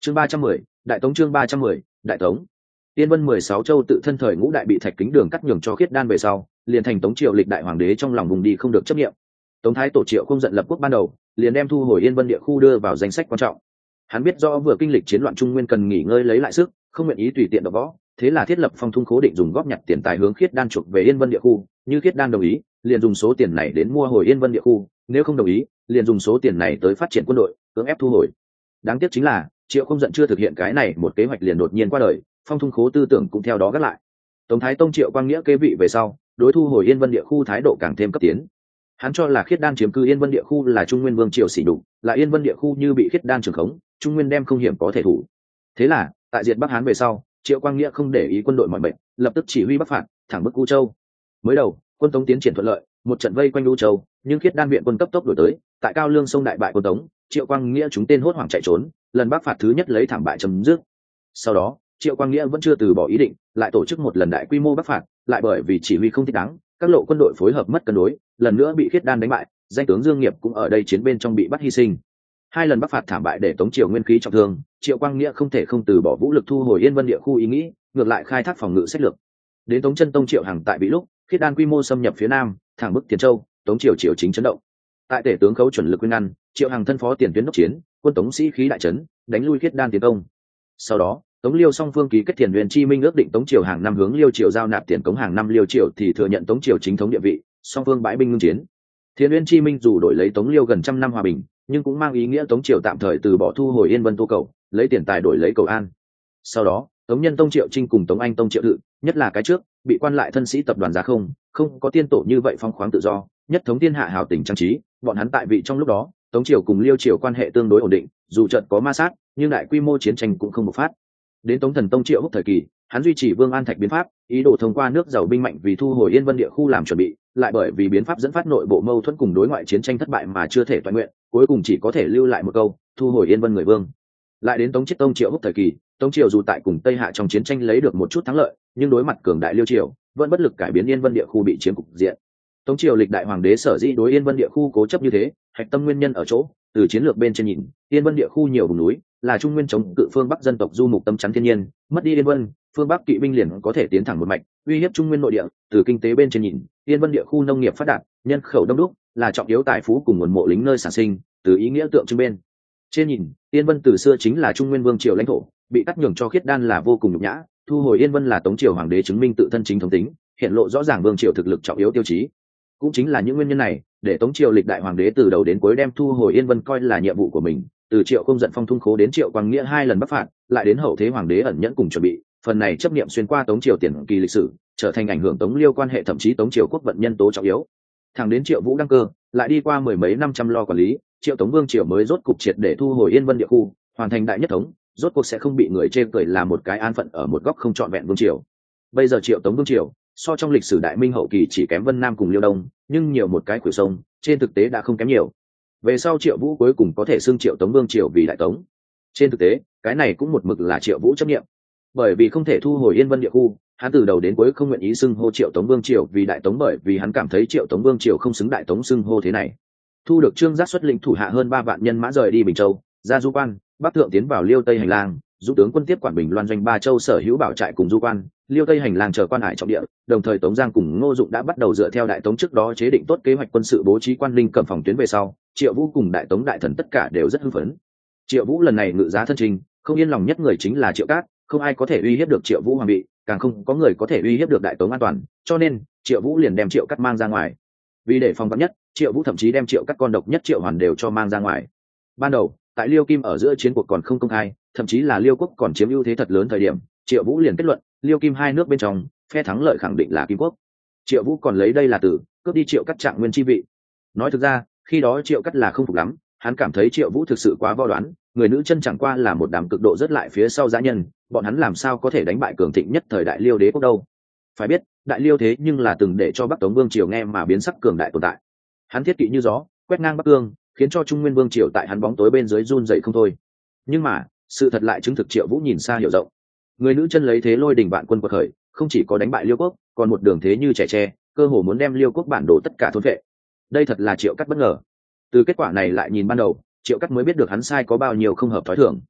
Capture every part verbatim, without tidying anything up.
chương ba trăm mười đại tống chương ba trăm mười đại tống. Tiên Vân mười sáu châu tự thân thời ngũ đại bị Thạch Kính Đường cắt nhường cho Khiết Đan về sau, liền thành Tống Triều lịch đại hoàng đế trong lòng vùng đi không được chấp nghiệm. Tống Thái Tổ Triệu không giận lập quốc ban đầu, liền đem thu hồi Yên Vân địa khu đưa vào danh sách quan trọng. Hắn biết rõ vừa kinh lịch chiến loạn Trung Nguyên cần nghỉ ngơi lấy lại sức, không nguyện ý tùy tiện đập võ, thế là thiết lập phong thung khố định dùng góp nhặt tiền tài hướng Khiết Đan chuộc về Yên Vân địa khu, như Khiết Đan đồng ý, liền dùng số tiền này đến mua hồi Yên Vân địa khu, nếu không đồng ý, liền dùng số tiền này tới phát triển quân đội, cưỡng ép thu hồi. Đáng tiếc chính là, Triệu không giận chưa thực hiện cái này một kế hoạch liền đột nhiên qua đời, phong thung khố tư tưởng cũng theo đó gác lại. Tống Thái Tông Triệu Quang Nghĩa kế vị về sau, đối thu hồi Yên Vân địa khu thái độ càng thêm cấp tiến. Hắn cho là Khiết Đan chiếm cư Yên Vân địa khu là Trung Nguyên vương triều sỉ nhục, là Yên Vân địa khu như bị Khiết Đan trưởng khống, Trung Nguyên đem không hiểm có thể thủ. Thế là, tại diệt Bắc Hán về sau, Triệu Quang Nghĩa không để ý quân đội mọi mệnh, lập tức chỉ huy bắc phạt, thẳng bức U Châu. Mới đầu, quân Tống tiến triển thuận lợi, một trận vây quanh U Châu, nhưng Khiết Đan viện quân cấp tốc đuổi tới, tại Cao Lương sông đại bại quân Tống, Triệu Quang Nghĩa chúng tên hốt hoảng chạy trốn, lần bắc phạt thứ nhất lấy thảm bại chấm dứt. Sau đó, Triệu Quang Nghĩa vẫn chưa từ bỏ ý định, lại tổ chức một lần đại quy mô bắc phạt, lại bởi vì chỉ huy không thích đáng, các lộ quân đội phối hợp mất cân đối, lần nữa bị Khiết Đan đánh bại, danh tướng Dương Nghiệp cũng ở đây chiến bên trong bị bắt hy sinh. Hai lần bắc phạt thảm bại để Tống Triều nguyên khí trọng thương, Triệu Quang Nghĩa không thể không từ bỏ vũ lực thu hồi Yên Vân địa khu ý nghĩ, ngược lại khai thác phòng ngự sách lược. Đến Tống Chân Tông Triệu Hằng tại bị lúc, Khiết Đan quy mô xâm nhập phía nam, thẳng bức Tiền Châu, Tống Triều triều chính chấn động. Tại tể tướng khấu chuẩn lực khuyên ngăn, Triệu Hằng thân phó tiền tuyến đốc chiến, quân Tống sĩ khí đại trấn, đánh lui Khiết Đan tiến công. Sau đó, Tống Liêu song phương ký kết Thiền Huyền Chi Minh ước định Tống Triều hàng năm hướng Liêu Triều giao nạp tiền cống hàng năm Liêu Triều thì thừa nhận Tống Triều chính thống địa vị, song phương bãi binh ngưng chiến. Thiền Huyền Chi Minh dù đổi lấy Tống Liêu gần trăm năm hòa bình, nhưng cũng mang ý nghĩa Tống Triều tạm thời từ bỏ thu hồi Yên Vân Tô Cầu, lấy tiền tài đổi lấy cầu an. Sau đó, Tống Nhân Tông Triệu Trinh cùng Tống Anh Tông Triệu Tự, nhất là cái trước, bị quan lại thân sĩ tập đoàn giá không, không có tiên tổ như vậy phong khoáng tự do, nhất thống thiên hạ hào tình trang trí, bọn hắn tại vị trong lúc đó, Tống Triều cùng Liêu Triều quan hệ tương đối ổn định, dù trận có ma sát, nhưng đại quy mô chiến tranh cũng không bộc phát. Đến Tống Thần Tông Triệu Húc thời kỳ, hắn duy trì Vương An Thạch biến pháp, ý đồ thông qua nước giàu binh mạnh vì thu hồi Yên Vân địa khu làm chuẩn bị, lại bởi vì biến pháp dẫn phát nội bộ mâu thuẫn cùng đối ngoại chiến tranh thất bại mà chưa thể toàn nguyện, cuối cùng chỉ có thể lưu lại một câu, thu hồi Yên Vân người vương. Lại đến Tống Chiết Tông Triệu Húc thời kỳ, Tống Triều dù tại cùng Tây Hạ trong chiến tranh lấy được một chút thắng lợi, nhưng đối mặt cường đại Liêu Triều, vẫn bất lực cải biến Yên Vân địa khu bị chiếm cục diện. Tống Triều lịch đại hoàng đế sở dĩ đối Yên Vân địa khu cố chấp như thế, hạch tâm nguyên nhân ở chỗ, từ chiến lược bên trên nhìn, Yên Vân địa khu nhiều vùng núi, là Trung Nguyên chống cự phương Bắc dân tộc du mục tâm chắn thiên nhiên, mất đi Yên Vân, phương Bắc kỵ binh liền có thể tiến thẳng một mạch, uy hiếp Trung Nguyên nội địa. Từ kinh tế bên trên nhìn, Yên Vân địa khu nông nghiệp phát đạt, nhân khẩu đông đúc, là trọng yếu tài phú cùng nguồn mộ lính nơi sản sinh. Từ ý nghĩa tượng trưng bên trên nhìn, Yên Vân từ xưa chính là Trung Nguyên vương triều lãnh thổ, bị cắt nhường cho Khiết Đan là vô cùng nhục nhã. Thu hồi Yên Vân là Tống Triều hoàng đế chứng minh tự thân chính thống tính, hiện lộ rõ ràng vương triều thực lực trọng yếu tiêu chí. Cũng chính là những nguyên nhân này, để Tống Triều lịch đại hoàng đế từ đầu đến cuối đem thu hồi Yên Vân coi là nhiệm vụ của mình. Từ Triệu không giận phong thung khố đến Triệu Quang Nghĩa hai lần bắc phạt, lại đến hậu thế hoàng đế ẩn nhẫn cùng chuẩn bị, phần này chấp niệm xuyên qua Tống Triều tiền kỳ lịch sử, trở thành ảnh hưởng Tống Liêu quan hệ thậm chí Tống Triều quốc vận nhân tố trọng yếu. Thẳng đến Triệu Vũ đăng cơ, lại đi qua mười mấy năm chăm lo quản lý, Triệu Tống vương triều mới rốt cục triệt để thu hồi Yên Vân địa khu, hoàn thành đại nhất thống, rốt cuộc sẽ không bị người chê cười là một cái an phận ở một góc không trọn vẹn vương triều. Bây giờ Triệu Tống vương triều, so trong lịch sử Đại Minh hậu kỳ chỉ kém Vân Nam cùng Liêu Đông, nhưng nhiều một cái khuỷu sông, trên thực tế đã không kém nhiều. Về sau Triệu Vũ cuối cùng có thể xưng Triệu Tống vương triều vì Đại Tống. Trên thực tế, cái này cũng một mực là Triệu Vũ chấp niệm. Bởi vì không thể thu hồi Yên Vân địa khu, hắn từ đầu đến cuối không nguyện ý xưng hô Triệu Tống vương triều vì Đại Tống, bởi vì hắn cảm thấy Triệu Tống vương triều không xứng Đại Tống xưng hô thế này. Thu được Trương Giác xuất lĩnh thủ hạ hơn ba vạn nhân mã rời đi Bình Châu, ra du quan, Bắc thượng tiến vào Liêu Tây hành lang, giúp tướng quân tiếp quản Bình Loan doanh ba châu sở hữu bảo trại cùng du quan, Liêu Tây hành lang chờ quan hải trọng địa, đồng thời Tống Giang cùng Ngô Dụng đã bắt đầu dựa theo Đại Tống trước đó chế định tốt kế hoạch quân sự bố trí quan linh cẩm phòng tuyến về sau, Triệu Vũ cùng Đại Tống đại thần tất cả đều rất hưng phấn. Triệu Vũ lần này ngự giá thân trình, không yên lòng nhất người chính là Triệu Cát, không ai có thể uy hiếp được Triệu Vũ hoàng bị, càng không có người có thể uy hiếp được Đại Tống an toàn, cho nên Triệu Vũ liền đem Triệu Cát mang ra ngoài. Vì để phòng vắn nhất, Triệu Vũ thậm chí đem Triệu Cát con độc nhất Triệu Hoàn đều cho mang ra ngoài. Ban đầu, tại Liêu Kim ở giữa chiến cuộc còn không công khai, thậm chí là Liêu quốc còn chiếm ưu thế thật lớn thời điểm, Triệu Vũ liền kết luận, Liêu Kim hai nước bên trong, phe thắng lợi khẳng định là Kim quốc. Triệu Vũ còn lấy đây là từ cướp đi Triệu Cát trạng nguyên chi vị. Nói thực ra, khi đó Triệu Cát là không phục lắm, hắn cảm thấy Triệu Vũ thực sự quá võ đoán, người nữ chân chẳng qua là một đám cực độ rất lại phía sau dã nhân, bọn hắn làm sao có thể đánh bại cường thịnh nhất thời Đại Liêu đế quốc đâu. Phải biết, Đại Liêu thế nhưng là từng để cho Bắc Tống vương triều nghe mà biến sắc cường đại tồn tại. Hắn thiết kỵ như gió, quét ngang Bắc Cương, khiến cho Trung Nguyên vương triều tại hắn bóng tối bên dưới run dậy không thôi. Nhưng mà, sự thật lại chứng thực Triệu Vũ nhìn xa hiểu rộng. Người nữ chân lấy thế lôi đình vạn quân quật khởi, không chỉ có đánh bại Liêu quốc, còn một đường thế như trẻ tre, cơ hồ muốn đem Liêu quốc bản đồ tất cả thôn vệ. Đây thật là Triệu Cát bất ngờ. Từ kết quả này lại nhìn ban đầu, Triệu Cát mới biết được hắn sai có bao nhiêu không hợp thói thường.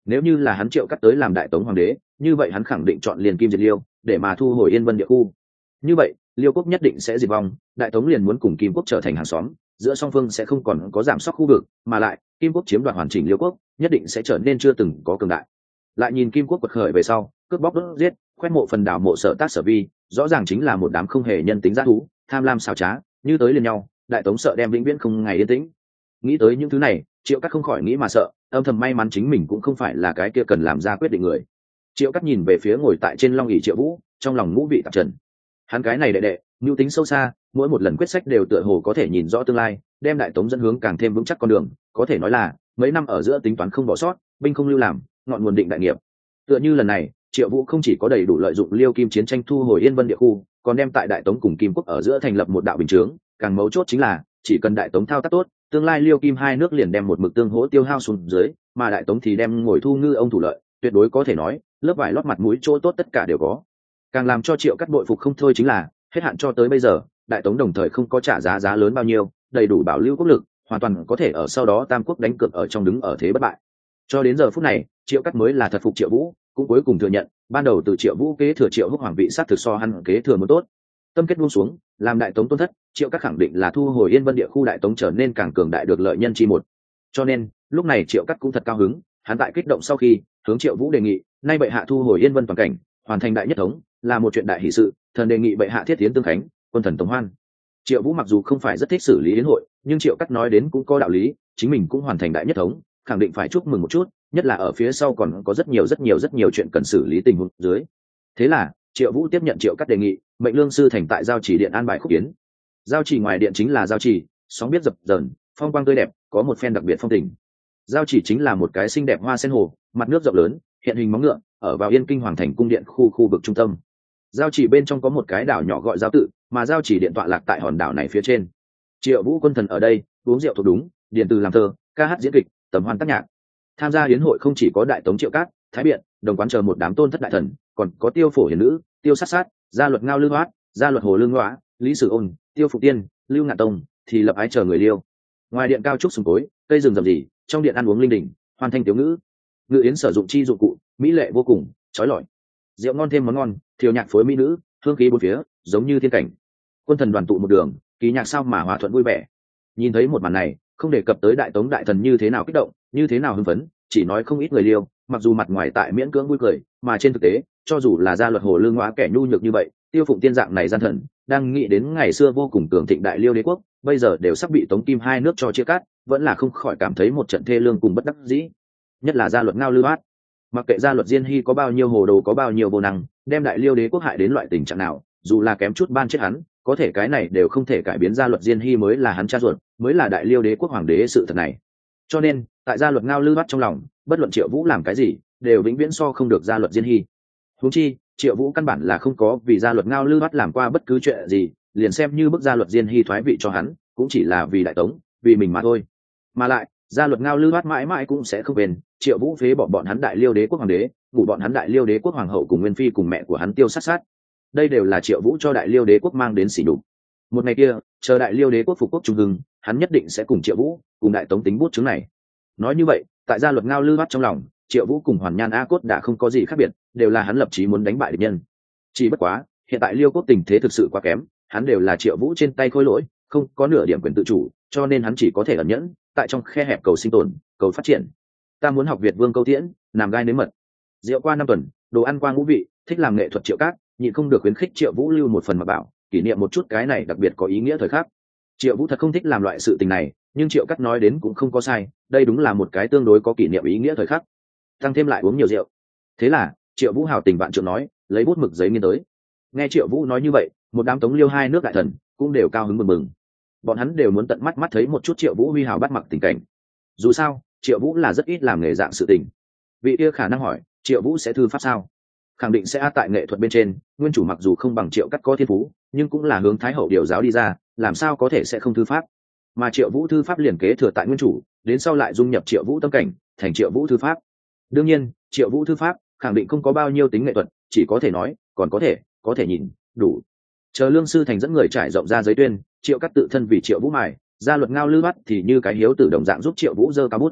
Nếu như là hắn Triệu Cắt tới làm đại tống hoàng đế, như vậy hắn khẳng định chọn liền kim diệt liêu để mà thu hồi yên vân địa khu. Như vậy liêu quốc nhất định sẽ diệt vong, đại tống liền muốn cùng kim quốc trở thành hàng xóm, giữa song phương sẽ không còn có giảm sóc khu vực, mà lại kim quốc chiếm đoạt hoàn chỉnh liêu quốc nhất định sẽ trở nên chưa từng có cường đại. Lại nhìn kim quốc quật khởi về sau, cướp bóc đốt giết, khoét mộ phần đảo mộ sở tác sở vi, rõ ràng chính là một đám không hề nhân tính dã thú, tham lam xảo trá, như tới liền nhau, đại tống sợ đem vĩnh viễn không ngày yên tĩnh. Nghĩ tới những thứ này, Triệu Cắt không khỏi nghĩ mà sợ, âm thầm may mắn chính mình cũng không phải là cái kia cần làm ra quyết định người. Triệu Cắt nhìn về phía ngồi tại trên long ỷ Triệu Vũ, trong lòng ngũ vị tạp trần. Hắn cái này đệ đệ mưu tính sâu xa, mỗi một lần quyết sách đều tựa hồ có thể nhìn rõ tương lai, đem đại tống dẫn hướng càng thêm vững chắc con đường, có thể nói là mấy năm ở giữa tính toán không bỏ sót, binh không lưu làm, ngọn nguồn định đại nghiệp. Tựa như lần này Triệu Vũ không chỉ có đầy đủ lợi dụng liêu kim chiến tranh thu hồi yên vân địa khu, còn đem tại đại tống cùng kim quốc ở giữa thành lập một đạo bình chướng, càng mấu chốt chính là chỉ cần đại tống thao tác tốt, tương lai liêu kim hai nước liền đem một mực tương hỗ tiêu hao xuống dưới, mà đại tống thì đem ngồi thu ngư ông thủ lợi, tuyệt đối có thể nói lớp vải lót mặt mũi chỗ tốt tất cả đều có. Càng làm cho Triệu Cắt bội phục không thôi chính là hết hạn cho tới bây giờ đại tống đồng thời không có trả giá giá lớn bao nhiêu, đầy đủ bảo lưu quốc lực, hoàn toàn có thể ở sau đó tam quốc đánh cược ở trong đứng ở thế bất bại. Cho đến giờ phút này Triệu Cắt mới là thật phục Triệu Vũ, cũng cuối cùng thừa nhận ban đầu từ Triệu Vũ kế thừa Triệu Húc hoàng vị sát thực so hắn kế thừa một tốt. Tâm kết buông xuống, làm đại tống tôn thất, Triệu Cắt khẳng định là thu hồi yên vân địa khu đại tống trở nên càng cường đại được lợi nhân chi một. Cho nên lúc này Triệu Cắt cũng thật cao hứng, hắn tại kích động sau khi hướng Triệu Vũ đề nghị, nay bệ hạ thu hồi yên vân toàn cảnh, hoàn thành đại nhất thống, là một chuyện đại hỷ sự, thần đề nghị bệ hạ thiết tiến tương khánh, quân thần tổng hoan. Triệu Vũ mặc dù không phải rất thích xử lý yến hội, nhưng Triệu Cắt nói đến cũng có đạo lý, chính mình cũng hoàn thành đại nhất thống, khẳng định phải chúc mừng một chút, nhất là ở phía sau còn có rất nhiều rất nhiều rất nhiều chuyện cần xử lý tình huống dưới. Thế là Triệu Vũ tiếp nhận Triệu Cắt đề nghị, mệnh lương sư thành tại giao chỉ điện an bài khúc kiến. Giao chỉ ngoài điện chính là giao chỉ, sóng biết dập dờn, phong quang tươi đẹp, có một phen đặc biệt phong tình. Giao chỉ chính là một cái xinh đẹp hoa sen hồ, mặt nước rộng lớn, hiện hình móng ngựa, ở vào Yên Kinh Hoàng Thành cung điện khu khu vực trung tâm. Giao chỉ bên trong có một cái đảo nhỏ gọi giao tự, mà giao chỉ điện tọa lạc tại hòn đảo này phía trên. Triệu Vũ quân thần ở đây uống rượu thuộc đúng, điền từ làm thơ, ca hát diễn kịch, tầm hoan tác nhạc. Tham gia hiến hội không chỉ có đại tống Triệu Cát, Thái Biện, đồng quán chờ một đám tôn thất đại thần, còn có tiêu phổ hiền nữ, tiêu sát sát, gia luật ngao lư hoát, gia luật hồ lương ngõa, lý sử ôn, tiêu phục tiên, lưu ngạn tông, thì lập ái chờ người liêu. Ngoài điện cao trúc sùng cối, cây rừng rậm rì, trong điện ăn uống linh đình, hoàn thanh tiểu ngữ. Ngự yến sử dụng chi dụng cụ mỹ lệ vô cùng, chói lọi. Rượu ngon thêm món ngon, thiều nhạc phối mỹ nữ, hương khí bốn phía, giống như thiên cảnh. Quân thần đoàn tụ một đường, kỳ nhạc sao mà hòa thuận vui vẻ. Nhìn thấy một màn này, không đề cập tới đại tống đại thần như thế nào kích động, như thế nào hưng phấn, chỉ nói không ít người liêu, mặc dù mặt ngoài tại miễn cưỡng vui cười, mà trên thực tế, cho dù là gia luật hồ lương ngõa kẻ nhu nhược như vậy, tiêu phụng tiên dạng này gian thần, đang nghĩ đến ngày xưa vô cùng cường thịnh đại liêu đế quốc, bây giờ đều sắp bị tống kim hai nước cho chia cắt, vẫn là không khỏi cảm thấy một trận thê lương cùng bất đắc dĩ. Nhất là gia luật ngao lư bát, mặc kệ gia luật diên hy có bao nhiêu hồ đồ, có bao nhiêu vô năng, đem đại liêu đế quốc hại đến loại tình trạng nào, dù là kém chút ban chết hắn, có thể cái này đều không thể cải biến gia luật diên hy mới là hắn cha ruột, mới là đại liêu đế quốc hoàng đế sự thật này. Cho nên tại gia luật ngao lư bát trong lòng, bất luận Triệu Vũ làm cái gì đều vĩnh viễn so không được gia luật diên hy. Huống chi Triệu Vũ căn bản là không có vì gia luật ngao lư bát làm qua bất cứ chuyện gì, liền xem như bức gia luật diên hy thoái vị cho hắn, cũng chỉ là vì đại tống, vì mình mà thôi. Mà lại gia luật ngao lư bát mãi mãi cũng sẽ không bền, Triệu Vũ phế bỏ bọn hắn đại liêu đế quốc hoàng đế, ngủ bọn hắn đại liêu đế quốc hoàng hậu cùng nguyên phi cùng mẹ của hắn tiêu sát sát. Đây đều là Triệu Vũ cho đại liêu đế quốc mang đến sỉ nhục. Một ngày kia chờ đại liêu đế quốc phục quốc trung hưng, hắn nhất định sẽ cùng Triệu Vũ cùng đại tống tính bút chứng này. Nói như vậy, tại gia luật ngao lư bát trong lòng, Triệu Vũ cùng Hoàn Nhan A Cốt đã không có gì khác biệt, đều là hắn lập chí muốn đánh bại địch nhân. Chỉ bất quá hiện tại liêu quốc tình thế thực sự quá kém, hắn đều là Triệu Vũ trên tay khôi lỗi, không có nửa điểm quyền tự chủ, cho nên hắn chỉ có thể ẩn nhẫn tại trong khe hẹp cầu sinh tồn, cầu phát triển. Ta muốn học Việt Vương câu tiễn, làm gai nếm mật. Rượu qua năm tuần, đồ ăn qua ngũ vị, thích làm nghệ thuật Triệu Cát, nhịn không được khuyến khích Triệu Vũ lưu một phần mà bảo, kỷ niệm một chút cái này đặc biệt có ý nghĩa thời khắc. Triệu Vũ thật không thích làm loại sự tình này, nhưng Triệu Cát nói đến cũng không có sai, đây đúng là một cái tương đối có kỷ niệm ý nghĩa thời khắc. Tăng thêm lại uống nhiều rượu. Thế là Triệu Vũ hào tình vạn trượng nói, lấy bút mực giấy nghiên tới. Nghe Triệu Vũ nói như vậy, một đám tống liêu hai nước đại thần cũng đều cao hứng mừng mừng. Bọn hắn đều muốn tận mắt mắt thấy một chút Triệu Vũ huy hào bắt mặc tình cảnh. Dù sao Triệu Vũ là rất ít làm nghề dạng sự tình. Vị kia khả năng hỏi, Triệu Vũ sẽ thư pháp sao? Khẳng định sẽ a, tại nghệ thuật bên trên, nguyên chủ mặc dù không bằng Triệu Cát có thiên phú, nhưng cũng là hướng Thái Hậu điều giáo đi ra, làm sao có thể sẽ không thư pháp? Mà Triệu Vũ thư pháp liền kế thừa tại nguyên chủ, đến sau lại dung nhập Triệu Vũ tâm cảnh, thành Triệu Vũ thư pháp. Đương nhiên Triệu Vũ thư pháp khẳng định không có bao nhiêu tính nghệ thuật, chỉ có thể nói, còn có thể có thể nhìn đủ. Chờ lương sư thành dẫn người trải rộng ra giấy tuyên, Triệu Cát tự thân vì Triệu Vũ mài, gia luật ngao lư bắt thì như cái hiếu tử đồng dạng giúp Triệu Vũ giơ cao bút.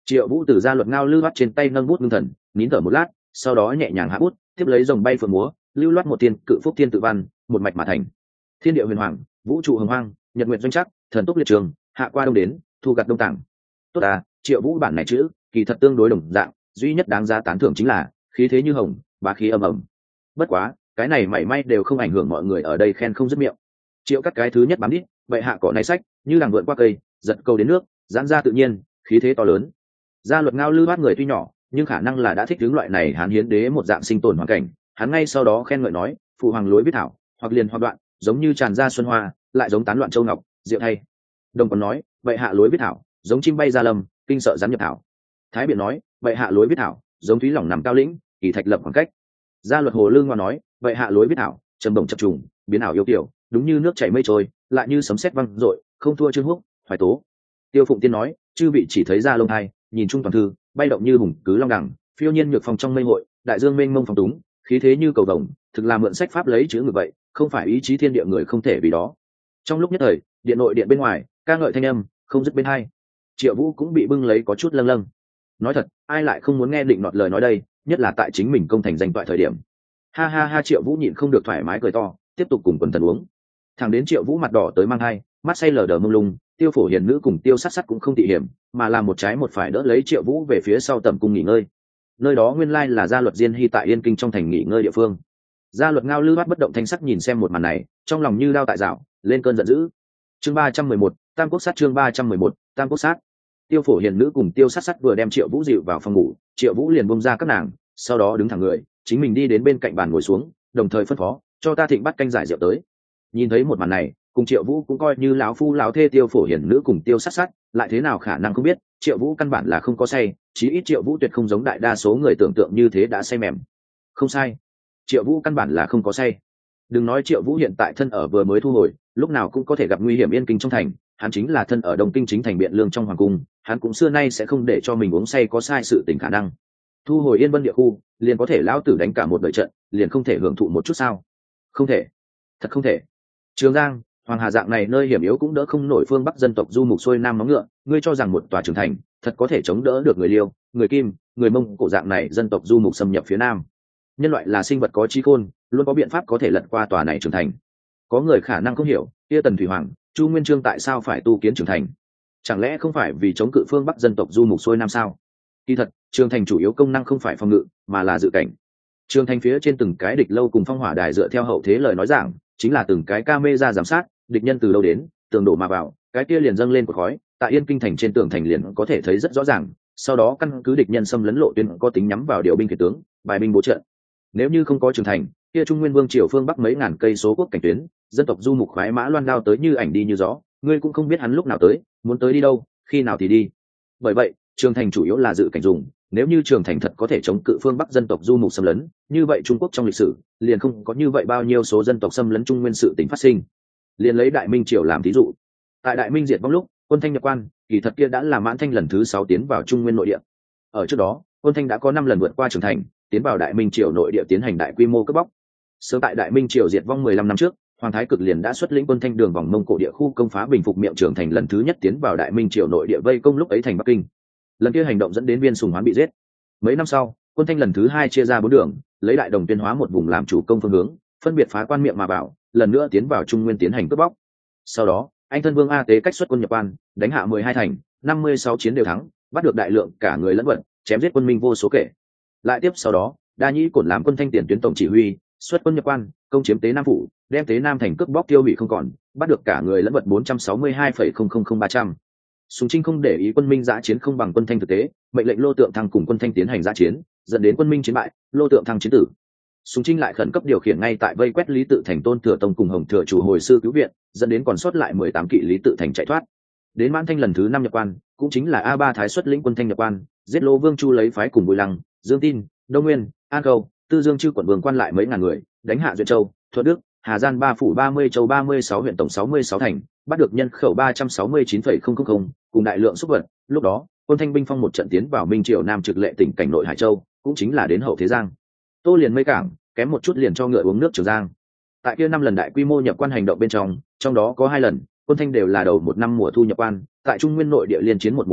Triệu Vũ từ gia luật ngao lưu loát trên tay nâng bút ngưng thần, nín thở một lát, sau đó nhẹ nhàng hạ bút, tiếp lấy dòng bay phượng múa, lưu loát một tiên cự phúc thiên tự văn, một mạch mà thành. Thiên địa huyền hoàng, vũ trụ hồng hoang, nhật nguyệt doanh chắc, thần tốc liệt trường, hạ qua đông đến, thu gặt đông tảng. Tốt à, Triệu Vũ bản này chữ, kỳ thật tương đối đồng dạng, duy nhất đáng giá tán thưởng chính là khí thế như hồng, bá khí ầm ầm. Bất quá, cái này mảy may đều không ảnh hưởng mọi người ở đây khen không dứt miệng. Triệu Cắt cái thứ nhất bám đít, vậy hạ cỏ này sách, như đằng vượn qua cây, giật câu đến nước, giãn ra tự nhiên, khí thế to lớn. Gia luật ngao lưu bát người tuy nhỏ, nhưng khả năng là đã thích hướng loại này hán hiến đế một dạng sinh tồn hoàn cảnh, hắn ngay sau đó khen ngợi nói, phụ hoàng lối viết thảo, hoặc liền hoặc đoạn, giống như tràn ra xuân hoa, lại giống tán loạn châu ngọc, diệu thay. Đồng còn nói, vậy hạ lối viết thảo, giống chim bay ra lâm, kinh sợ rắn nhập thảo. Thái Biện nói, vậy hạ lối viết thảo, giống thúy lỏng nằm cao lĩnh, kỳ thạch lập khoảng cách. Gia luật hồ lương ngoan nói, vậy hạ lối viết thảo, trầm bổng chập trùng, biến ảo yêu kiểu, đúng như nước chảy mây trôi, lại như sấm sét vang dội, không thua Trương Húc, Hoài Tố. Tiêu Phụng Tiên nói, chư vị chỉ thấy ra lông hai, nhìn chung toàn thư, bay động như hùng cứ long đẳng, phiêu nhiên nhược phong trong mây hội, đại dương mênh mông phong túng, khí thế như cầu vồng, thực là mượn sách pháp lấy chữ ngược vậy, không phải ý chí thiên địa người không thể vì đó. Trong lúc nhất thời, điện nội điện bên ngoài, ca ngợi thanh âm không dứt bên hai. Triệu Vũ cũng bị bưng lấy có chút lâng lâng. Nói thật, ai lại không muốn nghe định nọt lời nói đây, nhất là tại chính mình công thành danh toại thời điểm. Ha ha ha, Triệu Vũ nhịn không được thoải mái cười to, tiếp tục cùng quần thần uống. Thằng đến Triệu Vũ mặt đỏ tới mang hai, mắt say lờ đờ mông lung, Tiêu Phổ Hiền nữ cùng Tiêu Sát Sát cũng không tị hiểm, mà là một trái một phải đỡ lấy Triệu Vũ về phía sau tầm cung nghỉ ngơi. Nơi đó nguyên lai là gia luật Diên Hy tại Yên Kinh trong thành nghỉ ngơi địa phương. Gia luật Ngao lư bát bất động thanh sắc nhìn xem một màn này, trong lòng như đao tại dạo, lên cơn giận dữ. Chương ba trăm mười một, Tam Quốc Sát. Chương ba trăm mười một, Tam Quốc Sát. Tiêu Phổ Hiền nữ cùng Tiêu Sát Sát vừa đem Triệu Vũ dịu vào phòng ngủ, Triệu Vũ liền bông ra các nàng, sau đó đứng thẳng người, chính mình đi đến bên cạnh bàn ngồi xuống, đồng thời phân phó, cho ta thịnh bắt canh giải rượu tới. Nhìn thấy một màn này, cùng Triệu Vũ cũng coi như lão phu lão thê Tiêu Phổ Hiền nữ cùng Tiêu Sát Sát, lại thế nào khả năng không biết, Triệu Vũ căn bản là không có say, chí ít Triệu Vũ tuyệt không giống đại đa số người tưởng tượng như thế đã say mềm. Không sai, Triệu Vũ căn bản là không có say. Đừng nói Triệu Vũ hiện tại thân ở vừa mới thu hồi, lúc nào cũng có thể gặp nguy hiểm Yên Kinh trong thành, hắn chính là thân ở Đông Kinh chính thành Biện Lương trong hoàng cung, hắn cũng xưa nay sẽ không để cho mình uống say có sai sự tình khả năng. Thu hồi Yên Vân địa khu, liền có thể lão tử đánh cả một đời trận, liền không thể hưởng thụ một chút sao? Không thể, thật không thể. Trường Giang, Hoàng Hà dạng này nơi hiểm yếu cũng đỡ không nổi phương Bắc dân tộc du mục xuôi nam móng ngựa, ngươi cho rằng một tòa trường thành thật có thể chống đỡ được người Liêu, người Kim, người Mông cổ dạng này dân tộc du mục xâm nhập phía nam? Nhân loại là sinh vật có trí khôn, luôn có biện pháp có thể lật qua tòa này trường thành. Có người khả năng không hiểu, kia Tần Thủy Hoàng, Chu Nguyên Chương tại sao phải tu kiến trường thành? Chẳng lẽ không phải vì chống cự phương Bắc dân tộc du mục xuôi nam sao? Kỳ thật, trường thành chủ yếu công năng không phải phòng ngự, mà là dự cảnh. Trường thành phía trên từng cái địch lâu cùng phong hỏa đài dựa theo hậu thế lời nói giảng, chính là từng cái camera giám sát, địch nhân từ lâu đến, tường đổ mà vào, cái kia liền dâng lên cột khói, tại Yên Kinh thành trên tường thành liền có thể thấy rất rõ ràng. Sau đó căn cứ địch nhân xâm lấn lộ tuyến có tính nhắm vào điều binh khiển tướng, bài binh bố trận. Nếu như không có trường thành, kia Trung Nguyên Vương triều phương Bắc mấy ngàn cây số quốc cảnh tuyến, dân tộc du mục khoái mã loan đao tới như ảnh đi như gió, ngươi cũng không biết hắn lúc nào tới, muốn tới đi đâu, khi nào thì đi. Bởi vậy, trường thành chủ yếu là dự cảnh dùng, nếu như trường thành thật có thể chống cự phương Bắc dân tộc du mục xâm lấn, như vậy Trung Quốc trong lịch sử liền không có như vậy bao nhiêu số dân tộc xâm lấn Trung Nguyên sự tình phát sinh. Liền lấy Đại Minh triều làm thí dụ, tại Đại Minh diệt vong lúc, Quân Thanh nhập quan, kỳ thật kia đã là Mãn Thanh lần thứ sáu tiến vào Trung Nguyên nội địa. Ở trước đó, Quân Thanh đã có năm lần vượt qua trường thành, tiến vào Đại Minh triều nội địa tiến hành đại quy mô cướp bóc. Sớm tại Đại Minh triều diệt vong mười lăm năm trước, Hoàng Thái Cực liền đã xuất lĩnh Quân Thanh đường vòng Mông Cổ địa khu công phá bình phục miệng trường thành lần thứ nhất tiến vào Đại Minh triều nội địa vây công lúc ấy thành Bắc Kinh. Lần kia hành động dẫn đến Viên Sùng Hoán bị giết. Mấy năm sau, Quân Thanh lần thứ hai chia ra bốn đường, lấy Đại Đồng Tuyên Hóa một vùng làm chủ công phương hướng, phân biệt phá quan miệng mà vào, lần nữa tiến vào Trung Nguyên tiến hành cướp bóc. Sau đó, Anh thân Vương A Tế cách xuất quân nhập quan, đánh hạ mười hai thành, năm mươi sáu chiến đều thắng, bắt được đại lượng cả người lẫn vật, chém giết quân minh vô số kể. Lại tiếp sau đó, Đa Nhĩ Cổn làm Quân Thanh tiền tuyến tổng chỉ huy, xuất quân nhập quan, công chiếm Tế Nam phủ, đem Tế Nam thành cướp bóc tiêu hủy không còn, bắt được cả người lẫn vật bốn trăm sáu mươi hai phẩy không không không ba trăm. Sùng Trinh không để ý quân minh giã chiến không bằng Quân Thanh thực tế, mệnh lệnh Lô Tượng Thăng cùng Quân Thanh tiến hành giã chiến, dẫn đến quân minh chiến bại, Lô Tượng Thăng chiến tử. Sùng Trinh lại khẩn cấp điều khiển ngay tại vây quét Lý Tự Thành Tôn Thừa Tông cùng Hồng Thừa chủ hồi sư cứu viện, dẫn đến còn sót lại mười tám kỵ Lý Tự Thành chạy thoát. Đến Mãn Thanh lần thứ năm nhập quan, cũng chính là A Ba Thái xuất lĩnh quân Thanh nhập quan, giết Lô Vương Chu lấy phái cùng Bùi Lăng, Dương Tin, Đông Nguyên, An Khâu, Tư Dương Chư quận vương quan lại mấy ngàn người, đánh hạ Duyện Châu, Thuận Đức, Hà Giang ba phủ ba mươi châu ba mươi sáu huyện tổng sáu mươi sáu thành, bắt được nhân khẩu ba trăm sáu mươi chín phẩy không không không, cùng đại lượng súc vật. Lúc đó, quân Thanh binh phong một trận tiến vào Minh Triều Nam trực lệ tỉnh cảnh nội Hải Châu, cũng chính là đến hậu Thế Giang. Tô liền mây cảng, kém một chút liền cho ngựa uống nước Trường Giang. Tại kia năm lần đại quy mô nhập quan hành động bên trong, trong đó có hai lần, quân Thanh đều là đầu một năm mùa thu nhập quan, tại Trung Nguyên nội địa liên chiến một mùa đông,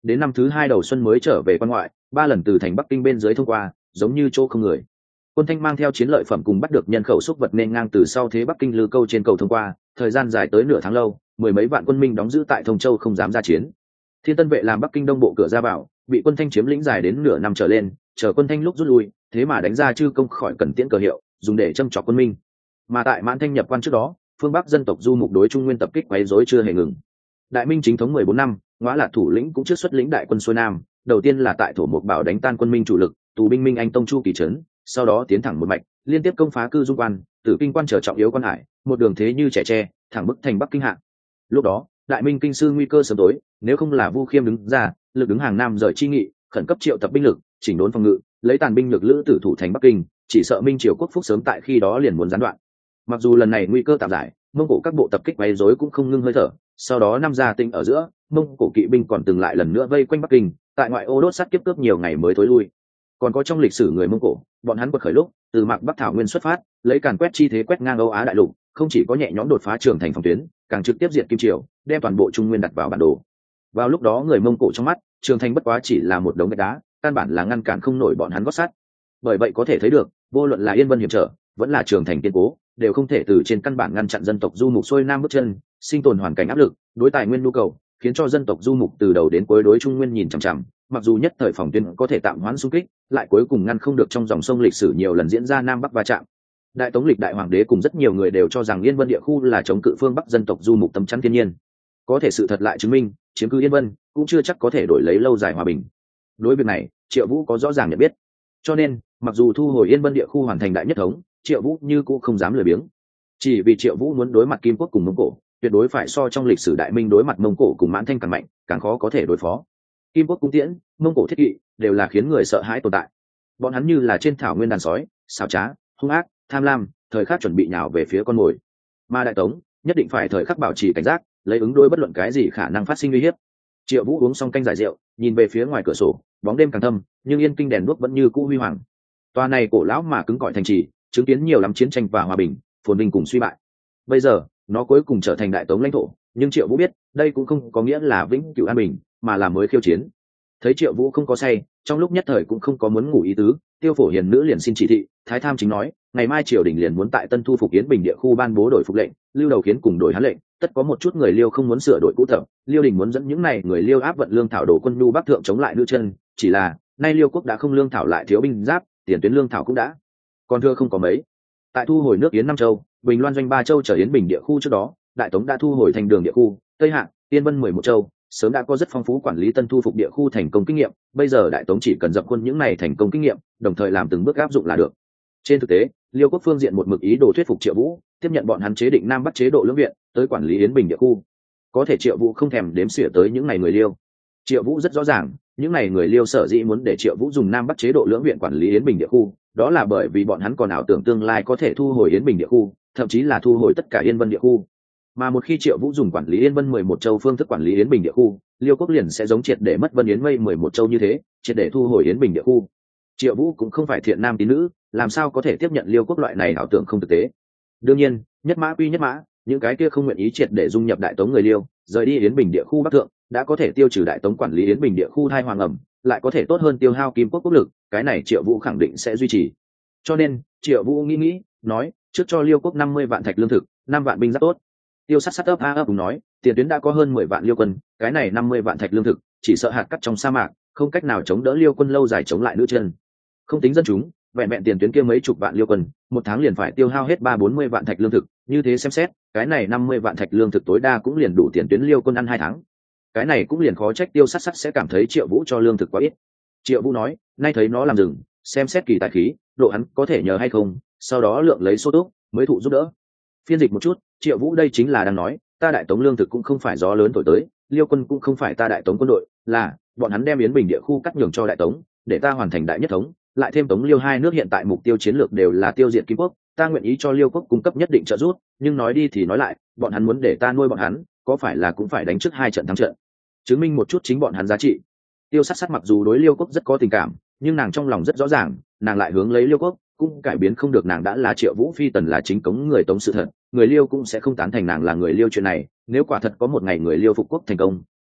đến năm thứ hai đầu xuân mới trở về quan ngoại, ba lần từ thành Bắc Kinh bên dưới thông qua, giống như chỗ không người. Quân Thanh mang theo chiến lợi phẩm cùng bắt được nhân khẩu xúc vật nên ngang từ sau thế Bắc Kinh lư câu trên cầu thông qua, thời gian dài tới nửa tháng lâu, mười mấy vạn quân Minh đóng giữ tại Thông Châu không dám ra chiến. Thiên Tân vệ làm Bắc Kinh đông bộ cửa ra vào, bị quân Thanh chiếm lĩnh dài đến nửa năm trở lên, chờ quân Thanh lúc rút lui, thế mà đánh ra chư công khỏi cần tiễn cờ hiệu, dùng để châm chọc quân Minh. Mà tại Mãn Thanh nhập quan trước đó, phương Bắc dân tộc du mục đối Trung Nguyên tập kích quấy rối chưa hề ngừng. Đại Minh chính thống mười bốn năm, Ngõa Lạc thủ lĩnh cũng trước xuất lĩnh đại quân xuôi nam, đầu tiên là tại Thổ Mộc Bảo đánh tan quân Minh chủ lực, tù binh Minh Anh Tông Chu Kỳ trấn, sau đó tiến thẳng một mạch, liên tiếp công phá Cư Dung quan, Tử Kinh quan trở trọng yếu quan hải, một đường thế như trẻ tre, thẳng bức thành Bắc Kinh hạ. Lúc đó, Đại Minh kinh sư nguy cơ sớm tối, nếu không là Vu Khiêm đứng ra, lực đứng hàng nam rời chi nghị, khẩn cấp triệu tập binh lực, chỉnh đốn phòng ngự, lấy tàn binh lực lữ tử thủ thành Bắc Kinh, chỉ sợ Minh triều quốc phúc sớm tại khi đó liền muốn gián đoạn. Mặc dù lần này nguy cơ tạm giải, Mông Cổ các bộ tập kích quấy rối cũng không ngưng hơi thở, sau đó năm gia tinh ở giữa, Mông Cổ kỵ binh còn từng lại lần nữa vây quanh Bắc Kinh, tại ngoại ô đốt sắt kiếp cướp nhiều ngày mới tối lui. Còn có trong lịch sử người Mông Cổ, bọn hắn quật khởi lúc từ Mạc Bắc Thảo Nguyên xuất phát, lấy càn quét chi thế quét ngang Âu Á đại lục, không chỉ có nhẹ nhõm đột phá trường thành phòng tuyến, càng trực tiếp diệt Kim Triều, đem toàn bộ Trung Nguyên đặt vào bản đồ. Vào lúc đó người Mông Cổ trong mắt, trường thành bất quá chỉ là một đống gạch đá, căn bản là ngăn cản không nổi bọn hắn gót sắt. Bởi vậy có thể thấy được, vô luận là Yên Vân hiểm trở, vẫn là trường thành kiên cố, đều không thể từ trên căn bản ngăn chặn dân tộc du mục xuôi nam bước chân, sinh tồn hoàn cảnh áp lực, đối tài nguyên nhu cầu, khiến cho dân tộc du mục từ đầu đến cuối đối Trung Nguyên nhìn chằm chằm, mặc dù nhất thời phòng tuyến có thể tạm hoãn xung kích, lại cuối cùng ngăn không được trong dòng sông lịch sử nhiều lần diễn ra nam bắc va chạm. Đại Tống lịch đại hoàng đế cùng rất nhiều người đều cho rằng Yên Vân địa khu là chống cự phương bắc dân tộc du mục tấm chắn thiên nhiên. Có thể sự thật lại chứng minh, chiếm cứ Yên Vân cũng chưa chắc có thể đổi lấy lâu dài hòa bình. Đối việc này, Triệu Vũ có rõ ràng nhận biết. Cho nên, mặc dù thu hồi Yên Vân địa khu hoàn thành đại nhất thống, Triệu Vũ như cũng không dám lười biếng. Chỉ vì Triệu Vũ muốn đối mặt Kim Quốc cùng Mông Cổ, tuyệt đối phải so trong lịch sử Đại Minh đối mặt Mông Cổ cùng Mãn Thanh càng mạnh, càng khó có thể đối phó. Kim Quốc cung tiễn, Mông Cổ thiết kỵ, đều là khiến người sợ hãi tồn tại. Bọn hắn như là trên thảo nguyên đàn sói, xảo trá, hung ác, tham lam, thời khắc chuẩn bị nhào về phía con mồi. Mà Đại Tống nhất định phải thời khắc bảo trì cảnh giác, lấy ứng đối bất luận cái gì khả năng phát sinh uy hiếp. Triệu Vũ uống xong canh giải rượu, nhìn về phía ngoài cửa sổ, bóng đêm càng thâm, nhưng Yên Kinh đèn đuốc vẫn như cũ huy hoàng. Tòa này cổ lão mà cứng cỏi thành trì, chứng kiến nhiều lắm chiến tranh và hòa bình, phồn vinh cùng suy bại. Bây giờ, nó cuối cùng trở thành Đại Tống lãnh thổ, nhưng Triệu Vũ biết, đây cũng không có nghĩa là vĩnh cửu an bình, mà là mới khiêu chiến. Thấy Triệu Vũ không có say, trong lúc nhất thời cũng không có muốn ngủ ý tứ, Tiêu Phổ Hiền nữ liền xin chỉ thị, Thái Tham chính nói, ngày mai triều đình liền muốn tại Tân Thu phục Yến Bình địa khu ban bố đổi phục lệnh, Lưu Đầu Kiến cùng đổi hán lệnh, tất có một chút người Liêu không muốn sửa đổi cũ tập, Liêu đình muốn dẫn những này người Liêu áp vận lương thảo đổ quân nhu bắc thượng chống lại nữ chân, chỉ là nay Liêu quốc đã không lương thảo lại thiếu binh giáp, tiền tuyến lương thảo cũng đã còn thưa không có mấy. Tại thu hồi nước Yến Nam Châu, Bình Loan doanh ba châu trở Yến Bình địa khu trước đó, Đại Tống đã thu hồi thành đường địa khu, Tây Hạng, Tiên Vân mười một châu, sớm đã có rất phong phú quản lý Tân Thu phục địa khu thành công kinh nghiệm, bây giờ Đại Tống chỉ cần dập quân những này thành công kinh nghiệm, đồng thời làm từng bước áp dụng là được. Trên thực tế, Liêu quốc phương diện một mực ý đồ thuyết phục Triệu Vũ, tiếp nhận bọn hắn chế định Nam Bắc chế độ lưỡng viện, tới quản lý Yến Bình địa khu. Có thể Triệu Vũ không thèm đếm xỉa tới những này người Liêu. Triệu Vũ rất rõ ràng, những này người Liêu sở dĩ muốn để Triệu Vũ dùng Nam Bắc chế độ lưỡng viện quản lý Yến Bình địa khu, đó là bởi vì bọn hắn còn ảo tưởng tương lai có thể thu hồi Yến Bình địa khu, thậm chí là thu hồi tất cả Yên Vân địa khu. Mà một khi Triệu Vũ dùng quản lý Yên Vân mười một châu phương thức quản lý Yến Bình địa khu, Liêu quốc liền sẽ giống triệt để mất Vân Yến Mây mười một châu như thế, triệt để thu hồi Yến Bình địa khu. Triệu Vũ cũng không phải thiện nam tín nữ, làm sao có thể tiếp nhận Liêu quốc loại này ảo tưởng không thực tế. Đương nhiên, nhất mã quy nhất mã, những cái kia không nguyện ý triệt để dung nhập Đại Tống người Liêu, rời đi Yến Bình địa khu bắc thượng, đã có thể tiêu trừ Đại Tống quản lý Yến Bình địa khu thai hoàng ẩm, lại có thể tốt hơn tiêu hao Kim quốc quốc lực, cái này Triệu Vũ khẳng định sẽ duy trì. Cho nên, Triệu Vũ nghĩ nghĩ, nói, trước cho Liêu quốc năm mươi vạn thạch lương thực, năm vạn binh giáp tốt. Tiêu Sát Sát ấp a ấp cùng nói, tiền tuyến đã có hơn mười vạn Liêu quân, cái này năm mươi vạn thạch lương thực, chỉ sợ hạt cắt trong sa mạc, không cách nào chống đỡ Liêu quân lâu dài chống lại nữ chân. Không tính dân chúng, vẹn vẹn tiền tuyến kia mấy chục vạn Liêu quân, một tháng liền phải tiêu hao hết ba bốn mươi vạn thạch lương thực, như thế xem xét, cái này năm mươi vạn thạch lương thực tối đa cũng liền đủ tiền tuyến Liêu quân ăn hai tháng. Cái này cũng liền khó trách Tiêu Sát Sát sẽ cảm thấy Triệu Vũ cho lương thực quá ít. Triệu Vũ nói, nay thấy nó làm rừng, xem xét kỳ tài khí, độ hắn có thể nhờ hay không, sau đó lượng lấy số tốt, mới thụ giúp đỡ. Phiên dịch một chút, Triệu Vũ đây chính là đang nói, ta Đại Tống lương thực cũng không phải gió lớn thổi tới, Liêu quân cũng không phải ta Đại Tống quân đội, là bọn hắn đem Yến Bình địa khu cắt nhường cho Đại Tống, để ta hoàn thành đại nhất thống, lại thêm Tống Liêu hai nước hiện tại mục tiêu chiến lược đều là tiêu diệt Kim quốc, ta nguyện ý cho Liêu quốc cung cấp nhất định trợ giúp, nhưng nói đi thì nói lại, bọn hắn muốn để ta nuôi bọn hắn, có phải là cũng phải đánh trước hai trận thắng trận, chứng minh một chút chính bọn hắn giá trị. Tiêu Sát Sát mặc dù đối Liêu quốc rất có tình cảm, nhưng nàng trong lòng rất rõ ràng, nàng lại hướng lấy Liêu quốc, cũng cải biến không được nàng đã là Triệu Vũ phi tần là chính cống người Tống sự thật, người Liêu cũng sẽ không tán thành nàng là người Liêu chuyện này, nếu quả thật có một ngày người Liêu phục quốc thành công,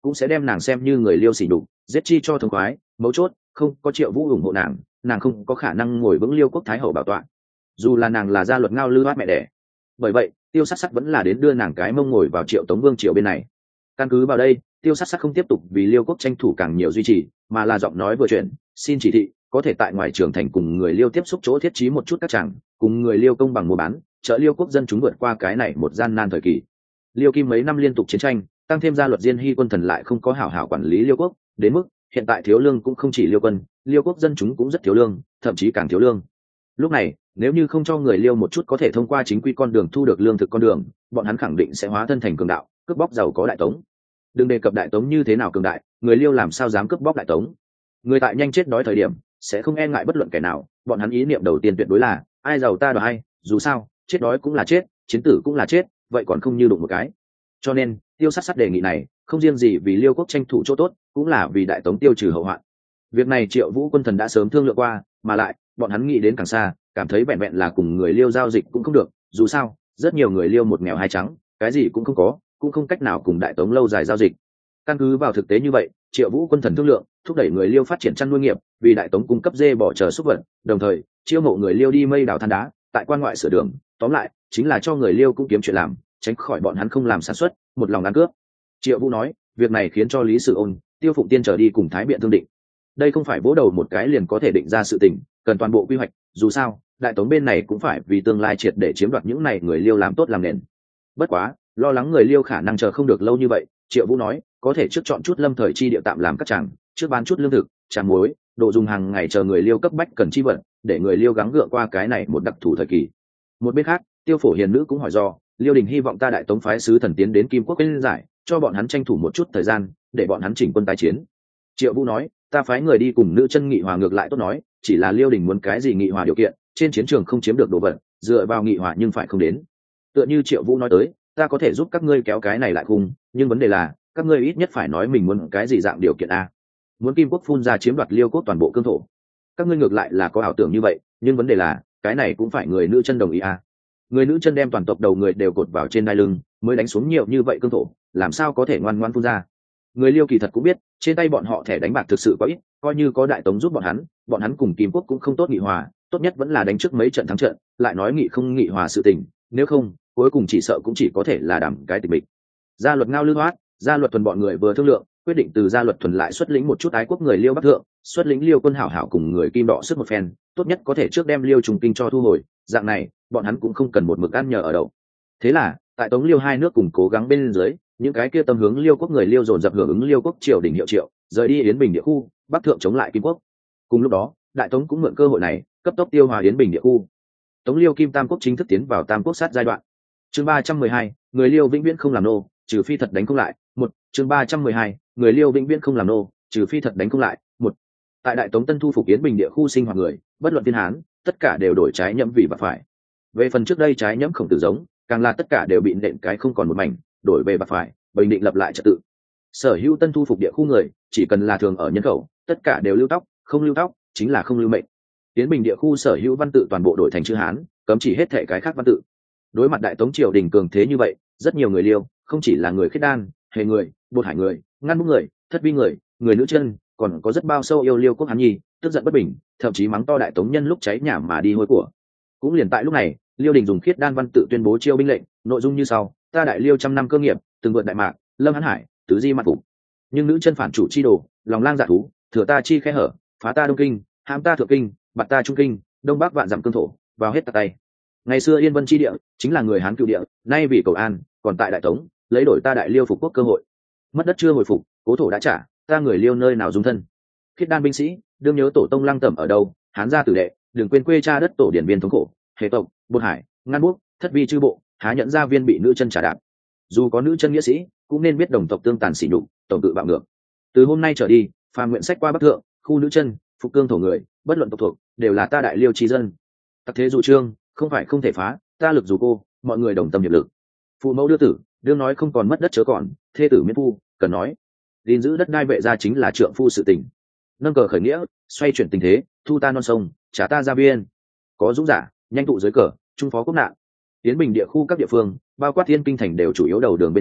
cũng sẽ đem nàng xem như người liêu xỉ đục, giết chi cho thống khoái. Mấu chốt không có Triệu Vũ ủng hộ nàng, nàng không có khả năng ngồi vững liêu quốc thái hậu bảo tọa, dù là nàng là gia luật ngao lư bát mẹ đẻ. Bởi vậy Tiêu Sát Sát vẫn là đến đưa nàng cái mông ngồi vào Triệu Tống Vương triều bên này. Căn cứ vào đây, Tiêu Sát Sát không tiếp tục vì liêu quốc tranh thủ càng nhiều duy trì, mà là giọng nói vừa chuyển, xin chỉ thị có thể tại ngoài trường thành cùng người liêu tiếp xúc chỗ thiết trí một chút các chẳng, cùng người liêu công bằng mua bán, trợ liêu quốc dân chúng vượt qua cái này một gian nan thời kỳ. Liêu Kim mấy năm liên tục chiến tranh, tăng thêm gia luật Diên Hy quân thần lại không có hảo hảo quản lý liêu quốc, đến mức hiện tại thiếu lương cũng không chỉ liêu quân, liêu quốc dân chúng cũng rất thiếu lương, thậm chí càng thiếu lương. Lúc này nếu như không cho người liêu một chút có thể thông qua chính quy con đường thu được lương thực con đường, bọn hắn khẳng định sẽ hóa thân thành cường đạo, cướp bóc giàu có đại tống. Đừng đề cập đại tống như thế nào cường đại, người liêu làm sao dám cướp bóc đại tống. Người tại nhanh chết đói thời điểm sẽ không e ngại bất luận kẻ nào, bọn hắn ý niệm đầu tiên tuyệt đối là ai giàu ta đoạt ai, dù sao chết đói cũng là chết, chiến tử cũng là chết, vậy còn không như đụng một cái. Cho nên Tiêu Sát Sát đề nghị này không riêng gì vì liêu quốc tranh thủ chỗ tốt, cũng là vì đại tống tiêu trừ hậu hoạn. Việc này Triệu Vũ quân thần đã sớm thương lượng qua, mà lại bọn hắn nghĩ đến càng xa, cảm thấy vẹn vẹn là cùng người liêu giao dịch cũng không được, dù sao rất nhiều người liêu một nghèo hai trắng, cái gì cũng không có, cũng không cách nào cùng đại tống lâu dài giao dịch. Căn cứ vào thực tế như vậy, Triệu Vũ quân thần thương lượng thúc đẩy người liêu phát triển chăn nuôi nghiệp, vì đại tống cung cấp dê bò chờ súc vật, đồng thời chiêu mộ người liêu đi mây đào than đá, tại quan ngoại sửa đường, tóm lại chính là cho người liêu cũng kiếm chuyện làm, tránh khỏi bọn hắn không làm sản xuất, một lòng ăn cướp. Triệu Vũ nói việc này khiến cho Lý Sử Ôn, Tiêu Phụng Tiên trở đi cùng Thái Biện thương định. Đây không phải vỗ đầu một cái liền có thể định ra sự tình, cần toàn bộ quy hoạch, dù sao đại tống bên này cũng phải vì tương lai triệt để chiếm đoạt những này người liêu làm tốt làm nền. Bất quá lo lắng người liêu khả năng chờ không được lâu như vậy, Triệu Vũ nói có thể trước chọn chút lâm thời chi địa tạm làm các tràng, trước bán chút lương thực, trà muối, đồ dùng hàng ngày chờ người liêu cấp bách cần chi vật, để người liêu gắng gượng qua cái này một đặc thù thời kỳ. Một bên khác, Tiêu Phổ Hiền nữ cũng hỏi do Liêu Đình hy vọng ta đại tống phái sứ thần tiến đến Kim Quốc bên giải, cho bọn hắn tranh thủ một chút thời gian, để bọn hắn chỉnh quân tái chiến. Triệu Vũ nói ta phái người đi cùng nữ chân nghị hòa ngược lại tốt nói, chỉ là Liêu Đình muốn cái gì nghị hòa điều kiện, trên chiến trường không chiếm được đồ vật, dựa vào nghị hòa nhưng phải không đến. Tựa như Triệu Vũ nói tới, ta có thể giúp các ngươi kéo cái này lại khung, nhưng vấn đề là các ngươi ít nhất phải nói mình muốn cái gì dạng điều kiện a. Muốn Kim Quốc phun ra chiếm đoạt liêu quốc toàn bộ cương thổ, các ngươi ngược lại là có ảo tưởng như vậy, nhưng vấn đề là cái này cũng phải người nữ chân đồng ý a. Người nữ chân đem toàn tộc đầu người đều cột vào trên đai lưng mới đánh xuống nhiều như vậy cương thổ, làm sao có thể ngoan ngoãn phun ra. Người liêu kỳ thật cũng biết trên tay bọn họ thẻ đánh bạc thực sự có ít, coi như có đại tống giúp bọn hắn, bọn hắn cùng Kim Quốc cũng không tốt nghị hòa, tốt nhất vẫn là đánh trước mấy trận thắng trận, lại nói nghị không nghị hòa sự tình, nếu không cuối cùng chỉ sợ cũng chỉ có thể là đảm cái tình mình. Gia luật ngao lư hoát, gia luật thuần bọn người vừa thương lượng, quyết định từ gia luật thuần lại xuất lĩnh một chút ái quốc người liêu bắc thượng, xuất lĩnh liêu quân hảo hảo cùng người kim đỏ sức một phen, tốt nhất có thể trước đem liêu trùng kinh cho thu hồi, dạng này bọn hắn cũng không cần một mực ăn nhờ ở đậu. Thế là tại tống liêu hai nước cùng cố gắng bên dưới, những cái kia tâm hướng liêu quốc người liêu dồn dập hưởng ứng liêu quốc triều đình hiệu triệu, rời đi Yến Bình địa khu, bắc thượng chống lại Kim Quốc. Cùng lúc đó đại tống cũng mượn cơ hội này cấp tốc tiêu hòa Yến Bình địa khu. Tống liêu kim tam quốc chính thức tiến vào tam quốc sát giai đoạn. Chương ba trăm mười hai, người liêu vĩnh viễn không làm nô, trừ phi thật đánh không lại. Một, chương ba trăm mười hai, người liêu vĩnh viễn không làm nô, trừ phi thật đánh không lại. Một, tại đại tống tân thu phục Yến Bình địa khu sinh hoạt người, bất luận thiên hán, tất cả đều đổi trái nhẫm vì bạc phải. Về phần trước đây trái nhẫm khổng tử giống, càng là tất cả đều bị nện cái không còn một mảnh, đổi về bạc phải, bình định lập lại trật tự. Sở hữu tân thu phục địa khu người, chỉ cần là thường ở nhân khẩu, tất cả đều lưu tóc, không lưu tóc chính là không lưu mệnh. Yến Bình địa khu sở hữu văn tự toàn bộ đổi thành chữ hán, cấm chỉ hết thể cái khác văn tự. Đối mặt đại tống triều đình cường thế như vậy, rất nhiều người liêu, không chỉ là người khiết đan, hề người, bột hải người, ngăn bút người, thất vi người, người nữ chân, còn có rất bao sâu yêu liêu quốc hán nhi, tức giận bất bình, thậm chí mắng to đại tống nhân lúc cháy nhà mà đi hôi của. Cũng liền tại lúc này, Liêu Đình dùng khiết đan văn tự tuyên bố chiêu binh lệnh, nội dung như sau: ta đại liêu trăm năm cơ nghiệp, từng vượt đại mạc, lâm hán hải, tứ di mặt phục. Nhưng nữ chân phản chủ chi đồ, lòng lang dạ thú, thừa ta chi khe hở, phá ta đông kinh, hãm ta thượng kinh, bạt ta trung kinh, đông bắc vạn dặm cương thổ, vào hết ta tay. Ngày xưa Yên Vân chi địa chính là người hán cựu địa, nay vì cầu an, còn tại đại tống lấy đổi ta đại liêu phục quốc cơ hội. Mất đất chưa hồi phục, cố thổ đã trả, ta người liêu nơi nào dung thân. Khiết đan binh sĩ đương nhớ tổ tông lăng tẩm ở đâu, hán gia tử đệ đừng quên quê cha đất tổ điển viên thống khổ, hệ tộc bột hải ngăn bút thất vi chư bộ, há nhẫn gia viên bị nữ chân trả đạp. Dù có nữ chân nghĩa sĩ, cũng nên biết đồng tộc tương tàn sỉ nhục, tổng tự bạo ngược. Từ hôm nay trở đi, phàm nguyện sách qua bắc thượng khu nữ chân phục cương thổ người, bất luận tộc thuộc, đều là ta đại liêu tri dân. Tặc thế dụ trương không phải không thể phá, ta lực dù cô, mọi người đồng tâm hiệp lực. Phụ mẫu đưa tử, đương nói không còn mất đất chớ còn, thê tử miễn phu, cần nói gìn giữ đất đai vệ gia chính là trượng phu sự tình. Nâng cờ khởi nghĩa, xoay chuyển tình thế, thu ta non sông, trả ta ra biên. Có dũng giả nhanh tụ dưới cờ, trung phó quốc nạn. Tiến Bình địa khu các địa phương, bao quát Thiên Kinh thành đều chủ yếu đầu đường bên trên,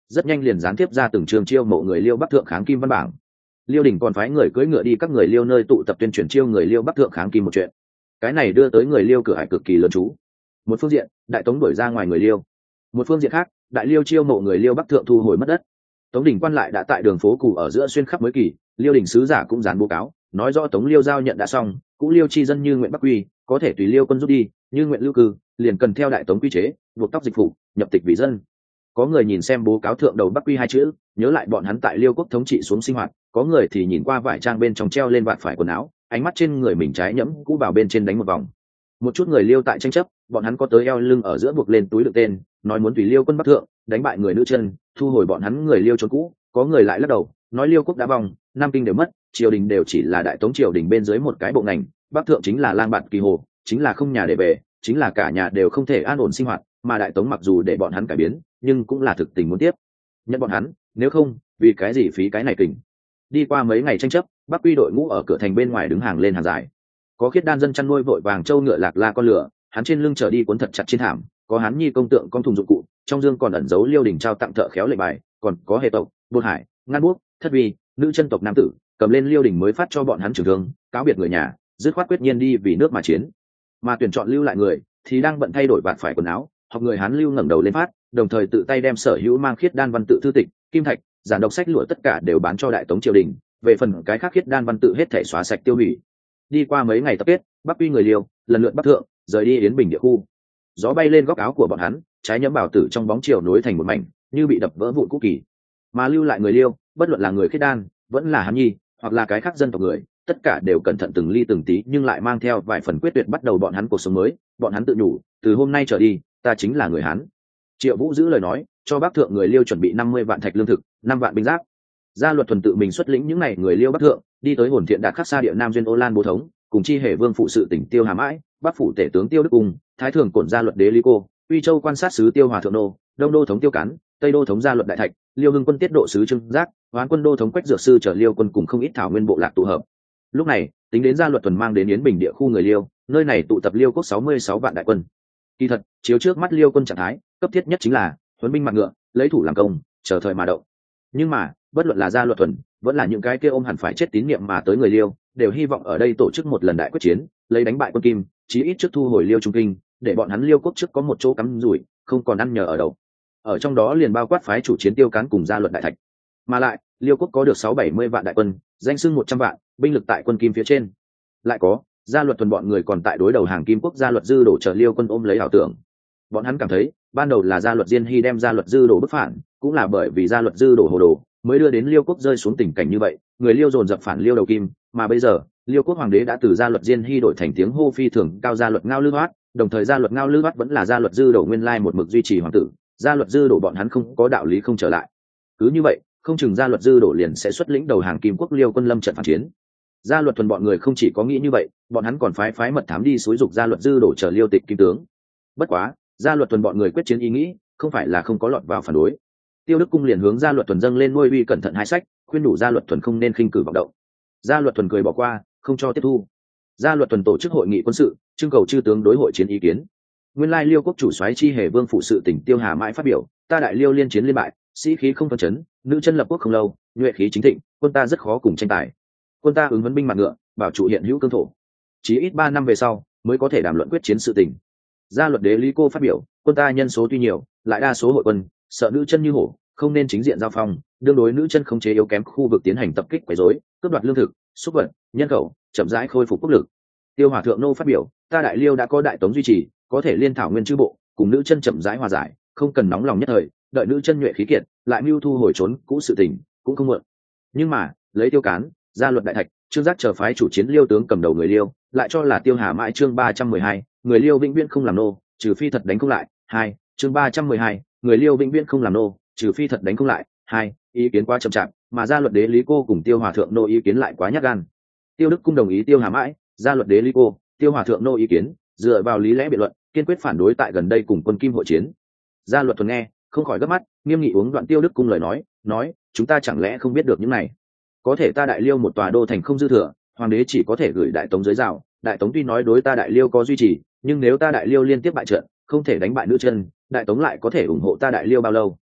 rất nhanh liền gián tiếp ra từng trường chiêu mộ người liêu bắc thượng kháng kim văn bảng. Liêu đình còn phái người cưỡi ngựa đi các người liêu nơi tụ tập tuyên truyền chiêu người liêu bắc thượng kháng kim một chuyện. Cái này đưa tới người liêu cửa hải cực kỳ lớn chú. Một phương diện, đại tống đuổi ra ngoài người liêu. Một phương diện khác, đại liêu chiêu mộ người liêu bắc thượng thu hồi mất đất. Tống đình quan lại đã tại đường phố cù ở giữa xuyên khắp mới kỳ, liêu đình sứ giả cũng dán báo cáo, nói rõ tống liêu giao nhận đã xong, cũng liêu chi dân như nguyện bắc quy, có thể tùy liêu quân rút đi, như nguyện lưu cư, liền cần theo đại tống quy chế, buộc tóc dịch vụ, nhập tịch vị dân. Có người nhìn xem báo cáo thượng đầu bắc quy hai chữ, nhớ lại bọn hắn tại liêu quốc thống trị xuống sinh hoạt, có người thì nhìn qua vải trang bên trong treo lên vạt phải quần áo, ánh mắt trên người mình trái nhẫm cũ vào bên trên đánh một vòng. Một chút người liêu tại tranh chấp, bọn hắn có tới eo lưng ở giữa buộc lên túi đựng tên, nói muốn tùy liêu quân bắc thượng, đánh bại người nữ chân, thu hồi bọn hắn người liêu trốn cũ. Có người lại lắc đầu, nói liêu quốc đã vong, nam kinh đều mất, triều đình đều chỉ là đại tống triều đình bên dưới một cái bộ ngành, bắc thượng chính là lang bạt kỳ hồ, chính là không nhà để về, chính là cả nhà đều không thể an ổn sinh hoạt, mà đại tống mặc dù để bọn hắn cải biến, nhưng cũng là thực tình muốn tiếp nhận bọn hắn, nếu không vì cái gì phí cái này kình. Đi qua mấy ngày tranh chấp, bắc quy đội ngũ ở cửa thành bên ngoài đứng hàng lên hàng dài. Có khiết đan dân chăn nuôi vội vàng trâu ngựa lạc la con lửa, hắn trên lưng trở đi cuốn thật chặt trên thảm, có hắn nhi công tượng con thùng dụng cụ, trong dương còn ẩn giấu liêu đình trao tặng thợ khéo lệnh bài, còn có hệ tộc bột hải ngăn buốc thất vi nữ chân tộc nam tử cầm lên liêu đình mới phát cho bọn hắn trường thương, cáo biệt người nhà, dứt khoát quyết nhiên đi vì nước mà chiến. Mà tuyển chọn lưu lại người thì đang bận thay đổi vạt phải quần áo, học người hán lưu ngẩng đầu lên phát, đồng thời tự tay đem sở hữu mang khiết đan văn tự thư tịch, kim thạch, giản độc sách lụa tất cả đều bán cho đại tống triều đình. Về phần cái khác khiết đan văn tự hết thể xóa sạch tiêu hủy. Đi qua mấy ngày tập kết, bắc quy người liêu lần lượt bắc thượng rời đi yến bình địa khu. Gió bay lên góc áo của bọn hắn, trái nhẫm bảo tử trong bóng chiều nối thành một mảnh, như bị đập vỡ vụn cũ kỳ. Mà lưu lại người liêu, bất luận là người khiết đan vẫn là hán nhi hoặc là cái khác dân tộc người, tất cả đều cẩn thận từng ly từng tí, nhưng lại mang theo vài phần quyết tuyệt bắt đầu bọn hắn cuộc sống mới. Bọn hắn tự nhủ, từ hôm nay trở đi ta chính là người hán. Triệu Vũ giữ lời nói, cho bắc thượng người liêu chuẩn bị năm mươi vạn thạch lương thực, năm vạn binh giáp. Gia Luật Thuần tự mình xuất lĩnh những này người liêu bắc thượng đi tới hồn thiện đạt khắc xa địa nam duyên ô lan bố thống, cùng chi hệ vương phụ sự tỉnh tiêu hà mãi, bắc phủ tể tướng tiêu đức cung, thái thường cổn gia luật đế lý cô, uy châu quan sát sứ tiêu hòa thượng nô, đông đô thống tiêu cán, tây đô thống gia luật đại thạch, liêu hưng quân tiết độ sứ trương giác, hoán quân đô thống quách dược sư trở liêu quân cùng không ít thảo nguyên bộ lạc tụ hợp. Lúc này tính đến Gia Luật Thuần mang đến yến bình địa khu người liêu, nơi này tụ tập liêu quốc sáu mươi sáu vạn đại quân. Kỳ thật chiếu trước mắt liêu quân trạng thái, cấp thiết nhất chính là huấn binh mặt ngựa, lấy thủ làm công, chờ thời mà động. Nhưng mà bất luận là Gia Luật Thuần vẫn là những cái kia ôm hẳn phải chết tín niệm mà tới người liêu, đều hy vọng ở đây tổ chức một lần đại quyết chiến, lấy đánh bại quân kim, chí ít trước thu hồi liêu trung kinh, để bọn hắn liêu quốc trước có một chỗ cắm rủi, không còn ăn nhờ ở đậu. Ở trong đó liền bao quát phái chủ chiến tiêu cán cùng Gia Luật đại thạch. Mà lại liêu quốc có được sáu bảy mươi vạn đại quân, danh xưng một trăm vạn binh lực tại quân kim phía trên. Lại có Gia Luật Thuần bọn người còn tại đối đầu hàng kim quốc Gia Luật dư đổ chờ liêu quân ôm lấy ảo tưởng. Bọn hắn cảm thấy ban đầu là Gia Luật Diên Hy đem Gia Luật dư đổ bức phản, cũng là bởi vì Gia Luật dư đổ hồ đồ mới đưa đến liêu quốc rơi xuống tình cảnh như vậy, người liêu dồn dập phản liêu đầu kim. Mà bây giờ liêu quốc hoàng đế đã từ Gia Luật Diên Hy đổi thành tiếng hô phi thường cao Gia Luật Ngao Lư Hoát, đồng thời Gia Luật Ngao Lư Hoát vẫn là Gia Luật dư đổ nguyên lai một mực duy trì hoàng tử. Gia Luật dư đổ bọn hắn không có đạo lý không trở lại. Cứ như vậy không chừng Gia Luật dư đổ liền sẽ xuất lĩnh đầu hàng kim quốc liêu quân lâm trận phản chiến. Gia Luật Thuần bọn người không chỉ có nghĩ như vậy, bọn hắn còn phái phái mật thám đi xúi dục Gia Luật dư đổ trở liêu tịch kim tướng. Bất quá Gia Luật Thuần bọn người quyết chiến ý nghĩ không phải là không có lọt vào phản đối. Tiêu Đức Cung liền hướng Gia Luật Thuần dâng lên nuôi uy cẩn thận hai sách, khuyên đủ Gia Luật Thuần không nên khinh cử vọng động. Gia Luật Thuần cười bỏ qua, không cho tiếp thu. Gia Luật Thuần tổ chức hội nghị quân sự, trưng cầu chư tướng đối hội chiến ý kiến. Nguyên lai liêu quốc chủ soái chi hề vương phụ sự tỉnh tiêu hà mãi phát biểu, ta đại liêu liên chiến liên bại, sĩ khí không phân chấn, nữ chân lập quốc không lâu, nhuệ khí chính thịnh, quân ta rất khó cùng tranh tài. Quân ta ứng vấn binh mặt ngựa, bảo trụ hiện hữu cương thổ, chí ít ba năm về sau mới có thể đàm luận quyết chiến sự tình. Gia Luật đế lý cô phát biểu, quân ta nhân số tuy nhiều, lại đa số hội quân, sợ nữ chân như hổ, không nên chính diện giao phong, đương đối nữ chân không chế yếu kém khu vực tiến hành tập kích quấy rối, cướp đoạt lương thực, xúc vật, nhân khẩu, chậm rãi khôi phục quốc lực. Tiêu Hòa thượng nô phát biểu, ta đại liêu đã có đại tống duy trì, có thể liên thảo nguyên chư bộ, cùng nữ chân chậm rãi hòa giải, không cần nóng lòng nhất thời, đợi nữ chân nhuệ khí kiệt, lại mưu thu hồi trốn cũ sự tình, cũng không muộn. Nhưng mà lấy tiêu cán, Gia Luật đại thạch, trương giác chờ phái chủ chiến liêu tướng cầm đầu người liêu, lại cho là tiêu hà mãi chương ba trăm mười hai, người liêu vĩnh viễn không làm nô, trừ phi thật đánh không lại. Hai chương ba trăm mười hai, người liêu vĩnh viễn không làm nô, trừ phi thật đánh không lại. Hai ý kiến quá chậm chạp, mà Gia Luật đế lý cô cùng tiêu hòa thượng nô ý kiến lại quá nhát gan. Tiêu Đức Cung đồng ý tiêu hà mãi, Gia Luật đế lý cô, tiêu hòa thượng nô ý kiến, dựa vào lý lẽ biện luận, kiên quyết phản đối tại gần đây cùng quân kim hội chiến. Gia Luật Thuần nghe không khỏi gấp mắt, nghiêm nghị uống đoạn Tiêu Đức Cung lời nói, nói chúng ta chẳng lẽ không biết được những này? Có thể ta đại liêu một tòa đô thành không dư thừa, hoàng đế chỉ có thể gửi đại tống dưới rào. Đại tống tuy nói đối ta đại liêu có duy trì, nhưng nếu ta đại liêu liên tiếp bại trận, không thể đánh bại nữ chân, đại tống lại có thể ủng hộ ta đại liêu bao lâu?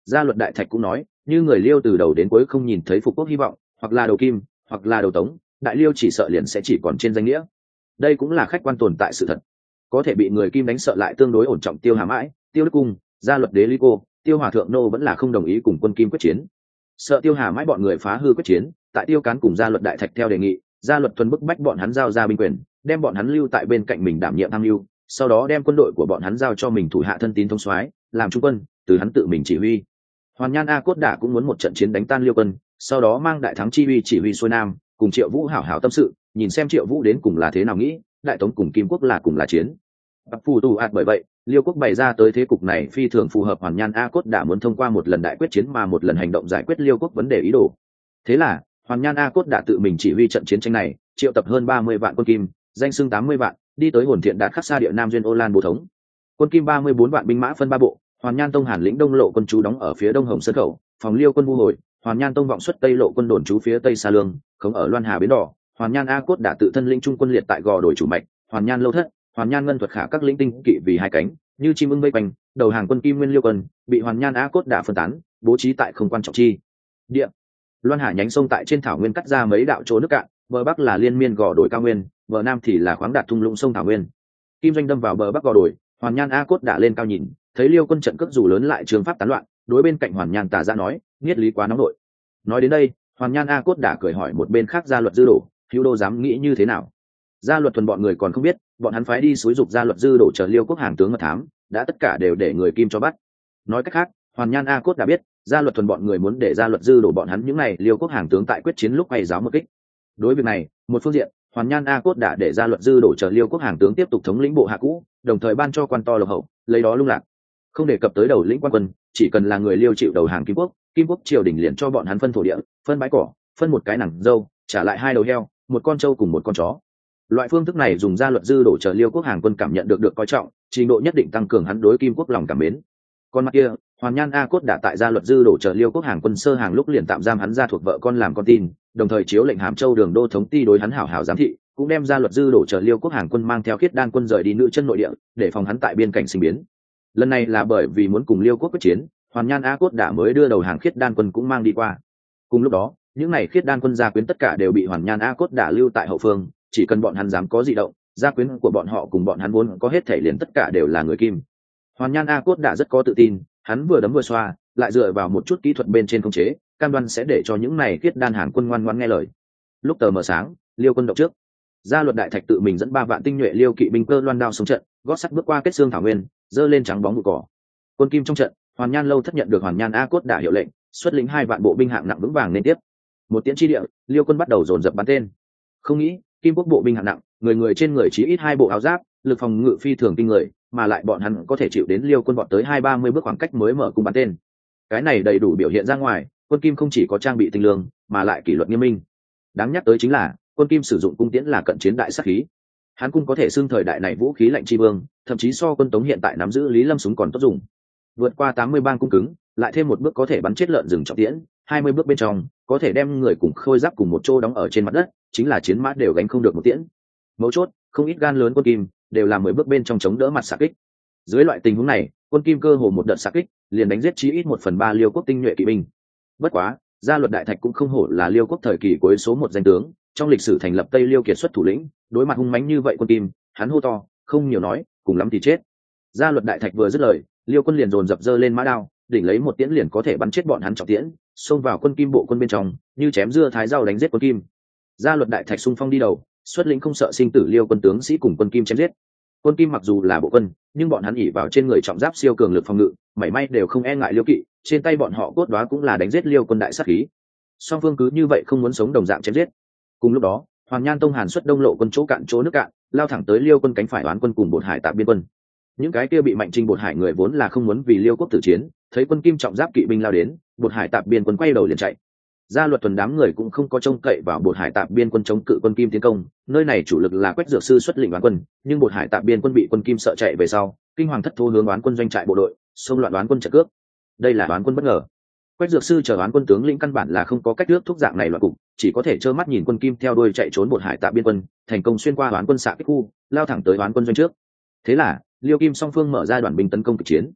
Gia luật đại thạch cũng nói, như người Liêu từ đầu đến cuối không nhìn thấy phục quốc hy vọng, hoặc là đầu Kim, hoặc là đầu Tống, đại Liêu chỉ sợ liền sẽ chỉ còn trên danh nghĩa. Đây cũng là khách quan tồn tại sự thật. Có thể bị người Kim đánh sợ lại tương đối ổn trọng Tiêu Hà Mãi, Tiêu Đức Cung, Gia luật đế Lý Cô, Tiêu Hòa thượng nô vẫn là không đồng ý cùng quân Kim quyết chiến. Sợ Tiêu Hà Mãi bọn người phá hư quyết chiến, tại Tiêu Cán cùng Gia luật đại thạch theo đề nghị, Gia luật thuần bức bách bọn hắn giao ra binh quyền, đem bọn hắn lưu tại bên cạnh mình đảm nhiệm tham mưu, sau đó đem quân đội của bọn hắn giao cho mình thủ hạ thân tín thống soái, làm trung quân, từ hắn tự mình chỉ huy. Hoàn Nhan A Cốt Đả cũng muốn một trận chiến đánh tan Liêu quân, sau đó mang đại thắng chi uy chỉ huy xuôi nam, cùng Triệu Vũ hảo hảo tâm sự, nhìn xem Triệu Vũ đến cùng là thế nào nghĩ, đại tống cùng Kim quốc là cùng là chiến. Bắc phù tù ạt bởi vậy, Liêu quốc bày ra tới thế cục này phi thường phù hợp Hoàn Nhan A Cốt Đả muốn thông qua một lần đại quyết chiến mà một lần hành động giải quyết Liêu quốc vấn đề ý đồ. Thế là, Hoàn Nhan A Cốt Đả tự mình chỉ huy trận chiến tranh này, triệu tập hơn ba mươi vạn quân Kim, danh xưng tám mươi vạn, đi tới Hồn Thiện Đạt khắc xa địa Nam duyên Ô Lan Bố thống. Quân Kim ba mươi bốn vạn binh mã phân ba bộ, Hoàn Nhan Tông Hàn lĩnh đông lộ quân chú đóng ở phía đông Hồng Sơn khẩu, phòng Liêu quân vu hồi, Hoàn Nhan Tông vọng xuất tây lộ quân đồn trú phía tây Sa Lương, khống ở Loan Hà bến đỏ, Hoàn Nhan A Cốt Đả tự thân lĩnh trung quân liệt tại gò đổi chủ mạch, Hoàn Nhan Lâu Thất, Hoàn Nhan Ngân Thuật Khả các lĩnh tinh kỵ vì hai cánh, như chim ưng vây quanh, đầu hàng quân Kim Nguyên Liêu quân, bị Hoàn Nhan A Cốt Đả phân tán, bố trí tại không quan trọng chi địa. Loan Hà nhánh sông tại trên thảo nguyên cắt ra mấy đạo chỗ nước cạn, bờ bắc là liên miên gò đổi cao nguyên, bờ nam thì là khoáng đạt thung lũng sông thảo nguyên. Kim doanh đâm vào bờ bắc gò đổi, Hoàn Nhan A Cốt Đả lên cao nhìn, thấy Liêu quân trận cước dù lớn lại trường pháp tán loạn, đối bên cạnh Hoàn Nhan Tả Dạ nói, nghiết lý quá nóng nội. Nói đến đây, Hoàn Nhan A Cốt Đả cười hỏi một bên khác Gia luật dư đổ, hữu đô dám nghĩ như thế nào? Gia luật thuần bọn người còn không biết, bọn hắn phái đi xúi dục Gia luật dư đổ chờ Liêu quốc hàng tướng mật thám, đã tất cả đều để người Kim cho bắt. Nói cách khác, Hoàn Nhan A Cốt đã biết, Gia luật thuần bọn người muốn để Gia luật dư đổ bọn hắn những này Liêu quốc hàng tướng tại quyết chiến lúc hay giáo một kích. Đối việc này, một phương diện, Hoàn Nhan A Cốt đã để Gia luật dư đổ chờ Liêu quốc hàng tướng tiếp tục thống lĩnh bộ hạ cũ, đồng thời ban cho quan to lộc hậu, lấy đó lung lạc. Không đề cập tới đầu lĩnh quan quân, chỉ cần là người Liêu chịu đầu hàng Kim quốc, Kim quốc triều đình liền cho bọn hắn phân thổ địa, phân bãi cỏ, phân một cái nàng dâu, trả lại hai đầu heo, một con trâu cùng một con chó. Loại phương thức này dùng Gia luật dư đổ chờ Liêu quốc hàng quân cảm nhận được được coi trọng, trình độ nhất định tăng cường hắn đối Kim quốc lòng cảm mến. Con mặt kia, Hoàn Nhan A Cốt đã tại Gia luật dư đổ chờ Liêu quốc hàng quân sơ hàng lúc liền tạm giam hắn ra thuộc vợ con làm con tin, đồng thời chiếu lệnh Hàm Châu Đường đô thống ty đối hắn hảo hảo giám thị, cũng đem Gia luật dư đổ chờ Liêu quốc hàng quân mang theo Khiết Đan quân rời đi nữ chân nội địa, để phòng hắn tại biên cảnh sinh biến. Lần này là bởi vì muốn cùng Liêu quốc quyết chiến, Hoàn Nhan A Cốt đã mới đưa đầu hàng Khiết Đan quân cũng mang đi qua. Cùng lúc đó, những này Khiết Đan quân gia quyến tất cả đều bị Hoàn Nhan A Cốt đã lưu tại hậu phương, chỉ cần bọn hắn dám có dị động, gia quyến của bọn họ cùng bọn hắn vốn có hết thể liền tất cả đều là người Kim. Hoàn Nhan A Cốt đã rất có tự tin, hắn vừa đấm vừa xoa, lại dựa vào một chút kỹ thuật bên trên khống chế, cam đoan sẽ để cho những này Khiết Đan hàng quân ngoan ngoãn nghe lời. Lúc tờ mờ sáng, Liêu quân động trước. Gia luật đại thạch tự mình dẫn ba vạn tinh nhuệ Liêu kỵ binh cơ loan đao xuống trận, gót sắt bước qua kết xương thảo nguyên, dơ lên trắng bóng bụi cỏ. Quân Kim trong trận, Hoàn Nhan Lâu Thất nhận được Hoàn Nhan A Cốt đã hiệu lệnh, xuất lĩnh hai vạn bộ binh hạng nặng vững vàng lên tiếp. Một tiễn chi địa, Liêu quân bắt đầu dồn dập bắn tên. Không nghĩ, Kim quốc bộ binh hạng nặng, người người trên người chỉ ít hai bộ áo giáp, lực phòng ngự phi thường kinh người, mà lại bọn hắn có thể chịu đến Liêu quân bọn tới hai ba mươi bước khoảng cách mới mở cung bắn tên. Cái này đầy đủ biểu hiện ra ngoài, quân Kim không chỉ có trang bị tinh lương, mà lại kỷ luật nghiêm minh. Đáng nhắc tới chính là, quân Kim sử dụng cung tiễn là cận chiến đại sát khí. Hắn cung có thể xưng thời đại này vũ khí lạnh chi vương, thậm chí so quân Tống hiện tại nắm giữ Lý Lâm súng còn tốt dùng. Vượt qua tám mươi bang cung cứng, lại thêm một bước có thể bắn chết lợn rừng trọng tiễn, hai mươi bước bên trong có thể đem người cùng khôi giáp cùng một chỗ đóng ở trên mặt đất, chính là chiến mã đều gánh không được một tiễn. Mấu chốt, không ít gan lớn quân Kim đều làm mười bước bên trong chống đỡ mặt xạ kích. Dưới loại tình huống này, quân Kim cơ hồ một đợt xạ kích liền đánh giết chí ít một phần ba Liêu quốc tinh nhuệ kỵ binh. Bất quá, Gia luật đại thạch cũng không hổ là Liêu quốc thời kỳ cuối số một danh tướng, trong lịch sử thành lập Tây Liêu kiệt xuất thủ lĩnh, đối mặt hung mãnh như vậy quân Kim, hắn hô to, không nhiều nói, cùng lắm thì chết. Gia luật đại thạch vừa dứt lời, Liêu quân liền dồn dập dơ lên mã đao, đỉnh lấy một tiễn liền có thể bắn chết bọn hắn trọng tiễn, xông vào quân Kim bộ quân bên trong, như chém dưa thái rau đánh giết quân Kim. Gia luật đại thạch xung phong đi đầu, xuất lĩnh không sợ sinh tử Liêu quân tướng sĩ cùng quân Kim chém giết. Quân Kim mặc dù là bộ quân, nhưng bọn hắn ỉ vào trên người trọng giáp siêu cường lực phòng ngự, mảy may đều không e ngại Liêu kỵ, trên tay bọn họ cốt đoá cũng là đánh giết Liêu quân đại sát khí. Song phương cứ như vậy không muốn sống đồng dạng chém giết. Cùng lúc đó, Hoàn Nhan Tông Hàn xuất đông lộ quân chỗ cạn chỗ nước cạn, lao thẳng tới Liêu quân cánh phải oán quân cùng Bột Hải Tạp biên quân. Những cái kia bị Mạnh Trinh Bột Hải người vốn là không muốn vì Liêu quốc tử chiến, thấy quân Kim trọng giáp kỵ binh lao đến, Bột Hải Tạp biên quân quay đầu liền chạy. Gia luật tuần đám người cũng không có trông cậy vào Bột Hải Tạp biên quân chống cự quân Kim tiến công, nơi này chủ lực là Quách Dược Sư xuất lĩnh oán quân, nhưng Bột Hải Tạp biên quân bị quân Kim sợ chạy về sau, kinh hoàng thất thố hướng oán quân doanh trại bộ đội, xông loạn oán quân trận cướp. Đây là oán quân bất ngờ. Quách Dược Sư chờ oán quân tướng lĩnh căn bản là không có cách trước thúc dạng này loạn cục, chỉ có thể trơ mắt nhìn quân Kim theo đuôi chạy trốn Bột Hải Tạp biên quân, thành công xuyên qua oán quân xạ kích khu, lao thẳng tới oán quân doanh trước. Thế là, Liêu Kim song phương mở ra đoàn binh tấn công kịch chiến.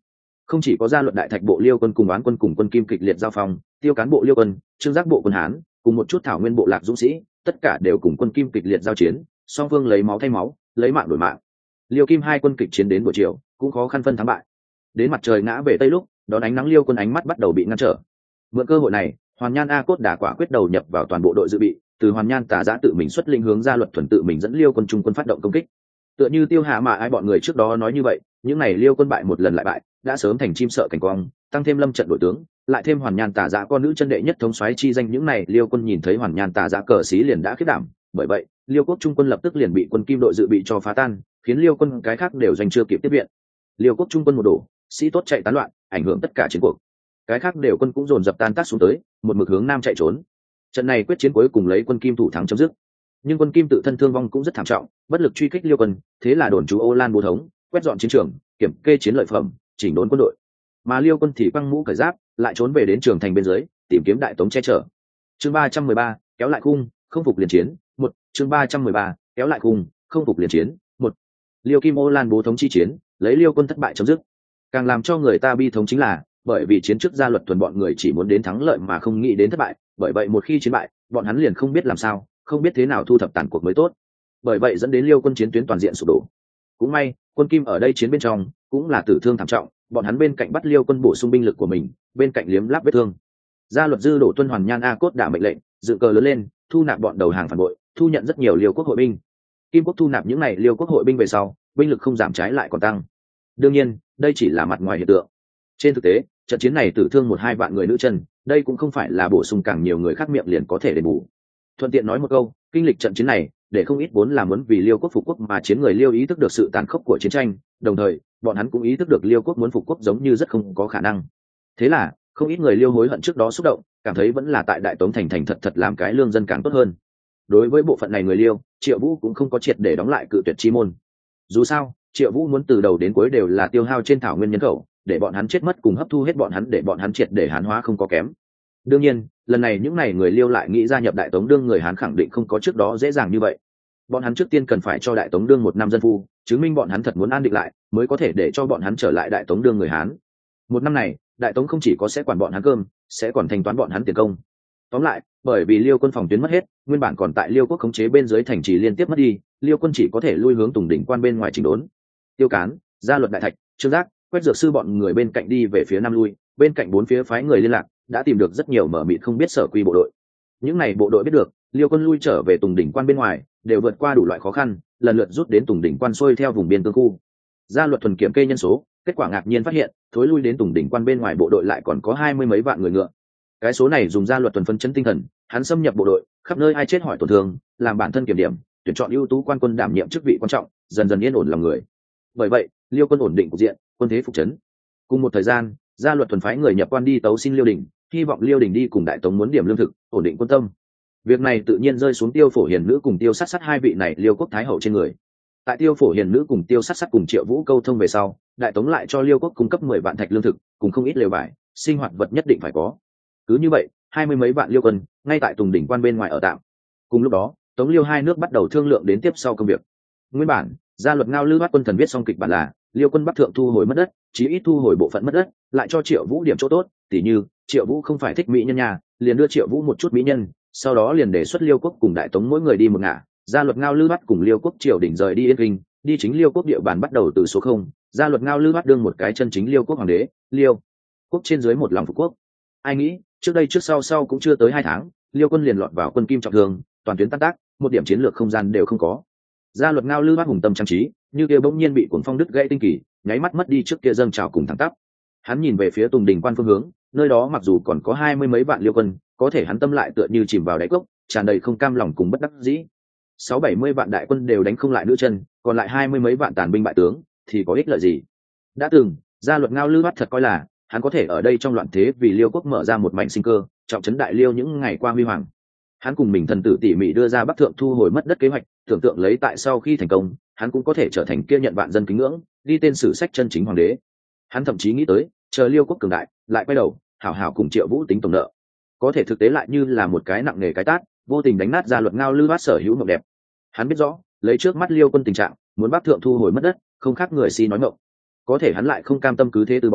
Không chỉ có gia luật đại thạch bộ liêu quân cùng oán quân cùng quân kim kịch liệt giao phong, tiêu cán bộ liêu quân, trương giác bộ quân hán cùng một chút thảo nguyên bộ lạc dũng sĩ, tất cả đều cùng quân kim kịch liệt giao chiến, song phương lấy máu thay máu, lấy mạng đổi mạng. Liêu kim hai quân kịch chiến đến buổi chiều cũng khó khăn phân thắng bại. Đến mặt trời ngã về tây lúc, đón ánh nắng liêu quân ánh mắt bắt đầu bị ngăn trở. Mượn cơ hội này, Hoàn Nhan A Cốt đã quả quyết đầu nhập vào toàn bộ đội dự bị, từ Hoàn Nhan Tà Giã tự mình xuất linh hướng ra luật thuần tự mình dẫn liêu quân trung quân phát động công kích. Tựa như Tiêu Hà mà ai bọn người trước đó nói như vậy, những này liêu quân bại một lần lại bại, đã sớm thành chim sợ cảnh quang, tăng thêm lâm trận đội tướng, lại thêm Hoàn Nhan Tà Giã con nữ chân đệ nhất thống soái chi danh, những này liêu quân nhìn thấy Hoàn Nhan Tà Giã cờ xí liền đã khiếp đảm, bởi vậy liêu quốc trung quân lập tức liền bị quân kim đội dự bị cho phá tan, khiến liêu quân cái khác đều doanh chưa kịp tiếp viện. Liêu quốc trung quân một đổ, sĩ tốt chạy tán loạn, ảnh hưởng tất cả chiến cuộc. Cái khác đều quân cũng dồn dập tan tác xuống tới, một mực hướng nam chạy trốn. Trận này quyết chiến cuối cùng lấy quân kim thủ thắng chấm dứt. Nhưng quân kim tự thân thương vong cũng rất thảm trọng, bất lực truy kích liêu quân, thế là đồn trú Ô Lan bố thống, quét dọn chiến trường, kiểm kê chiến lợi phẩm, chỉnh đốn quân đội. Mà liêu quân thì băng mũ cởi giáp, lại trốn về đến trường thành bên dưới, tìm kiếm đại tống che chở. Chương ba trăm mười ba, kéo lại khung, không phục liền chiến. Một, chương ba trăm mười ba, kéo lại khung, không phục liền chiến. Một. Liêu Kim Ô Lan bố thống chi chiến, lấy liêu quân thất bại chấm dứt. Càng làm cho người ta bi thống chính là, bởi vì chiến trước gia luật thuần bọn người chỉ muốn đến thắng lợi mà không nghĩ đến thất bại, bởi vậy một khi chiến bại, bọn hắn liền không biết làm sao, không biết thế nào thu thập tàn cuộc mới tốt. Bởi vậy dẫn đến liêu quân chiến tuyến toàn diện sụp đổ. Cũng may, quân kim ở đây chiến bên trong cũng là tử thương thảm trọng, bọn hắn bên cạnh bắt liêu quân bổ sung binh lực của mình, bên cạnh liếm láp vết thương. Gia luật dư đổ tuân Hoàn Nhan A Cốt đã mệnh lệnh, dựng cờ lớn lên, thu nạp bọn đầu hàng phản bội, thu nhận rất nhiều liêu quốc hội binh. Kim quốc thu nạp những này liêu quốc hội binh về sau, binh lực không giảm trái lại còn tăng. Đương nhiên, đây chỉ là mặt ngoài hiện tượng. Trên thực tế, trận chiến này tử thương một hai vạn người nữ chân, đây cũng không phải là bổ sung càng nhiều người khác miệng liền có thể đền bù. Thuận tiện nói một câu, kinh lịch trận chiến này, để không ít vốn là muốn vì liêu quốc phục quốc mà chiến người liêu ý thức được sự tàn khốc của chiến tranh, đồng thời bọn hắn cũng ý thức được liêu quốc muốn phục quốc giống như rất không có khả năng. Thế là không ít người liêu hối hận trước đó xúc động, cảm thấy vẫn là tại đại tống thành thành thật thật làm cái lương dân càng tốt hơn. Đối với bộ phận này người liêu, Triệu Vũ cũng không có triệt để đóng lại cự tuyệt chi môn. Dù sao, Triệu Vũ muốn từ đầu đến cuối đều là tiêu hao trên thảo nguyên nhân khẩu, để bọn hắn chết mất cùng hấp thu hết bọn hắn, để bọn hắn triệt để hán hóa không có kém. Đương nhiên, lần này những này người liêu lại nghĩ gia nhập đại tống đương người hán khẳng định không có trước đó dễ dàng như vậy. Bọn hắn trước tiên cần phải cho đại tống đương một năm dân phu, chứng minh bọn hắn thật muốn an định lại, mới có thể để cho bọn hắn trở lại đại tống đương người hán. Một năm này, đại tống không chỉ có sẽ quản bọn hắn cơm, sẽ còn thanh toán bọn hắn tiền công. Tóm lại, bởi vì liêu quân phòng tuyến mất hết, nguyên bản còn tại liêu quốc khống chế bên dưới thành trì liên tiếp mất đi, liêu quân chỉ có thể lui hướng Tùng đỉnh quan bên ngoài chỉnh đốn. Tiêu Cán, Gia Luật đại thạch, Trương Giác, Quét Dược sư bọn người bên cạnh đi về phía nam lui, bên cạnh bốn phía phái người liên lạc, đã tìm được rất nhiều mở mịt không biết sở quy bộ đội. Những này bộ đội biết được, liêu quân lui trở về Tùng đỉnh quan bên ngoài, đều vượt qua đủ loại khó khăn, lần lượt rút đến Tùng đỉnh quan xuôi theo vùng biên cương khu. Gia Luật thuần kiểm kê nhân số, kết quả ngạc nhiên phát hiện, thối lui đến Tùng đỉnh quan bên ngoài bộ đội lại còn có hai mươi mấy vạn người ngựa. Cái số này dùng Gia Luật thuần phân chấn tinh thần, hắn xâm nhập bộ đội, khắp nơi ai chết hỏi tổn thương, làm bản thân kiểm điểm, tuyển chọn ưu tú quan quân đảm nhiệm chức vị quan trọng, dần dần yên ổn lòng người. Bởi vậy, liêu quân ổn định cục diện, quân thế phục chấn. Cùng một thời gian, Gia Luật thuần phái người nhập quan đi tấu xin liêu đình, hy vọng liêu đình đi cùng đại tống muốn điểm lương thực, ổn định quân tâm. Việc này tự nhiên rơi xuống Tiêu Phổ Hiền nữ cùng Tiêu Sát Sát hai vị này liêu quốc thái hậu trên người. Tại Tiêu Phổ Hiền nữ cùng Tiêu Sát Sát cùng Triệu Vũ câu thông về sau, đại tống lại cho liêu quốc cung cấp mười vạn thạch lương thực, cùng không ít lều vải, sinh hoạt vật nhất định phải có. Cứ như vậy, hai mươi mấy vạn liêu quân ngay tại Tùng đỉnh quan bên ngoài ở tạm. Cùng lúc đó, tống liêu hai nước bắt đầu thương lượng đến tiếp sau công việc. Nguyên bản, Gia Luật Ngao Lư Bát quân thần viết xong kịch bản là liêu quân bắc thượng thu hồi mất đất, chí ít thu hồi bộ phận mất đất, lại cho Triệu Vũ điểm chỗ tốt, tỉ như Triệu Vũ không phải thích mỹ nhân nhà, liền đưa Triệu Vũ một chút mỹ nhân, sau đó liền đề xuất liêu quốc cùng đại tống mỗi người đi một ngả. Gia Luật Ngao Lư Bát cùng liêu quốc triều đỉnh rời đi Yên Kinh, đi chính liêu quốc địa bàn bắt đầu từ số không. Gia Luật Ngao Lư Bát đương một cái chân chính liêu quốc hoàng đế, liêu quốc trên dưới một lòng phục quốc. Ai nghĩ, trước đây trước sau sau cũng chưa tới hai tháng, liêu quân liền lọt vào quân kim trọng thương, toàn tuyến tan tác, một điểm chiến lược không gian đều không có. Gia Luật Ngao Lư Bát hùng tâm trang trí, như kia bỗng nhiên bị cuồng phong đứt gãy tinh kỳ, nháy mắt mất đi trước kia dâng trào cùng thẳng tắp. Hắn nhìn về phía Tùng đỉnh quan phương hướng, nơi đó mặc dù còn có hai mươi mấy vạn liêu quân, có thể hắn tâm lại tựa như chìm vào đáy cốc, tràn đầy không cam lòng cùng bất đắc dĩ. Sáu bảy mươi vạn đại quân đều đánh không lại nữ chân, còn lại hai mươi mấy vạn tàn binh bại tướng, thì có ích lợi gì? Đã từng, Gia Luật Ngao Lư Bát thật coi là hắn có thể ở đây trong loạn thế vì liêu quốc mở ra một mảnh sinh cơ, trọng trấn đại liêu những ngày qua huy hoàng. Hắn cùng mình thần tử tỉ mỉ đưa ra bắc thượng thu hồi mất đất kế hoạch, tưởng tượng lấy tại sau khi thành công, hắn cũng có thể trở thành kia nhận vạn dân kính ngưỡng, đi tên sử sách chân chính hoàng đế. Hắn thậm chí nghĩ tới, chờ liêu quốc cường đại, lại quay đầu, hảo hảo cùng Triệu Vũ tính tổng nợ. Có thể thực tế lại như là một cái nặng nề cái tát, vô tình đánh nát Gia Luật Ngao Lư Bát sở hữu mộng đẹp. Hắn biết rõ, lấy trước mắt liêu quân tình trạng, muốn bắc thượng thu hồi mất đất, không khác người si nói mộng. Có thể hắn lại không cam tâm cứ thế từ bỏ,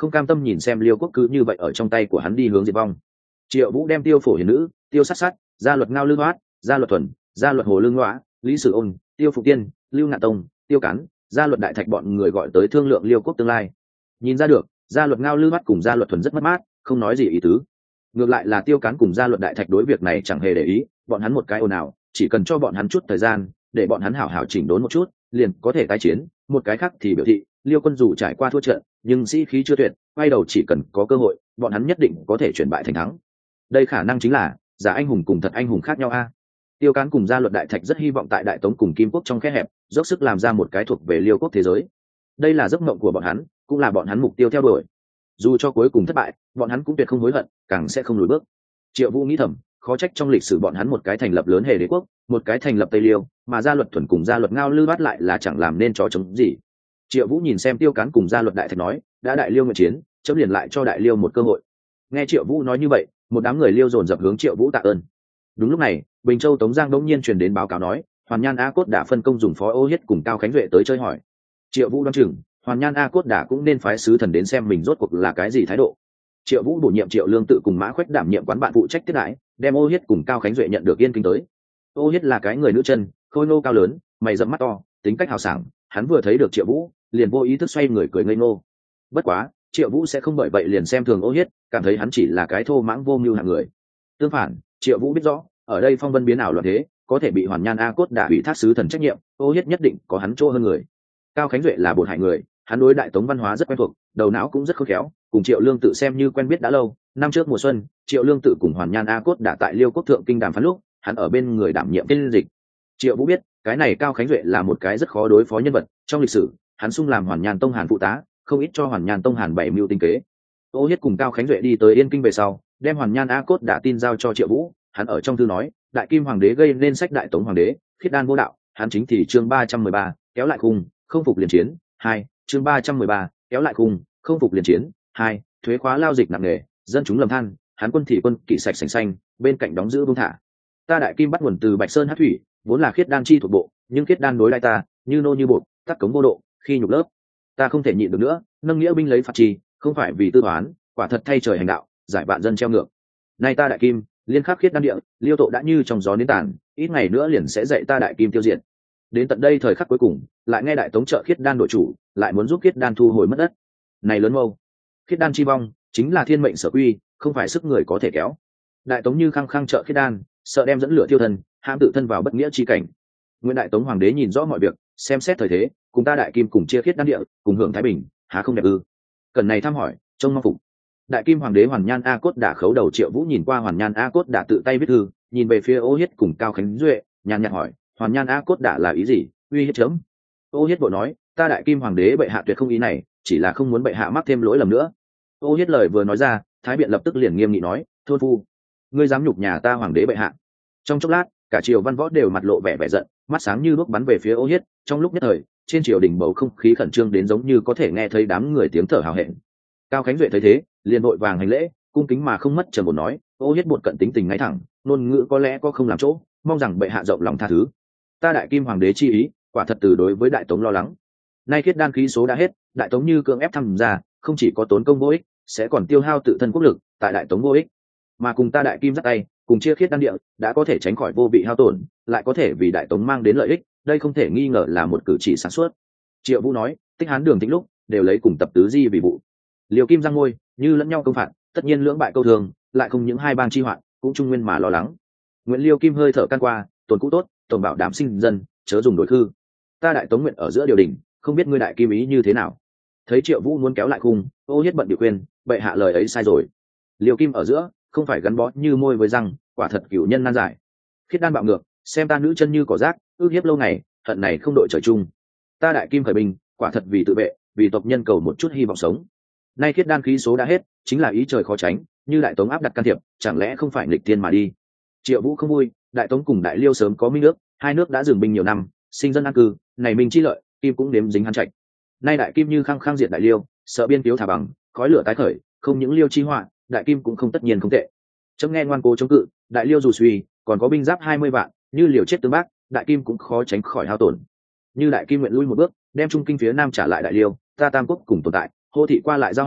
không cam tâm nhìn xem liêu quốc cứ như vậy ở trong tay của hắn đi hướng diệt vong. Triệu Vũ đem Tiêu Phổ Hiền Nữ, Tiêu Sát Sát, Gia Luật Ngao Lương Hoát, Gia Luật Thuần, Gia Luật Hồ Lương Ngõa, Lý Sử Ôn, Tiêu Phục Tiên, Lưu Ngạn Tông, Tiêu Cán, Gia Luật Đại Thạch bọn người gọi tới thương lượng liêu quốc tương lai. Nhìn ra được, Gia Luật Ngao Lương Hoát cùng Gia Luật Thuần rất mất mát, không nói gì ý tứ. Ngược lại là Tiêu Cán cùng Gia Luật Đại Thạch đối việc này chẳng hề để ý, bọn hắn một cái ồn ào, chỉ cần cho bọn hắn chút thời gian, để bọn hắn hảo hảo chỉnh đốn một chút, liền có thể tái chiến. Một cái khác thì biểu thị, Liêu quân dù trải qua thua trận, nhưng sĩ khí chưa tuyệt, quay đầu chỉ cần có cơ hội, bọn hắn nhất định có thể chuyển bại thành thắng. Đây khả năng chính là giả anh hùng cùng thật anh hùng khác nhau a. Tiêu Cán cùng Gia Luật Đại Thạch rất hy vọng tại Đại Tống cùng Kim Quốc trong khe hẹp, dốc sức làm ra một cái thuộc về Liêu quốc thế giới. Đây là giấc mộng của bọn hắn, cũng là bọn hắn mục tiêu theo đuổi. Dù cho cuối cùng thất bại, bọn hắn cũng tuyệt không hối hận, càng sẽ không lùi bước. Triệu Vũ nghĩ thầm, khó trách trong lịch sử bọn hắn một cái thành lập lớn hề đế quốc, một cái thành lập Tây Liêu, mà Gia Luật Thuần cùng Gia Luật Ngao Lư bắt lại là chẳng làm nên chó chống gì. Triệu Vũ nhìn xem Tiêu Cán cùng Gia Luật Đại Thạch nói, đã Đại Liêu nguyện chiến, chấm liền lại cho Đại Liêu một cơ hội. Nghe Triệu Vũ nói như vậy, một đám người Liêu dồn dập hướng Triệu Vũ tạ ơn. Đúng lúc này, Bình Châu Tống Giang đống nhiên truyền đến báo cáo nói, Hoàn Nhan A Cốt đã phân công dùng Phó Ô Hiết cùng Cao Khánh Duệ tới chơi hỏi. Triệu Vũ đoán chừng, Hoàn Nhan A Cốt đã cũng nên phái sứ thần đến xem mình rốt cuộc là cái gì thái độ. Triệu Vũ bổ nhiệm Triệu Lương Tự cùng Mã Khoách đảm nhiệm quán bạn phụ trách tiếp đãi, đem Ô Hiết cùng Cao Khánh Duệ nhận được yên kinh tới. Ô Hiết là cái người nữ chân, khôi ngô cao lớn, mày rậm mắt to, tính cách hào sảng, hắn vừa thấy được Triệu Vũ, liền vô ý thức xoay người cười ngây ngô. Bất quá, Triệu Vũ sẽ không bởi vậy liền xem thường Ô Hiết, cảm thấy hắn chỉ là cái thô mãng vô mưu hạng người. Tương phản, Triệu Vũ biết rõ, ở đây phong vân biến ảo loạn thế, có thể bị Hoàn Nhan A Cốt đã ủy thác sứ thần trách nhiệm, Ô Hiết nhất định có hắn chỗ hơn người. Cao Khánh Duệ là bổn hại người, hắn đối Đại Tống văn hóa rất quen thuộc, đầu não cũng rất khôn khéo, cùng Triệu Lương Tự xem như quen biết đã lâu. Năm trước mùa xuân, Triệu Lương Tự cùng Hoàn Nhan A Cốt đã tại Liêu quốc thượng kinh đàm phán lúc, hắn ở bên người đảm nhiệm phiên dịch. Triệu Vũ biết, cái này Cao Khánh Duệ là một cái rất khó đối phó nhân vật, trong lịch sử, hắn xung làm Hoàn Nhan Tông Hàn phụ tá, không ít cho Hoàn Nhan Tông Hàn bảy mưu tinh kế. Ô Hiết cùng Cao Khánh Duệ đi tới Yên Kinh về sau, đem Hoàn Nhan A Cốt đã tin giao cho Triệu Vũ, hắn ở trong thư nói, Đại Kim Hoàng đế gây nên sách Đại Tống Hoàng đế, khiết đan vô đạo, hắn chính thì chương ba trăm mười ba, kéo lại khung, không phục liền chiến, hai, chương ba trăm mười ba, kéo lại khung, không phục liền chiến, hai, thuế khóa lao dịch nặng nề, dân chúng lầm than, hắn quân thị quân kỵ sạch sành xanh, bên cạnh đóng giữ buông thả. Ta Đại Kim bắt nguồn từ Bạch Sơn Hắc Thủy, vốn là khiết đan chi thuộc bộ, nhưng khiết đan đối lại ta, như nô như bột, tắc cống vô độ, khi nhục lớp. Ta không thể nhịn được nữa, nâng nghĩa binh lấy phạt chi, không phải vì tư toán, quả thật thay trời hành đạo, giải vạn dân treo ngược. Nay ta Đại Kim, liên khắc khiết đan địa, Liêu Tộ đã như trong gió nến tàn, ít ngày nữa liền sẽ dạy ta Đại Kim tiêu diệt. Đến tận đây thời khắc cuối cùng, lại nghe Đại Tống trợ khiết đan đội chủ, lại muốn giúp khiết đan thu hồi mất đất. Này lớn mâu, khiết đan chi vong, chính là thiên mệnh sở quy, không phải sức người có thể kéo. Đại Tống như khăng khăng trợ khiết đan, sợ đem dẫn lửa tiêu thân, hãm tự thân vào bất nghĩa chi cảnh. Nguyên Đại Tống Hoàng đế nhìn rõ mọi việc, xem xét thời thế, cùng ta Đại Kim cùng chia khiết đan địa, cùng hưởng thái bình, há không đẹp ư? Cần này thăm hỏi, trông mong phục. Đại Kim Hoàng đế Hoàn Nhan A Cốt đã khấu đầu Triệu Vũ nhìn qua Hoàn Nhan A Cốt đã tự tay viết thư, nhìn về phía Ô Hiết cùng Cao Khánh Duệ, nhàn nhạt hỏi, Hoàn Nhan A Cốt đã là ý gì? Uy hiếp chấm. Ô Hiết vội nói, ta Đại Kim Hoàng đế bệ hạ tuyệt không ý này, chỉ là không muốn bệ hạ mắc thêm lỗi lầm nữa. Ô Hiết lời vừa nói ra, Thái Biện lập tức liền nghiêm nghị nói, thôn phu, ngươi dám nhục nhà ta Hoàng đế bệ hạ. Trong chốc lát, cả triều văn võ đều mặt lộ vẻ vẻ giận, mắt sáng như đuốc bắn về phía Ô Hiết. Trong lúc nhất thời, trên triều đình bầu không khí khẩn trương đến giống như có thể nghe thấy đám người tiếng thở hào hẹn. Cao Khánh Duệ thấy thế, liền vội vàng hành lễ, cung kính mà không mất trầm ổn nói, Ô Hiết bột cận tính tình ngay thẳng, ngôn ngữ có lẽ có không làm chỗ, mong rằng bệ hạ rộng lòng tha thứ. Ta Đại Kim Hoàng đế chi ý, quả thật từ đối với Đại Tống lo lắng. Nay khiết đan khí số đã hết, Đại Tống như cưỡng ép tham gia, không chỉ có tốn công vô ích, sẽ còn tiêu hao tự thân quốc lực, tại Đại Tống vô ích. Mà cùng ta Đại Kim dắt tay, cùng chia khiết đan địa, đã có thể tránh khỏi vô vị hao tổn, lại có thể vì Đại Tống mang đến lợi ích, đây không thể nghi ngờ là một cử chỉ sáng suốt. Triệu Vũ nói, Tích Hán Đường Tĩnh lúc, đều lấy cùng tập tứ di vì vụ. Liều Kim giang ngôi, như lẫn nhau công phạt, tất nhiên lưỡng bại câu thường, lại không những hai bang chi hoạn, cũng trung nguyên mà lo lắng. Nguyễn Liêu Kim hơi thở can qua, tồn cũ tốt, tồn bảo đảm sinh dân, chớ dùng đổi khư. Ta Đại Tống nguyện ở giữa điều đình, không biết ngươi Đại Kim ý như thế nào. Thấy Triệu Vũ muốn kéo lại khung, Ô Hiết bận điều khuyên, bệ hạ lời ấy sai rồi. Liêu Kim ở giữa, không phải gắn bó như môi với răng, quả thật cửu nhân nan giải. Khiết đan bạo ngược, xem ta nữ chân như cỏ rác, ước hiếp lâu ngày, hận này không đội trời chung. Ta Đại Kim khởi binh, quả thật vì tự vệ, vì tộc nhân cầu một chút hy vọng sống. Nay khiết đan khí số đã hết, chính là ý trời khó tránh, như Đại Tống áp đặt can thiệp, chẳng lẽ không phải nghịch tiên mà đi. Triệu Vũ không vui, Đại Tống cùng Đại Liêu sớm có minh ước, hai nước đã dừng binh nhiều năm, sinh dân an cư, này minh chi lợi, Kim cũng nếm dính hắn trạch. Nay Đại Kim như khăng khăng diệt Đại Liêu, sợ biên phiếu thả bằng, khói lửa tái khởi, không những Liêu chi họa, Đại Kim cũng không tất nhiên không tệ. Chấm nghe ngoan cố chống cự, Đại Liêu dù suy, còn có binh giáp hai mươi vạn, như liều chết tương bác, Đại Kim cũng khó tránh khỏi hao tổn. Như Đại Kim nguyện lui một bước, đem trung kinh phía nam trả lại Đại Liêu, ta Tam quốc cùng tồn tại, hô thị qua lại giao hảo,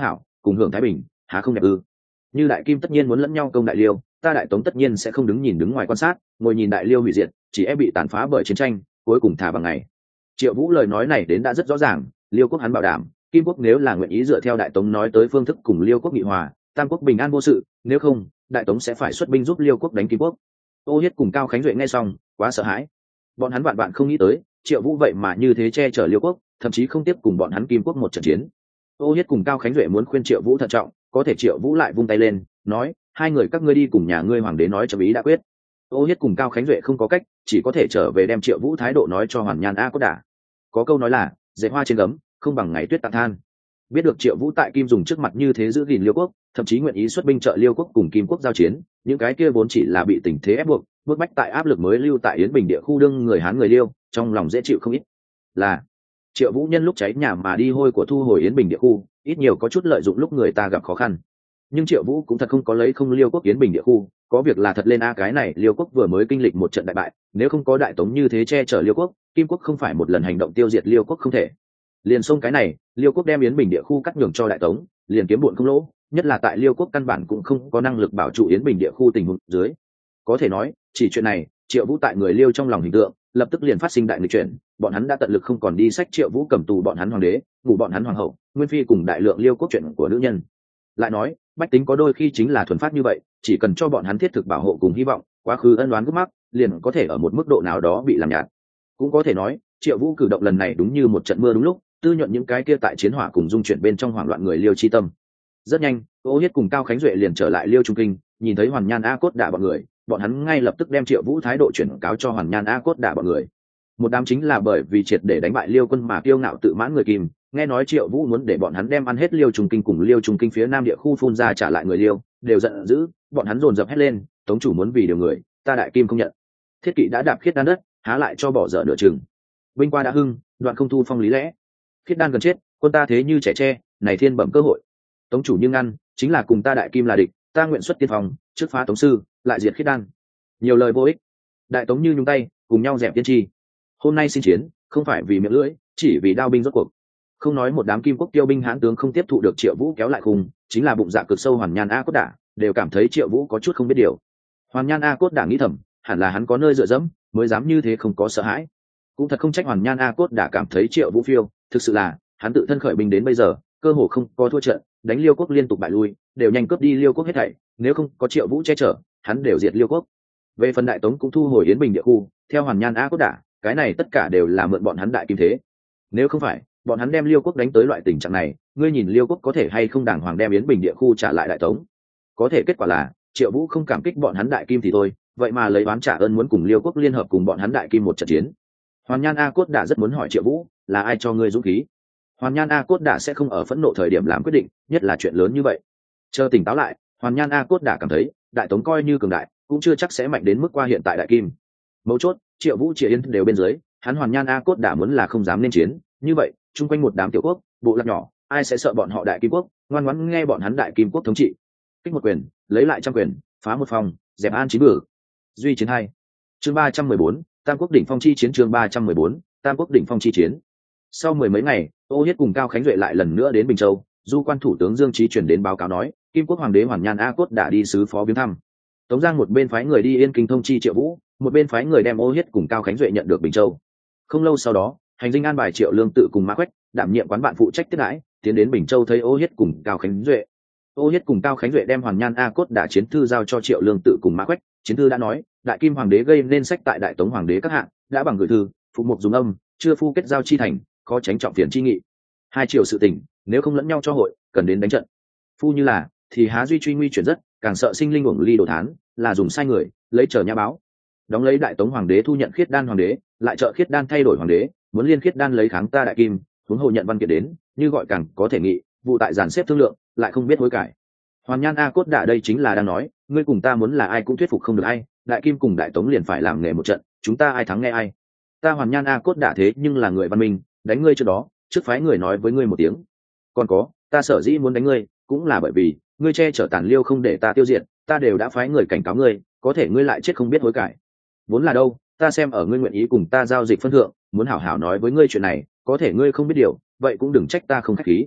cùng hưởng thái bình, há không đẹp ư? Như đại kim tất nhiên muốn lẫn nhau công đại liêu, ta đại tống tất nhiên sẽ không đứng nhìn đứng ngoài quan sát, ngồi nhìn đại liêu hủy diệt, chỉ e bị tàn phá bởi chiến tranh, cuối cùng thả bằng ngày. Triệu Vũ lời nói này đến đã rất rõ ràng, liêu quốc hắn bảo đảm, kim quốc nếu là nguyện ý dựa theo đại tống nói tới phương thức cùng liêu quốc nghị hòa, tam quốc bình an vô sự, nếu không đại tống sẽ phải xuất binh giúp liêu quốc đánh kim quốc. Ô Hiết cùng Cao Khánh Duệ nghe xong quá sợ hãi, bọn hắn vạn vạn không nghĩ tới Triệu Vũ vậy mà như thế che chở liêu quốc, thậm chí không tiếp cùng bọn hắn kim quốc một trận chiến. Ô Hiết cùng Cao Khánh Duệ muốn khuyên Triệu Vũ thận trọng, có thể Triệu Vũ lại vung tay lên nói, hai người các ngươi đi cùng nhà ngươi hoàng đế nói cho ý đã quyết. Ô Hiết cùng Cao Khánh Duệ không có cách, chỉ có thể trở về đem Triệu Vũ thái độ nói cho Hoàn Nhan A Cốt Đả. Có câu nói là dệt hoa trên gấm không bằng ngày tuyết tặng than. Biết được Triệu Vũ tại kim dùng trước mặt như thế giữ gìn liêu quốc, thậm chí nguyện ý xuất binh trợ liêu quốc cùng kim quốc giao chiến, những cái kia vốn chỉ là bị tình thế ép buộc bức bách tại áp lực mới lưu tại Yến Bình địa khu đương người Hán người liêu, trong lòng dễ chịu không ít. Là Triệu Vũ nhân lúc cháy nhà mà đi hôi của thu hồi Yến Bình địa khu, ít nhiều có chút lợi dụng lúc người ta gặp khó khăn. Nhưng Triệu Vũ cũng thật không có lấy không liêu quốc Yến Bình địa khu, có việc là thật lên a cái này liêu quốc vừa mới kinh lịch một trận đại bại, nếu không có đại tống như thế che chở liêu quốc, kim quốc không phải một lần hành động tiêu diệt liêu quốc không thể. Liền xông cái này, liêu quốc đem Yến Bình địa khu cắt nhường cho đại tống, liền kiếm bụn không lỗ, nhất là tại liêu quốc căn bản cũng không có năng lực bảo trụ Yến Bình địa khu tình huống dưới. Có thể nói, chỉ chuyện này, Triệu Vũ tại người liêu trong lòng hình tượng, lập tức liền phát sinh đại nghịch chuyển, bọn hắn đã tận lực không còn đi sách Triệu Vũ cầm tù bọn hắn hoàng đế, ngủ bọn hắn hoàng hậu, nguyên phi cùng đại lượng liêu quốc chuyện của nữ nhân. Lại nói, bách tính có đôi khi chính là thuần phát như vậy, chỉ cần cho bọn hắn thiết thực bảo hộ cùng hy vọng, quá khứ ân oán gút mắc liền có thể ở một mức độ nào đó bị làm nhạt. Cũng có thể nói, Triệu Vũ cử động lần này đúng như một trận mưa đúng lúc, tư nhuận những cái kia tại chiến hỏa cùng dung chuyển bên trong hoảng loạn người liêu chi tâm. Rất nhanh, Ô Hiết cùng Cao Khánh Duệ liền trở lại liêu trung kinh, nhìn thấy Hoàn Nhan A Cốt Đả bọn người, bọn hắn ngay lập tức đem Triệu Vũ thái độ chuyển cáo cho Hoàn Nhan A Cốt Đả bọn người. Một đám chính là bởi vì triệt để đánh bại liêu quân mà kiêu ngạo tự mãn người Kim, nghe nói Triệu Vũ muốn để bọn hắn đem ăn hết liêu trung kinh cùng liêu trung kinh phía nam địa khu phun ra trả lại người liêu, đều giận dữ, bọn hắn dồn dập hét lên, tống chủ muốn vì điều người, ta đại Kim không nhận. Thiết kỵ đã đạp khiết đan đất, há lại cho bỏ dở nửa chừng. Binh qua đã hưng, đoạn không thu phong lý lẽ. Khiết đan gần chết, quân ta thế như trẻ tre, này thiên bẩm cơ hội. Tống chủ như ngăn, chính là cùng ta đại Kim là địch, ta nguyện xuất tiên phòng, trước phá tống sư, lại diệt khiết đan. Nhiều lời vô ích, đại tống như nhúng tay, cùng nhau dẹp tiên tri. Hôm nay xin chiến, không phải vì miệng lưỡi, chỉ vì đao binh rốt cuộc. Không nói một đám kim quốc tiêu binh hãn tướng không tiếp thụ được Triệu Vũ kéo lại khung, chính là bụng dạ cực sâu Hoàn Nhan A Cốt Đả đều cảm thấy Triệu Vũ có chút không biết điều. Hoàn Nhan A Cốt Đả nghĩ thầm, hẳn là hắn có nơi dựa dẫm, mới dám như thế không có sợ hãi. Cũng thật không trách Hoàn Nhan A Cốt Đả cảm thấy Triệu Vũ phiêu, thực sự là hắn tự thân khởi binh đến bây giờ, cơ hồ không có thua trận, đánh liêu quốc liên tục bại lui, đều nhanh cướp đi liêu quốc hết thảy, nếu không có Triệu Vũ che chở, hắn đều diệt liêu quốc. Về phần đại tống cũng thu hồi Yến Bình địa khu, theo Hoàn Nhan A Cốt Đả, cái này tất cả đều là mượn bọn hắn đại kim thế. Nếu không phải bọn hắn đem liêu quốc đánh tới loại tình trạng này, ngươi nhìn liêu quốc có thể hay không đàng hoàng đem Yến Bình địa khu trả lại đại tống. Có thể kết quả là Triệu Vũ không cảm kích bọn hắn đại kim thì thôi, vậy mà lấy oán trả ơn muốn cùng liêu quốc liên hợp cùng bọn hắn đại kim một trận chiến. Hoàn Nhan A Cốt Đả rất muốn hỏi Triệu Vũ, là ai cho ngươi dũng khí? Hoàn Nhan A Cốt Đả sẽ không ở phẫn nộ thời điểm làm quyết định, nhất là chuyện lớn như vậy. Chờ tỉnh táo lại, Hoàn Nhan A Cốt Đả cảm thấy đại tống coi như cường đại, cũng chưa chắc sẽ mạnh đến mức qua hiện tại đại kim. Mấu chốt, Triệu Vũ Triệu Yên đều bên dưới, hắn Hoàn Nhan A Cốt Đả muốn là không dám nên chiến, như vậy chung quanh một đám tiểu quốc, bộ lạc nhỏ, ai sẽ sợ bọn họ đại kim quốc, ngoan ngoãn nghe bọn hắn đại kim quốc thống trị. Kích một quyền, lấy lại trăm quyền, phá một phòng, dẹp an chín bử. Duy chiến hai. Chương ba trăm mười bốn, Tam Quốc đỉnh phong chi chiến. Chương ba trăm mười bốn, Tam Quốc đỉnh phong chi chiến. Sau mười mấy ngày, Ô Hiết cùng Cao Khánh Duệ lại lần nữa đến Bình Châu, du quan thủ tướng Dương Chí chuyển đến báo cáo nói, Kim quốc hoàng đế Hoàn Nhan A Cốt đã đi sứ phó viếng thăm. Tống Giang một bên phái người đi Yên Kinh thông chi Triệu Vũ, một bên phái người đem Ô Hiết cùng Cao Khánh Duệ nhận được Bình Châu. Không lâu sau đó, hành dinh an bài Triệu Lương Tự cùng Mã Quách đảm nhiệm quán bạn phụ trách tiếp đãi, tiến đến Bình Châu thấy Ô Hiết cùng Cao Khánh Duệ. Ô Hiết cùng Cao Khánh Duệ đem Hoàn Nhan A Cốt đã chiến thư giao cho Triệu Lương Tự cùng Mã Quách, chiến thư đã nói, đại kim hoàng đế gây nên sách tại đại tống hoàng đế các hạng, đã bằng gửi thư, phụ mục dùng âm, chưa phu kết giao chi thành, khó tránh trọng phiền chi nghị. Hai triều sự tình, nếu không lẫn nhau cho hội, cần đến đánh trận. Phu như là, thì há duy truy nguy chuyển rất, càng sợ sinh linh uổng ly đổ thán, là dùng sai người, lấy chờ nhã báo. Đóng lấy đại tống hoàng đế thu nhận khiết đan hoàng đế, lại trợ khiết đan thay đổi hoàng đế, muốn liên khiết đan lấy kháng ta đại kim, huống hồ nhận văn kiện đến, như gọi càng có thể nghị, vụ tại giàn xếp thương lượng, lại không biết hối cải. Hoàn Nhan A Cốt Đả đây chính là đang nói, ngươi cùng ta muốn là ai cũng thuyết phục không được ai, đại kim cùng đại tống liền phải làm nghề một trận, chúng ta ai thắng nghe ai. Ta Hoàn Nhan A Cốt Đả thế nhưng là người văn minh, đánh ngươi trước đó, trước phái người nói với ngươi một tiếng. Còn có, ta sở dĩ muốn đánh ngươi, cũng là bởi vì ngươi che chở tàn liêu không để ta tiêu diệt, ta đều đã phái người cảnh cáo ngươi, có thể ngươi lại chết không biết hối cải. Vốn là đâu, ta xem ở ngươi nguyện ý cùng ta giao dịch phân thượng, muốn hảo hảo nói với ngươi chuyện này, có thể ngươi không biết điều, vậy cũng đừng trách ta không khách khí.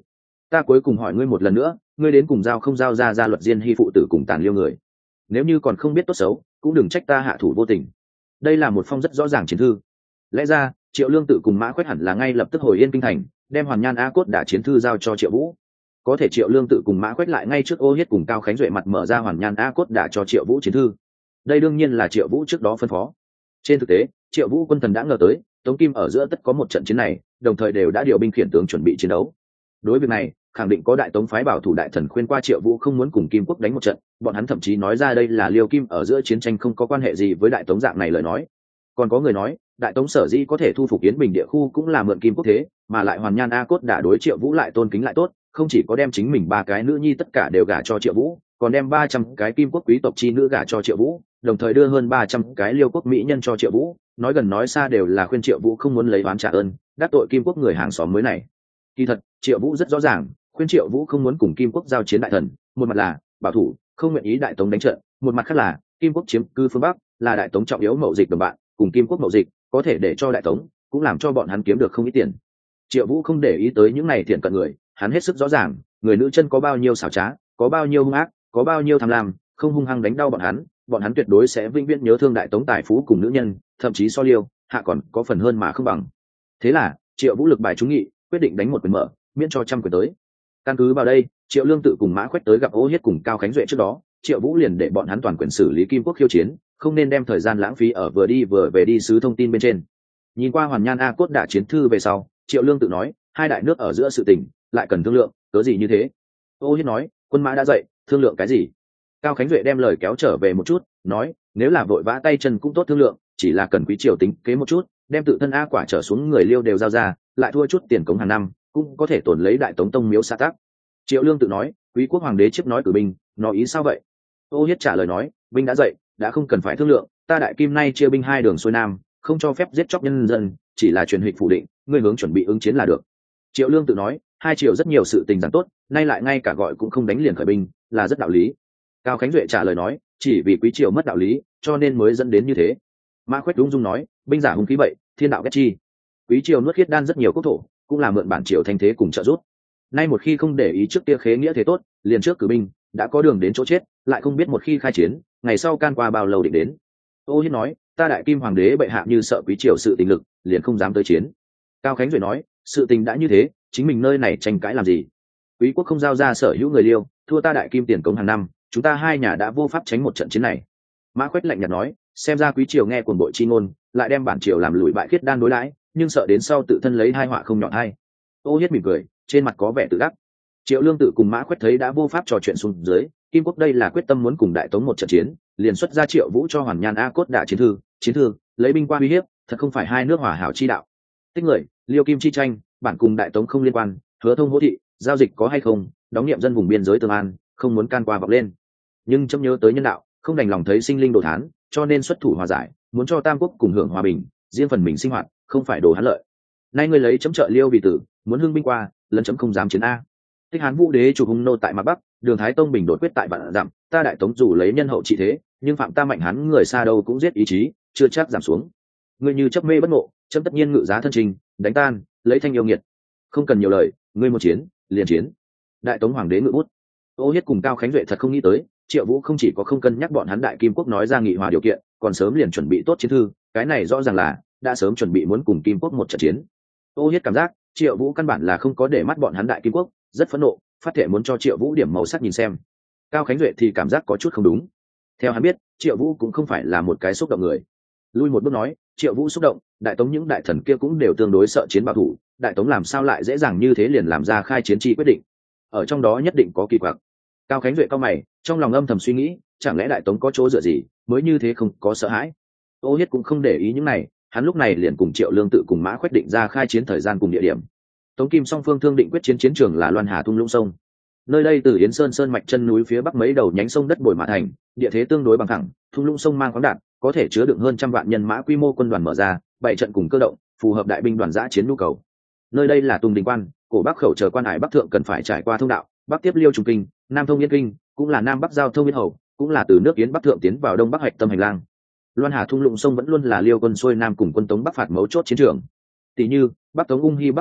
Ta cuối cùng hỏi ngươi một lần nữa, ngươi đến cùng giao không giao ra gia luật diên hy phụ tử cùng tàn liêu người? Nếu như còn không biết tốt xấu, cũng đừng trách ta hạ thủ vô tình. Đây là một phong rất rõ ràng chiến thư. Lẽ ra Triệu Lương Tự cùng Mã Khuyết hẳn là ngay lập tức hồi yên kinh thành, đem Hoàn Nhan A Cốt đã chiến thư giao cho Triệu Vũ. Có thể Triệu Lương Tự cùng Mã Khuyết lại ngay trước Ô Hiết cùng Cao Khánh Duệ mặt mở ra Hoàn Nhan A Cốt đã cho Triệu Vũ chiến thư. Đây đương nhiên là Triệu Vũ trước đó phân phó. Trên thực tế, Triệu Vũ quân thần đã ngờ tới Tống Kim ở giữa tất có một trận chiến này, đồng thời đều đã điều binh khiển tướng chuẩn bị chiến đấu. Đối việc này, khẳng định có đại tống phái bảo thủ đại thần khuyên qua Triệu Vũ không muốn cùng Kim quốc đánh một trận, bọn hắn thậm chí nói ra đây là Liêu Kim ở giữa chiến tranh không có quan hệ gì với đại tống dạng này lời nói. Còn có người nói, đại tống sở dĩ có thể thu phục Yến Bình địa khu cũng là mượn Kim quốc thế, mà lại Hoàn Nhan A Cốt đã đối Triệu Vũ lại tôn kính lại tốt, không chỉ có đem chính mình ba cái nữ nhi tất cả đều gả cho Triệu Vũ, còn đem ba trăm cái Kim quốc quý tộc chi nữ gả cho Triệu Vũ, đồng thời đưa hơn ba trăm cái Liêu quốc mỹ nhân cho Triệu Vũ, nói gần nói xa đều là khuyên Triệu Vũ không muốn lấy oán trả ơn, đắc tội Kim quốc người hàng xóm mới này. Kỳ thật, Triệu Vũ rất rõ ràng, khuyên Triệu Vũ không muốn cùng Kim quốc giao chiến đại thần, một mặt là bảo thủ, không nguyện ý đại tống đánh trận, một mặt khác là Kim quốc chiếm cư phương Bắc, là đại tống trọng yếu mậu dịch đồng bạn, cùng Kim quốc mậu dịch có thể để cho đại tống, cũng làm cho bọn hắn kiếm được không ít tiền. Triệu Vũ không để ý tới những này thiện cận người, hắn hết sức rõ ràng, người nữ chân có bao nhiêu xảo trá, có bao nhiêu hung ác, có bao nhiêu tham lam, không hung hăng đánh đau bọn hắn, bọn hắn tuyệt đối sẽ vĩnh viễn nhớ thương đại tống tài phú cùng nữ nhân, thậm chí so Liêu hạ còn có phần hơn mà không bằng. Thế là Triệu Vũ lực bài trúng nghị, quyết định đánh một quyền mở, miễn cho trăm quyền tới. Căn cứ vào đây, Triệu Lương Tự cùng Mã Khuyết tới gặp Ô Hiết cùng Cao Khánh Duệ trước đó, Triệu Vũ liền để bọn hắn toàn quyền xử lý Kim quốc khiêu chiến, không nên đem thời gian lãng phí ở vừa đi vừa về đi sứ thông tin bên trên. Nhìn qua Hoàn Nhan A Cốt đã chiến thư về sau, Triệu Lương Tự nói, hai đại nước ở giữa sự tình lại cần thương lượng, cớ gì như thế? Ô Hiết nói, quân mã đã dậy, thương lượng cái gì? Cao Khánh Duệ đem lời kéo trở về một chút, nói, nếu là vội vã tay chân cũng tốt thương lượng, chỉ là cần quý triều tính kế một chút, đem tự thân A quả trở xuống người Liêu đều giao ra, lại thua chút tiền cống hàng năm, cũng có thể tổn lấy đại tống tông miếu xã tắc. Triệu Lương Tự nói, quý quốc hoàng đế chiếc nói cử binh, nó ý sao vậy? Ô Hiết trả lời nói, binh đã dậy, đã không cần phải thương lượng, ta đại kim nay chia binh hai đường xuôi nam, không cho phép giết chóc nhân dân, chỉ là truyền hịch phủ định, ngươi hướng chuẩn bị ứng chiến là được. Triệu Lương Tự nói, hai triều rất nhiều sự tình giản tốt, nay lại ngay cả gọi cũng không đánh liền khởi binh, là rất đạo lý. Cao Khánh Duệ trả lời nói, chỉ vì quý triều mất đạo lý, cho nên mới dẫn đến như thế. Mã Khuyết đúng dung nói, binh giả hung khí vậy, thiên đạo ghét chi. Quý triều nuốt khiết đan rất nhiều quốc thổ, cũng là mượn bản triều thanh thế cùng trợ giúp. Nay một khi không để ý trước kia khế nghĩa thế tốt, liền trước cử binh, đã có đường đến chỗ chết, lại không biết một khi khai chiến, ngày sau can qua bao lâu định đến. Ô Hiết nói, ta đại kim hoàng đế bệ hạ như sợ quý triều sự tình lực, liền không dám tới chiến. Cao Khánh Duệ nói, sự tình đã như thế, chính mình nơi này tranh cãi làm gì? Quý quốc không giao ra sở hữu người Liêu, thua ta đại kim tiền cống hàng năm, chúng ta hai nhà đã vô pháp tránh một trận chiến này. Mã Khuyết lạnh nhạt nói, xem ra quý triều nghe cuồng bội chi ngôn, lại đem bản triều làm lùi bại khiết đan đối đãi, nhưng sợ đến sau tự thân lấy hai họa không nhọn hai. Ô Hiết mỉm cười, trên mặt có vẻ tự đắc. Triệu Lương Tự cùng Mã Khuyết thấy đã vô pháp trò chuyện xuống dưới, Kim quốc đây là quyết tâm muốn cùng đại tống một trận chiến, liền xuất ra Triệu Vũ cho Hoàn Nhan A Cốt đã chiến thư, chiến thư lấy binh qua uy hiếp, thật không phải hai nước hòa hảo chi đạo. Tích người, Liêu Kim chi tranh, bản cùng đại tống không liên quan, hứa thông hỗ thị, giao dịch có hay không, đóng niệm dân vùng biên giới tương an, không muốn can qua vọng lên. Nhưng chấm nhớ tới nhân đạo, không đành lòng thấy sinh linh đồ thán, cho nên xuất thủ hòa giải, muốn cho tam quốc cùng hưởng hòa bình, riêng phần mình sinh hoạt, không phải đồ hắn lợi. Nay ngươi lấy chấm trợ Liêu vì tử, muốn hưng binh qua, lấn chấm không dám chiến a. Tích Hán Vũ đế chủ hung nô tại Mạc Bắc, Đường Thái Tông bình đột quyết tại vạn dặm, ta đại tống dù lấy nhân hậu trị thế, nhưng phạm ta mạnh hắn người xa đâu cũng giết ý chí, chưa chắc giảm xuống. Ngươi như chấp mê bất ngộ, chấm tất nhiên ngự giá thân trình, đánh tan, lấy thanh yêu nghiệt. Không cần nhiều lời, ngươi một chiến, liền chiến. Đại tống hoàng đế ngự bút. Ô Hiết cùng Cao Khánh Duệ thật không nghĩ tới, Triệu Vũ không chỉ có không cân nhắc bọn hắn đại kim quốc nói ra nghị hòa điều kiện, còn sớm liền chuẩn bị tốt chiến thư, cái này rõ ràng là đã sớm chuẩn bị muốn cùng kim quốc một trận chiến. Ô Hiết cảm giác Triệu Vũ căn bản là không có để mắt bọn hắn đại kim quốc, rất phẫn nộ, phát thể muốn cho Triệu Vũ điểm màu sắc nhìn xem. Cao Khánh Duệ thì cảm giác có chút không đúng. Theo hắn biết, Triệu Vũ cũng không phải là một cái xúc động người. Lui một bước nói, Triệu Vũ xúc động, đại tống những đại thần kia cũng đều tương đối sợ chiến bảo thủ, đại tống làm sao lại dễ dàng như thế liền làm ra khai chiến chi quyết định? Ở trong đó nhất định có kỳ quặc. Cao Khánh Duệ cao mày, trong lòng âm thầm suy nghĩ, chẳng lẽ đại tống có chỗ dựa gì, mới như thế không có sợ hãi? Ô Hiết cũng không để ý những này, hắn lúc này liền cùng Triệu Lương Tự cùng Mã Khuyết định ra khai chiến thời gian cùng địa điểm. Tống Kim song phương thương định quyết chiến chiến trường là Loan Hà thung lũng sông. Nơi đây từ Yến Sơn sơn mạch chân núi phía bắc mấy đầu nhánh sông đất bồi mà thành, địa thế tương đối bằng thẳng, thung lũng sông mang khoáng đạt, có thể chứa đựng hơn trăm vạn nhân mã, quy mô quân đoàn mở ra, bảy trận cùng cơ động, phù hợp đại binh đoàn giã chiến nhu cầu. Nơi đây là Tùng Đình Quan, cổ Bắc khẩu chờ quan hải bắc thượng cần phải trải qua thông đạo, bắc tiếp Liêu Trung Kinh, nam thông Yên Kinh, cũng là nam bắc giao thông Yên Hầu, cũng là từ nước Yến bắc thượng tiến vào đông bắc hạch tâm hành lang. Loan Hà thung lũng sông vẫn luôn là Liêu quân xuôi nam cùng quân Tống bắc phạt mấu chốt chiến trường. Tỷ như Bắc Tống ung hy bắc phạt lúc,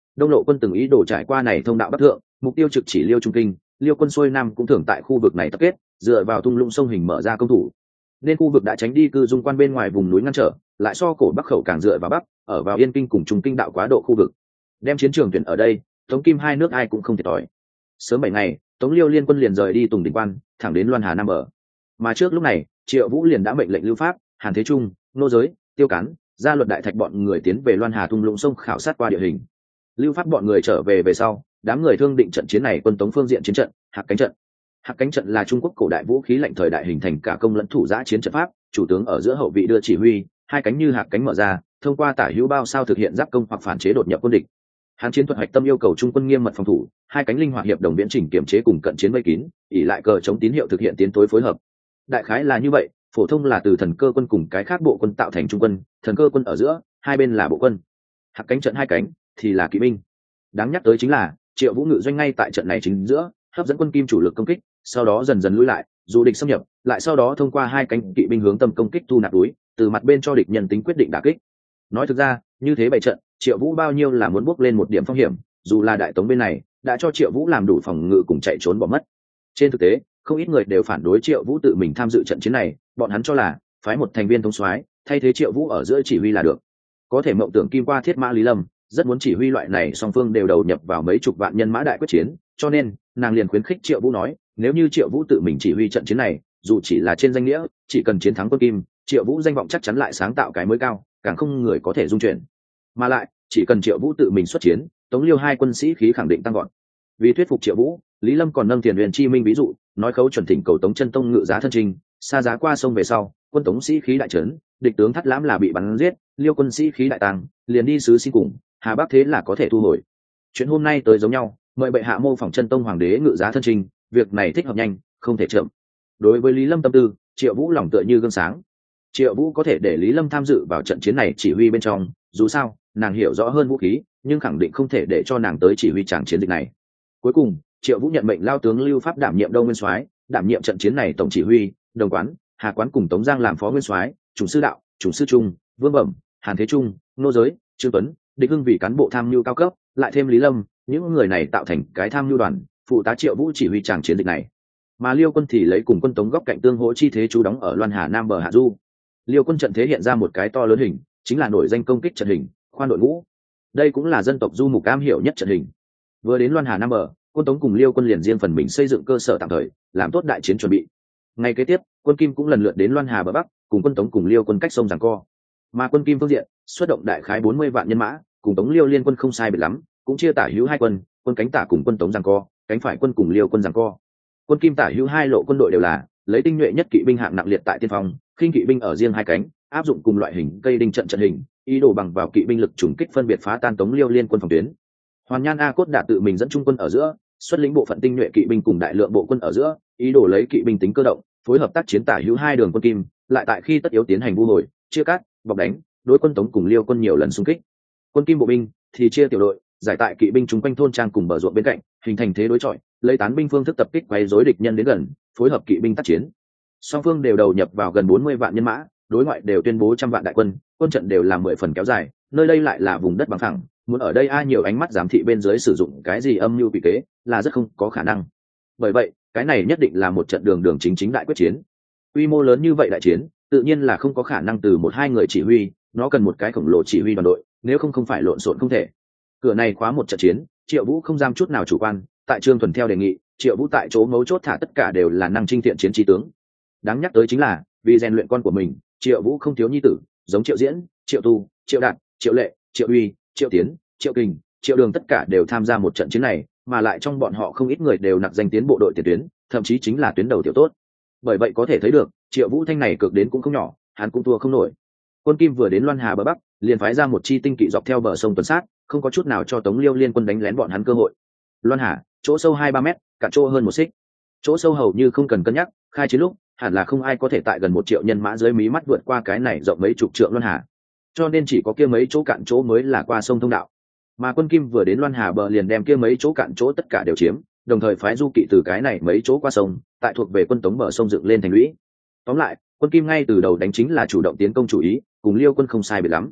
Đông lộ quân từng ý đồ trải qua này thông đạo bắc thượng, mục tiêu trực chỉ Liêu Trung Kinh, Liêu quân xuôi nam cũng thường tại khu vực này tập kết, dựa vào thung lũng sông hình mở ra công thủ. Nên khu vực đã tránh đi cư dung quan bên ngoài vùng núi ngăn trở, lại so cổ bắc khẩu càng dựa vào bắc, ở vào Yên Kinh cùng Trung Kinh đạo quá độ khu vực. Đem chiến trường tuyển ở đây, Tống Kim hai nước ai cũng không thiệt thòi. Sớm bảy ngày, Tống Liêu liên quân liền rời đi Tùng Đình Quan, thẳng đến Loan Hà Nam bờ. Mà trước lúc này, Triệu Vũ liền đã mệnh lệnh Lưu Pháp, Hàn Thế Trung, Nô Giới, Tiêu Cán, Gia Luật Đại Thạch bọn người tiến về Loan Hà thung lũng sông khảo sát qua địa hình. Lưu Pháp bọn người trở về về sau, đám người thương định trận chiến này quân Tống phương diện chiến trận, Hạc Cánh trận. Hạc Cánh trận là Trung Quốc cổ đại vũ khí lạnh thời đại hình thành cả công lẫn thủ giã chiến trận pháp, chủ tướng ở giữa hậu vị đưa chỉ huy, hai cánh như hạc cánh mở ra, thông qua tả hữu bao sao thực hiện giáp công hoặc phản chế đột nhập quân địch. Hán chiến thuật hoạch tâm yêu cầu trung quân nghiêm mật phòng thủ, hai cánh linh hoạt hiệp đồng viễn chỉnh kiểm chế cùng cận chiến vây kín, ỉ lại cờ chống tín hiệu thực hiện tiến tối phối hợp. Đại khái là như vậy, phổ thông là từ thần cơ quân cùng cái khác bộ quân tạo thành trung quân, thần cơ quân ở giữa, hai bên là bộ quân. Hạc cánh trận hai cánh thì là kỵ binh. Đáng nhắc tới chính là Triệu Vũ ngự doanh ngay tại trận này chính giữa, hấp dẫn quân Kim chủ lực công kích, sau đó dần dần lùi lại, dù địch xâm nhập, lại sau đó thông qua hai cánh kỵ binh hướng tâm công kích thu nạp núi, từ mặt bên cho địch nhân tính quyết định đả kích. Nói thực ra, như thế bày trận, Triệu Vũ bao nhiêu là muốn bước lên một điểm phong hiểm, dù là đại tống bên này đã cho Triệu Vũ làm đủ phòng ngự cùng chạy trốn bỏ mất. Trên thực tế, không ít người đều phản đối Triệu Vũ tự mình tham dự trận chiến này, bọn hắn cho là phái một thành viên thống soái thay thế Triệu Vũ ở giữa chỉ huy là được. Có thể mộng tưởng kim qua thiết mã Lý Lâm rất muốn chỉ huy loại này song phương đều đầu nhập vào mấy chục vạn nhân mã đại quyết chiến, cho nên nàng liền khuyến khích Triệu Vũ nói, nếu như Triệu Vũ tự mình chỉ huy trận chiến này, dù chỉ là trên danh nghĩa, chỉ cần chiến thắng quân Kim, Triệu Vũ danh vọng chắc chắn lại sáng tạo cái mới cao, càng không người có thể dung chuyển. Mà lại, chỉ cần Triệu Vũ tự mình xuất chiến, Tống Liêu hai quân sĩ khí khẳng định tăng gọn. Vì thuyết phục Triệu Vũ, Lý Lâm còn nâng Tiền Huyền Chi Minh ví dụ, nói khấu chuẩn thỉnh cầu Tống Chân Tông ngự giá thân trình, xa giá qua sông về sau, quân Tống sĩ khí đại trấn, địch tướng Thắt Lãm là bị bắn giết, Liêu quân sĩ khí đại tăng, liền đi sứ xin cùng, Hà Bắc thế là có thể thu hồi. Chuyện hôm nay tới giống nhau, mời bệ hạ mô phỏng Chân Tông hoàng đế ngự giá thân trình, việc này thích hợp nhanh, không thể chậm. Đối với Lý Lâm tâm tư, Triệu Vũ lòng tựa như gương sáng. Triệu Vũ có thể để Lý Lâm tham dự vào trận chiến này chỉ huy bên trong, dù sao, nàng hiểu rõ hơn vũ khí, nhưng khẳng định không thể để cho nàng tới chỉ huy tràng chiến dịch này. Cuối cùng, Triệu Vũ nhận mệnh lao tướng Lưu Pháp đảm nhiệm Đông Nguyên Soái, đảm nhiệm trận chiến này tổng chỉ huy, Đồng Quán, Hà Quán cùng Tống Giang làm phó nguyên soái, Chủng sư đạo, Chủng sư trung, Vương Bẩm, Hàn Thế Trung, Nô Giới, Trương Tuấn, Địch Hưng vì cán bộ tham mưu cao cấp, lại thêm Lý Lâm, những người này tạo thành cái tham mưu đoàn, phụ tá Triệu Vũ chỉ huy tràng chiến dịch này. Mà Liêu quân thì lấy cùng quân Tống góc cạnh tương hỗ chi thế chú đóng ở Loan Hà Nam bờ hạ du. Liêu quân trận thế hiện ra một cái to lớn hình, chính là nổi danh công kích trận hình, khoan đội ngũ. Đây cũng là dân tộc du mục am hiểu nhất trận hình. Vừa đến Loan Hà Nam bờ, quân Tống cùng Liêu quân liền riêng phần mình xây dựng cơ sở tạm thời, làm tốt đại chiến chuẩn bị. Ngày kế tiếp, quân Kim cũng lần lượt đến Loan Hà bờ bắc, cùng quân Tống cùng Liêu quân cách sông giằng co. Mà quân Kim phương diện, xuất động đại khái bốn mươi vạn nhân mã, cùng Tống Liêu liên quân không sai biệt lắm, cũng chia tả hữu hai quân, quân cánh tả cùng quân Tống giằng co, cánh phải quân cùng Liêu quân giằng co. Quân Kim tả hữu hai lộ quân đội đều là lấy tinh nhuệ nhất kỵ binh hạng nặng liệt tại tiên phong, khinh kỵ binh ở riêng hai cánh, áp dụng cùng loại hình cây đinh trận trận hình, ý đồ bằng vào kỵ binh lực trùng kích phân biệt phá tan Tống Liêu liên quân phòng tuyến. Hoàn Nhan A Cốt đã tự mình dẫn trung quân ở giữa, xuất lĩnh bộ phận tinh nhuệ kỵ binh cùng đại lượng bộ quân ở giữa, ý đồ lấy kỵ binh tính cơ động, phối hợp tác chiến tả hữu hai đường quân Kim, lại tại khi tất yếu tiến hành vu hồi, chia cắt, bọc đánh, đối quân Tống cùng Liêu quân nhiều lần xung kích. Quân Kim bộ binh thì chia tiểu đội, giải tại kỵ binh chúng quanh thôn trang cùng bờ ruộng bên cạnh, hình thành thế đối chọi, lấy tán binh phương thức tập kích quấy rối địch nhân đến gần, phối hợp kỵ binh tác chiến. Song phương đều đầu nhập vào gần bốn mươi vạn nhân mã, đối ngoại đều tuyên bố trăm vạn đại quân, quân trận đều là mười phần kéo dài, nơi đây lại là vùng đất bằng phẳng, muốn ở đây ai nhiều ánh mắt giám thị bên dưới sử dụng cái gì âm mưu quỷ kế là rất không có khả năng. Bởi vậy, cái này nhất định là một trận đường đường chính chính đại quyết chiến. Quy mô lớn như vậy đại chiến, tự nhiên là không có khả năng từ một hai người chỉ huy, nó cần một cái khổng lồ chỉ huy đoàn đội, nếu không không phải lộn xộn không thể. Cửa này khóa một trận chiến, Triệu Vũ không dám chút nào chủ quan, tại Trương Thuần theo đề nghị, Triệu Vũ tại chỗ mấu chốt thả tất cả đều là năng chinh thiện chiến trí tướng. Đáng nhắc tới chính là, vì rèn luyện con của mình, Triệu Vũ không thiếu nhi tử, giống Triệu Diễn, Triệu Tu, Triệu Đạt, Triệu Lệ, Triệu Uy, Triệu Tiến, Triệu Kình, Triệu Đường tất cả đều tham gia một trận chiến này, mà lại trong bọn họ không ít người đều nặc danh tiến bộ đội tiền tuyến, thậm chí chính là tuyến đầu tiểu tốt. Bởi vậy có thể thấy được, Triệu Vũ thanh này cực đến cũng không nhỏ, hắn cũng thua không nổi. Quân Kim vừa đến Loan Hà bờ bắc, liền phái ra một chi tinh kỵ dọc theo bờ sông tuần sát, không có chút nào cho Tống Liêu liên quân đánh lén bọn hắn cơ hội. Loan Hà, chỗ sâu hai ba mét, cạn chỗ hơn một xích. Chỗ sâu hầu như không cần cân nhắc, khai chiến lúc, hẳn là không ai có thể tại gần một triệu nhân mã dưới mí mắt vượt qua cái này rộng mấy chục trượng Loan Hà. Cho nên chỉ có kia mấy chỗ cạn chỗ mới là qua sông thông đạo. Mà quân Kim vừa đến Loan Hà bờ liền đem kia mấy chỗ cạn chỗ tất cả đều chiếm, đồng thời phái du kỵ từ cái này mấy chỗ qua sông, tại thuộc về quân Tống bờ sông dựng lên thành lũy. Tóm lại, quân Kim ngay từ đầu đánh chính là chủ động tiến công chủ ý, cùng Liêu quân không sai biệt lắm.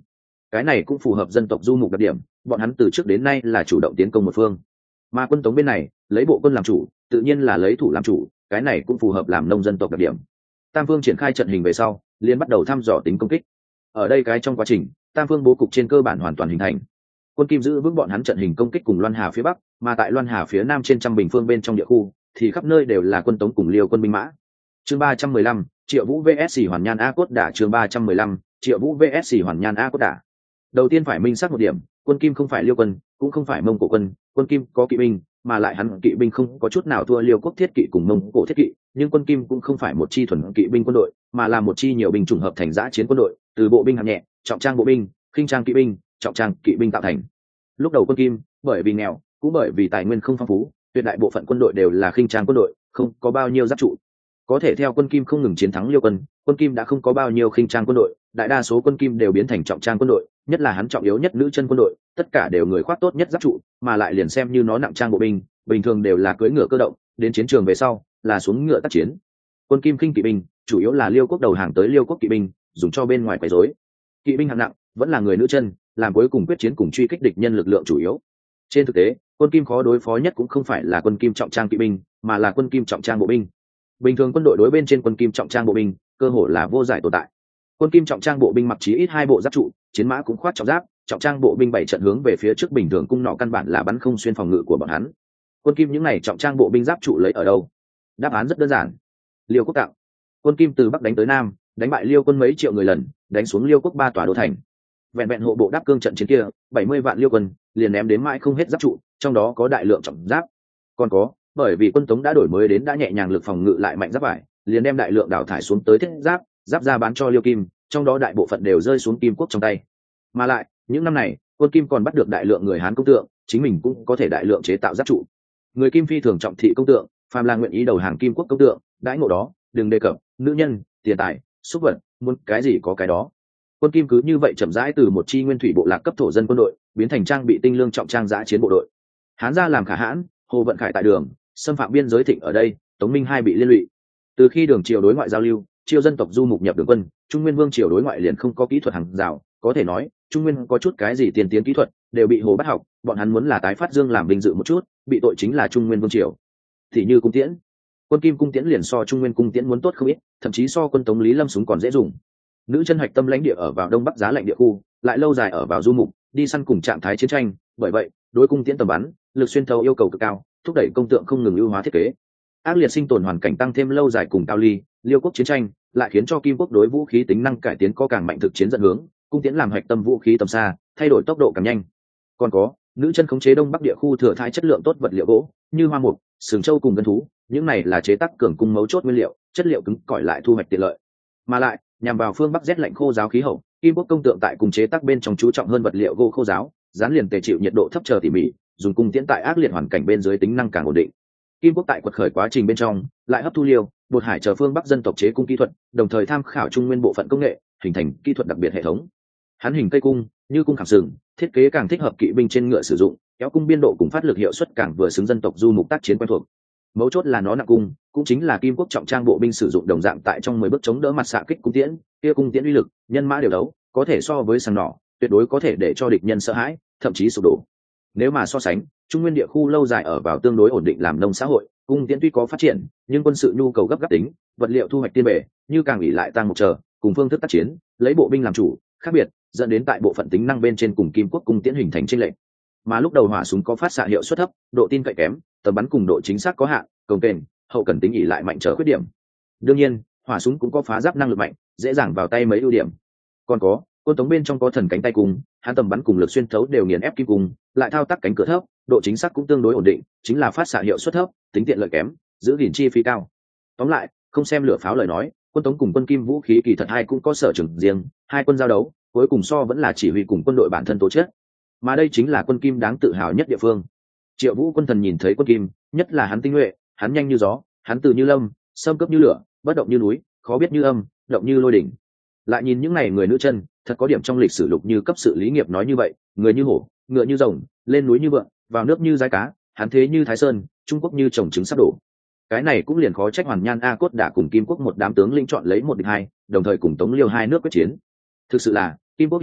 cái này cũng phù hợp dân tộc du mục đặc điểm, bọn hắn từ trước đến nay là chủ động tiến công một phương, mà quân Tống bên này lấy bộ quân làm chủ, tự nhiên là lấy thủ làm chủ, cái này cũng phù hợp làm nông dân tộc đặc điểm. Tam phương triển khai trận hình về sau, liền bắt đầu thăm dò tính công kích. Ở đây cái trong quá trình, tam phương bố cục trên cơ bản hoàn toàn hình thành. Quân Kim giữ vững bọn hắn trận hình công kích cùng Loan Hà phía bắc, mà tại Loan Hà phía nam trên trăm bình phương bên trong địa khu, thì khắp nơi đều là quân Tống cùng Liêu quân binh mã. Chương ba trăm mười lăm, Triệu Vũ vs Hoàn Nhan A Cốt Đả. Chương ba trăm mười lăm, Triệu Vũ vs Hoàn Nhan A Cốt Đả. Đầu tiên phải minh xác một điểm, quân Kim không phải Liêu quân, cũng không phải Mông Cổ quân, quân Kim có kỵ binh, mà lại hắn kỵ binh không có chút nào thua Liêu quốc thiết kỵ cùng Mông Cổ thiết kỵ, nhưng quân Kim cũng không phải một chi thuần kỵ binh quân đội, mà là một chi nhiều binh chủng hợp thành dã chiến quân đội, từ bộ binh hạng nhẹ, trọng trang bộ binh, khinh trang kỵ binh, trọng trang kỵ binh tạo thành. Lúc đầu quân Kim, bởi vì nghèo, cũng bởi vì tài nguyên không phong phú, tuyệt đại bộ phận quân đội đều là khinh trang quân đội, không có bao nhiêu giáp trụ. Có thể theo quân Kim không ngừng chiến thắng Liêu quân, quân Kim đã không có bao nhiêu khinh trang quân đội, đại đa số quân Kim đều biến thành trọng trang quân đội, nhất là hắn trọng yếu nhất nữ chân quân đội, tất cả đều người khoác tốt nhất giáp trụ, mà lại liền xem như nó nặng trang bộ binh, bình thường đều là cưỡi ngựa cơ động, đến chiến trường về sau là xuống ngựa tác chiến. Quân Kim khinh kỵ binh, chủ yếu là Liêu quốc đầu hàng tới Liêu quốc kỵ binh, dùng cho bên ngoài quấy rối. Kỵ binh hạng nặng vẫn là người nữ chân, làm cuối cùng quyết chiến cùng truy kích địch nhân lực lượng chủ yếu. Trên thực tế, quân Kim khó đối phó nhất cũng không phải là quân Kim trọng trang kỵ binh, mà là quân Kim trọng trang bộ binh. Bình thường quân đội đối bên trên quân Kim trọng trang bộ binh, cơ hội là vô giải tồn tại. Quân Kim trọng trang bộ binh mặc chí ít hai bộ giáp trụ, chiến mã cũng khoác trọng giáp, trọng trang bộ binh bảy trận hướng về phía trước, bình thường cung nỏ căn bản là bắn không xuyên phòng ngự của bọn hắn. Quân Kim những này trọng trang bộ binh giáp trụ lấy ở đâu? Đáp án rất đơn giản. Liêu quốc tạo. Quân Kim từ bắc đánh tới nam, đánh bại Liêu quân mấy triệu người lần, đánh xuống Liêu quốc ba tòa đô thành. Vẹn vẹn hộ bộ đáp cương trận chiến kia, bảy mươi vạn Liêu quân, liền ném đến mãi không hết giáp trụ, trong đó có đại lượng trọng giáp. Còn có, bởi vì quân Tống đã đổi mới đến đã nhẹ nhàng lực phòng ngự lại mạnh giáp vải, liền đem đại lượng đào thải xuống tới thiết giáp, giáp ra bán cho Liêu Kim, trong đó đại bộ phận đều rơi xuống Kim quốc trong tay. Mà lại, những năm này, quân Kim còn bắt được đại lượng người Hán công tượng, chính mình cũng có thể đại lượng chế tạo giáp trụ. Người Kim phi thường trọng thị công tượng, phàm là nguyện ý đầu hàng Kim quốc công tượng, đãi ngộ đó, đừng đề cập nữ nhân, tiền tài, xúc vật, muốn cái gì có cái đó. Quân Kim cứ như vậy chậm rãi từ một chi nguyên thủy bộ lạc cấp thổ dân quân đội, biến thành trang bị tinh lương trọng trang dã chiến bộ đội. Hán gia làm khả hãn, Hồ vận khải tại đường, xâm phạm biên giới thịnh ở đây, Tống Minh hai bị liên lụy. Từ khi đường triều đối ngoại giao lưu, triều dân tộc du mục nhập đường quân, Trung Nguyên vương triều đối ngoại liền không có kỹ thuật hàng rào, có thể nói, Trung Nguyên có chút cái gì tiên tiến kỹ thuật, đều bị Hồ bắt học, bọn hắn muốn là tái phát dương làm vinh dự một chút, bị tội chính là Trung Nguyên vương triều. Thì như cung tiễn, quân Kim cung tiễn liền so Trung Nguyên cung tiễn muốn tốt không ít, thậm chí so quân Tống Lý Lâm súng còn dễ dùng. Nữ chân hoạch tâm lãnh địa ở vào đông bắc giá lạnh địa khu, lại lâu dài ở vào du mục, đi săn cùng trạng thái chiến tranh, bởi vậy, đối cung tiễn tầm bắn, lực xuyên thấu yêu cầu cực cao, thúc đẩy công tượng không ngừng ưu hóa thiết kế. Ác liệt sinh tồn hoàn cảnh tăng thêm lâu dài cùng cao ly, Liêu quốc chiến tranh, lại khiến cho Kim quốc đối vũ khí tính năng cải tiến có càng mạnh thực chiến dẫn hướng, cung tiễn làm hoạch tâm vũ khí tầm xa, thay đổi tốc độ càng nhanh. Còn có, nữ chân khống chế đông bắc địa khu thừa thãi chất lượng tốt vật liệu gỗ, như hoa mục, sừng trâu cùng gân thú, những này là chế tác cường cung mấu chốt nguyên liệu, chất liệu cứng cỏi lại thu hoạch tiện lợi. Mà lại, nhằm vào phương bắc rét lạnh khô giáo khí hậu, Kim quốc công tượng tại cùng chế tác bên trong chú trọng hơn vật liệu gỗ khô giáo, dán liền tề chịu nhiệt độ thấp chờ tỉ mỉ, dùng cung tiễn tại ác liệt hoàn cảnh bên dưới tính năng càng ổn định. Kim quốc tại quật khởi quá trình bên trong, lại hấp thu Liêu, bột hải chờ phương bắc dân tộc chế cung kỹ thuật, đồng thời tham khảo Trung Nguyên bộ phận công nghệ, hình thành kỹ thuật đặc biệt hệ thống. Hắn hình cây cung, như cung khảm sừng, thiết kế càng thích hợp kỵ binh trên ngựa sử dụng, kéo cung biên độ cùng phát lực hiệu suất càng vừa xứng dân tộc du mục tác chiến quen thuộc. Mấu chốt là nó nặng cung, cũng chính là Kim quốc trọng trang bộ binh sử dụng đồng dạng tại trong mười bước chống đỡ mặt xạ kích cung tiễn, kia cung tiễn uy lực, nhân mã đều đấu, có thể so với sàng nỏ, tuyệt đối có thể để cho địch nhân sợ hãi, thậm chí sụp đổ. Nếu mà so sánh, Trung Nguyên địa khu lâu dài ở vào tương đối ổn định làm nông xã hội, cung tiễn tuy có phát triển, nhưng quân sự nhu cầu gấp gáp tính, vật liệu thu hoạch tiên bể, như càng ủy lại tăng một chờ, cùng phương thức tác chiến, lấy bộ binh làm chủ, khác biệt, dẫn đến tại bộ phận tính năng bên trên cùng Kim quốc cung tiễn hình thành chênh lệch. Mà lúc đầu hỏa súng có phát xạ hiệu suất thấp, độ tin cậy kém, tầm bắn cùng độ chính xác có hạn, công kềnh, hậu cần tính ỉ lại mạnh trở khuyết điểm. Đương nhiên, hỏa súng cũng có phá giáp năng lực mạnh, dễ dàng vào tay mấy ưu điểm. Còn có, quân Tống bên trong có thần cánh tay cung, hắn tầm bắn cùng lực xuyên thấu đều nghiền ép kim cung, lại thao tác cánh cửa thấp, độ chính xác cũng tương đối ổn định, chính là phát xạ hiệu suất thấp, tính tiện lợi kém, giữ gìn chi phí cao. Tóm lại, không xem lửa pháo lời nói, quân Tống cùng quân Kim vũ khí kỳ thật hai cũng có sở trường riêng, hai quân giao đấu, cuối cùng so vẫn là chỉ huy cùng quân đội bản thân tố chất. Mà đây chính là quân Kim đáng tự hào nhất địa phương. Triệu Vũ quân thần nhìn thấy quân Kim, nhất là hắn tinh nhuệ, hắn nhanh như gió, hắn từ như lâm, xâm cấp như lửa, bất động như núi, khó biết như âm, động như lôi đỉnh. Lại nhìn những này người nữ chân, thật có điểm trong lịch sử lục như cấp sự lý nghiệp nói như vậy, người như hổ, ngựa như rồng, lên núi như vượn, vào nước như dái cá, hắn thế như thái sơn, Trung Quốc như trồng trứng sắp đổ. Cái này cũng liền khó trách Hoàn Nhan A Cốt đã cùng Kim quốc một đám tướng lĩnh chọn lấy một địch hai, đồng thời cùng Tống Liêu hai nước quyết chiến. Thực sự là Kim quốc hiện tại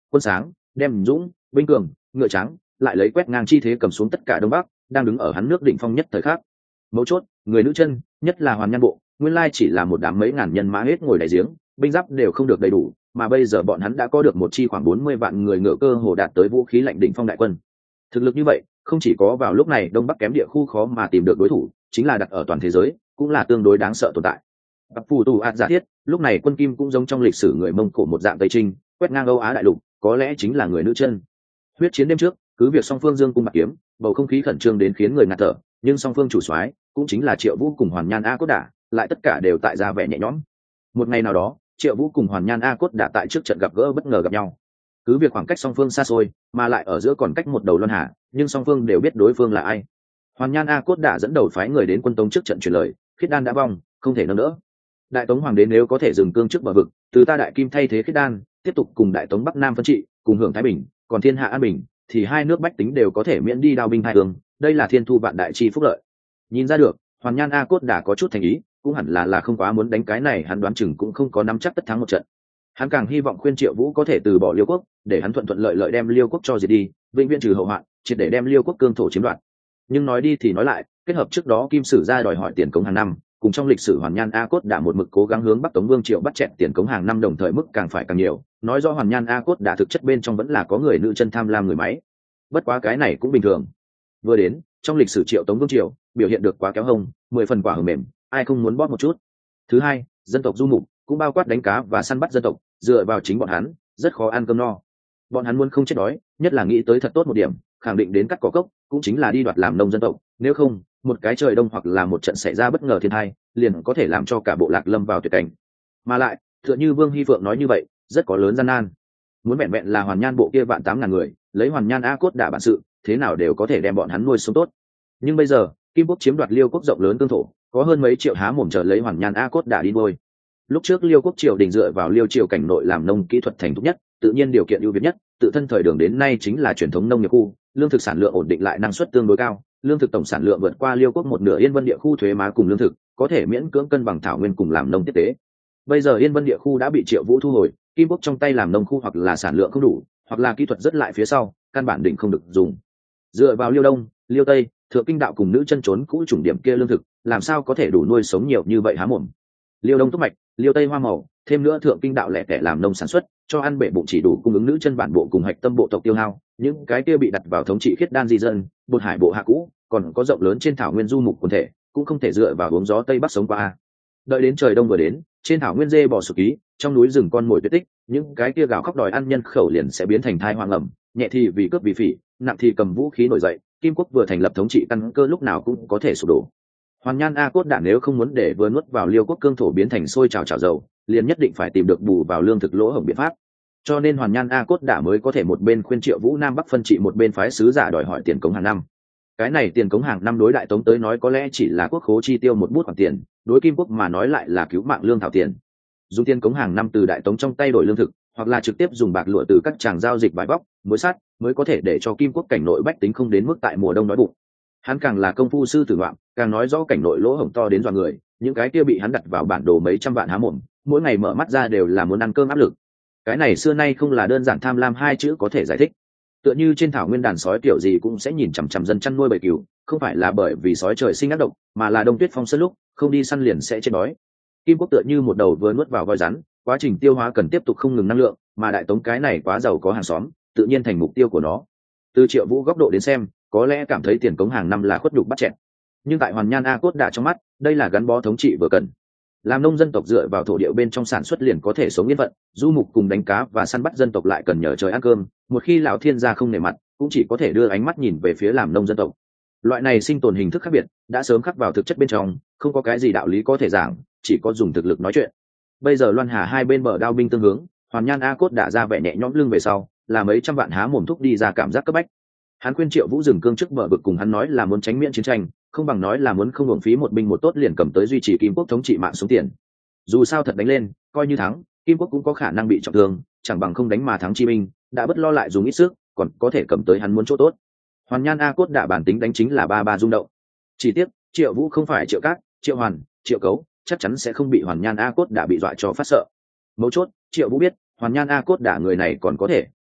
Quân sáng, đem dũng, binh cường, ngựa trắng, lại lấy quét ngang chi thế cầm xuống tất cả đông bắc, đang đứng ở hắn nước đỉnh phong nhất thời khắc. Mấu chốt, người nữ chân, nhất là Hoàn Nhan bộ, nguyên lai chỉ là một đám mấy ngàn nhân mã hết ngồi đáy giếng, binh giáp đều không được đầy đủ, mà bây giờ bọn hắn đã có được một chi khoảng bốn mươi vạn người ngựa cơ hồ đạt tới vũ khí lạnh đỉnh phong đại quân. Thực lực như vậy, không chỉ có vào lúc này đông bắc kém địa khu khó mà tìm được đối thủ, chính là đặt ở toàn thế giới, cũng là tương đối đáng sợ tồn tại. Bắc phù tù ạt giả thiết, lúc này quân Kim cũng giống trong lịch sử người Mông Cổ một dạng Tây Trinh, quét ngang Âu Á đại lục, có lẽ chính là người nữ chân. Huyết chiến đêm trước, cứ việc song phương dương cung bạc kiếm, bầu không khí khẩn trương đến khiến người ngạt thở, nhưng song phương chủ soái cũng chính là Triệu Vũ cùng Hoàn Nhan A Cốt Đả, lại tất cả đều tại ra vẻ nhẹ nhõm. Một ngày nào đó, Triệu Vũ cùng Hoàn Nhan A Cốt Đả tại trước trận gặp gỡ bất ngờ gặp nhau. Cứ việc khoảng cách song phương xa xôi, mà lại ở giữa còn cách một đầu luân hà, nhưng song phương đều biết đối phương là ai. Hoàn Nhan A Cốt Đả dẫn đầu phái người đến quân Tống trước trận truyền lời, Khiết Đan đã vong, không thể nâng đỡ. Đại Tống hoàng đế nếu có thể dừng cương trước bờ vực, từ ta Đại Kim thay thế Khiết Đan, tiếp tục cùng Đại Tống Bắc Nam phân trị, cùng hưởng thái bình, còn thiên hạ an bình, thì hai nước bách tính đều có thể miễn đi đao binh hai hướng, đây là thiên thu vạn đại chi phúc lợi. Nhìn ra được, Hoàn Nhan A Cốt Đả có chút thành ý, cũng hẳn là là không quá muốn đánh cái này, hắn đoán chừng cũng không có nắm chắc tất thắng một trận. Hắn càng hy vọng khuyên Triệu Vũ có thể từ bỏ Liêu quốc, để hắn thuận thuận lợi lợi đem Liêu quốc cho diệt đi, vĩnh viễn trừ hậu hoạn, triệt để đem Liêu quốc cương thổ chiếm đoạt. Nhưng nói đi thì nói lại, kết hợp trước đó Kim Sử ra đòi hỏi tiền cống hàng năm, cùng trong lịch sử Hoàn Nhan A Cốt Đả một mực cố gắng hướng Bắc Tống Vương Triệu bắt chẹt tiền cống hàng năm đồng thời mức càng phải càng nhiều, nói rõ Hoàn Nhan A Cốt Đả thực chất bên trong vẫn là có người nữ chân tham lam người máy. Bất quá cái này cũng bình thường. Vừa đến, trong lịch sử Triệu Tống Vương Triều, biểu hiện được quá kéo hông, mười phần quả hờ mềm, ai không muốn bóp một chút. Thứ hai, dân tộc du mục cũng bao quát đánh cá và săn bắt dân tộc, dựa vào chính bọn hắn, rất khó ăn cơm no. Bọn hắn muốn không chết đói, nhất là nghĩ tới thật tốt một điểm, khẳng định đến cắt cỏ cốc, cũng chính là đi đoạt làm nông dân tộc, nếu không, một cái trời đông hoặc là một trận xảy ra bất ngờ thiên tai, liền có thể làm cho cả bộ lạc lâm vào tuyệt cảnh. Mà lại, tựa như Vương Hy Phượng nói như vậy, rất có lớn gian nan. Muốn vẹn vẹn là Hoàn Nhan bộ kia vạn tám ngàn người, lấy Hoàn Nhan A Cốt Đả bản sự, thế nào đều có thể đem bọn hắn nuôi sống tốt. Nhưng bây giờ, Kim quốc chiếm đoạt Liêu quốc rộng lớn cương thổ, có hơn mấy triệu há mồm chờ lấy Hoàn Nhan A Cốt Đả đi nuôi. Lúc trước Liêu quốc triều đình dựa vào Liêu triều cảnh nội làm nông kỹ thuật thành thục nhất, tự nhiên điều kiện ưu việt nhất, tự thân thời đường đến nay chính là truyền thống nông nghiệp khu, lương thực sản lượng ổn định lại năng suất tương đối cao, lương thực tổng sản lượng vượt qua Liêu quốc một nửa Yên Vân địa khu thuế má cùng lương thực, có thể miễn cưỡng cân bằng thảo nguyên cùng làm nông tiếp tế. Bây giờ Yên Vân địa khu đã bị Triệu Vũ thu hồi, Kim quốc trong tay làm nông khu hoặc là sản lượng không đủ, hoặc là kỹ thuật rất lại phía sau, căn bản định không được dùng. Dựa vào Liêu Đông, Liêu Tây, Thượng Kinh đạo cùng nữ chân trốn cũ chủng điểm kia lương thực, làm sao có thể đủ nuôi sống nhiều như vậy há mồm. Liêu Đông túc mạch, Liêu Tây hoa màu, thêm nữa Thượng Kinh đạo lẻ tẻ làm nông sản xuất, cho ăn bể bụng chỉ đủ cung ứng nữ chân bản bộ cùng hạch tâm bộ tộc tiêu hao, những cái kia bị đặt vào thống trị Khiết Đan di dân, bột hải bộ hạ cũ, còn có rộng lớn trên thảo nguyên du mục quần thể, cũng không thể dựa vào uống gió tây bắc sống qua. Đợi đến trời đông vừa đến, trên thảo nguyên dê bò sụp ký, trong núi rừng con mồi tuyệt tích, những cái kia gào khóc đòi ăn nhân khẩu liền sẽ biến thành thai hoang ẩm, nhẹ thì vì cướp vì phỉ, nặng thì cầm vũ khí nổi dậy, Kim quốc vừa thành lập thống trị căn cơ lúc nào cũng có thể sụp đổ. Hoàn Nhan A Cốt Đả nếu không muốn để vừa nuốt vào Liêu quốc cương thổ biến thành sôi trào trào dầu, liền nhất định phải tìm được bù vào lương thực lỗ hổng biện pháp. Cho nên Hoàn Nhan A Cốt Đả mới có thể một bên khuyên Triệu Vũ Nam Bắc phân trị, một bên phái sứ giả đòi hỏi tiền cống hàng năm. Cái này tiền cống hàng năm đối Đại Tống tới nói có lẽ chỉ là quốc khố chi tiêu một bút khoản tiền, đối Kim quốc mà nói lại là cứu mạng lương thảo tiền. Dùng tiền cống hàng năm từ Đại Tống trong tay đổi lương thực, hoặc là trực tiếp dùng bạc lụa từ các tràng giao dịch vải vóc, muối sắt, mới có thể để cho Kim quốc cảnh nội bách tính không đến mức tại mùa đông đói bụng. Hắn càng là công phu sư tử ngoạm, càng nói rõ cảnh nội lỗ hổng to đến dọa người, những cái kia bị hắn đặt vào bản đồ mấy trăm vạn há mồm, mỗi ngày mở mắt ra đều là muốn ăn cơm áp lực. Cái này xưa nay không là đơn giản tham lam hai chữ có thể giải thích. Tựa như trên thảo nguyên đàn sói kiểu gì cũng sẽ nhìn chằm chằm dân chăn nuôi bầy cừu, không phải là bởi vì sói trời sinh ác độc, mà là đông tuyết phong sơn lúc không đi săn liền sẽ chết đói. Kim quốc tựa như một đầu vừa nuốt vào voi rắn, quá trình tiêu hóa cần tiếp tục không ngừng năng lượng, mà Đại Tống cái này quá giàu có hàng xóm, tự nhiên thành mục tiêu của nó. Từ Triệu Vũ góc độ đến xem, có lẽ cảm thấy tiền cống hàng năm là khuất nhục bắt chẹt, nhưng tại Hoàn Nhan A Cốt Đả trong mắt, đây là gắn bó thống trị vừa cần. Làm nông dân tộc dựa vào thổ địa bên trong sản xuất liền có thể sống yên phận, du mục cùng đánh cá và săn bắt dân tộc lại cần nhờ trời ăn cơm, một khi lão thiên gia không nể mặt, cũng chỉ có thể đưa ánh mắt nhìn về phía làm nông dân tộc. Loại này sinh tồn hình thức khác biệt đã sớm khắc vào thực chất bên trong, không có cái gì đạo lý có thể giảng, chỉ có dùng thực lực nói chuyện. Bây giờ Loan Hà hai bên bờ đao binh tương hướng, Hoàn Nhan A Cốt Đả ra vẻ nhẹ nhõm lưng về sau, là mấy trăm vạn há mồm thúc đi ra cảm giác cấp bách. Hắn khuyên Triệu Vũ dừng cương trước bờ vực, cùng hắn nói là muốn tránh miễn chiến tranh, không bằng nói là muốn không hưởng phí một binh một tốt liền cầm tới duy trì Kim quốc thống trị mạng xuống tiền. Dù sao thật đánh lên, coi như thắng, Kim quốc cũng có khả năng bị trọng thương, chẳng bằng không đánh mà thắng chi binh, đã bất lo lại dùng ít sức, còn có thể cầm tới hắn muốn chỗ tốt. Hoàn Nhan A Cốt Đả bản tính đánh chính là ba ba rung động. Chỉ tiếc, Triệu Vũ không phải Triệu Cát, Triệu Hoàn, Triệu Cấu, chắc chắn sẽ không bị Hoàn Nhan A Cốt Đả bị dọa cho phát sợ. Mấu chốt, Triệu Vũ biết, Hoàn Nhan A Cốt Đả người này còn có thể,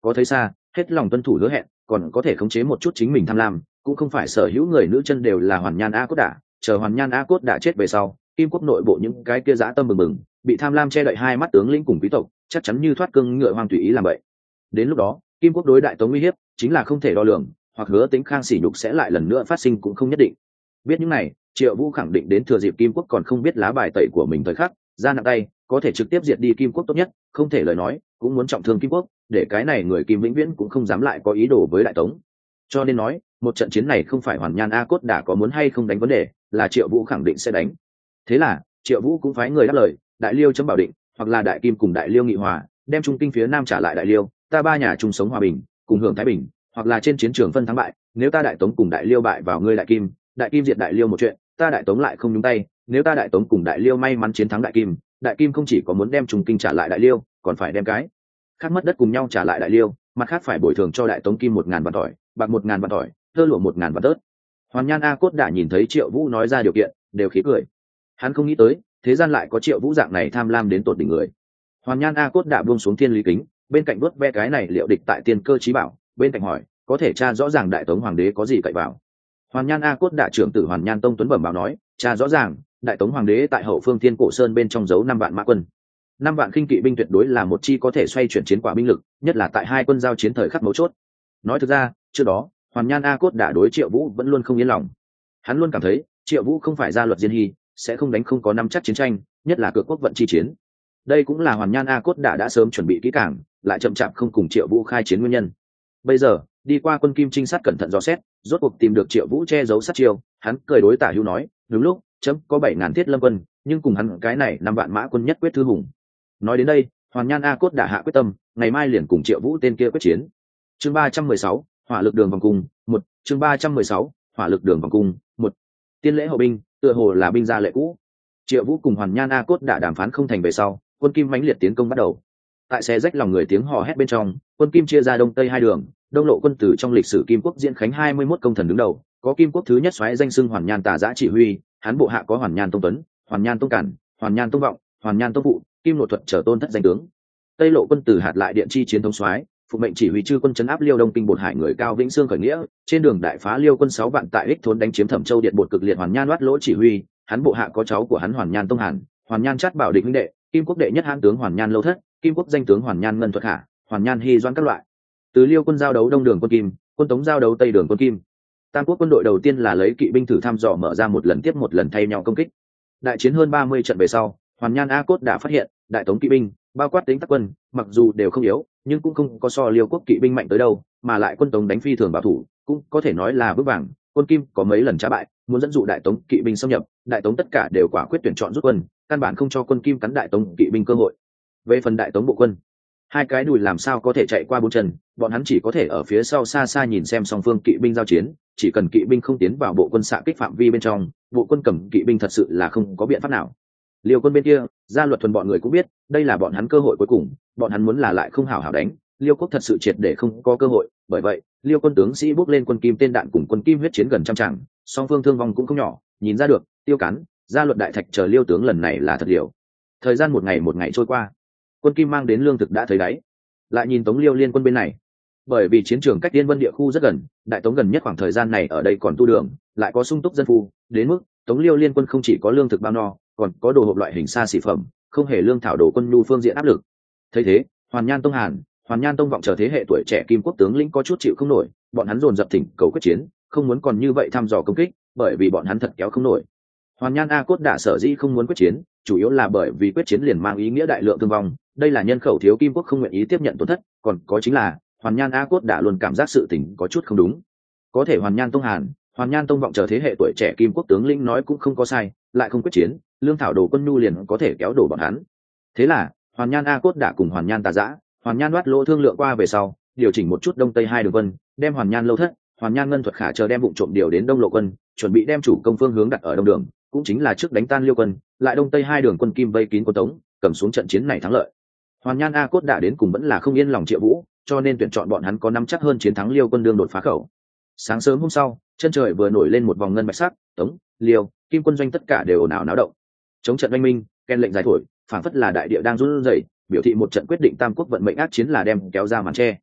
có thấy xa, hết lòng tuân thủ hứa hẹn, còn có thể khống chế một chút chính mình tham lam, cũng không phải sở hữu người nữ chân đều là Hoàn Nhan A Cốt Đả. Chờ Hoàn Nhan A Cốt Đả chết về sau, Kim quốc nội bộ những cái kia dã tâm bừng bừng, bị tham lam che đậy hai mắt tướng lĩnh cùng quý tộc, chắc chắn như thoát cương ngựa hoang tùy ý làm vậy. Đến lúc đó, Kim quốc đối Đại Tống uy hiếp chính là không thể đo lường, hoặc Hứa Tĩnh Khang sỉ nhục sẽ lại lần nữa phát sinh cũng không nhất định. Biết những này, Triệu Vũ khẳng định đến thừa dịp Kim quốc còn không biết lá bài tẩy của mình thời khắc, ra nặng tay, có thể trực tiếp diệt đi Kim quốc tốt nhất, không thể lời nói, cũng muốn trọng thương Kim quốc, để cái này người Kim vĩnh viễn cũng không dám lại có ý đồ với Đại Tống. Cho nên nói, một trận chiến này không phải Hoàn Nhan A Cốt Đả có muốn hay không đánh vấn đề, là Triệu Vũ khẳng định sẽ đánh. Thế là, Triệu Vũ cũng phái người đáp lời, Đại Liêu chấm bảo định, hoặc là Đại Kim cùng Đại Liêu nghị hòa, đem trung kinh phía nam trả lại Đại Liêu, ta ba nhà chung sống hòa bình, cùng hưởng thái bình, hoặc là trên chiến trường phân thắng bại, nếu ta Đại Tống cùng Đại Liêu bại vào ngươi Đại Kim, Đại Kim diệt Đại Liêu một chuyện, ta Đại Tống lại không nhúng tay, nếu ta Đại Tống cùng Đại Liêu may mắn chiến thắng Đại Kim, Đại Kim không chỉ có muốn đem trung kinh trả lại Đại Liêu, còn phải đem cái khác mất đất cùng nhau trả lại Đại Liêu, mặt khác phải bồi thường cho Đại Tống Kim một ngàn vạn tỏi, bạc một ngàn vạn tỏi, tơ lụa một ngàn vạn tớt. Hoàn Nhan A Cốt Đả nhìn thấy Triệu Vũ nói ra điều kiện, đều khí cười. Hắn không nghĩ tới, thế gian lại có Triệu Vũ dạng này tham lam đến tột đỉnh người. Hoàn Nhan A Cốt Đả buông xuống thiên lý kính, bên cạnh vuốt ve cái này liệu địch tại tiên cơ trí bảo, bên cạnh hỏi, có thể tra rõ ràng Đại Tống hoàng đế có gì cậy vào. Hoàn Nhan A Cốt Đả trưởng tử Hoàn Nhan Tông Tuấn bẩm báo nói, tra rõ ràng, Đại Tống hoàng đế tại hậu phương Thiên Cổ Sơn bên trong giấu năm vạn mã quân. Năm vạn khinh kỵ binh tuyệt đối là một chi có thể xoay chuyển chiến quả binh lực, nhất là tại hai quân giao chiến thời khắc mấu chốt. Nói thực ra, trước đó, Hoàn Nhan A Cốt Đả đối Triệu Vũ vẫn luôn không yên lòng. Hắn luôn cảm thấy, Triệu Vũ không phải gia luật diên hy, sẽ không đánh không có nắm chắc chiến tranh, nhất là cược quốc vận chi chiến. Đây cũng là Hoàn Nhan A Cốt Đả đã sớm chuẩn bị kỹ càng, lại chậm chạp không cùng Triệu Vũ khai chiến nguyên nhân. Bây giờ, đi qua quân Kim trinh sát cẩn thận dò xét, rốt cuộc tìm được Triệu Vũ che giấu sát chiêu, hắn cười đối Tả Hữu nói, đúng lúc, chấm có bảy ngàn thiết lâm quân, nhưng cùng hắn cái này năm vạn mã quân nhất quyết thư hùng. Nói đến đây, Hoàn Nhan A Cốt Đả hạ quyết tâm, ngày mai liền cùng Triệu Vũ tên kia quyết chiến. Chương ba trăm mười sáu, hỏa lực đường vòng cung, một, chương ba trăm mười sáu, hỏa lực đường vòng cung, một. Tiên lễ hậu binh, tựa hồ là binh gia lệ cũ. Triệu Vũ cùng Hoàn Nhan A Cốt Đả đàm phán không thành về sau, quân Kim mãnh liệt tiến công bắt đầu. Tại xe rách lòng người tiếng hò hét bên trong, quân Kim chia ra đông tây hai đường, đông lộ quân từ trong lịch sử Kim quốc diễn khánh hai mươi mốt công thần đứng đầu, có Kim quốc thứ nhất soái danh xưng Hoàn Nhan Tà Giã chỉ huy, hắn bộ hạ có Hoàn Nhan Tông Tuấn, Hoàn Nhan Tông Cản, Hoàn Nhan Tông Vọng, Hoàn Nhan Tông Phụ, Kim Nội Thuật trở tôn thất danh tướng. Tây lộ quân từ hạt lại điện chi chiến thống soái, phục mệnh chỉ huy chư quân trấn áp Liêu Đông Kinh Bột Hải người Cao Vĩnh Xương khởi nghĩa, trên đường đại phá Liêu quân sáu vạn tại ích thốn đánh chiếm Thẩm Châu điện bột cực liệt Hoàn Nhan Loát Lỗ chỉ huy, hắn bộ hạ có cháu của hắn Hoàn Nhan Tông Hàn, Hoàn Nhan Trát Bảo địch huynh đệ, Kim quốc đệ nhất hãn tướng Hoàn Nhan Lâu Thất, Kim quốc danh tướng Hoàn Nhan Ngân Thuật Hạ, Hoàn Nhan Hy Doãn các loại. Từ Liêu quân giao đấu đông đường quân Kim, quân Tống giao đấu tây đường quân Kim. Tam quốc quân đội đầu tiên là lấy kỵ binh thử thăm dò mở ra một lần tiếp một lần thay nhau công kích. Đại chiến hơn ba mươi trận về sau, Hoàn Nhan A Cốt đã phát hiện, Đại Tống kỵ binh, bao quát tính tác quân, mặc dù đều không yếu, nhưng cũng không có so Liêu quốc kỵ binh mạnh tới đâu, mà lại quân Tống đánh phi thường bảo thủ, cũng có thể nói là vững vàng. Quân Kim có mấy lần trả bại, muốn dẫn dụ Đại Tống kỵ binh xâm nhập, Đại Tống tất cả đều quả quyết tuyển chọn rút quân, căn bản không cho quân Kim cắn Đại Tống kỵ binh cơ hội. Về phần Đại Tống bộ quân, hai cái đùi làm sao có thể chạy qua bốn chân, bọn hắn chỉ có thể ở phía sau xa xa nhìn xem song phương kỵ binh giao chiến, chỉ cần kỵ binh không tiến vào bộ quân xạ kích phạm vi bên trong, bộ quân cầm kỵ binh thật sự là không có biện pháp nào. Liêu quân bên kia, gia luật thuần bọn người cũng biết, đây là bọn hắn cơ hội cuối cùng, bọn hắn muốn là lại không hảo hảo đánh, Liêu quốc thật sự triệt để không có cơ hội, bởi vậy, Liêu quân tướng sĩ bước lên quân Kim tên đạn cùng quân Kim huyết chiến gần trăm tràng, song phương thương vong cũng không nhỏ, nhìn ra được, Tiêu Cán, gia luật đại thạch chờ Liêu tướng lần này là thật liều. Thời gian một ngày một ngày trôi qua, quân Kim mang đến lương thực đã thấy đáy. Lại nhìn Tống Liêu liên quân bên này, bởi vì chiến trường cách Tiên Vân địa khu rất gần, Đại Tống gần nhất khoảng thời gian này ở đây còn tu đường, lại có sung túc dân phu, đến mức Tống Liêu liên quân không chỉ có lương thực bao no, còn có đồ hộp loại hình xa xỉ phẩm, không hề lương thảo đồ quân nhu phương diện áp lực. Thấy thế, Hoàn Nhan Tông Hàn, Hoàn Nhan Tông Vọng chờ thế hệ tuổi trẻ Kim quốc tướng lĩnh có chút chịu không nổi, bọn hắn dồn dập thỉnh cầu quyết chiến, không muốn còn như vậy thăm dò công kích, bởi vì bọn hắn thật kéo không nổi. Hoàn Nhan A Cốt đã sở dĩ không muốn quyết chiến, chủ yếu là bởi vì quyết chiến liền mang ý nghĩa đại lượng thương vong, đây là nhân khẩu thiếu Kim quốc không nguyện ý tiếp nhận tổn thất, còn có chính là Hoàn Nhan A Cốt đã luôn cảm giác sự tình có chút không đúng. Có thể Hoàn Nhan Tông Hàn, Hoàn Nhan Tông Vọng chờ thế hệ tuổi trẻ Kim quốc tướng lĩnh nói cũng không có sai, lại không quyết chiến, lương thảo đồ quân nhu liền có thể kéo đổ bọn hắn. Thế là Hoàn Nhan A Cốt đã cùng Hoàn Nhan Tà Giã, Hoàn Nhan Loát Lỗ thương lượng qua về sau, điều chỉnh một chút đông tây hai đường quân, đem Hoàn Nhan Lâu Thất, Hoàn Nhan Ngân Thuật Khả chờ đem vụ trộm điều đến đông lộ quân, chuẩn bị đem chủ công phương hướng đặt ở đông đường, cũng chính là trước đánh tan Liêu quân, lại đông tây hai đường quân Kim vây kín quân Tống, cầm xuống trận chiến này thắng lợi. Hoàn Nhan A Cốt đã đến cùng vẫn là không yên lòng Triệu Vũ, cho nên tuyển chọn bọn hắn có nắm chắc hơn chiến thắng Liêu quân đương đột phá khẩu. Sáng sớm hôm sau, chân trời vừa nổi lên một vòng ngân bạch sắc, Tống, Liêu, Kim quân doanh tất cả đều ồn ào náo động. Chống trận oanh minh, ken lệnh dài thổi, phảng phất là đại địa đang run rẩy, biểu thị một trận quyết định tam quốc vận mệnh ác chiến là đem kéo ra màn che.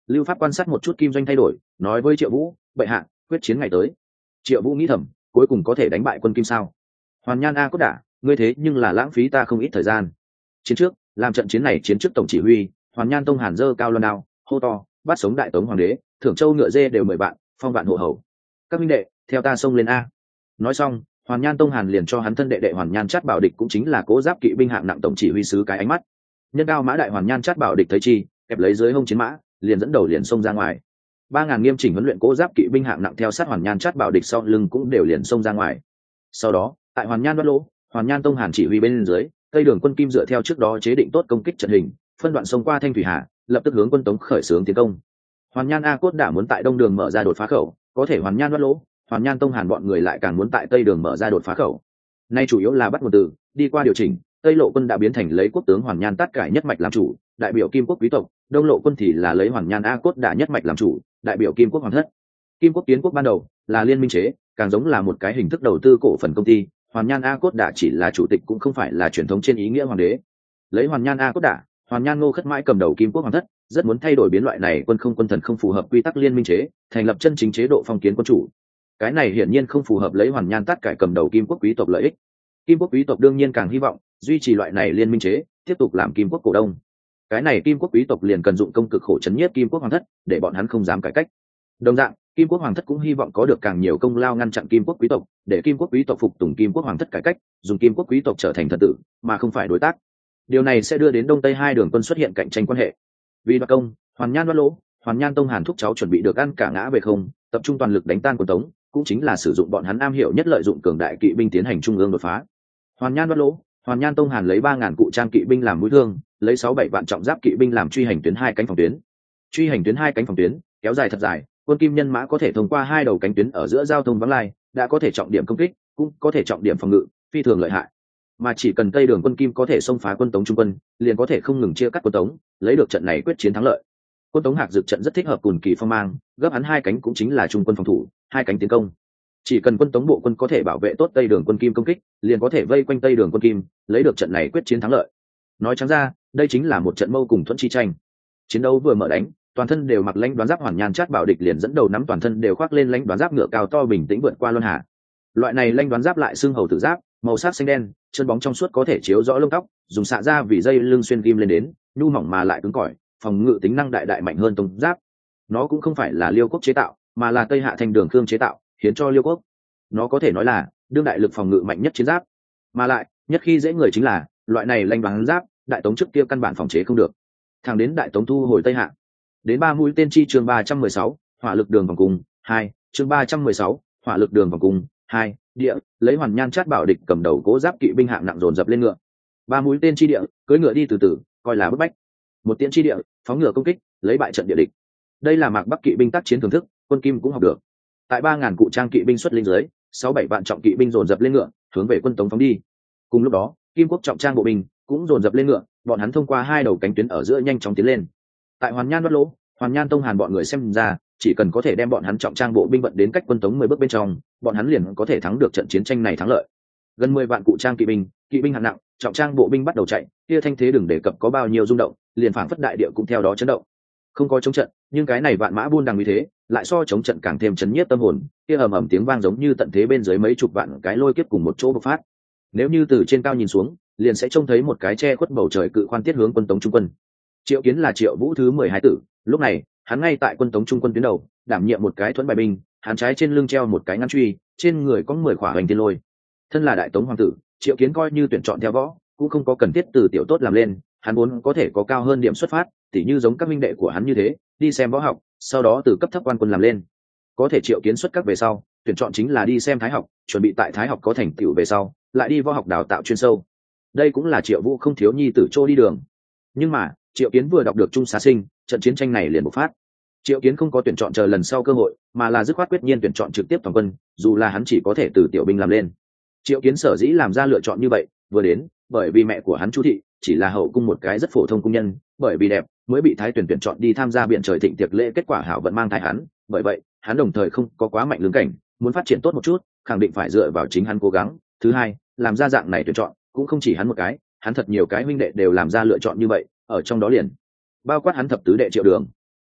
Lưu Pháp quan sát một chút kim doanh thay đổi, nói với Triệu Vũ, bệ hạ, quyết chiến ngày tới. Triệu Vũ nghĩ thầm, cuối cùng có thể đánh bại quân Kim sao? Hoàn Nhan A Cốt Đả, ngươi thế nhưng là lãng phí ta không ít thời gian. Chiến trước, làm trận chiến này chiến trước tổng chỉ huy, Hoàn Nhan Tông Hàn dơ cao loan đao, hô to, bắt sống đại tống hoàng đế, thưởng châu ngựa dê đều mười vạn, phong vạn hộ hầu. Các minh đệ, theo ta xông lên a. Nói xong, Hoàn Nhan Tông Hàn liền cho hắn thân đệ đệ Hoàn Nhan Chát Bảo Địch cũng chính là Cố Giáp kỵ binh hạng nặng tổng chỉ huy sứ cái ánh mắt. Nhân cao mã đại Hoàn Nhan Chát Bảo Địch thấy chi, kẹp lấy dưới hông chiến mã, liền dẫn đầu liền xông ra ngoài. Ba ngàn nghiêm chỉnh huấn luyện Cố Giáp kỵ binh hạng nặng theo sát Hoàn Nhan Chát Bảo Địch sau lưng cũng đều liền xông ra ngoài. Sau đó, tại Hoàn Nhan Đoan Lỗ, Hoàn Nhan Tông Hàn chỉ huy bên dưới, Tây Đường quân Kim dựa theo trước đó chế định tốt công kích trận hình, phân đoạn xông qua Thanh Thủy Hà, lập tức hướng quân Tống khởi xướng tiến công. Hoàn Nhan A Cốt đã muốn tại Đông Đường mở ra đột phá khẩu, có thể Hoàn Nhan Đoan Lỗ, Hoàn Nhan Tông Hàn bọn người lại càng muốn tại Tây Đường mở ra đột phá khẩu. Nay chủ yếu là bắt nguồn từ đi qua điều chỉnh, Tây Lộ quân đã biến thành lấy quốc tướng Hoàn Nhan Tát Cải nhất mạch làm chủ, đại biểu Kim quốc quý tộc, Đông Lộ quân thì là lấy Hoàn Nhan A Cốt đã nhất mạch làm chủ, đại biểu Kim quốc hoàng thất. Kim quốc kiến quốc ban đầu là liên minh chế, càng giống là một cái hình thức đầu tư cổ phần công ty, Hoàn Nhan A Cốt đã chỉ là chủ tịch cũng không phải là truyền thống trên ý nghĩa hoàng đế. Lấy Hoàn Nhan A Cốt đã, Hoàn Nhan Ngô Khất mãi cầm đầu Kim quốc hoàng thất, rất muốn thay đổi biến loại này quân không quân thần không phù hợp quy tắc liên minh chế, thành lập chân chính chế độ phong kiến quân chủ. Cái này hiển nhiên không phù hợp lấy Hoàn Nhan Tát Cải cầm đầu Kim quốc quý tộc lợi ích. Kim quốc quý tộc đương nhiên càng hy vọng duy trì loại này liên minh chế, tiếp tục làm Kim quốc cổ đông. Cái này Kim quốc quý tộc liền cần dụng công cực khổ chấn nhiếp Kim quốc hoàng thất, để bọn hắn không dám cải cách. Đồng dạng, Kim quốc hoàng thất cũng hy vọng có được càng nhiều công lao ngăn chặn Kim quốc quý tộc, để Kim quốc quý tộc phục tùng Kim quốc hoàng thất cải cách, dùng Kim quốc quý tộc trở thành thần tử, mà không phải đối tác. Điều này sẽ đưa đến Đông Tây hai đường quân xuất hiện cạnh tranh quan hệ. Vì đoạt công, Hoàn Nhan Đoan Lỗ, Hoàn Nhan Tông Hàn thúc cháu chuẩn bị được ăn cả ngã về không, tập trung toàn lực đánh tan quân Tống, cũng chính là sử dụng bọn hắn am hiểu nhất lợi dụng cường đại kỵ binh tiến hành trung ương đột phá. Hoàn Nhan Đoan Lỗ, Hoàn Nhan Tông Hàn lấy ba ngàn cụ trang kỵ binh làm mũi thương, lấy sáu bảy vạn trọng giáp kỵ binh làm truy hành tuyến hai cánh phòng tuyến. Truy hành tuyến hai cánh phòng tuyến kéo dài thật dài, quân Kim nhân mã có thể thông qua hai đầu cánh tuyến ở giữa giao thông vắng lai, đã có thể trọng điểm công kích, cũng có thể trọng điểm phòng ngự, phi thường lợi hại. Mà chỉ cần Tây Đường quân Kim có thể xông phá quân Tống trung quân, liền có thể không ngừng chia cắt quân Tống, lấy được trận này quyết chiến thắng lợi. Quân Tống Hạc Dực trận rất thích hợp Cùn Kỳ Phong Mang, gấp hắn hai cánh cũng chính là trung quân phòng thủ, hai cánh tiến công. Chỉ cần quân Tống bộ quân có thể bảo vệ tốt Tây Đường quân Kim công kích, liền có thể vây quanh Tây Đường quân Kim, lấy được trận này quyết chiến thắng lợi. Nói trắng ra, đây chính là một trận mâu cùng thuẫn chi tranh. Chiến đấu vừa mở đánh, toàn thân đều mặc lãnh đoán giáp Hoàn Nhan Chát Bảo Địch liền dẫn đầu nắm toàn thân đều khoác lên lãnh đoán giáp ngựa cao to bình tĩnh vượt qua luân hà. Loại này lãnh đoán giáp lại xương hầu tử giáp, màu sắc xanh đen, chân bóng trong suốt có thể chiếu rõ lông tóc, dùng xạ ra vì dây lưng xuyên kim lên đến, nhu mỏng mà lại cứng cỏi, phòng ngự tính năng đại đại mạnh hơn tông giáp. Nó cũng không phải là Liêu quốc chế tạo, mà là Tây Hạ Thanh Đường Khương chế tạo, hiến cho Liêu quốc. Nó có thể nói là đương đại lực phòng ngự mạnh nhất chiến giáp, mà lại nhất khi dễ người chính là loại này lãnh đoán giáp, Đại Tống trước kia căn bản phòng chế không được. Thẳng đến Đại Tống thu hồi Tây Hạ, đến ba mũi tên chi chương ba trăm mười sáu, hỏa lực đường vòng cung hai, chương ba trăm mười sáu, hỏa lực đường vòng cung hai, địa, lấy Hoàn Nhan Chát Bảo Địch cầm đầu Cố Giáp kỵ binh hạng nặng dồn dập lên ngựa. Ba mũi tên chi địa, cưỡi ngựa đi từ từ, coi là bức bách. Một tiễn chi địa, phóng ngựa công kích, lấy bại trận địa địch. Đây là Mạc Bắc kỵ binh tác chiến thưởng thức, quân Kim cũng học được. Tại ba ngàn cụ trang kỵ binh xuất linh dưới, sáu bảy vạn trọng kỵ binh dồn dập lên ngựa, hướng về quân Tống phóng đi. Cùng lúc đó, Kim quốc trọng trang bộ binh cũng dồn dập lên ngựa, bọn hắn thông qua hai đầu cánh tuyến ở giữa nhanh chóng tiến lên. Tại Hoàn Nhan Đoan Lỗ, Hoàn Nhan Tông Hàn bọn người xem ra, chỉ cần có thể đem bọn hắn trọng trang bộ binh vận đến cách quân Tống mười bước bên trong, bọn hắn liền có thể thắng được trận chiến tranh này thắng lợi. Gần mười vạn cụ trang kỵ binh, kỵ binh hạng nặng, trọng trang bộ binh bắt đầu chạy, kia thanh thế đừng đề cập có bao nhiêu rung động, liền phảng phất đại địa cũng theo đó chấn động. Không có chống trận, nhưng cái này vạn mã buôn đằng như thế, lại so chống trận càng thêm chấn nhiếp tâm hồn, kia ầm ầm tiếng vang giống như tận thế bên dưới mấy chục vạn cái lôi kiếp cùng một chỗ bộc phát. Nếu như từ trên cao nhìn xuống, liền sẽ trông thấy một cái che khuất bầu trời cự khoan tiết hướng quân Tống trung quân. Triệu Kiến là Triệu Vũ thứ mười hai tử, lúc này, hắn ngay tại quân Tống trung quân tuyến đầu, đảm nhiệm một cái thuẫn bài binh, hắn trái trên lưng treo một cái ngắn truy, trên người có mười khỏa hoành tiên lôi. Thân là đại Tống hoàng tử, Triệu Kiến coi như tuyển chọn theo võ, cũng không có cần thiết từ tiểu tốt làm lên, hắn muốn có thể có cao hơn điểm xuất phát, tỉ như giống các minh đệ của hắn như thế, đi xem võ học, sau đó từ cấp thấp quan quân làm lên. Có thể Triệu Kiến xuất các về sau, tuyển chọn chính là đi xem thái học, chuẩn bị tại thái học có thành tựu về sau, lại đi võ học đào tạo chuyên sâu. Đây cũng là Triệu Vũ không thiếu nhi tử trô đi đường. Nhưng mà, Triệu Kiến vừa đọc được Trung Xá Sinh, trận chiến tranh này liền bộc phát. Triệu Kiến không có tuyển chọn chờ lần sau cơ hội, mà là dứt khoát quyết nhiên tuyển chọn trực tiếp toàn quân, dù là hắn chỉ có thể từ tiểu binh làm lên. Triệu Kiến sở dĩ làm ra lựa chọn như vậy, vừa đến, bởi vì mẹ của hắn Chu thị chỉ là hậu cung một cái rất phổ thông cung nhân, bởi vì đẹp, mới bị thái tuyển tuyển chọn đi tham gia biện trời thịnh tiệc lễ, kết quả hảo vận mang thai hắn, bởi vậy, hắn đồng thời không có quá mạnh lương cảnh, muốn phát triển tốt một chút, khẳng định phải dựa vào chính hắn cố gắng. Thứ hai, làm ra dạng này tuyển chọn, cũng không chỉ hắn một cái, hắn thật nhiều cái huynh đệ đều làm ra lựa chọn như vậy, ở trong đó liền bao quát hắn thập tứ đệ Triệu Đường.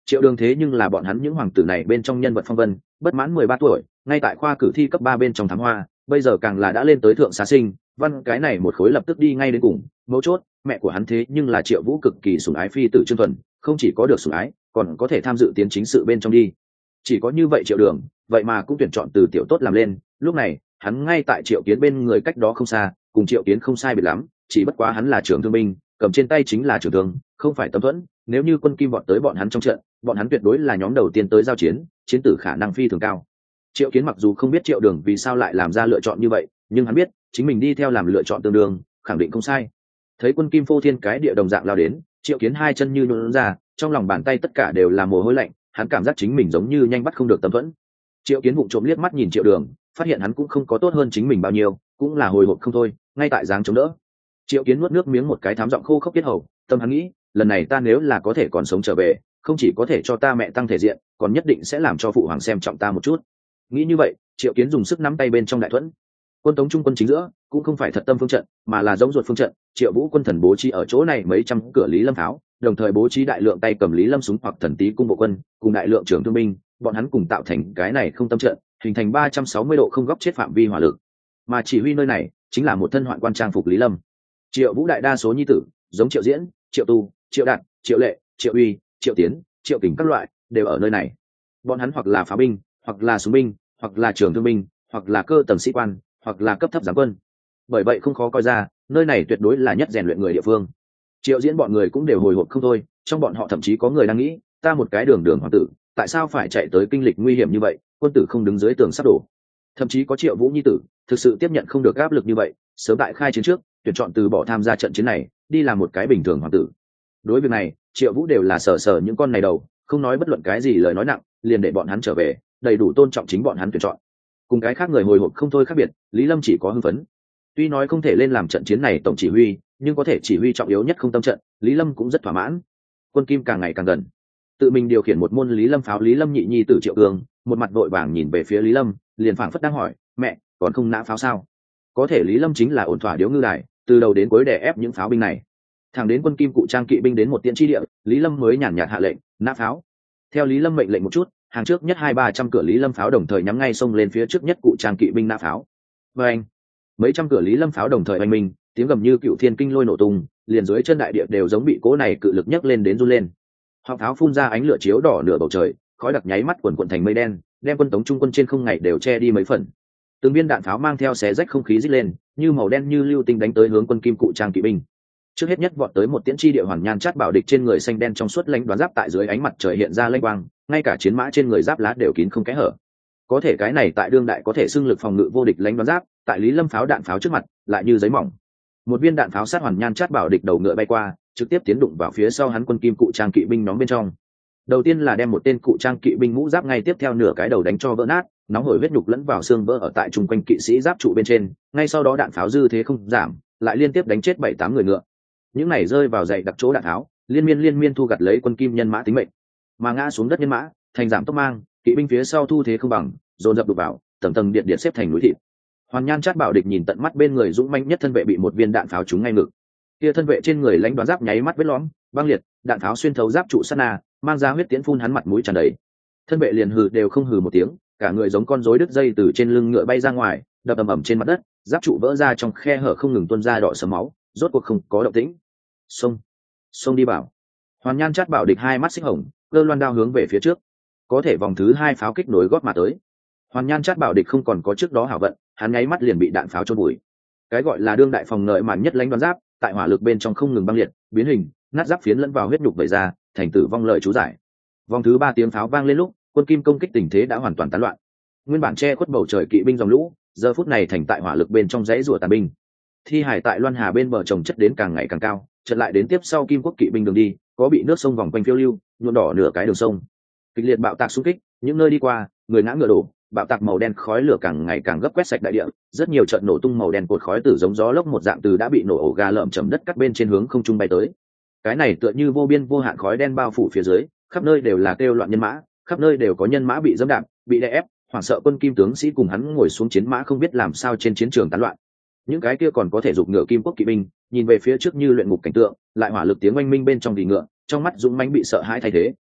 Triệu Đường thế nhưng là bọn hắn những hoàng tử này bên trong nhân vật phong vân, bất mãn mười ba tuổi, ngay tại khoa cử thi cấp ba bên trong thám hoa, bây giờ càng là đã lên tới thượng xá sinh, văn cái này một khối lập tức đi ngay đến cùng. Mấu chốt, mẹ của hắn thế nhưng là Triệu Vũ cực kỳ sủng ái phi tử Trương Thuần, không chỉ có được sủng ái, còn có thể tham dự tiến chính sự bên trong đi. Chỉ có như vậy Triệu Đường, vậy mà cũng tuyển chọn từ tiểu tốt làm lên, lúc này, hắn ngay tại Triệu Kiến bên người cách đó không xa, cùng Triệu Kiến không sai biệt lắm, chỉ bất quá hắn là trưởng thương binh, cầm trên tay chính là trưởng thương, không phải Tấm Thuẫn, nếu như quân Kim vọt tới bọn hắn trong trận, bọn hắn tuyệt đối là nhóm đầu tiên tới giao chiến, chiến tử khả năng phi thường cao. Triệu Kiến mặc dù không biết Triệu Đường vì sao lại làm ra lựa chọn như vậy, nhưng hắn biết, chính mình đi theo làm lựa chọn tương đương, khẳng định không sai. Thấy quân Kim phô thiên cái địa đồng dạng lao đến, Triệu Kiến hai chân như nhũn ra, trong lòng bàn tay tất cả đều là mồ hôi lạnh, hắn cảm giác chính mình giống như nhanh bắt không được Tấm Thuẫn. Triệu Kiến vụng trộm liếc mắt nhìn Triệu Đường, phát hiện hắn cũng không có tốt hơn chính mình bao nhiêu, cũng là hồi hộp không thôi, ngay tại dáng chống đỡ. Triệu Kiến nuốt nước miếng một cái thám giọng khô khốc tiết hầu, tâm hắn nghĩ, lần này ta nếu là có thể còn sống trở về, không chỉ có thể cho ta mẹ tăng thể diện, còn nhất định sẽ làm cho phụ hoàng xem trọng ta một chút. Nghĩ như vậy, Triệu Kiến dùng sức nắm tay bên trong đại thuẫn. Quân Tống trung quân chính giữa cũng không phải thật tâm phương trận, mà là giống ruột phương trận. Triệu Vũ quân thần bố trí ở chỗ này mấy trăm cửa Lý Lâm pháo, đồng thời bố trí đại lượng tay cầm Lý Lâm súng hoặc thần tý cung bộ quân, cùng đại lượng trưởng thương binh, bọn hắn cùng tạo thành cái này không tâm trận, hình thành ba trăm sáu mươi độ không góc chết phạm vi hỏa lực. Mà chỉ huy nơi này chính là một thân hoạn quan trang phục Lý Lâm. Triệu Vũ đại đa số nhi tử, giống Triệu Diễn, Triệu Tu, Triệu Đạt, Triệu Lệ, Triệu Uy, Triệu Tiến, Triệu Kình các loại, đều ở nơi này. Bọn hắn hoặc là pháo binh, hoặc là súng binh, hoặc là trưởng thương binh, hoặc là cơ tầng sĩ quan, hoặc là cấp thấp giáng quân. Bởi vậy không khó coi ra, nơi này tuyệt đối là nhất rèn luyện người địa phương. Triệu Diễn bọn người cũng đều hồi hộp không thôi, trong bọn họ thậm chí có người đang nghĩ, ta một cái đường đường hoàng tử, tại sao phải chạy tới kinh lịch nguy hiểm như vậy, quân tử không đứng dưới tường sắp đổ. Thậm chí có Triệu Vũ nhi tử, thực sự tiếp nhận không được áp lực như vậy, sớm tại khai chiến trước, tuyển chọn từ bỏ tham gia trận chiến này, đi làm một cái bình thường hoàng tử. Đối với này, Triệu Vũ đều là sờ sờ những con này đầu, không nói bất luận cái gì lời nói nặng, liền để bọn hắn trở về, đầy đủ tôn trọng chính bọn hắn tuyển chọn. Cùng cái khác người hồi hộp không thôi khác biệt, Lý Lâm chỉ có hưng phấn. Tuy nói không thể lên làm trận chiến này tổng chỉ huy, nhưng có thể chỉ huy trọng yếu nhất không tâm trận, Lý Lâm cũng rất thỏa mãn. Quân Kim càng ngày càng gần, tự mình điều khiển một môn Lý Lâm pháo Lý Lâm nhị nhi tử Triệu Cường, một mặt vội vàng nhìn về phía Lý Lâm, liền phảng phất đang hỏi, mẹ, còn không nã pháo sao? Có thể Lý Lâm chính là ổn thỏa điếu ngư đài, từ đầu đến cuối đè ép những pháo binh này. Thẳng đến quân Kim cụ trang kỵ binh đến một tiện chi địa, Lý Lâm mới nhàn nhạt hạ lệnh, nã pháo. Theo Lý Lâm mệnh lệnh một chút, hàng trước nhất hai ba trăm cửa Lý Lâm pháo đồng thời nhắm ngay xông lên phía trước nhất cụ trang kỵ binh nã pháo. Và anh, mấy trăm cửa Lý Lâm pháo đồng thời oanh minh, tiếng gầm như cựu thiên kinh lôi nổ tung, liền dưới chân đại địa đều giống bị cố này cự lực nhấc lên đến run lên. Họng pháo phun ra ánh lửa chiếu đỏ nửa bầu trời, khói đặc nháy mắt quần quần thành mây đen, đem quân Tống trung quân trên không ngày đều che đi mấy phần. Từng viên đạn pháo mang theo xé rách không khí rít lên, như màu đen như lưu tinh đánh tới hướng quân Kim cụ trang kỵ binh. Trước hết nhất vọt tới một tiễn chi địa hoàng nhan chát bảo địch trên người xanh đen trong suốt lãnh đoán giáp tại dưới ánh mặt trời hiện ra lênh quang, ngay cả chiến mã trên người giáp lá đều kín không kẽ hở. Có thể cái này tại đương đại có thể xưng lực phòng ngự vô địch lãnh đoán giáp, tại Lý Lâm pháo đạn pháo trước mặt lại như giấy mỏng. Một viên đạn pháo sát hoàng nhan chát bảo địch đầu ngựa bay qua, trực tiếp tiến đụng vào phía sau hắn quân Kim cụ trang kỵ binh nhóm bên trong. Đầu tiên là đem một tên cụ trang kỵ binh mũ giáp ngay tiếp theo nửa cái đầu đánh cho vỡ nát, nóng hổi huyết nhục lẫn vào xương vỡ ở tại trung quanh kỵ sĩ giáp trụ bên trên, ngay sau đó đạn pháo dư thế không giảm, lại liên tiếp đánh chết bảy tám người ngựa. Những này rơi vào dày đặc chỗ đạn tháo, liên miên liên miên thu gặt lấy quân Kim nhân mã tính mệnh, mà ngã xuống đất nhân mã thành giảm tốc mang, kỵ binh phía sau thu thế không bằng, dồn dập đục vào, tầng tầng điện điện xếp thành núi thịt. Hoàn Nhan Chát Bảo địch nhìn tận mắt bên người dũng mãnh nhất thân vệ bị một viên đạn pháo trúng ngay ngực, kia thân vệ trên người lãnh đoán giáp nháy mắt vết lõm băng liệt, đạn pháo xuyên thấu giáp trụ sát na, mang ra huyết tiễn phun hắn mặt mũi tràn đầy. Thân vệ liền hừ đều không hừ một tiếng, cả người giống con rối đứt dây từ trên lưng ngựa bay ra ngoài, đập ầm ầm trên mặt đất, giáp trụ vỡ ra trong khe hở không ngừng tuôn ra đỏ sớm máu, rốt cuộc không có động tĩnh. Xông, xông đi bảo. Hoàn Nhan Chát Bảo địch hai mắt xích hồng, cơ loan đao hướng về phía trước. Có thể vòng thứ hai pháo kích nối gót mà tới. Hoàn Nhan Chát Bảo địch không còn có trước đó hảo vận, hắn nháy mắt liền bị đạn pháo chôn bụi. Cái gọi là đương đại phòng ngợi mạnh nhất lãnh đoán giáp, tại hỏa lực bên trong không ngừng băng liệt, biến hình, nát giáp phiến lẫn vào huyết nhục vẩy ra, thành tử vong lời chú giải. Vòng thứ ba tiếng pháo vang lên lúc, quân Kim công kích tình thế đã hoàn toàn tán loạn. Nguyên bản che khuất bầu trời kỵ binh dòng lũ, giờ phút này thành tại hỏa lực bên trong dãy rủa tàn binh. Thi hải tại Loan Hà bên bờ chồng chất đến càng ngày càng cao, chợt lại đến tiếp sau Kim Quốc kỵ binh đường đi, có bị nước sông vòng quanh phiêu lưu, nhuộm đỏ nửa cái đường sông. Kịch liệt bạo tạc xung kích, những nơi đi qua, người ngã ngựa đổ, bạo tạc màu đen khói lửa càng ngày càng gấp quét sạch đại địa, rất nhiều trận nổ tung màu đen cột khói từ giống gió lốc một dạng từ đã bị nổ ổ gà lởm chầm đất cắt bên trên hướng không trung bay tới. Cái này tựa như vô biên vô hạn khói đen bao phủ phía dưới, khắp nơi đều là kêu loạn nhân mã, khắp nơi đều có nhân mã bị dẫm đạp, bị đè ép, hoảng sợ quân Kim tướng sĩ cùng hắn ngồi xuống chiến mã không biết làm sao trên chiến trường tán loạn. Những cái kia còn có thể giục ngựa Kim Quốc kỵ binh, nhìn về phía trước như luyện ngục cảnh tượng, lại hỏa lực tiếng oanh minh bên trong thì ngựa, trong mắt dũng mãnh bị sợ hãi thay thế.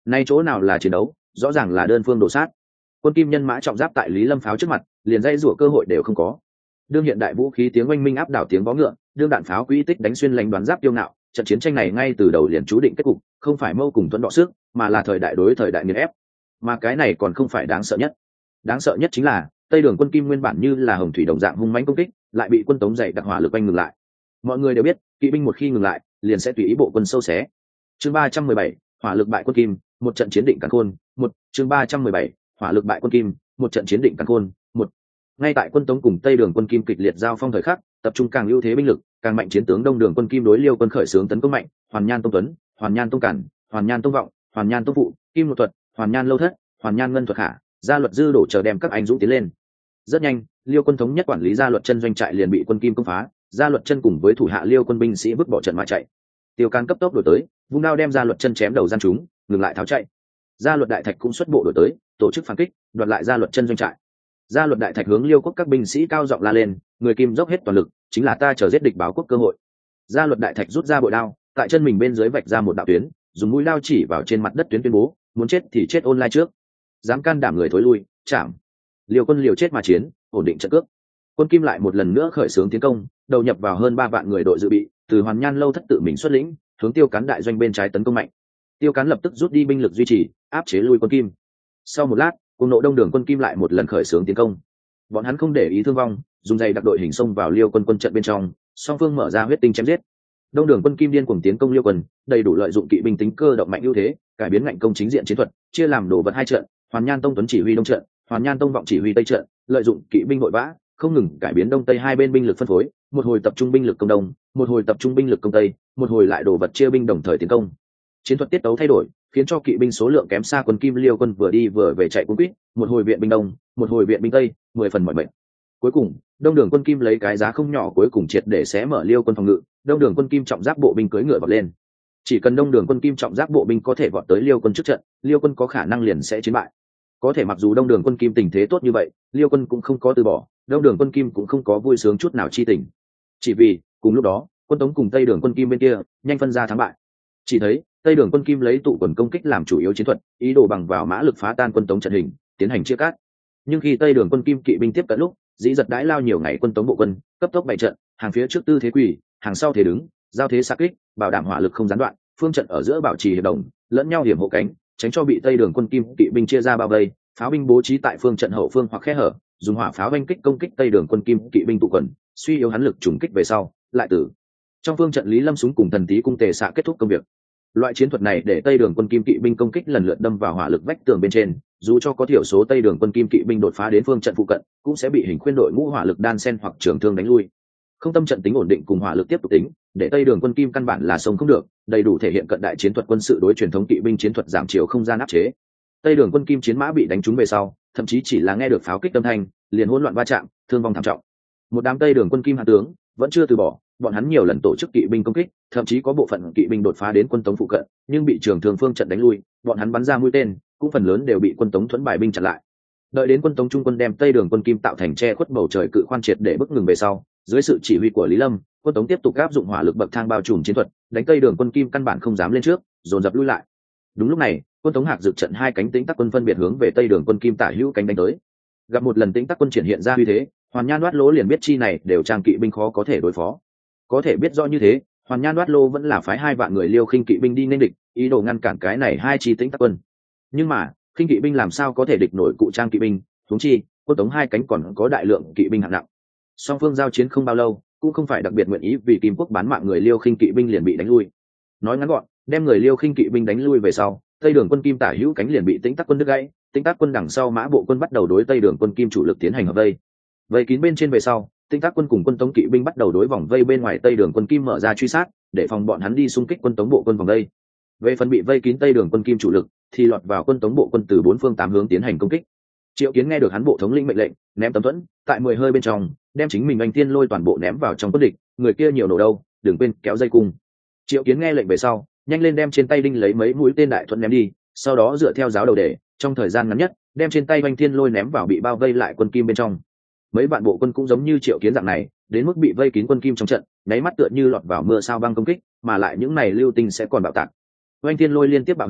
nay chỗ nào là chiến đấu, rõ ràng là đơn phương đổ sát. Quân kim nhân mã trọng giáp tại Lý Lâm pháo trước mặt, liền dây rủa cơ hội đều không có. Đương hiện đại vũ khí tiếng oanh minh áp đảo tiếng vó ngựa, đương đạn pháo quỹ tích đánh xuyên lãnh đoán giáp tiêu ngạo, trận chiến tranh này ngay từ đầu liền chú định kết cục, không phải mâu cùng thuẫn đọ sức, mà là thời đại đối thời đại nghiền ép. Mà cái này còn không phải đáng sợ nhất. Đáng sợ nhất chính là Tây Đường quân kim nguyên bản như là hồng thủy đồng dạng hung mãnh công kích, lại bị quân Tống dày đặc hỏa lực oanh ngừng lại. Mọi người đều biết, kỵ binh một khi ngừng lại, liền sẽ tùy ý bộ quân sâu xé. Chương ba trăm mười bảy, hỏa lực bại quân kim, một trận chiến định càn khôn, một, chương ba trăm mười bảy, hỏa lực bại quân kim, một trận chiến định càn khôn, một. Ngay tại quân Tống cùng Tây Đường quân kim kịch liệt giao phong thời khắc, tập trung càng ưu thế binh lực, càng mạnh chiến tướng Đông Đường quân kim đối Liêu quân khởi xướng tấn công mạnh, Hoàn Nhan Tông Tuấn, Hoàn Nhan Tông Cản, Hoàn Nhan Tông Vọng, Hoàn Nhan Tông Phụ, Kim Một Thuật, Hoàn Nhan Lâu Thất, Hoàn Nhan Ngân Thuật Khả, Gia Luật Dư đổ chờ đem các anh dũng tiến lên. Rất nhanh, Liêu quân thống nhất quản lý Gia Luật chân doanh trại liền bị quân kim công phá, Gia Luật chân cùng với thủ hạ Liêu quân binh sĩ vứt bỏ trận mà chạy. Tiêu Can cấp tốc đuổi tới, vung đao đem Gia Luật chân chém đầu gian chúng, ngừng lại tháo chạy. Gia Luật đại thạch cũng xuất bộ đuổi tới, tổ chức phản kích, đoạt lại Gia Luật chân doanh trại. Gia Luật đại thạch hướng Liêu quốc các binh sĩ cao giọng la lên, người kim dốc hết toàn lực, chính là ta chờ giết địch báo quốc cơ hội. Gia Luật đại thạch rút ra bội đao, tại chân mình bên dưới vạch ra một đạo tuyến, dùng mũi đao chỉ vào trên mặt đất tuyến tuyên bố, muốn chết thì chết online trước, dám can đảm người thối lui, chạm. Liêu quân liều chết mà chiến, ổn định trận cước. Quân kim lại một lần nữa khởi xướng tiến công, đầu nhập vào hơn ba vạn người đội dự bị, từ Hoàn Nhan Lâu Thất tự mình xuất lĩnh, hướng Tiêu Cán đại doanh bên trái tấn công mạnh. Tiêu Cán lập tức rút đi binh lực duy trì, áp chế lui quân kim. Sau một lát, quân nộ Đông Đường quân kim lại một lần khởi xướng tiến công. Bọn hắn không để ý thương vong, dùng dày đặc đội hình xông vào Liêu quân quân trận bên trong, song phương mở ra huyết tinh chém giết. Đông Đường quân kim điên cuồng tiến công Liêu quân, đầy đủ lợi dụng kỵ binh tính cơ động mạnh ưu thế, cải biến ngạnh công chính diện chiến thuật, chia làm đồ vật hai trận, Hoàn Nhan Tông Tuấn chỉ huy đông trận, Hoàn Nhan Tông Vọng chỉ huy tây trận, lợi dụng kỵ binh vội vã, không ngừng cải biến đông tây hai bên binh lực phân phối, một hồi tập trung binh lực công đông, một hồi tập trung binh lực công tây, một hồi lại đồ vật chia binh đồng thời tiến công. Chiến thuật tiết tấu thay đổi, khiến cho kỵ binh số lượng kém xa quân kim Liêu quân vừa đi vừa về chạy cuống quýt, một hồi viện binh đông, một hồi viện binh tây, mười phần mỏi mệt. Cuối cùng, Đông Đường quân kim lấy cái giá không nhỏ cuối cùng triệt để xé mở Liêu quân phòng ngự, Đông Đường quân kim trọng giáp bộ binh cưỡi ngựa vọt lên. Chỉ cần Đông Đường quân kim trọng giáp bộ binh có thể vọt tới Liêu quân trước trận, Liêu quân có khả năng liền sẽ chiến bại. Có thể mặc dù Đông Đường quân kim tình thế tốt như vậy, Liêu quân cũng không có từ bỏ, Đông Đường quân kim cũng không có vui sướng chút nào chi tình. Chỉ vì, cùng lúc đó, quân Tống cùng Tây Đường quân kim bên kia, nhanh phân ra thắng bại. Chỉ thấy, Tây Đường quân kim lấy tụ quần công kích làm chủ yếu chiến thuật, ý đồ bằng vào mã lực phá tan quân Tống trận hình, tiến hành chia cắt. Nhưng khi Tây Đường quân kim kỵ binh tiếp cận lúc, dĩ giật đãi lao nhiều ngày quân Tống bộ quân, cấp tốc bày trận, hàng phía trước tư thế quỳ, hàng sau thế đứng, giao thế xạ kích, bảo đảm hỏa lực không gián đoạn, phương trận ở giữa bảo trì hiệp đồng, lẫn nhau hiểm hộ cánh, tránh cho bị Tây Đường quân kim kỵ binh chia ra bao vây, pháo binh bố trí tại phương trận hậu phương hoặc khe hở, dùng hỏa pháo oanh kích công kích Tây Đường quân kim kỵ binh tụ quần, suy yếu hắn lực trùng kích về sau, lại tử. Trong phương trận Lý Lâm súng cùng thần tý cung tề xạ kết thúc công việc. Loại chiến thuật này để Tây Đường quân kim kỵ binh công kích lần lượt đâm vào hỏa lực vách tường bên trên, dù cho có thiểu số Tây Đường quân kim kỵ binh đột phá đến phương trận phụ cận, cũng sẽ bị hình khuyên đội ngũ hỏa lực đan sen hoặc trường thương đánh lui. Không tâm trận tính ổn định cùng hỏa lực tiếp tục tính, để Tây Đường quân kim căn bản là sống không được, đầy đủ thể hiện cận đại chiến thuật quân sự đối truyền thống kỵ binh chiến thuật giảm chiều không gian áp chế. Tây Đường quân kim chiến mã bị đánh trúng về sau, thậm chí chỉ là nghe được pháo kích âm thanh, liền hỗn loạn va chạm, thương vong thảm trọng. Một đám Tây Đường quân kim hạ tướng vẫn chưa từ bỏ, bọn hắn nhiều lần tổ chức kỵ binh công kích, thậm chí có bộ phận kỵ binh đột phá đến quân Tống phụ cận, nhưng bị trường thường phương trận đánh lui, bọn hắn bắn ra mũi tên, cũng phần lớn đều bị quân Tống thuẫn bài binh chặn lại. Đợi đến quân Tống trung quân đem Tây Đường quân kim tạo thành che khuất bầu trời cự khoan triệt để bức ngừng về sau, dưới sự chỉ huy của Lý Lâm, quân Tống tiếp tục áp dụng hỏa lực bậc thang bao trùm chiến thuật, đánh Tây Đường quân kim căn bản không dám lên trước, dồn dập lui lại. Đúng lúc này, quân Tống Hạc dực trận hai cánh Tĩnh Tắc quân phân biệt hướng về Tây Đường quân kim tả hữu cánh đánh tới. Gặp một lần Tĩnh Tắc quân triển hiện ra uy thế, Hoàn Nhan Đoát Lỗ liền biết chi này đều trang kỵ binh khó có thể đối phó. Có thể biết rõ như thế, Hoàn Nhan Đoát Lô vẫn là phái hai vạn người Liêu khinh kỵ binh đi nên địch, ý đồ ngăn cản cái này hai chi Tĩnh Tắc quân. Nhưng mà, khinh kỵ binh làm sao có thể địch nổi cụ trang kỵ binh, huống chi, quân Tống hai cánh còn có đại lượng kỵ binh hạng nặng. Song phương giao chiến không bao lâu, cũng không phải đặc biệt nguyện ý vì Kim quốc bán mạng người Liêu khinh kỵ binh liền bị đánh lui. Nói ngắn gọn, đem người Liêu khinh kỵ binh đánh lui về sau, Tây Đường quân kim tả hữu cánh liền bị Tĩnh Tắc quân đứt gãy, Tĩnh Tắc quân đằng sau mã bộ quân bắt đầu đối Tây Đường quân kim chủ lực tiến hành hợp vây. Vây kín bên trên về sau, Tĩnh Tắc quân cùng quân Tống kỵ binh bắt đầu đối vòng vây bên ngoài Tây Đường quân kim mở ra truy sát, để phòng bọn hắn đi xung kích quân Tống bộ quân vòng vây. Về phần bị vây kín Tây Đường quân kim chủ lực, thì lọt vào quân Tống bộ quân từ bốn phương tám hướng tiến hành công kích. Triệu Kiến nghe được hắn bộ thống lĩnh mệnh lệnh, ném tấm thuẫn, tại mười hơi bên trong, đem chính mình anh tiên lôi toàn bộ ném vào trong quân địch, người kia nhiều nổ đâu, đừng quên kéo dây cung. Triệu Kiến nghe lệnh về sau, nhanh lên đem trên tay đinh lấy mấy mũi tên đại thuẫn ném đi, sau đó dựa theo giáo đầu để, trong thời gian ngắn nhất, đem trên tay anh tiên lôi ném vào bị bao vây lại quân kim bên trong. Mấy vạn bộ quân cũng giống như Triệu Kiến dạng này, đến mức bị vây kín quân kim trong trận, nháy mắt tựa như lọt vào mưa sao băng công kích, mà lại những này lưu tinh sẽ còn bạo tạc. Oanh thiên lôi liên tiếp bạo hưởng,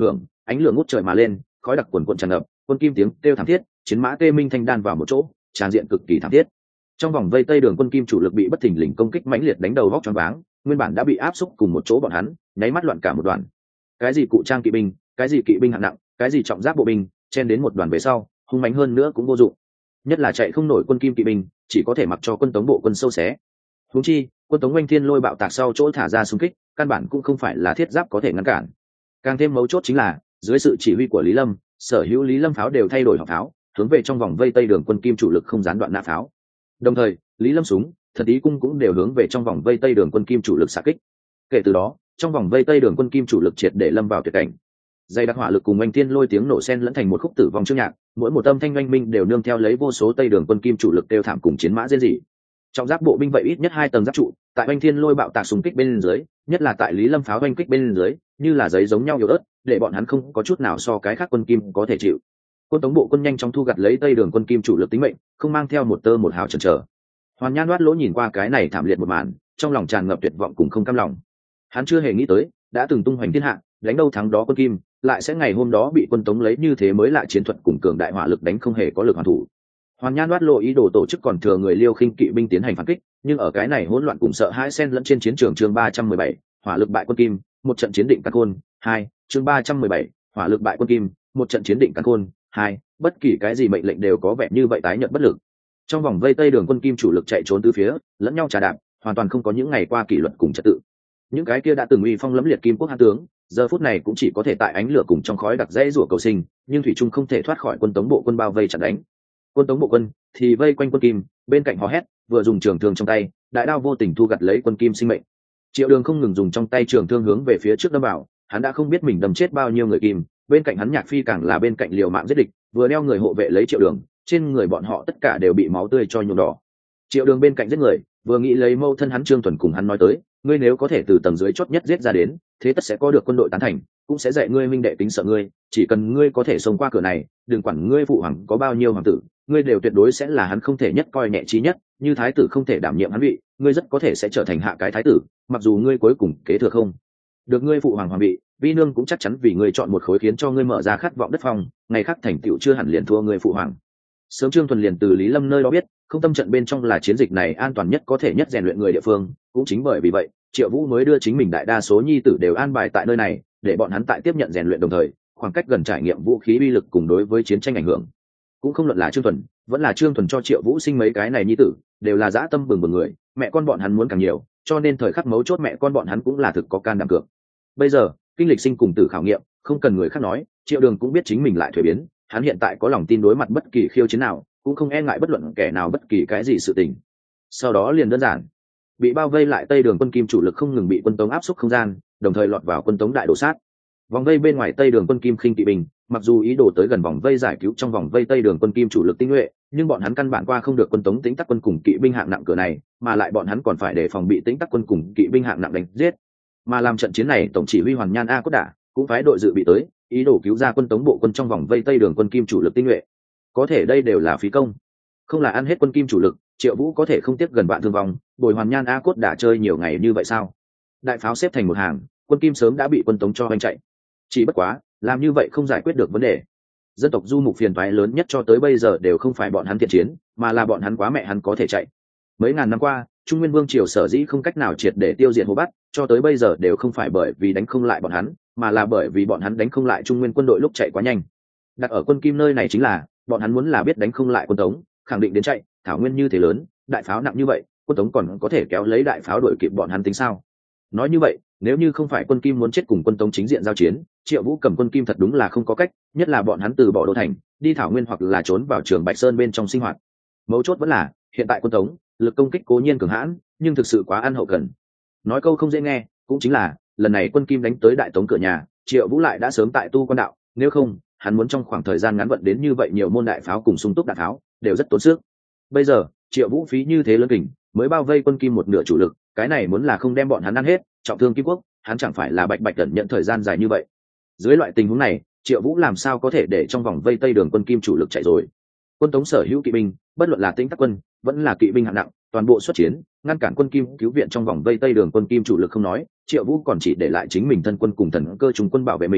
ánh lửa ngút trời mà lên, khói đặc quần quần tràn ngập, quân kim tiếng kêu thảm thiết, chiến mã tê minh thanh đan vào một chỗ, tràn diện cực kỳ thảm thiết. Trong vòng vây tây đường quân kim chủ lực bị bất thình lình công kích mãnh liệt đánh đầu vóc choáng váng, nguyên bản đã bị áp xúc cùng một chỗ bọn hắn, nháy mắt loạn cả một đoàn. Cái gì cụ trang kỵ binh, cái gì kỵ binh hạng nặng, cái gì trọng giáp bộ binh, chen đến một đoàn về sau, hung mãnh hơn nữa cũng vô dụng. Nhất là chạy không nổi quân kim kỵ binh, chỉ có thể mặc cho quân tống bộ quân sâu xé. Huống chi, quân tống oanh thiên lôi bạo tạc sau chỗ thả ra xung kích, căn bản cũng không phải là thiết giáp có thể ngăn cản. Càng thêm mấu chốt chính là, dưới sự chỉ huy của Lý Lâm, sở hữu Lý Lâm pháo đều thay đổi họng pháo, hướng về trong vòng vây tây đường quân kim chủ lực không gián đoạn nã pháo. Đồng thời, Lý Lâm súng, Thần Tý cung cũng đều hướng về trong vòng vây tây đường quân kim chủ lực xạ kích. Kể từ đó, trong vòng vây tây đường quân kim chủ lực triệt để lâm vào tuyệt cảnh. Dây đặc hỏa lực cùng oanh thiên lôi tiếng nổ sen lẫn thành một khúc tử vong chương nhạc, mỗi một âm thanh oanh minh đều nương theo lấy vô số tây đường quân kim chủ lực đều thảm cùng chiến mã rên rỉ. Trọng giáp bộ binh vậy ít nhất hai tầng giáp trụ, tại oanh thiên lôi bạo tạc xung kích bên dưới, nhất là tại Lý Lâm pháo oanh kích bên dưới, như là giấy giống nhau yếu ớt, để bọn hắn không có chút nào so cái khác quân kim có thể chịu. Quân tống bộ quân nhanh chóng thu gặt lấy tây đường quân kim chủ lực tính mệnh, không mang theo một tơ một hào chần chờ. Hoàn Nhan Loát Lỗ nhìn qua cái này thảm liệt một màn, trong lòng tràn ngập tuyệt vọng cùng không cam lòng. Hắn chưa hề nghĩ tới, đã từng tung hoành thiên hạ, đánh đâu thắng đó quân kim, lại sẽ ngày hôm đó bị quân tống lấy như thế mới lạ chiến thuật cùng cường đại hỏa lực đánh không hề có lực hoàn thủ. Hoàn Nhan Loát Lộ ý đồ tổ chức còn thừa người Liêu khinh kỵ binh tiến hành phản kích, nhưng ở cái này hỗn loạn cùng sợ hãi xen lẫn trên chiến trường chương ba trăm mười bảy, hỏa lực bại quân kim, một trận chiến định căn khôn, hai, chương ba trăm mười bảy, hỏa lực bại quân kim, một trận chiến định căn khôn, hai, bất kỳ cái gì mệnh lệnh đều có vẻ như vậy tái nhợt bất lực. Trong vòng vây tây đường quân kim chủ lực chạy trốn tứ phía, lẫn nhau trà đạp, hoàn toàn không có những ngày qua kỷ luật cùng trật tự. Những cái kia đã từng uy phong lẫm liệt kim quốc hán tướng, giờ phút này cũng chỉ có thể tại ánh lửa cùng trong khói đặc dãy rủa cầu sinh, nhưng thủy trung không thể thoát khỏi quân tống bộ quân bao vây chặn đánh. Quân tống bộ quân thì vây quanh quân kim, bên cạnh hò hét, vừa dùng trường thương trong tay, đại đao vô tình thu gặt lấy quân kim sinh mệnh. Triệu Đường không ngừng dùng trong tay trường thương hướng về phía trước đâm vào, hắn đã không biết mình đâm chết bao nhiêu người kim, bên cạnh hắn Nhạc Phi càng là bên cạnh liều mạng giết địch, vừa đeo người hộ vệ lấy Triệu Đường, trên người bọn họ tất cả đều bị máu tươi cho nhuộm đỏ. Triệu Đường bên cạnh giết người, vừa nghĩ lấy mâu thân hắn Trương Thuần cùng hắn nói tới, ngươi nếu có thể từ tầng dưới chót nhất giết ra đến, thế tất sẽ có được quân đội tán thành, cũng sẽ dạy ngươi minh đệ kính sợ ngươi, chỉ cần ngươi có thể xông qua cửa này, đừng quản ngươi phụ hoàng có bao nhiêu hoàng tử, ngươi đều tuyệt đối sẽ là hắn không thể nhất coi nhẹ trí nhất, như thái tử không thể đảm nhiệm hắn vị, ngươi rất có thể sẽ trở thành hạ cái thái tử, mặc dù ngươi cuối cùng kế thừa không được ngươi phụ hoàng hoàng vị, vi nương cũng chắc chắn vì ngươi chọn một khối khiến cho ngươi mở ra khát vọng đất phong, ngày khác thành tựu chưa hẳn liền thua ngươi phụ hoàng. Sớm Trương Thuần liền từ Lý Lâm nơi đó biết, không tâm trận bên trong là chiến dịch này an toàn nhất có thể nhất rèn luyện người địa phương, cũng chính bởi vì vậy, Triệu Vũ mới đưa chính mình đại đa số nhi tử đều an bài tại nơi này, để bọn hắn tại tiếp nhận rèn luyện đồng thời, khoảng cách gần trải nghiệm vũ khí uy lực cùng đối với chiến tranh ảnh hưởng. Cũng không luận là Trương Thuần, vẫn là Trương Thuần cho Triệu Vũ sinh mấy cái này nhi tử, đều là dã tâm bừng bừng người, mẹ con bọn hắn muốn càng nhiều, cho nên thời khắc mấu chốt mẹ con bọn hắn cũng là thực có can đảm cược. Bây giờ, kinh lịch sinh cùng tử khảo nghiệm, không cần người khác nói, Triệu Đường cũng biết chính mình lại thuế biến, hắn hiện tại có lòng tin đối mặt bất kỳ khiêu chiến nào, cũng không e ngại bất luận kẻ nào bất kỳ cái gì sự tình. Sau đó liền đơn giản, bị bao vây lại tây đường quân kim chủ lực không ngừng bị quân tống áp xúc không gian, đồng thời lọt vào quân tống đại đổ sát. Vòng vây bên ngoài tây đường quân kim khinh kỵ binh, mặc dù ý đồ tới gần vòng vây giải cứu trong vòng vây tây đường quân kim chủ lực tinh nhuệ, nhưng bọn hắn căn bản qua không được quân tống Tĩnh Tắc quân cùng kỵ binh hạng nặng cửa này, mà lại bọn hắn còn phải đề phòng bị Tĩnh Tắc quân cùng kỵ binh hạng nặng đánh giết. Mà làm trận chiến này tổng chỉ huy Hoàn Nhan A Cốt Đả cũng phái đội dự bị tới, ý đồ cứu ra quân tống bộ quân trong vòng vây tây đường quân kim chủ lực tinh nhuệ. Có thể đây đều là phí công, không là ăn hết quân kim chủ lực, Triệu Vũ có thể không tiếc gần vạn thương vong, bồi Hoàn Nhan A Cốt Đả chơi nhiều ngày như vậy sao? Đại pháo xếp thành một hàng, quân kim sớm đã bị quân tống cho hoành chạy. Chỉ bất quá, làm như vậy không giải quyết được vấn đề. Dân tộc du mục phiền toái lớn nhất cho tới bây giờ đều không phải bọn hắn thiện chiến, mà là bọn hắn quá mẹ hắn có thể chạy. Mấy ngàn năm qua, Trung Nguyên Vương triều sở dĩ không cách nào triệt để tiêu diệt Hồ Bắc, cho tới bây giờ đều không phải bởi vì đánh không lại bọn hắn, mà là bởi vì bọn hắn đánh không lại Trung Nguyên quân đội lúc chạy quá nhanh. Đặt ở quân kim nơi này chính là, bọn hắn muốn là biết đánh không lại quân tống, khẳng định đến chạy, thảo nguyên như thế lớn, đại pháo nặng như vậy, quân tống còn có thể kéo lấy đại pháo đuổi kịp bọn hắn tính sao? Nói như vậy, nếu như không phải quân kim muốn chết cùng quân tống chính diện giao chiến, Triệu Vũ cầm quân kim thật đúng là không có cách, nhất là bọn hắn từ bỏ đô thành, đi thảo nguyên hoặc là trốn vào trường Bạch Sơn bên trong sinh hoạt. Mấu chốt vẫn là, hiện tại quân tống, lực công kích cố nhiên cường hãn, nhưng thực sự quá ăn hậu cần. Nói câu không dễ nghe, cũng chính là, lần này quân kim đánh tới đại tống cửa nhà, Triệu Vũ lại đã sớm tại tu quan đạo, nếu không, hắn muốn trong khoảng thời gian ngắn vận đến như vậy nhiều môn đại pháo cùng sung túc đạn pháo, đều rất tốn sức. Bây giờ, Triệu Vũ phí như thế lớn kình, mới bao vây quân kim một nửa chủ lực, cái này muốn là không đem bọn hắn ăn hết, trọng thương kim quốc, hắn chẳng phải là bạch bạch cẩn nhận thời gian dài như vậy. Dưới loại tình huống này, Triệu Vũ làm sao có thể để trong vòng vây tây đường quân kim chủ lực chạy rồi? Quân tống sở hữu kỵ binh, bất luận là Tĩnh Tắc quân, vẫn là kỵ binh hạng nặng, toàn bộ xuất chiến, ngăn cản quân kim cứu viện trong vòng vây tây đường quân kim chủ lực không nói, Triệu Vũ còn chỉ để lại chính mình thân quân cùng thần cơ trung quân bảo vệ mình,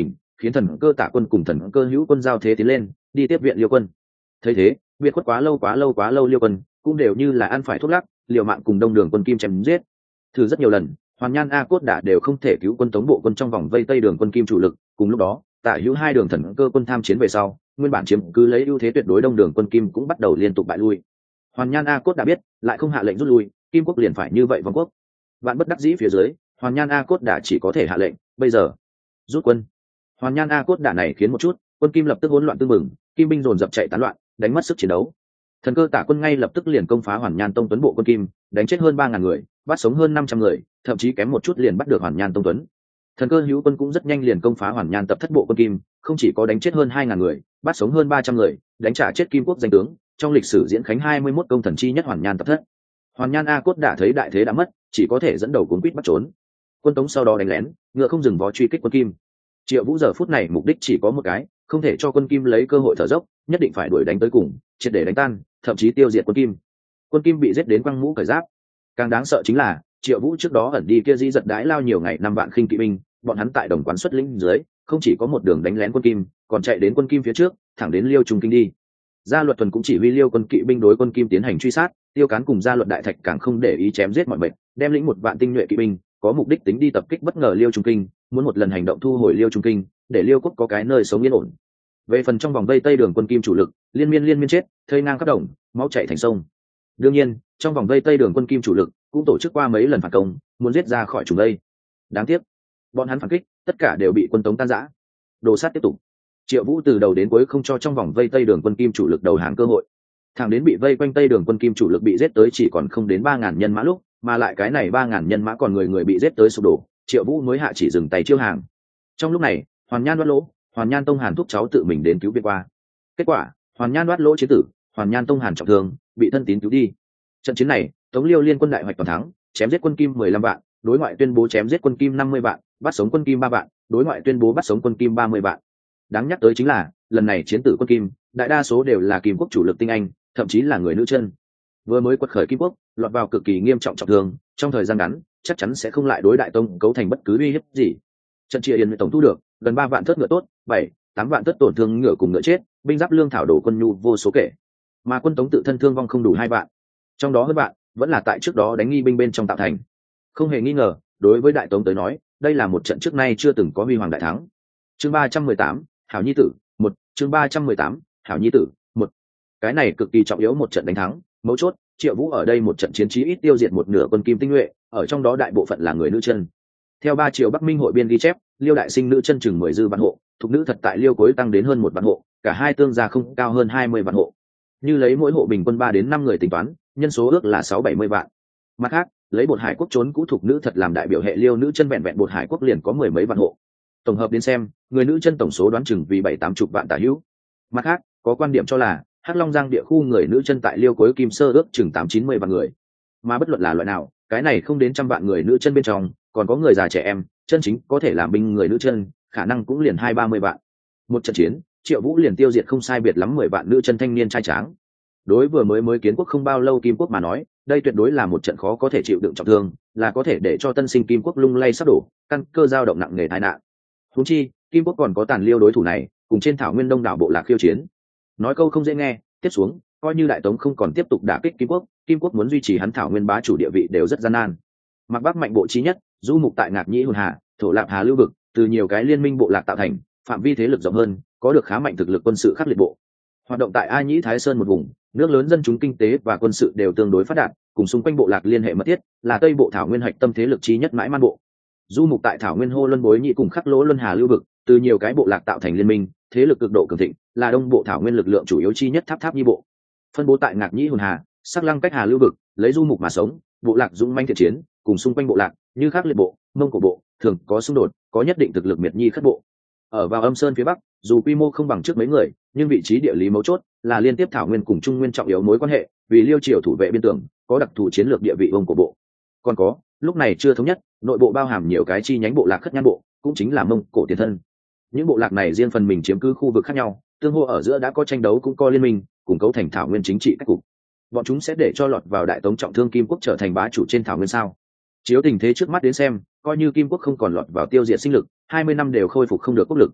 khiến thần cơ tả quân cùng thần cơ hữu quân giao thế tiến lên đi tiếp viện liêu quân. Thấy thế, biệt khuất quá lâu quá lâu quá lâu liêu quân cũng đều như là ăn phải thuốc lắc, liều mạng cùng đông đường quân kim chém giết. Thử rất nhiều lần, Hoàn Nhan A Cốt đã đều không thể cứu quân Tống bộ quân trong vòng vây tây đường quân kim chủ lực. Cùng lúc đó, tả hữu hai đường thần cơ quân tham chiến về sau, nguyên bản chiếm cứ lấy ưu thế tuyệt đối đông đường quân kim cũng bắt đầu liên tục bại lui. Hoàn Nhan A Cốt đã biết, lại không hạ lệnh rút lui, kim quốc liền phải như vậy vong quốc. Vạn bất đắc dĩ phía dưới, Hoàn Nhan A Cốt đã chỉ có thể hạ lệnh, bây giờ rút quân. Hoàn Nhan A Cốt đã này khiến một chút, quân kim lập tức hỗn loạn tương mừng, kim binh dồn dập chạy tán loạn, đánh mất sức chiến đấu. Thần cơ tả quân ngay lập tức liền công phá Hoàn Nhan Tông Tuấn bộ quân kim, đánh chết hơn ba ngàn người, bắt sống hơn năm trăm người, thậm chí kém một chút liền bắt được Hoàn Nhan Tông Tuấn. Thần cơ hữu quân cũng rất nhanh liền công phá Hoàn Nhan tập thất bộ quân kim, không chỉ có đánh chết hơn hai ngàn người, bắt sống hơn ba trăm người, đánh trả chết kim quốc danh tướng, trong lịch sử diễn khánh hai mươi mốt công thần chi nhất Hoàn Nhan tập thất. Hoàn Nhan A Cốt đã thấy đại thế đã mất, chỉ có thể dẫn đầu cuốn quýt bắt trốn. Quân Tống sau đó đánh lén, ngựa không dừng vó truy kích quân kim. Triệu Vũ giờ phút này mục đích chỉ có một cái, không thể cho quân kim lấy cơ hội thở dốc, nhất định phải đuổi đánh tới cùng, triệt để đánh tan, thậm chí tiêu diệt quân kim. Quân kim bị giết đến quăng mũ cởi giáp. Càng đáng sợ chính là Triệu Vũ trước đó ẩn đi kia di giật đái lao nhiều ngày năm vạn khinh kỵ binh, bọn hắn tại đồng quán xuất lĩnh dưới, không chỉ có một đường đánh lén quân kim, còn chạy đến quân kim phía trước, thẳng đến Liêu Trung Kinh đi. Gia Luật Thuần cũng chỉ huy Liêu quân kỵ binh đối quân kim tiến hành truy sát, Tiêu Cán cùng Gia Luật Đại Thạch càng không để ý chém giết mọi mệnh, đem lĩnh một vạn tinh nhuệ kỵ binh, có mục đích tính đi tập kích bất ngờ Liêu Trung Kinh, muốn một lần hành động thu hồi Liêu Trung Kinh, để Liêu quốc có cái nơi sống yên ổn. Về phần trong vòng vây tây đường quân kim chủ lực, liên miên liên miên chết, thây ngang khắp đồng, máu chảy thành sông. Đương nhiên, trong vòng vây tây đường quân kim chủ lực cũng tổ chức qua mấy lần phản công, muốn giết ra khỏi trùng vây. Đáng tiếc, bọn hắn phản kích, tất cả đều bị quân Tống tan rã. Đồ sát tiếp tục. Triệu Vũ từ đầu đến cuối không cho trong vòng vây tây đường quân kim chủ lực đầu hàng cơ hội. Thẳng đến bị vây quanh tây đường quân kim chủ lực bị giết tới chỉ còn không đến ba ngàn nhân mã lúc, mà lại cái này ba ngàn nhân mã còn người người bị giết tới sụp đổ, Triệu Vũ mới hạ chỉ dừng tay chiêu hàng. Trong lúc này, Hoàn Nhan Đoát Lỗ, Hoàn Nhan Tông Hàn thúc cháu tự mình đến cứu viện qua. Kết quả, Hoàn Nhan Đoát Lỗ chiến tử, Hoàn Nhan Tông Hàn trọng thương, bị thân tín cứu đi. Trận chiến này, Tống Liêu liên quân đại hoạch toàn thắng, chém giết quân kim mười lăm vạn, đối ngoại tuyên bố chém giết quân kim năm mươi vạn, bắt sống quân kim ba vạn, đối ngoại tuyên bố bắt sống quân kim ba mươi vạn. Đáng nhắc tới chính là, lần này chiến tử quân kim, đại đa số đều là kim quốc chủ lực tinh anh, thậm chí là người nữ chân. Vừa mới quật khởi kim quốc, lọt vào cực kỳ nghiêm trọng trọng thương, trong thời gian ngắn, chắc chắn sẽ không lại đối đại tông cấu thành bất cứ uy hiếp gì. Trận chia yên tổng thu được gần ba vạn thớt ngựa tốt, bảy, tám vạn thớt tổn thương ngựa cùng ngựa chết, binh giáp lương thảo đồ quân nhu vô số kể. Mà quân Tống tự thân thương vong không đủ hai vạn. Trong đó hơn bạn vẫn là tại trước đó đánh nghi binh bên trong tạo thành. Không hề nghi ngờ, đối với đại tống tới nói, đây là một trận trước nay chưa từng có huy hoàng đại thắng. Chương ba trăm mười tám, Hảo Nhi tử, một, chương ba trăm mười tám, Hảo Nhi tử, một. Cái này cực kỳ trọng yếu một trận đánh thắng, mấu chốt, Triệu Vũ ở đây một trận chiến trí ít tiêu diệt một nửa quân kim tinh nhuệ, ở trong đó đại bộ phận là người nữ chân. Theo ba triệu Bắc Minh hội biên ghi chép, Liêu đại sinh nữ chân chừng mười dư vạn hộ, thuộc nữ thật tại Liêu cuối tăng đến hơn một vạn hộ, cả hai tương gia không cao hơn hai mươi vạn hộ. Như lấy mỗi hộ bình quân ba đến năm người tính toán, nhân số ước là sáu bảy mươi vạn. Mặt khác, lấy Bột Hải quốc trốn cũ thuộc nữ thật làm đại biểu hệ Liêu nữ chân vẹn vẹn Bột Hải quốc liền có mười mấy vạn hộ. Tổng hợp đến xem, người nữ chân tổng số đoán chừng vì bảy tám chục vạn tả hữu. Mặt khác, có quan điểm cho là Hắc Long Giang địa khu người nữ chân tại Liêu cuối kim sơ ước chừng tám chín mươi vạn người. Mà bất luận là loại nào, cái này không đến trăm vạn người nữ chân bên trong, còn có người già trẻ em, chân chính có thể làm binh người nữ chân, khả năng cũng liền hai ba mươi vạn. Một trận chiến, Triệu Vũ liền tiêu diệt không sai biệt lắm mười vạn nữ chân thanh niên trai tráng. Đối vừa mới mới kiến quốc không bao lâu kim quốc mà nói, đây tuyệt đối là một trận khó có thể chịu đựng trọng thương, là có thể để cho tân sinh kim quốc lung lay sắp đổ, căn cơ dao động nặng nề tai nạn. Huống chi, kim quốc còn có tàn Liêu đối thủ này, cùng trên thảo nguyên đông đảo bộ lạc khiêu chiến. Nói câu không dễ nghe, tiếp xuống, coi như đại tống không còn tiếp tục đả kích kim quốc, kim quốc muốn duy trì hắn thảo nguyên bá chủ địa vị đều rất gian nan. Mặc Bắc mạnh bộ chí nhất, du mục tại Ngạc Nhĩ Hồn Hà, Thổ Lạp Hà lưu vực, từ nhiều cái liên minh bộ lạc tạo thành, phạm vi thế lực rộng hơn, có được khá mạnh thực lực quân sự khắc liệt bộ. Hoạt động tại A Nhĩ Thái Sơn một vùng, nước lớn dân chúng kinh tế và quân sự đều tương đối phát đạt, cùng xung quanh bộ lạc liên hệ mật thiết, là Tây bộ thảo nguyên hạch tâm thế lực chí nhất mãi man bộ. Du mục tại thảo nguyên Hô Luân Bối Nhị cùng Khắc Lỗ Luân Hà lưu vực, từ nhiều cái bộ lạc tạo thành liên minh, thế lực cực độ cường thịnh, là đông bộ thảo nguyên lực lượng chủ yếu chi nhất Tháp Tháp Nhi bộ. Phân bố tại Ngạc Nhĩ Hồn Hà, Sắc Lăng Cách Hà lưu vực, lấy du mục mà sống, bộ lạc dũng manh thiện chiến, cùng xung quanh bộ lạc như Khắc Liệt bộ, Mông Cổ bộ, thường có xung đột, có nhất định thực lực miệt nhi khất bộ. Ở vào Âm Sơn phía bắc, dù quy mô không bằng trước mấy người, nhưng vị trí địa lý mấu chốt là liên tiếp thảo nguyên cùng trung nguyên trọng yếu mối quan hệ, vì Liêu triều thủ vệ biên tường, có đặc thù chiến lược địa vị Mông Cổ bộ. Còn có, lúc này chưa thống nhất, nội bộ bao hàm nhiều cái chi nhánh bộ lạc khất nhan bộ, cũng chính là Mông Cổ tiền thân. Những bộ lạc này riêng phần mình chiếm cứ khu vực khác nhau, tương hô ở giữa đã có tranh đấu cũng có liên minh, cùng cấu thành thảo nguyên chính trị cách cục. Bọn chúng sẽ để cho lọt vào đại tống trọng thương kim quốc trở thành bá chủ trên thảo nguyên sao? Chiếu tình thế trước mắt đến xem, coi như kim quốc không còn lọt vào tiêu diệt sinh lực, hai mươi năm đều khôi phục không được quốc lực.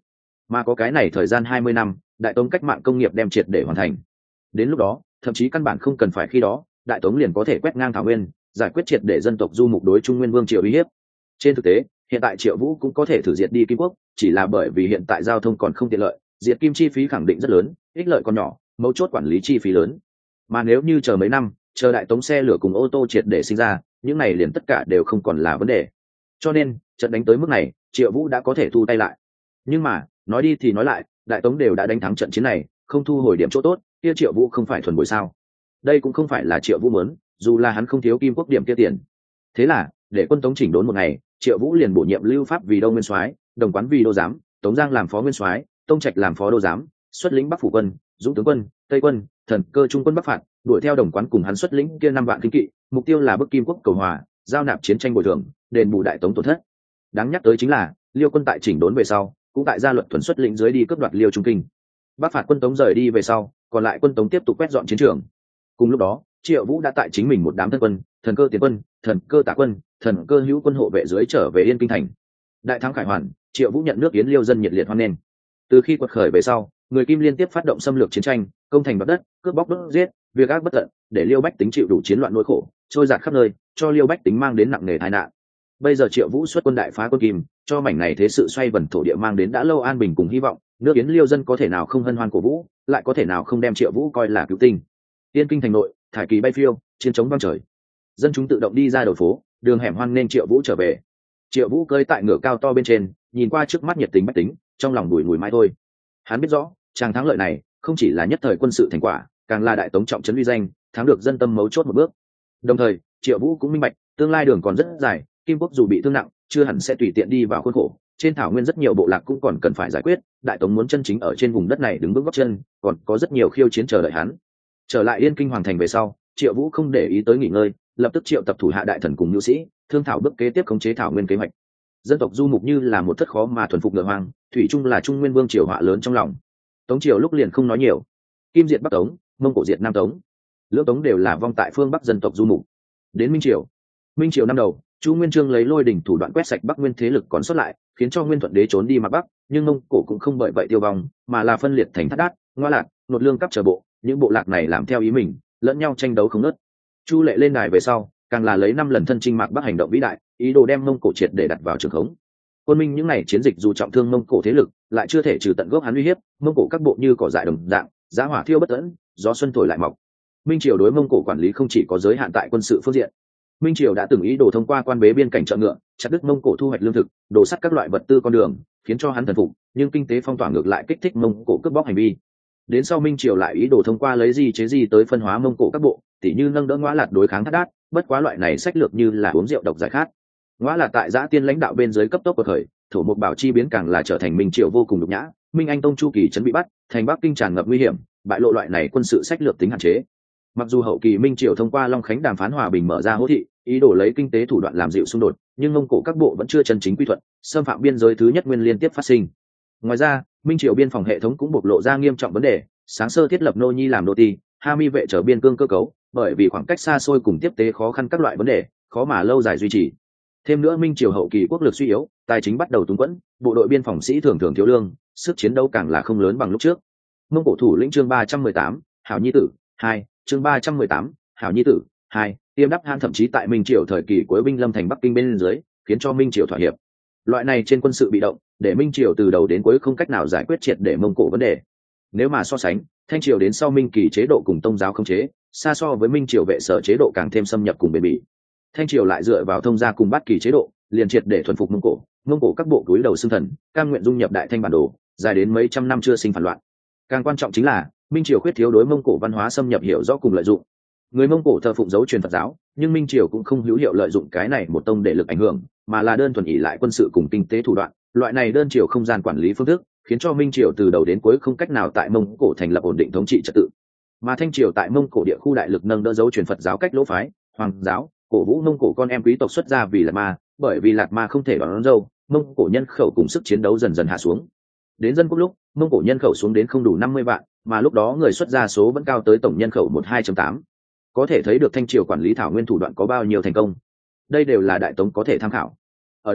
mà có cái này thời gian hai mươi năm, đại tống cách mạng công nghiệp đem triệt để hoàn thành. Đến lúc đó thậm chí căn bản không cần phải khi đó đại tống liền có thể quét ngang thảo nguyên, giải quyết triệt để dân tộc du mục đối trung nguyên vương triều uy hiếp. Trên thực tế hiện tại Triệu Vũ cũng có thể thử diệt đi Kim Quốc, chỉ là bởi vì hiện tại giao thông còn không tiện lợi, diệt kim chi phí khẳng định rất lớn, ích lợi còn nhỏ, mấu chốt quản lý chi phí lớn. Mà nếu như chờ mấy năm, chờ đại tống xe lửa cùng ô tô triệt để sinh ra, những này liền tất cả đều không còn là vấn đề. Cho nên trận đánh tới mức này, Triệu Vũ đã có thể thu tay lại. Nhưng mà nói đi thì nói lại, đại tống đều đã đánh thắng trận chiến này, không thu hồi điểm chỗ tốt, kia Triệu Vũ không phải thuần bồi sao? Đây cũng không phải là Triệu Vũ muốn, dù là hắn không thiếu Kim Quốc điểm kia tiền. Thế là để quân tống chỉnh đốn một ngày, Triệu Vũ liền bổ nhiệm Lưu Pháp vì Đông Nguyên Soái, Đồng Quán vì Đô Giám, Tống Giang làm Phó Nguyên Soái, Tông Trạch làm Phó Đô Giám, xuất lĩnh Bắc phủ quân, Dũng tướng quân, Tây quân, Thần Cơ trung quân Bắc phạt, đuổi theo Đồng Quán cùng hắn xuất lĩnh kia năm vạn kinh kỵ, mục tiêu là bức Kim Quốc cầu hòa, giao nạp chiến tranh bồi thường, đền bù đại tống tổn thất. Đáng nhắc tới chính là Liêu quân tại chỉnh đốn về sau, cũng tại gia luật thuần xuất lĩnh dưới đi cướp đoạt Liêu Trung Kinh. Bắc phạt quân tống rời đi về sau, còn lại quân tống tiếp tục quét dọn chiến trường. Cùng lúc đó, Triệu Vũ đã tại chính mình một đám thân quân, Thần Cơ tiền quân, Thần Cơ tả quân, Thần Cơ hữu quân hộ vệ dưới trở về Yên Kinh thành. Đại thắng khải hoàn, Triệu Vũ nhận nước Yến Liêu dân nhiệt liệt hoan nghênh. Từ khi quật khởi về sau, người Kim liên tiếp phát động xâm lược chiến tranh, công thành đoạt đất, cướp bóc đốt giết, việc ác bất tận, để Liêu bách tính chịu đủ chiến loạn nỗi khổ, trôi dạt khắp nơi, cho Liêu bách tính mang đến nặng nề tai nạn. Bây giờ Triệu Vũ xuất quân đại phá quân Kim, cho mảnh này thế sự xoay vần thổ địa mang đến đã lâu an bình cùng hy vọng, nước Yến Liêu dân có thể nào không hân hoan cổ vũ, lại có thể nào không đem Triệu Vũ coi là cứu tinh. Yên Kinh thành nội, thải kỳ bay phiêu, chiến trống vang trời, dân chúng tự động đi ra đầu phố, đường hẻm hoan nên Triệu Vũ trở về. Triệu Vũ cơi tại ngựa cao to bên trên, nhìn qua trước mắt nhiệt tình bách tính, trong lòng bùi ngùi mãi thôi. Hắn biết rõ tràng thắng lợi này không chỉ là nhất thời quân sự thành quả, càng là đại tống trọng trấn uy danh, thắng được dân tâm mấu chốt một bước. Đồng thời Triệu Vũ cũng minh bạch tương lai đường còn rất dài, Kim Quốc dù bị thương nặng chưa hẳn sẽ tùy tiện đi vào khuôn khổ, trên thảo nguyên rất nhiều bộ lạc cũng còn cần phải giải quyết, đại tống muốn chân chính ở trên vùng đất này đứng vững gót chân, còn có rất nhiều khiêu chiến chờ đợi hắn. Trở lại Yên Kinh hoàng thành về sau, Triệu Vũ không để ý tới nghỉ ngơi, lập tức triệu tập thủ hạ đại thần cùng nhu sĩ, thương thảo bước kế tiếp khống chế thảo nguyên kế hoạch. Dân tộc du mục như là một thất khó mà thuần phục ngựa hoang, thủy chung là trung nguyên vương triều họa lớn trong lòng. Tống triều lúc liền không nói nhiều, Kim diệt Bắc Tống, Mông Cổ diệt Nam Tống, lưỡng Tống đều là vong tại phương Bắc dân tộc du mục. Đến Minh triều, Minh triều năm đầu, Chu Nguyên Chương lấy lôi đỉnh thủ đoạn quét sạch Bắc Nguyên thế lực còn sót lại, khiến cho Nguyên Thuận đế trốn đi mặt Bắc, nhưng Mông Cổ cũng không bởi vậy tiêu vong, mà là phân liệt thành Thát Đát, Ngoa Lạc, Nột Lương cấp trở bộ, những bộ lạc này làm theo ý mình, lẫn nhau tranh đấu không ngớt. Chu Lệ lên đài về sau, càng là lấy năm lần thân chinh mạc Bắc hành động vĩ đại, ý đồ đem Mông Cổ triệt để đặt vào trường khống. Quân Minh những ngày chiến dịch dù trọng thương Mông Cổ thế lực, lại chưa thể trừ tận gốc hắn uy hiếp, Mông Cổ các bộ như cỏ dại đồng dạng, giá hỏa thiêu bất tận, gió xuân thổi lại mọc. Minh triều đối Mông Cổ quản lý không chỉ có giới hạn tại quân sự phương diện. Minh triều đã từng ý đồ thông qua quan bế biên cảnh chợ ngựa, chặt đứt Mông Cổ thu hoạch lương thực, đổ sắt các loại vật tư con đường, khiến cho hắn thần phục, nhưng kinh tế phong tỏa ngược lại kích thích Mông Cổ cướp bóc hành vi. Đến sau Minh triều lại ý đồ thông qua lấy di chế di tới phân hóa Mông Cổ các bộ, tỉ như nâng đỡ Ngoã Lạt đối kháng Thát Đát, bất quá loại này sách lược như là uống rượu độc giải khát. Ngoã Lạt tại Giã Tiên lãnh đạo bên dưới cấp tốc của thời, thổ một bảo chi biến càng là trở thành Minh triều vô cùng nhục nhã, Minh Anh Tông Chu Kỳ trấn bị bắt, thành Bắc Kinh tràn ngập nguy hiểm, bại lộ loại này quân sự sách lược tính hạn chế. Mặc dù hậu kỳ Minh triều thông qua Long Khánh đàm phán hòa bình mở ra hỗ thị, ý đồ lấy kinh tế thủ đoạn làm dịu xung đột, nhưng Mông Cổ các bộ vẫn chưa chân chính quy thuận, xâm phạm biên giới thứ nhất nguyên liên tiếp phát sinh. Ngoài ra, Minh triều biên phòng hệ thống cũng bộc lộ ra nghiêm trọng vấn đề, sáng sơ thiết lập nô nhi làm nô tỳ, ha mi vệ trở biên cương cơ cấu, bởi vì khoảng cách xa xôi cùng tiếp tế khó khăn các loại vấn đề, khó mà lâu dài duy trì. Thêm nữa Minh triều hậu kỳ quốc lực suy yếu, tài chính bắt đầu túng quẫn, bộ đội biên phòng sĩ thường thường thiếu lương, sức chiến đấu càng là không lớn bằng lúc trước. Mông Cổ thủ lĩnh chương ba trăm mười tám, Hảo Nhi tử hai, chương ba trăm mười tám, Hảo Nhi tử hai, Tiêm Đắp Han thậm chí tại Minh triều thời kỳ cuối binh lâm thành Bắc Kinh bên dưới, khiến cho Minh triều thỏa hiệp. Loại này trên quân sự bị động, để Minh triều từ đầu đến cuối không cách nào giải quyết triệt để Mông Cổ vấn đề. Nếu mà so sánh, Thanh triều đến sau Minh kỳ chế độ cùng Tông giáo khống chế, xa so với Minh triều vệ sở chế độ càng thêm xâm nhập cùng bền bỉ. Thanh triều lại dựa vào Thông gia cùng Bát kỳ chế độ, liền triệt để thuần phục Mông Cổ, Mông Cổ các bộ túi đầu xương thần, cam nguyện dung nhập Đại Thanh bản đồ, dài đến mấy trăm năm chưa sinh phản loạn. Càng quan trọng chính là Minh triều khuyết thiếu đối Mông Cổ văn hóa xâm nhập hiểu rõ cùng lợi dụng. Người Mông Cổ thờ phụng dấu truyền Phật giáo, nhưng Minh triều cũng không hữu hiệu lợi dụng cái này một tông để lực ảnh hưởng, mà là đơn thuần ỷ lại quân sự cùng kinh tế thủ đoạn. Loại này đơn triều không gian quản lý phương thức, khiến cho Minh triều từ đầu đến cuối không cách nào tại Mông Cổ thành lập ổn định thống trị trật tự. Mà Thanh triều tại Mông Cổ địa khu đại lực nâng đỡ dấu truyền Phật giáo cách lỗ phái, hoàng giáo, cổ vũ Mông Cổ con em quý tộc xuất gia vì Lạt Ma, bởi vì Lạt Ma không thể đón, đón dâu, Mông Cổ nhân khẩu cùng sức chiến đấu dần dần hạ xuống. Đến dân quốc lúc, Mông Cổ nhân khẩu xuống đến không đủ năm mươi vạn, mà lúc đó người xuất gia số vẫn cao tới tổng nhân khẩu mười hai phẩy tám. Có thể thấy được Thanh triều quản lý thảo nguyên thủ đoạn có bao nhiêu thành công. Đây đều là Đại Tống có thể tham khảo. Ở đây,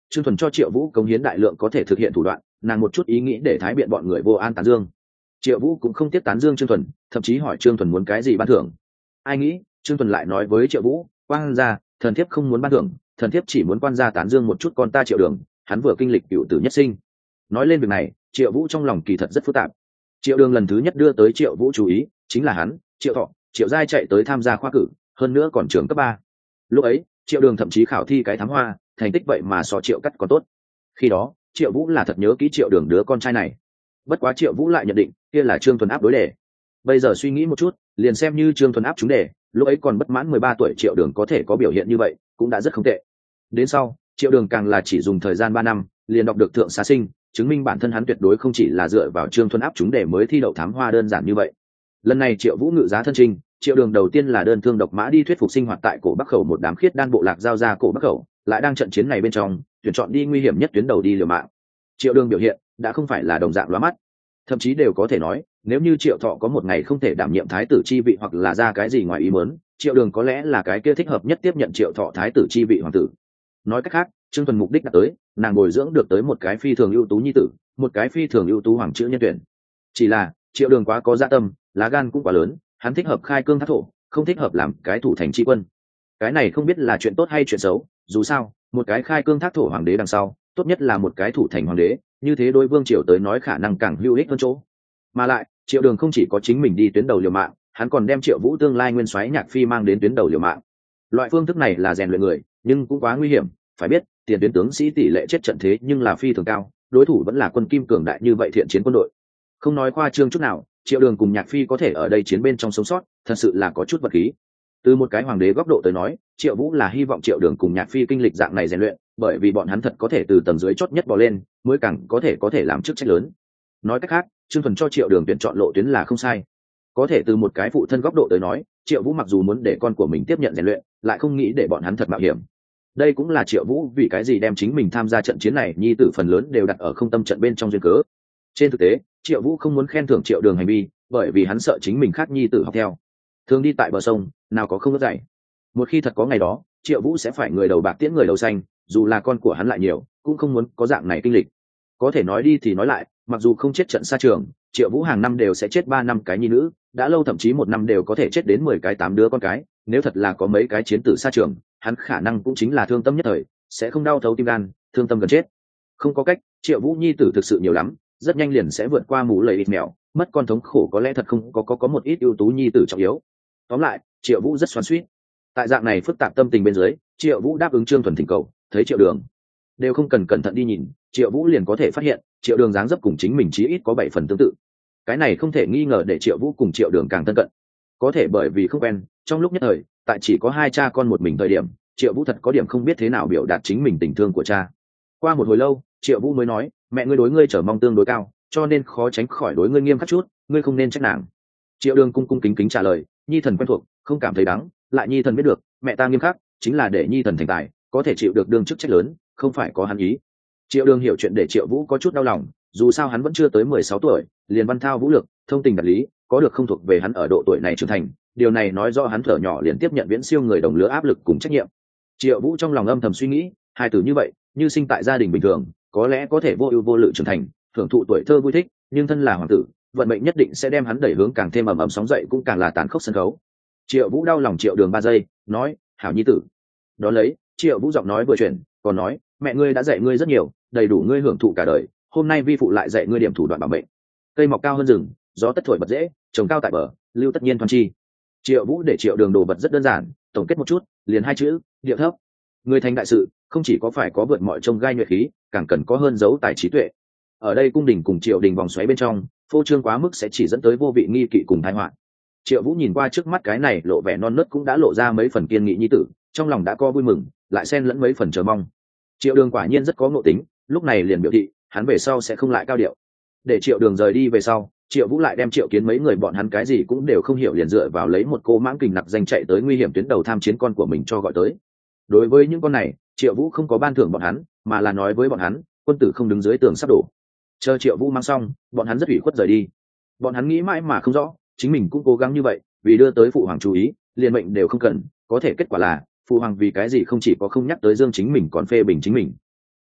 Trương Thuần cho Triệu Vũ cống hiến đại lượng có thể thực hiện thủ đoạn, nàng một chút ý nghĩ để thái biện bọn người vô an tán dương. Triệu Vũ cũng không tiếp tán dương Trương Thuần, thậm chí hỏi Trương Thuần muốn cái gì ban thưởng. Ai nghĩ Trương Thuần lại nói với Triệu Vũ, quan gia, thần thiếp không muốn ban thưởng, thần thiếp chỉ muốn quan gia tán dương một chút con ta Triệu Đường, hắn vừa kinh lịch cựu tử nhất sinh. Nói lên việc này, Triệu Vũ trong lòng kỳ thật rất phức tạp. Triệu Đường lần thứ nhất đưa tới Triệu Vũ chú ý chính là hắn, Triệu Thọ, Triệu Giai chạy tới tham gia khoa cử, hơn nữa còn trường cấp ba. Lúc ấy Triệu Đường thậm chí khảo thi cái thám hoa, thành tích vậy mà so Triệu Cắt còn tốt. Khi đó Triệu Vũ là thật nhớ kỹ Triệu Đường đứa con trai này. Bất quá Triệu Vũ lại nhận định kia là Trương Thuần áp đối đề. Bây giờ suy nghĩ một chút, liền xem như Trương Thuần áp trúng đề, lúc ấy còn bất mãn mười ba tuổi Triệu Đường có thể có biểu hiện như vậy cũng đã rất không tệ. Đến sau Triệu Đường càng là chỉ dùng thời gian ba năm liền đọc được thượng xá sinh, chứng minh bản thân hắn tuyệt đối không chỉ là dựa vào Trương Thuần áp trúng đề mới thi đậu thám hoa đơn giản như vậy. Lần này Triệu Vũ ngự giá thân trinh, Triệu Đường đầu tiên là đơn thương độc mã đi thuyết phục sinh hoạt tại cổ Bắc khẩu một đám khiết đan bộ lạc giao ra cổ Bắc khẩu, lại đang trận chiến này bên trong tuyển chọn đi nguy hiểm nhất tuyến đầu đi liều mạng. Triệu Đường biểu hiện đã không phải là đồng dạng lóa mắt, thậm chí đều có thể nói nếu như Triệu Thọ có một ngày không thể đảm nhiệm thái tử chi vị hoặc là ra cái gì ngoài ý muốn, Triệu Đường có lẽ là cái kia thích hợp nhất tiếp nhận Triệu Thọ thái tử chi vị hoàng tử. Nói cách khác, Trương Thuần mục đích đã tới, nàng bồi dưỡng được tới một cái phi thường ưu tú nhi tử, một cái phi thường ưu tú hoàng chữ nhân tuyển. Chỉ là Triệu Đường quá có dạ tâm, lá gan cũng quá lớn, hắn thích hợp khai cương thác thổ, không thích hợp làm cái thủ thành tri quân. Cái này không biết là chuyện tốt hay chuyện xấu, dù sao một cái khai cương thác thổ hoàng đế đằng sau tốt nhất là một cái thủ thành hoàng đế, như thế đối vương triều tới nói khả năng càng hữu ích hơn chỗ. Mà lại Triệu Đường không chỉ có chính mình đi tuyến đầu liều mạng, hắn còn đem Triệu Vũ tương lai nguyên soái Nhạc Phi mang đến tuyến đầu liều mạng. Loại phương thức này là rèn luyện người, nhưng cũng quá nguy hiểm. Phải biết tiền tuyến tướng sĩ tỷ lệ chết trận thế nhưng là phi thường cao, đối thủ vẫn là quân kim cường đại như vậy thiện chiến quân đội. Không nói khoa trương chút nào, Triệu Đường cùng Nhạc Phi có thể ở đây chiến bên trong sống sót thật sự là có chút vật khí. Từ một cái hoàng đế góc độ tới nói, Triệu Vũ là hy vọng Triệu Đường cùng Nhạc Phi kinh lịch dạng này rèn luyện, bởi vì bọn hắn thật có thể từ tầng dưới chót nhất bò lên, mới càng có thể có thể làm chức trách lớn. Nói cách khác, Trương Thuần cho Triệu Đường tuyển chọn lộ tuyến là không sai. Có thể từ một cái phụ thân góc độ tới nói, Triệu Vũ mặc dù muốn để con của mình tiếp nhận rèn luyện, lại không nghĩ để bọn hắn thật mạo hiểm. Đây cũng là Triệu Vũ vì cái gì đem chính mình tham gia trận chiến này nhi tử phần lớn đều đặt ở không tâm trận bên trong duyên cớ. Trên thực tế, Triệu Vũ không muốn khen thưởng Triệu Đường hành vi, bởi vì hắn sợ chính mình khác nhi tử học theo. Thường đi tại bờ sông, nào có không ướt dày. Một khi thật có ngày đó, Triệu Vũ sẽ phải người đầu bạc tiễn người đầu xanh, dù là con của hắn lại nhiều, cũng không muốn có dạng này kinh lịch. Có thể nói đi thì nói lại, mặc dù không chết trận xa trường, Triệu Vũ hàng năm đều sẽ chết ba năm cái nhi nữ, đã lâu thậm chí một năm đều có thể chết đến mười cái tám đứa con cái. Nếu thật là có mấy cái chiến tử xa trường, hắn khả năng cũng chính là thương tâm nhất thời, sẽ không đau thấu tim gan, thương tâm gần chết. Không có cách, Triệu Vũ nhi tử thực sự nhiều lắm, rất nhanh liền sẽ vượt qua mù lầy ít mèo, mất con thống khổ có lẽ thật không có có có một ít ưu tú nhi tử trọng yếu. Tóm lại, Triệu Vũ rất xoắn xuýt. Tại dạng này phức tạp tâm tình bên dưới, Triệu Vũ đáp ứng Trương Thuần thỉnh cầu, thấy Triệu Đường đều không cần cẩn thận đi nhìn, Triệu Vũ liền có thể phát hiện Triệu Đường dáng dấp cùng chính mình chí ít có bảy phần tương tự. Cái này không thể nghi ngờ để Triệu Vũ cùng Triệu Đường càng thân cận. Có thể bởi vì không quen, trong lúc nhất thời, tại chỉ có hai cha con một mình thời điểm, Triệu Vũ thật có điểm không biết thế nào biểu đạt chính mình tình thương của cha. Qua một hồi lâu, Triệu Vũ mới nói, mẹ ngươi đối ngươi trở mong tương đối cao, cho nên khó tránh khỏi đối ngươi nghiêm khắc chút, ngươi không nên trách nàng. Triệu Đường cung cung kính kính trả lời, nhi thần quen thuộc, không cảm thấy đắng, lại nhi thần biết được, mẹ ta nghiêm khắc, chính là để nhi thần thành tài, có thể chịu được đương chức trách lớn, không phải có hắn ý. Triệu Đường hiểu chuyện để Triệu Vũ có chút đau lòng, dù sao hắn vẫn chưa tới mười sáu tuổi, liền văn thao vũ lực, thông tình đạt lý, có được không thuộc về hắn ở độ tuổi này trưởng thành, điều này nói rõ hắn thở nhỏ liền tiếp nhận viễn siêu người đồng lứa áp lực cùng trách nhiệm. Triệu Vũ trong lòng âm thầm suy nghĩ, hai tử như vậy, như sinh tại gia đình bình thường, có lẽ có thể vô ưu vô lự trưởng thành, hưởng thụ tuổi thơ vui thích, nhưng thân là hoàng tử, vận mệnh nhất định sẽ đem hắn đẩy hướng càng thêm ầm ầm sóng dậy cũng càng là tàn khốc sân khấu. Triệu Vũ đau lòng Triệu Đường ba giây, nói, hảo nhi tử. Đó lấy, Triệu Vũ giọng nói vừa chuyển, còn nói, mẹ ngươi đã dạy ngươi rất nhiều, đầy đủ ngươi hưởng thụ cả đời, hôm nay vi phụ lại dạy ngươi điểm thủ đoạn bảo mệnh. Cây mọc cao hơn rừng, gió tất thổi bật dễ, trồng cao tại bờ, lưu tất nhiên thoăn chi. Triệu Vũ để Triệu Đường đồ vật rất đơn giản, tổng kết một chút, liền hai chữ, điệu thấp. Người thành đại sự, không chỉ có phải có vượt mọi trông gai nhuệ khí, càng cần có hơn dấu tài trí tuệ. Ở đây cung đình cùng triều đình vòng xoáy bên trong, phô trương quá mức sẽ chỉ dẫn tới vô vị nghi kỵ cùng tai họa. Triệu Vũ nhìn qua trước mắt cái này lộ vẻ non nớt cũng đã lộ ra mấy phần kiên nghị nhi tử, trong lòng đã có vui mừng, lại xen lẫn mấy phần chờ mong. Triệu Đường quả nhiên rất có ngộ tính, lúc này liền biểu thị, hắn về sau sẽ không lại cao điệu. Để Triệu Đường rời đi về sau, Triệu Vũ lại đem Triệu Kiến mấy người bọn hắn cái gì cũng đều không hiểu liền dựa vào lấy một cô mãng kình nặc danh chạy tới nguy hiểm tuyến đầu tham chiến con của mình cho gọi tới. Đối với những con này, Triệu Vũ không có ban thưởng bọn hắn, mà là nói với bọn hắn, quân tử không đứng dưới tường sắp đổ. Chờ Triệu Vũ mang xong, bọn hắn rất ủy khuất rời đi. Bọn hắn nghĩ mãi mà không rõ, chính mình cũng cố gắng như vậy, vì đưa tới phụ hoàng chú ý, liền mệnh đều không cần, có thể kết quả là phụ hoàng vì cái gì không chỉ có không nhắc tới dương chính mình còn phê bình chính mình.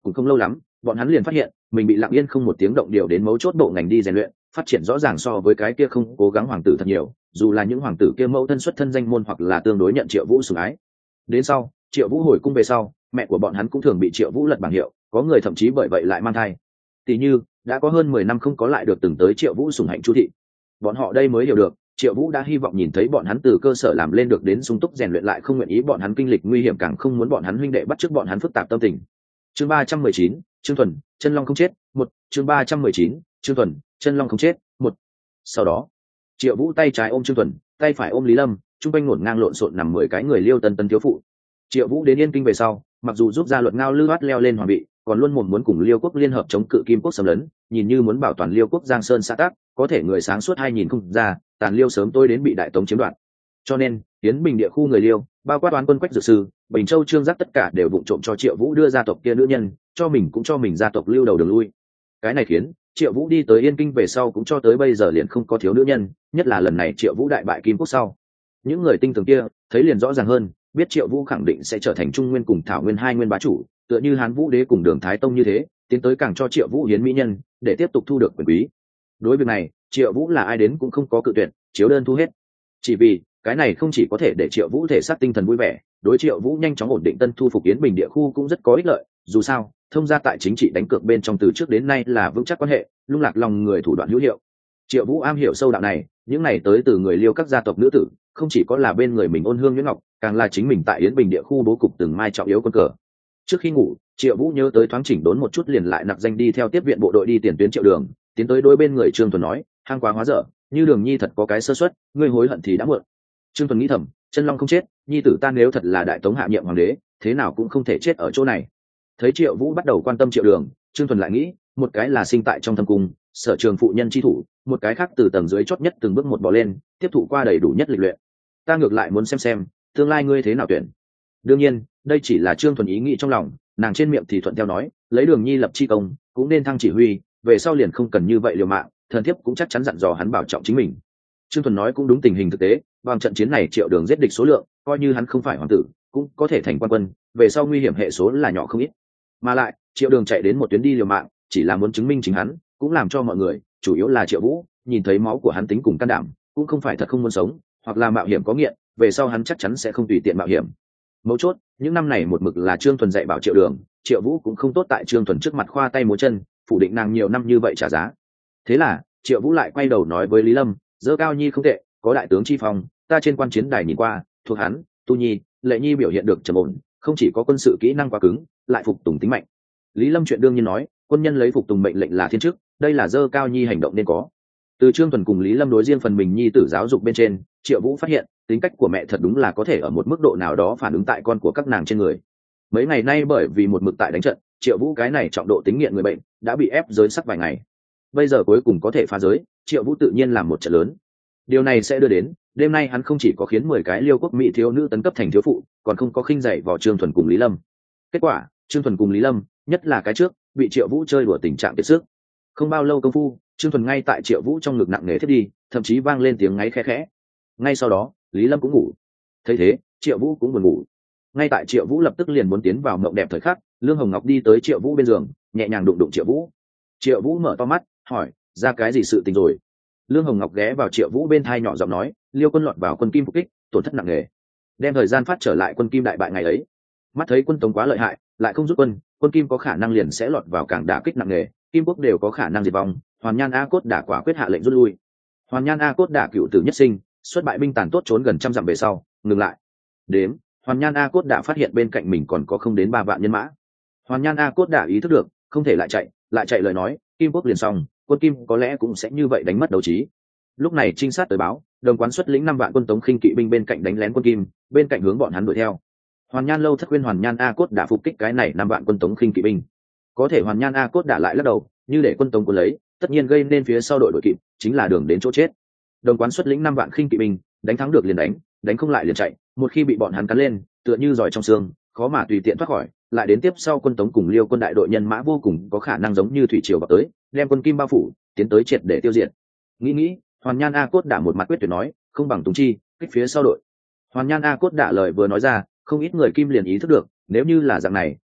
cũng không lâu lắm bọn hắn liền phát hiện mình bị lặng yên không một tiếng động điều đến mấu chốt bộ ngành đi rèn luyện, phát triển rõ ràng so với cái kia không cố gắng hoàng tử thật nhiều, dù là những hoàng tử kia mẫu thân xuất thân danh môn hoặc là tương đối nhận Triệu Vũ sủng ái. Đến sau Triệu Vũ hồi cung về sau, mẹ của bọn hắn cũng thường bị Triệu Vũ lật bảng hiệu, có người thậm chí bởi vậy lại mang thai. Tỷ như đã có hơn mười năm không có lại được từng tới Triệu Vũ sủng hạnh Chu thị. Bọn họ đây mới hiểu được Triệu Vũ đã hy vọng nhìn thấy bọn hắn từ cơ sở làm lên được đến sung túc rèn luyện, lại không nguyện ý bọn hắn kinh lịch nguy hiểm, càng không muốn bọn hắn huynh đệ bắt chước bọn hắn phức tạp tâm tình. Chương ba trăm mười chín, Trương Thuần, chân long không chết, một. Chương ba trăm mười chín, Trương Thuần, chân long không chết, một. Sau đó, Triệu Vũ tay trái ôm Trương Thuần, tay phải ôm Lý Lâm, trung quanh ngổn ngang lộn xộn nằm mười cái người Liêu Tân Tân thiếu phụ. Triệu Vũ đến Yên Kinh về sau, mặc dù giúp gia luật ngao lư hoát leo lên hoàng vị, còn luôn mồm muốn cùng Liêu quốc liên hợp chống cự Kim quốc xâm lấn, nhìn như muốn bảo toàn Liêu quốc Giang Sơn xã tắc, có thể người sáng suốt hai nhìn không ra, tàn Liêu sớm tối đến bị Đại Tống chiếm đoạt. Cho nên, Yến Bình địa khu người Liêu, bao quát toán quân Quách Dược Sư, Bình Châu Trương Giác tất cả đều vụng trộm cho Triệu Vũ đưa gia tộc kia nữ nhân, cho mình cũng cho mình gia tộc lưu đầu đường lui. Cái này khiến Triệu Vũ đi tới Yên Kinh về sau cũng cho tới bây giờ liền không có thiếu nữ nhân, nhất là lần này Triệu Vũ đại bại Kim quốc sau, những người tinh tường kia thấy liền rõ ràng hơn, biết Triệu Vũ khẳng định sẽ trở thành Trung Nguyên cùng Thảo Nguyên hai nguyên bá chủ, tựa như Hán Vũ Đế cùng Đường Thái Tông như thế, tiến tới càng cho Triệu Vũ hiến mỹ nhân để tiếp tục thu được quyền quý. Đối với này, Triệu Vũ là ai đến cũng không có cự tuyệt, chiếu đơn thu hết. Chỉ vì cái này không chỉ có thể để Triệu Vũ thể xác tinh thần vui vẻ, đối Triệu Vũ nhanh chóng ổn định tân thu phục Yến Bình địa khu cũng rất có ích lợi. Dù sao, thông gia tại chính trị đánh cược bên trong từ trước đến nay là vững chắc quan hệ, lung lạc lòng người thủ đoạn hữu hiệu. Triệu Vũ am hiểu sâu đạo này, những này tới từ người Liêu các gia tộc nữ tử, không chỉ có là bên người mình ôn hương nhuyễn ngọc, càng là chính mình tại Yến Bình địa khu bố cục từng mai trọng yếu quân cờ. Trước khi ngủ, Triệu Vũ nhớ tới thoáng chỉnh đốn một chút liền lại nặc danh đi theo tiếp viện bộ đội đi tiền tuyến Triệu Đường, tiến tới đối bên người Trương Thuần nói, hang quá hóa dở, như Đường nhi thật có cái sơ suất, ngươi hối hận thì đã muộn. Trương Thuần nghĩ thầm, chân long không chết, nhi tử ta nếu thật là Đại Tống hạ nhiệm hoàng đế, thế nào cũng không thể chết ở chỗ này. Thấy Triệu Vũ bắt đầu quan tâm Triệu Đường, Trương Thuần lại nghĩ, một cái là sinh tại trong thâm cung, sở trường phụ nhân chi thủ, một cái khác từ tầng dưới chót nhất từng bước một bò lên, tiếp thụ qua đầy đủ nhất lịch luyện. Ta ngược lại muốn xem xem tương lai ngươi thế nào tuyển. Đương nhiên đây chỉ là Trương Thuần ý nghĩ trong lòng, nàng trên miệng thì thuận theo nói, lấy Đường nhi lập chi công, cũng nên thăng chỉ huy, về sau liền không cần như vậy liều mạng, thần thiếp cũng chắc chắn dặn dò hắn bảo trọng chính mình. Trương Thuần nói cũng đúng tình hình thực tế, bằng trận chiến này Triệu Đường giết địch số lượng, coi như hắn không phải hoàng tử, cũng có thể thành quan quân, về sau nguy hiểm hệ số là nhỏ không ít. Mà lại Triệu Đường chạy đến một tuyến đi liều mạng, chỉ là muốn chứng minh chính hắn, cũng làm cho mọi người, chủ yếu là Triệu Vũ, nhìn thấy máu của hắn tính cùng can đảm, cũng không phải thật không muốn sống, hoặc là mạo hiểm có nghiện, về sau hắn chắc chắn sẽ không tùy tiện mạo hiểm. Mấu chốt, những năm này một mực là Trương Thuần dạy bảo Triệu Đường, Triệu Vũ cũng không tốt tại Trương Thuần trước mặt khoa tay múa chân, phủ định nàng nhiều năm như vậy trả giá. Thế là Triệu Vũ lại quay đầu nói với Lý Lâm, dơ cao nhi không tệ, có đại tướng chi phong, ta trên quan chiến đài nhìn qua, thuộc hắn, Tu Nhi, Lệ Nhi biểu hiện được trầm ổn, không chỉ có quân sự kỹ năng quá cứng, lại phục tùng tính mạnh. Lý Lâm chuyện đương nhiên nói, quân nhân lấy phục tùng mệnh lệnh là thiên chức, đây là dơ cao nhi hành động nên có. Từ Trương Thuần cùng Lý Lâm đối riêng phần mình nhi tử giáo dục bên trên, Triệu Vũ phát hiện tính cách của mẹ thật đúng là có thể ở một mức độ nào đó phản ứng tại con của các nàng trên người. Mấy ngày nay bởi vì một mực tại đánh trận, Triệu Vũ cái này trọng độ tính nghiện người bệnh đã bị ép giới sắc vài ngày, bây giờ cuối cùng có thể phá giới, Triệu Vũ tự nhiên làm một trận lớn. Điều này sẽ đưa đến đêm nay hắn không chỉ có khiến mười cái Liêu quốc mỹ thiếu nữ tấn cấp thành thiếu phụ, còn không có khinh dạy vào Trương Thuần cùng Lý Lâm. Kết quả Trương Thuần cùng Lý Lâm, nhất là cái trước, bị Triệu Vũ chơi đùa tình trạng kiệt sức. Không bao lâu công phu, Trương Thuần ngay tại Triệu Vũ trong ngực nặng nề thiết đi, thậm chí vang lên tiếng ngáy khẽ khẽ. Ngay sau đó Lý Lâm cũng ngủ. Thấy thế Triệu Vũ cũng buồn ngủ. Ngay tại Triệu Vũ lập tức liền muốn tiến vào mộng đẹp thời khắc, Lương Hồng Ngọc đi tới Triệu Vũ bên giường, nhẹ nhàng đụng đụng Triệu Vũ. Triệu Vũ mở to mắt hỏi, ra cái gì sự tình rồi? Lương Hồng Ngọc ghé vào Triệu Vũ bên thai nhỏ giọng nói, Liêu quân lọt vào quân Kim phục kích, tổn thất nặng nề, đem thời gian phát trở lại quân Kim đại bại ngày ấy. Mắt thấy quân Tống quá lợi hại, lại không rút quân, quân Kim có khả năng liền sẽ lọt vào cảng đả kích nặng nề, Kim quốc đều có khả năng diệt vong. Hoàn Nhan A Cốt Đả quả quyết hạ lệnh rút lui. Hoàn Nhan A Cốt Đả cựu tử nhất sinh, xuất bại binh tàn tốt trốn gần trăm dặm về sau, ngừng lại. Đếm, Hoàn Nhan A Cốt Đả phát hiện bên cạnh mình còn có không đến ba vạn nhân mã. Hoàn Nhan A Cốt Đả ý thức được, không thể lại chạy, lại chạy lời nói, Kim quốc liền xong, quân Kim có lẽ cũng sẽ như vậy đánh mất đấu trí. Lúc này trinh sát tới báo, Đồng Quán xuất lĩnh năm vạn quân Tống khinh kỵ binh bên cạnh đánh lén quân Kim, bên cạnh hướng bọn hắn đuổi theo. Hoàn Nhan lâu thất khuyên Hoàn Nhan A Cốt Đả phục kích cái này năm vạn quân Tống khinh kỵ binh, có thể Hoàn Nhan A Cốt Đả lại lắc đầu, như để quân Tống quân lấy, tất nhiên gây nên phía sau đội đội kịp, chính là đường đến chỗ chết. Đồng Quán xuất lĩnh năm vạn khinh kỵ binh, đánh thắng được liền đánh, đánh không lại liền chạy, một khi bị bọn hắn cắn lên, tựa như giỏi trong xương, khó mà tùy tiện thoát khỏi. Lại đến tiếp sau quân Tống cùng Liêu quân đại đội nhân mã vô cùng có khả năng giống như thủy triều vào tới, đem quân Kim bao phủ, tiến tới triệt để tiêu diệt. Nghĩ nghĩ, Hoàn Nhan A Cốt Đả một mặt quyết tuyệt nói, không bằng Tùng Chi, kích phía sau đội. Hoàn Nhan A Cốt Đả lời vừa nói ra, không ít người Kim liền ý thức được, nếu như là dạng này,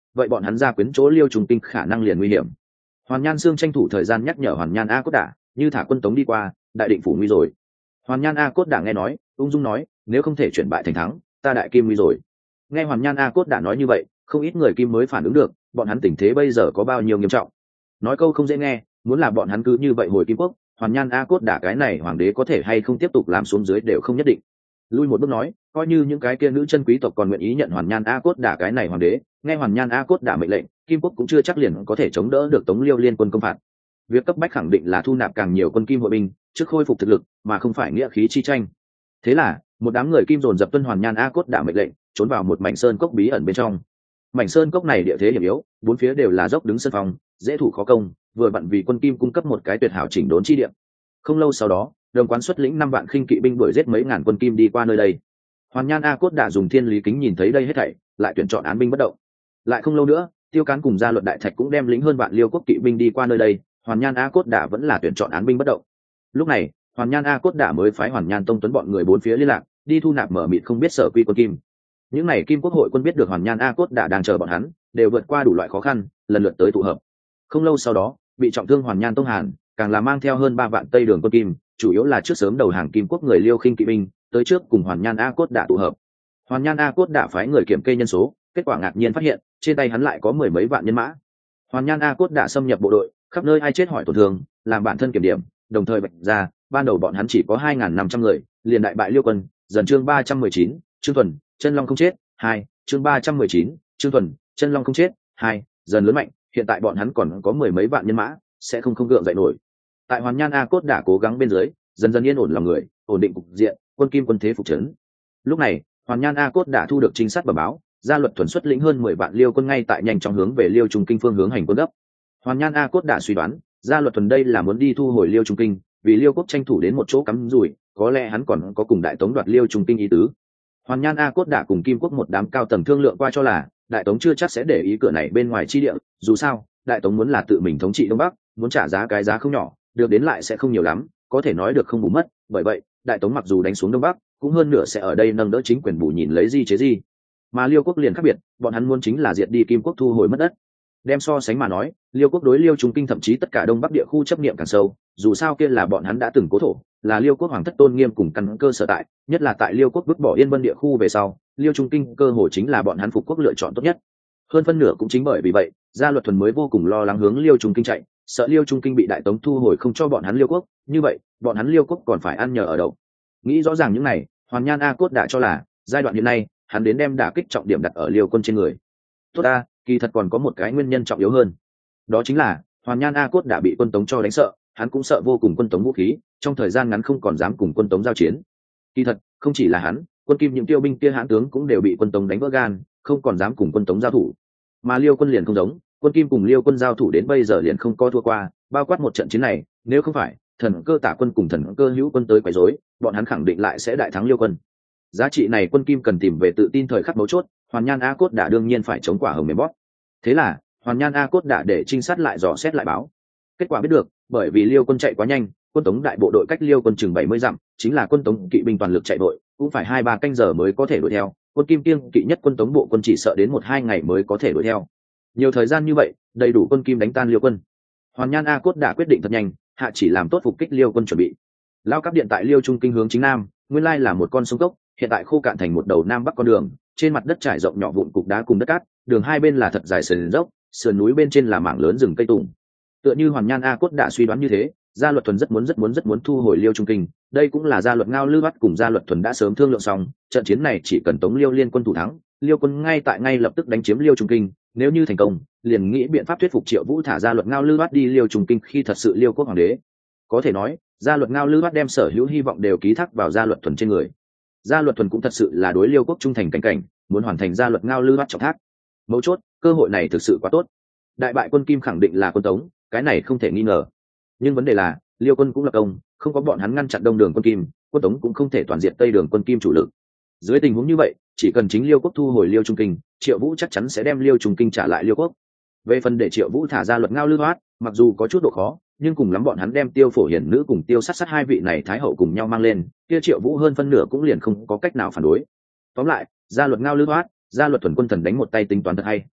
vậy bọn hắn ra quyến chỗ liêu trung kinh khả năng liền nguy hiểm. Hoàn Nhan Sương tranh thủ thời gian nhắc nhở Hoàn Nhan A Cốt Đả, như thả quân tống đi qua, đại định phủ nguy rồi. Hoàn Nhan A Cốt Đả nghe nói, ung dung nói, nếu không thể chuyển bại thành thắng, ta đại kim nguy rồi. Nghe Hoàn Nhan A Cốt Đả nói như vậy, không ít người kim mới phản ứng được, bọn hắn tình thế bây giờ có bao nhiêu nghiêm trọng. Nói câu không dễ nghe, muốn là bọn hắn cứ như vậy hồi kim quốc, Hoàn Nhan A Cốt Đả cái này hoàng đế có thể hay không tiếp tục làm xuống dưới đều không nhất định. Lui một bước nói, coi như những cái kia nữ chân quý tộc còn nguyện ý nhận Hoàn Nhan A Cốt Đả cái này hoàng đế, nghe Hoàn Nhan A Cốt Đả mệnh lệnh, kim quốc cũng chưa chắc liền có thể chống đỡ được Tống Liêu liên quân công phạt. Việc cấp bách khẳng định là thu nạp càng nhiều quân kim hội binh, trước khôi phục thực lực, mà không phải nghĩa khí chi tranh. Thế là, một đám người kim dồn dập tuân Hoàn Nhan A Cốt Đả mệnh lệnh, trốn vào một mảnh sơn cốc bí ẩn bên trong. Mảnh sơn cốc này địa thế hiểm yếu, bốn phía đều là dốc đứng sân phòng, dễ thủ khó công, vừa vặn vì quân kim cung cấp một cái tuyệt hảo chỉnh đốn chi địa. Không lâu sau đó, Đồng Quán xuất lĩnh năm vạn khinh kỵ binh đuổi giết mấy ngàn quân kim đi qua nơi đây. Hoàn Nhan A Cốt Đả dùng thiên lý kính nhìn thấy đây hết thảy, lại tuyển chọn án binh bất động. Lại không lâu nữa, Tiêu Cán cùng Gia Luật Đại Thạch cũng đem lĩnh hơn vạn liêu quốc kỵ binh đi qua nơi đây, Hoàn Nhan A Cốt Đả vẫn là tuyển chọn án binh bất động. Lúc này, Hoàn Nhan A Cốt Đả mới phái Hoàn Nhan Tông Tuấn bọn người bốn phía liên lạc, đi thu nạp mở mịt không biết sở quy quân kim. Những này kim quốc hội quân biết được Hoàn Nhan A Cốt Đả đang chờ bọn hắn, đều vượt qua đủ loại khó khăn, lần lượt tới tụ hợp. Không lâu sau đó, bị trọng thương Hoàn Nhan Tông Hàn, càng là mang theo hơn ba vạn Tây Đường quân kim, chủ yếu là trước sớm đầu hàng kim quốc người Liêu khinh kỵ binh, tới trước cùng Hoàn Nhan A Cốt Đả tụ hợp. Hoàn Nhan A Cốt Đả phái người kiểm kê nhân số, kết quả ngạc nhiên phát hiện, trên tay hắn lại có mười mấy vạn nhân mã. Hoàn Nhan A Cốt Đả xâm nhập bộ đội, khắp nơi ai chết hỏi tổn thương, làm bản thân kiểm điểm, đồng thời bạch ra, ban đầu bọn hắn chỉ có hai nghìn năm trăm người, liền đại bại Liêu quân, dần chương ba trăm mười chín, Trương Thuần, chân long không chết, hai, chương ba trăm mười chín, Trương Thuần, chân long không chết, hai, dần lớn mạnh, hiện tại bọn hắn còn có mười mấy vạn nhân mã, sẽ không không gượng dậy nổi. Tại Hoàn Nhan A Cốt Đả cố gắng bên dưới, dần dần yên ổn lòng người, ổn định cục diện, quân kim quân thế phục trấn. Lúc này, Hoàn Nhan A Cốt Đả thu được trinh sát bẩm báo, Gia Luật Thuần xuất lĩnh hơn mười vạn Liêu quân ngay tại nhanh chóng hướng về Liêu Trung Kinh phương hướng hành quân gấp. Hoàn Nhan A Cốt Đả suy đoán, Gia Luật Thuần đây là muốn đi thu hồi Liêu Trung Kinh, vì Liêu quốc tranh thủ đến một chỗ cắm rủi, có lẽ hắn còn có cùng Đại Tống đoạt Liêu Trung Kinh ý tứ. Hoàn Nhan A Cốt Đả cùng Kim quốc một đám cao tầng thương lượng qua cho là, Đại Tống chưa chắc sẽ để ý cửa này bên ngoài chi địa, dù sao, Đại Tống muốn là tự mình thống trị Đông Bắc, muốn trả giá cái giá không nhỏ, được đến lại sẽ không nhiều lắm, có thể nói được không bù mất, bởi vậy, Đại Tống mặc dù đánh xuống Đông Bắc, cũng hơn nửa sẽ ở đây nâng đỡ chính quyền bù nhìn lấy di chế di. Mà Liêu quốc liền khác biệt, bọn hắn muốn chính là diệt đi Kim quốc thu hồi mất đất. Đem so sánh mà nói, Liêu quốc đối Liêu Trung Kinh thậm chí tất cả Đông Bắc địa khu chấp niệm càng sâu, dù sao kia là bọn hắn đã từng cố thổ, là Liêu quốc hoàng thất tôn nghiêm cùng căn cơ sở tại, nhất là tại Liêu quốc vứt bỏ Yên Vân địa khu về sau, Liêu Trung Kinh cơ hồ chính là bọn hắn phục quốc lựa chọn tốt nhất. Hơn phân nửa cũng chính bởi vì vậy, Gia Luật Thuần mới vô cùng lo lắng hướng Liêu Trung Kinh chạy, sợ Liêu Trung Kinh bị Đại Tống thu hồi không cho bọn hắn Liêu quốc, như vậy, bọn hắn Liêu quốc còn phải ăn nhờ ở đậu. Nghĩ rõ ràng những này, Hoàn Nhan A Cốt đã cho là, giai đoạn hiện nay, hắn đến đem đả kích trọng điểm đặt ở Liêu quân trên người. Tốt ta, kỳ thật còn có một cái nguyên nhân trọng yếu hơn, đó chính là Hoàn Nhan A Cốt đã bị quân Tống cho đánh sợ, hắn cũng sợ vô cùng quân Tống vũ khí, trong thời gian ngắn không còn dám cùng quân Tống giao chiến. Kỳ thật, không chỉ là hắn, quân Kim những tiêu binh kia hãn tướng cũng đều bị quân Tống đánh vỡ gan, không còn dám cùng quân Tống giao thủ. Mà Liêu quân liền không giống, quân Kim cùng Liêu quân giao thủ đến bây giờ liền không có thua qua, bao quát một trận chiến này, nếu không phải Thần Cơ Tả quân cùng Thần Cơ Hữu quân tới quấy rối, bọn hắn khẳng định lại sẽ đại thắng Liêu quân. Giá trị này quân Kim cần tìm về tự tin thời khắc mấu chốt, Hoàn Nhan A Cốt đã đương nhiên phải chống quả hồng mềm bóp. Thế là, Hoàn Nhan A Cốt đã để trinh sát lại dò xét lại báo. Kết quả biết được, bởi vì Liêu quân chạy quá nhanh, quân Tống đại bộ đội cách Liêu quân chừng bảy mươi dặm, chính là quân Tống kỵ binh toàn lực chạy vội, cũng phải hai ba canh giờ mới có thể đuổi theo. Quân Kim kiêng kỵ nhất quân Tống bộ quân chỉ sợ đến một hai ngày mới có thể đuổi theo. Nhiều thời gian như vậy, đầy đủ quân Kim đánh tan Liêu quân. Hoàn Nhan A Cốt đã quyết định thật nhanh, hạ chỉ làm tốt phục kích Liêu quân chuẩn bị. Lao cấp điện tại Liêu Trung Kinh hướng chính nam, nguyên lai là một con sông cốc, hiện tại khô cạn thành một đầu nam bắc con đường, trên mặt đất trải rộng nhỏ vụn cục đá cùng đất cát, đường hai bên là thật dài sườn dốc, sườn núi bên trên là mảng lớn rừng cây tùng. Tựa như Hoàn Nhan A Cốt đã suy đoán như thế, Gia Luật Thuần rất muốn rất muốn rất muốn thu hồi Liêu Trung Kinh, đây cũng là Gia Luật Ngao Lư Bắt cùng Gia Luật Thuần đã sớm thương lượng xong, trận chiến này chỉ cần Tống Liêu liên quân thủ thắng, Liêu quân ngay tại ngay lập tức đánh chiếm Liêu Trung Kinh, nếu như thành công, liền nghĩ biện pháp thuyết phục Triệu Vũ thả Gia Luật Ngao Lư Bắt đi Liêu Trung Kinh khi thật sự Liêu quốc hoàng đế. Có thể nói, Gia Luật Ngao Lư Bắt đem sở hữu hy vọng đều ký thác vào Gia Luật Thuần trên người. Gia Luật Thuần cũng thật sự là đối Liêu quốc trung thành cảnh cảnh, muốn hoàn thành Gia Luật Ngao Lư Bắt trọng thác. Mấu chốt, cơ hội này thực sự quá tốt. Đại bại quân Kim khẳng định là quân Tống, cái này không thể nghi ngờ. Nhưng vấn đề là, Liêu quân cũng lập công, không có bọn hắn ngăn chặn đông đường quân Kim, quân Tống cũng không thể toàn diện tây đường quân Kim chủ lực. Dưới tình huống như vậy, chỉ cần chính Liêu quốc thu hồi Liêu Trung Kinh, Triệu Vũ chắc chắn sẽ đem Liêu Trung Kinh trả lại Liêu quốc. Về phần để Triệu Vũ thả Gia Luật Ngao Lư Bắt, mặc dù có chút độ khó, nhưng cùng lắm bọn hắn đem Tiêu Phổ Hiển nữ cùng Tiêu Sát Sát hai vị này thái hậu cùng nhau mang lên, kia Triệu Vũ hơn phân nửa cũng liền không có cách nào phản đối. Tóm lại, Gia Luật Ngao Lư Bắt, Gia Luật Thuần quân thần đánh một tay tính toán thật hay.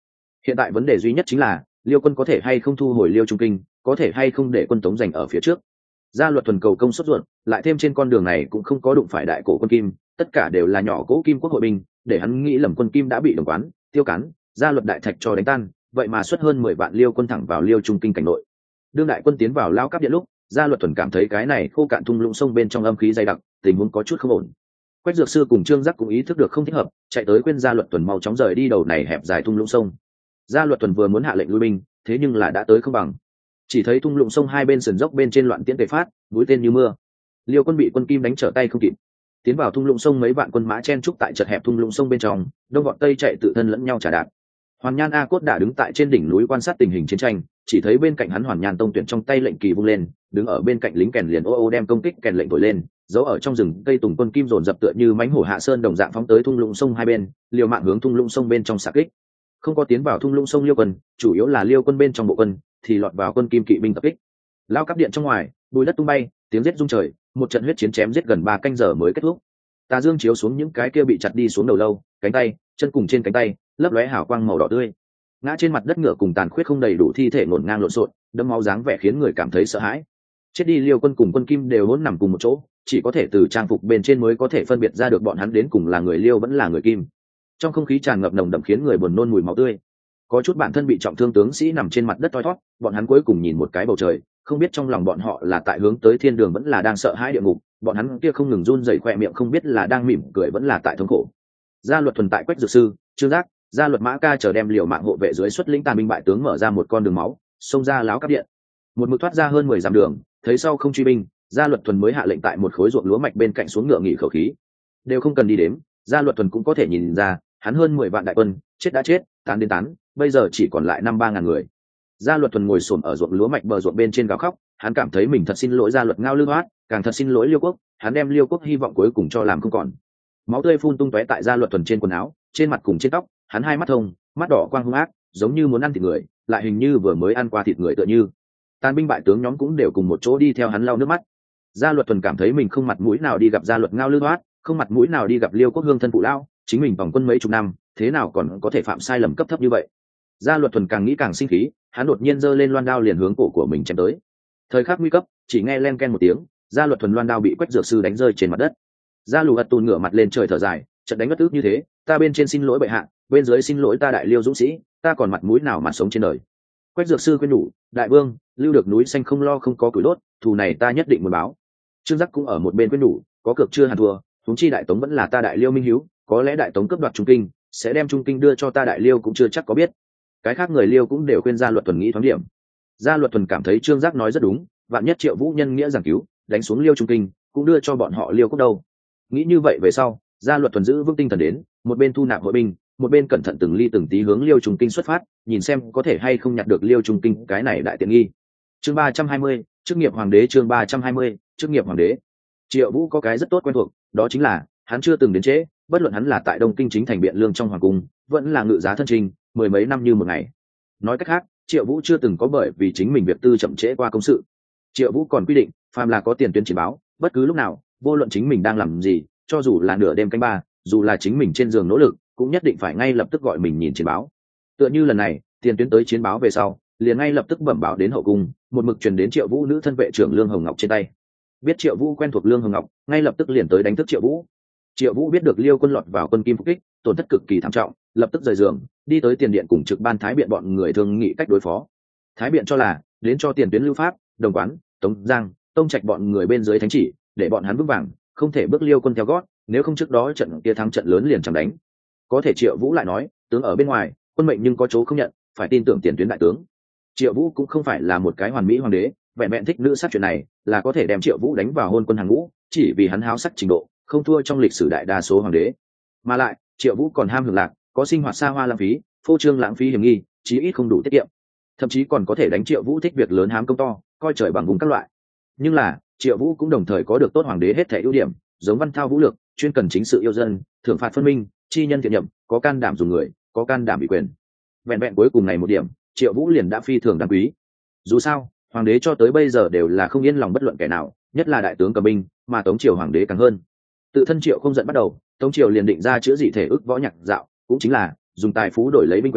Hiện tại vấn đề duy nhất chính là liêu quân có thể hay không thu hồi liêu trung kinh, có thể hay không để quân tống giành ở phía trước. Gia Luật Thuần cầu công xuất ruột, lại thêm trên con đường này cũng không có đụng phải đại cổ quân kim, tất cả đều là nhỏ cỗ kim quốc hội binh, để hắn nghĩ lầm quân kim đã bị đồng quán tiêu cán, Gia Luật đại thạch cho đánh tan, vậy mà xuất hơn mười vạn liêu quân thẳng vào liêu trung kinh cảnh nội. Đương đại quân tiến vào lao cáp điện lúc, Gia Luật Thuần cảm thấy cái này khô cạn thung lũng sông bên trong âm khí dày đặc, tình huống có chút không ổn. Quách Dược Sư cùng Trương Giác cũng ý thức được không thích hợp, chạy tới khuyên Gia Luật Thuần mau chóng rời đi đầu này hẹp dài thung lũng sông. Gia Luật Thuần vừa muốn hạ lệnh lui binh, thế nhưng là đã tới không bằng. Chỉ thấy thung lũng sông hai bên sườn dốc bên trên loạn tiễn tề phát, mũi tên như mưa. Liêu quân bị quân kim đánh trở tay không kịp. Tiến vào thung lũng sông mấy vạn quân mã chen trúc tại chật hẹp thung lũng sông bên trong, đông gọn tây chạy tự thân lẫn nhau trả đạp. Hoàn Nhan A Cốt đã đứng tại trên đỉnh núi quan sát tình hình chiến tranh, chỉ thấy bên cạnh hắn Hoàn Nhan Tông Tuyển trong tay lệnh kỳ vung lên, đứng ở bên cạnh lính kèn liền ô ô đem công kích kèn lệnh thổi lên, giấu ở trong rừng cây tùng quân kim dồn dập tựa như mãnh hổ hạ sơn đồng dạng phóng tới thung lũng sông hai bên, liều mạng hướng thung lũng sông bên trong xạ kích. Không có tiến vào thung lũng sông liêu quân, chủ yếu là liêu quân bên trong bộ quân thì lọt vào quân kim kỵ binh tập kích. Lao cắp điện trong ngoài, bùi đất tung bay, tiếng giết rung trời, một trận huyết chiến chém giết gần ba canh giờ mới kết thúc. Tà dương chiếu xuống những cái kia bị chặt đi xuống đầu lâu, cánh tay, chân cùng trên cánh tay, lấp lóe hào quang màu đỏ tươi. Ngã trên mặt đất ngựa cùng tàn khuyết không đầy đủ thi thể ngổn ngang lộn xộn, đẫm máu dáng vẻ khiến người cảm thấy sợ hãi. Chết đi liêu quân cùng quân kim đều hỗn nằm cùng một chỗ, chỉ có thể từ trang phục bên trên mới có thể phân biệt ra được bọn hắn đến cùng là người liêu vẫn là người kim. Trong không khí tràn ngập nồng đậm khiến người buồn nôn mùi máu tươi. Có chút bản thân bị trọng thương tướng sĩ nằm trên mặt đất thoi thót, bọn hắn cuối cùng nhìn một cái bầu trời, không biết trong lòng bọn họ là tại hướng tới thiên đường vẫn là đang sợ hãi địa ngục, bọn hắn kia không ngừng run rẩy khóe miệng không biết là đang mỉm cười vẫn là tại thống khổ. Gia Luật Thuần tại Quách Dược Sư, Trương Giác, Gia Luật Mã Ca chờ đem liều mạng hộ vệ dưới xuất lĩnh tàn binh bại tướng mở ra một con đường máu, xông ra láo cắp điện. Một mực thoát ra hơn mười dặm đường, thấy sau không truy binh, Gia Luật Thuần mới hạ lệnh tại một khối ruộng lúa mạch bên cạnh xuống ngựa nghỉ khẩu khí. Đều không cần đi đếm, Gia Luật Thuần cũng có thể nhìn ra, hắn hơn mười vạn đại quân, chết đã chết, tán đến tán, bây giờ chỉ còn lại năm ba ngàn người. Gia Luật Thuần ngồi xổm ở ruộng lúa mạch bờ ruộng bên trên gào khóc, hắn cảm thấy mình thật xin lỗi Gia Luật Ngao Lư Hoát, càng thật xin lỗi Liêu Quốc, hắn đem Liêu Quốc hy vọng cuối cùng cho làm không còn. Máu tươi phun tung tóe tại Gia Luật Thuần trên quần áo, trên mặt cùng trên tóc, hắn hai mắt thông, mắt đỏ quang hung ác, giống như muốn ăn thịt người, lại hình như vừa mới ăn qua thịt người tựa như. Tàn binh bại tướng nhóm cũng đều cùng một chỗ đi theo hắn lau nước mắt. Gia Luật Thuần cảm thấy mình không mặt mũi nào đi gặp Gia Luật Ngao Lư Hoát, không mặt mũi nào đi gặp Liêu Quốc hương thân phụ lão, chính mình vòng quân mấy chục năm, thế nào còn có thể phạm sai lầm cấp thấp như vậy. Gia Luật Thuần càng nghĩ càng sinh khí, hắn đột nhiên giơ lên loan đao liền hướng cổ của mình chém tới. Thời khắc nguy cấp, chỉ nghe len ken một tiếng, Gia Luật Thuần loan đao bị Quách Dược Sư đánh rơi trên mặt đất. Gia Lù Ất Tùn ngửa mặt lên trời thở dài, trận đánh bất ức như thế, ta bên trên xin lỗi bệ hạ, bên dưới xin lỗi ta đại Liêu dũng sĩ, ta còn mặt mũi nào mà sống trên đời. Quách Dược Sư khuyên nhủ, đại vương, lưu được núi xanh không lo không có củi đốt, thù này ta nhất định muốn báo. Trương Giác cũng ở một bên khuyên nhủ, có cược chưa hẳn thua, huống chi đại tống vẫn là ta đại Liêu minh hiếu, có lẽ đại tống cướp đoạt trung kinh, sẽ đem trung kinh đưa cho ta đại Liêu cũng chưa chắc có biết. Cái khác người Liêu cũng đều khuyên Gia Luật Thuần nghĩ thoáng điểm. Gia Luật Thuần cảm thấy Trương Giác nói rất đúng, vạn nhất Triệu Vũ nhân nghĩa giảng cứu, đánh xuống Liêu trung kinh, cũng đưa cho bọn họ Liêu quốc đâu. Nghĩ như vậy về sau, Gia Luật Thuần giữ vững tinh thần đến, một bên thu nạp hội binh, một bên cẩn thận từng ly từng tí hướng Liêu trung kinh xuất phát, nhìn xem có thể hay không nhặt được Liêu trung kinh cái này đại tiện nghi. Chương ba trăm hai mươi, chức nghiệp hoàng đế. Chương ba trăm hai mươi, chức nghiệp hoàng đế. Triệu Vũ có cái rất tốt quen thuộc, đó chính là hắn chưa từng đến trễ, bất luận hắn là tại Đông Kinh chính thành Biện Lương trong hoàng cung, vẫn là ngự giá thân trình, mười mấy năm như một ngày. Nói cách khác, Triệu Vũ chưa từng có bởi vì chính mình việc tư chậm trễ qua công sự. Triệu Vũ còn quy định, phàm là có tiền tuyến chỉ báo, bất cứ lúc nào, vô luận chính mình đang làm gì, cho dù là nửa đêm canh ba, dù là chính mình trên giường nỗ lực, cũng nhất định phải ngay lập tức gọi mình nhìn chiến báo. Tựa như lần này, tiền tuyến tới chiến báo về sau, liền ngay lập tức bẩm báo đến hậu cung, một mực truyền đến Triệu Vũ nữ thân vệ trưởng Lương Hồng Ngọc trên tay. Biết Triệu Vũ quen thuộc Lương Hồng Ngọc, ngay lập tức liền tới đánh thức Triệu Vũ. Triệu Vũ biết được Liêu quân lọt vào quân kim phục kích, tổn thất cực kỳ thảm trọng, lập tức rời giường, đi tới tiền điện cùng trực ban Thái Biện bọn người thương nghị cách đối phó. Thái Biện cho là đến cho tiền tuyến lưu pháp, đồng quán, tống giang, tông trạch bọn người bên dưới thánh chỉ, để bọn hắn vững vàng, không thể bước Liêu quân theo gót, nếu không trước đó trận kia thắng trận lớn liền chẳng đánh. Có thể Triệu Vũ lại nói, tướng ở bên ngoài, quân mệnh nhưng có chỗ không nhận, phải tin tưởng tiền tuyến đại tướng. Triệu Vũ cũng không phải là một cái hoàn mỹ hoàng đế, vẹn vẹn thích nữ sát chuyện này, là có thể đem Triệu Vũ đánh vào hôn quân hàng ngũ, chỉ vì hắn háo sắc trình độ, không thua trong lịch sử đại đa số hoàng đế. Mà lại, Triệu Vũ còn ham hưởng lạc, có sinh hoạt xa hoa lãng phí, phô trương lãng phí hiểm nghi, chí ít không đủ tiết kiệm. Thậm chí còn có thể đánh Triệu Vũ thích việc lớn hám công to, coi trời bằng vùng các loại. Nhưng là, Triệu Vũ cũng đồng thời có được tốt hoàng đế hết thể ưu điểm, giống văn thao vũ lược, chuyên cần chính sự yêu dân, thưởng phạt phân minh, chi nhân thiện nhậm, có can đảm dùng người, có can đảm bị quyền. Vẹn vẹn cuối cùng này một điểm, Triệu Vũ liền đã phi thường đáng quý. Dù sao, hoàng đế cho tới bây giờ đều là không yên lòng bất luận kẻ nào, nhất là đại tướng cầm binh, mà Tống triều hoàng đế càng hơn. Tự thân Triệu không giận bắt đầu, Tống triều liền định ra chữa dị thể ức võ nhạc dạo, cũng chính là dùng tài phú đổi lấy binh quyền,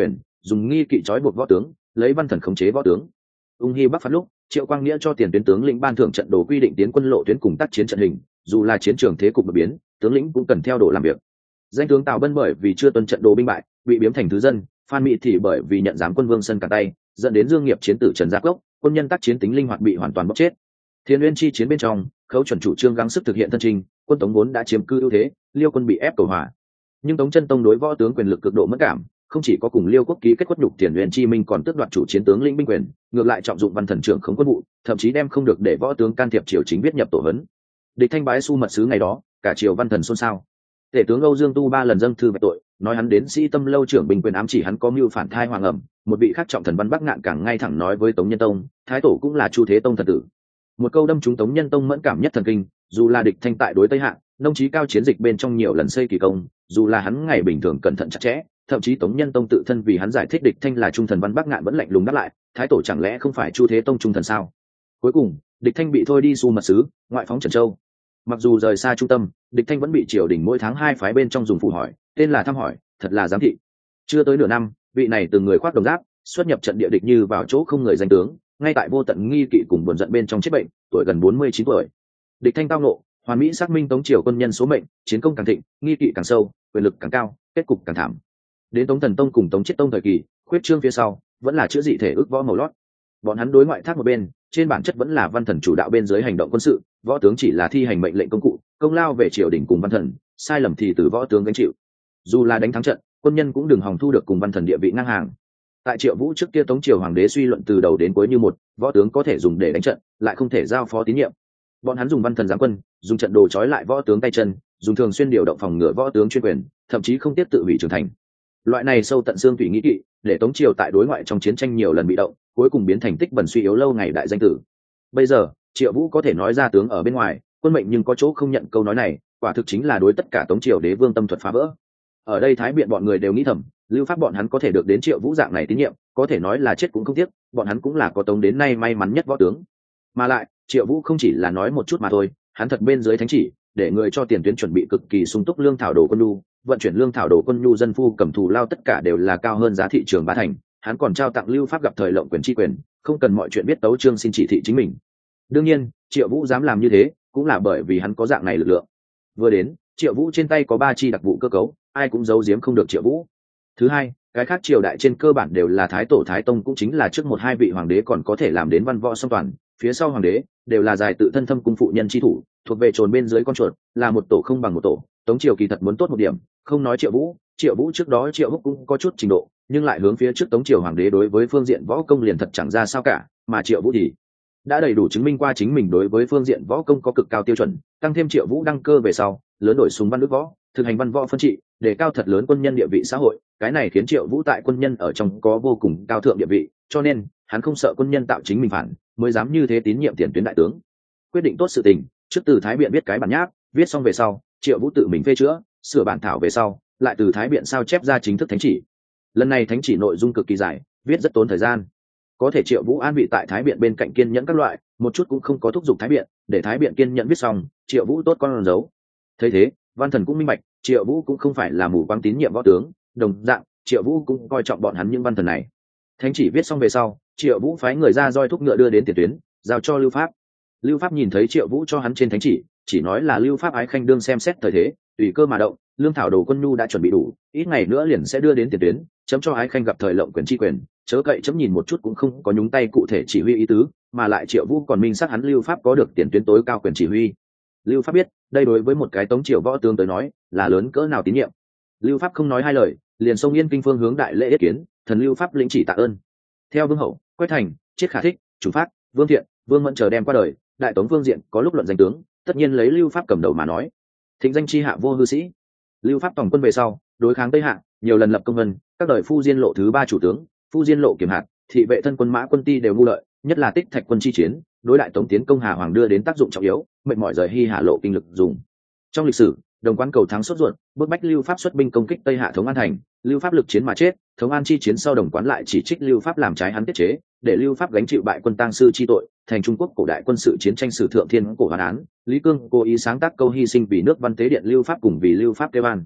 dùng nghi kỵ trói buộc võ tướng, lấy văn thần khống chế võ tướng. Ung Hy Bắc phạt lúc, Triệu Quang Nghĩa cho tiền tuyến tướng lĩnh ban thưởng trận đồ quy định tiến quân lộ tuyến cùng tác chiến trận hình, dù là chiến trường thế cục bất biến, tướng lĩnh cũng cần theo đồ làm việc. Danh tướng Tào Bân bởi vì chưa tuân trận đồ binh bại, bị biếm thành thứ dân, Phan Mỹ thì bởi vì nhận giám quân Vương Sân cả tay, dẫn đến Dương Nghiệp chiến tử Trần Gia Cốc, quân nhân tác chiến tính linh hoạt bị hoàn toàn bóc chết. Thiên Uyên chi chiến bên trong, Khấu Chuẩn chủ trương gắng sức thực hiện thân trình, quân Tống vốn đã chiếm cư ưu thế, Liêu quân bị ép cầu hòa. Nhưng Tống Chân Tông đối võ tướng quyền lực cực độ mất cảm, không chỉ có cùng Liêu quốc ký kết quất nhục Tiền Uyên chi minh, còn tước đoạt chủ chiến tướng lĩnh binh quyền, ngược lại trọng dụng văn thần trưởng khống quân vụ, thậm chí đem không được để võ tướng can thiệp triều chính viết nhập tổ huấn. Địch Thanh bái su mật sứ ngày đó, cả triều văn thần xôn xao. Tể tướng Âu Dương Tu ba lần dâng thư về tội, nói hắn đến sĩ tâm lâu trưởng bình quyền ám chỉ hắn có mưu phản thai hoàng ẩm. Một vị khác trọng thần Văn Bắc Ngạn càng ngay thẳng nói với Tống Nhân Tông, thái tổ cũng là Chu Thế Tông thần tử. Một câu đâm trúng Tống Nhân Tông mẫn cảm nhất thần kinh. Dù là địch Thanh tại đối Tây Hạ, nông chí cao chiến dịch bên trong nhiều lần xây kỳ công, dù là hắn ngày bình thường cẩn thận chặt chẽ, thậm chí Tống Nhân Tông tự thân vì hắn giải thích địch Thanh là trung thần, Văn Bắc Ngạn vẫn lạnh lùng đáp lại, thái tổ chẳng lẽ không phải Chu Thế Tông trung thần sao? Cuối cùng, địch Thanh bị thôi đi su mật sứ, ngoại phóng Trần Châu. Mặc dù rời xa trung tâm, địch Thanh vẫn bị triều đình mỗi tháng hai phái bên trong dùng phụ hỏi, tên là thăm hỏi, thật là giám thị. Chưa tới nửa năm, vị này từng người khoác đồng giáp, xuất nhập trận địa địch như vào chỗ không người danh tướng, ngay tại vô tận nghi kỵ cùng buồn giận bên trong chết bệnh, tuổi gần bốn mươi chín tuổi. Địch Thanh tao nộ, hoàn mỹ xác minh Tống triều quân nhân số mệnh, chiến công càng thịnh, nghi kỵ càng sâu, quyền lực càng cao, kết cục càng thảm. Đến Tống Thần Tông cùng Tống Chiết Tông thời kỳ, khuyết trương phía sau, vẫn là chữa dị thể ước võ màu lót. Bọn hắn đối ngoại thác một bên, trên bản chất vẫn là văn thần chủ đạo bên dưới hành động quân sự, võ tướng chỉ là thi hành mệnh lệnh công cụ, công lao về triều đình cùng văn thần, sai lầm thì từ võ tướng gánh chịu. Dù là đánh thắng trận, quân nhân cũng đừng hòng thu được cùng văn thần địa vị ngang hàng. Tại Triệu Vũ trước kia Tống triều hoàng đế suy luận từ đầu đến cuối như một, võ tướng có thể dùng để đánh trận, lại không thể giao phó tín nhiệm. Bọn hắn dùng văn thần giáng quân, dùng trận đồ trói lại võ tướng tay chân, dùng thường xuyên điều động phòng ngừa võ tướng chuyên quyền, thậm chí không tiếp tự hủy trưởng thành. Loại này sâu tận xương tủy nghĩ kỵ, để Tống triều tại đối ngoại trong chiến tranh nhiều lần bị động, cuối cùng biến thành tích bẩn suy yếu lâu ngày đại danh tử. Bây giờ, Triệu Vũ có thể nói ra tướng ở bên ngoài, quân mệnh nhưng có chỗ không nhận câu nói này, quả thực chính là đối tất cả Tống triều đế vương tâm thuật phá vỡ. Ở đây Thái Biện bọn người đều nghĩ thầm, Lưu Pháp bọn hắn có thể được đến Triệu Vũ dạng này tín nhiệm, có thể nói là chết cũng không tiếc, bọn hắn cũng là có Tống đến nay may mắn nhất võ tướng. Mà lại, Triệu Vũ không chỉ là nói một chút mà thôi, hắn thật bên dưới thánh chỉ, để người cho tiền tuyến chuẩn bị cực kỳ sung túc lương thảo đồ quân nhu, vận chuyển lương thảo đồ quân nhu dân phu cầm thù lao tất cả đều là cao hơn giá thị trường ba thành. Hắn còn trao tặng Lưu Pháp gặp thời lộng quyền tri quyền, không cần mọi chuyện biết tấu chương xin chỉ thị chính mình. Đương nhiên, Triệu Vũ dám làm như thế, cũng là bởi vì hắn có dạng này lực lượng. Vừa đến, Triệu Vũ trên tay có ba chi đặc vụ cơ cấu, ai cũng giấu giếm không được Triệu Vũ. Thứ hai, cái khác triều đại trên cơ bản đều là thái tổ thái tông, cũng chính là trước một hai vị hoàng đế còn có thể làm đến văn võ song toàn, phía sau hoàng đế đều là dài tự thân thâm cung phụ nhân chi thủ, thuộc về trồn bên dưới con chuột, là một tổ không bằng một tổ. Tống triều kỳ thật muốn tốt một điểm, không nói Triệu Vũ, Triệu Vũ trước đó Triệu Húc cũng có chút trình độ, nhưng lại hướng phía trước Tống triều hoàng đế đối với phương diện võ công liền thật chẳng ra sao cả, mà Triệu Vũ thì đã đầy đủ chứng minh qua chính mình đối với phương diện võ công có cực cao tiêu chuẩn. Tăng thêm Triệu Vũ đăng cơ về sau, lớn đổi súng văn đức võ, thực hành văn võ phân trị, để cao thật lớn quân nhân địa vị xã hội, cái này khiến Triệu Vũ tại quân nhân ở trong có vô cùng cao thượng địa vị, cho nên hắn không sợ quân nhân tạo chính mình phản, mới dám như thế tín nhiệm tiền tuyến đại tướng. Quyết định tốt sự tình, trước từ Thái Biện viết cái bản nháp, viết xong về sau, Triệu Vũ tự mình phê chữa, sửa bản thảo về sau, lại từ Thái Biện sao chép ra chính thức thánh chỉ. Lần này thánh chỉ nội dung cực kỳ dài, viết rất tốn thời gian. Có thể Triệu Vũ an vị tại Thái Biện bên cạnh kiên nhẫn các loại, một chút cũng không có thúc giục Thái Biện, để Thái Biện kiên nhẫn viết xong, Triệu Vũ tốt con dấu. Thấy thế, văn thần cũng minh bạch, Triệu Vũ cũng không phải là mù quáng tín nhiệm võ tướng, đồng dạng, Triệu Vũ cũng coi trọng bọn hắn những văn thần này. Thánh chỉ viết xong về sau, Triệu Vũ phái người ra roi thúc ngựa đưa đến tiền tuyến, giao cho Lưu Pháp. Lưu Pháp nhìn thấy Triệu Vũ cho hắn trên thánh chỉ, chỉ nói là Lưu Pháp ái khanh đương xem xét thời thế, tùy cơ mà động, lương thảo đồ quân nhu đã chuẩn bị đủ, ít ngày nữa liền sẽ đưa đến tiền tuyến, chấm cho ái khanh gặp thời lộng quyền chi quyền, chớ cậy chấm nhìn một chút cũng không có nhúng tay cụ thể chỉ huy ý tứ, mà lại Triệu Vũ còn minh xác hắn Lưu Pháp có được tiền tuyến tối cao quyền chỉ huy. Lưu Pháp biết, đây đối với một cái Tống triều võ tướng tới nói, là lớn cỡ nào tín nhiệm. Lưu Pháp không nói hai lời, liền xông Yên Kinh phương hướng đại lễ yết kiến, thần Lưu Pháp lĩnh chỉ tạ ơn. Theo Vương Hậu, Quách Thành, Chiết Khả Thích, Chủ Phát, Vương Thiện, Vương Mẫn chờ đem qua đời, đại Tống phương diện có lúc luận danh tướng, tất nhiên lấy Lưu Pháp cầm đầu mà nói. Thịnh danh chi hạ vô hư sĩ. Lưu Pháp tổng quân về sau, đối kháng Tây Hạ, nhiều lần lập công vân, các đời Phu Diên lộ thứ ba chủ tướng, Phu Diên lộ kiểm hạt, thị vệ thân quân mã quân ti đều ngu lợi, nhất là Tích Thạch quân chi chiến, đối đại Tống tiến công Hà Hoàng đưa đến tác dụng trọng yếu, mệt mỏi rời Hy Hà lộ kinh lực dùng. Trong lịch sử, Đồng Quan cầu thắng sốt ruột, bức bách Lưu Pháp xuất binh công kích Tây Hạ Thống An thành, Lưu Pháp lực chiến mà chết, Thống An chi chiến sau Đồng Quán lại chỉ trích Lưu Pháp làm trái hắn tiết chế, để Lưu Pháp gánh chịu bại quân tang sư chi tội, thành Trung Quốc cổ đại quân sự chiến tranh sử thượng thiên cổ hoàn án. Lý Cương cố ý sáng tác câu hy sinh vì nước văn tế điện Lưu Pháp cùng vì Lưu Pháp kêu an.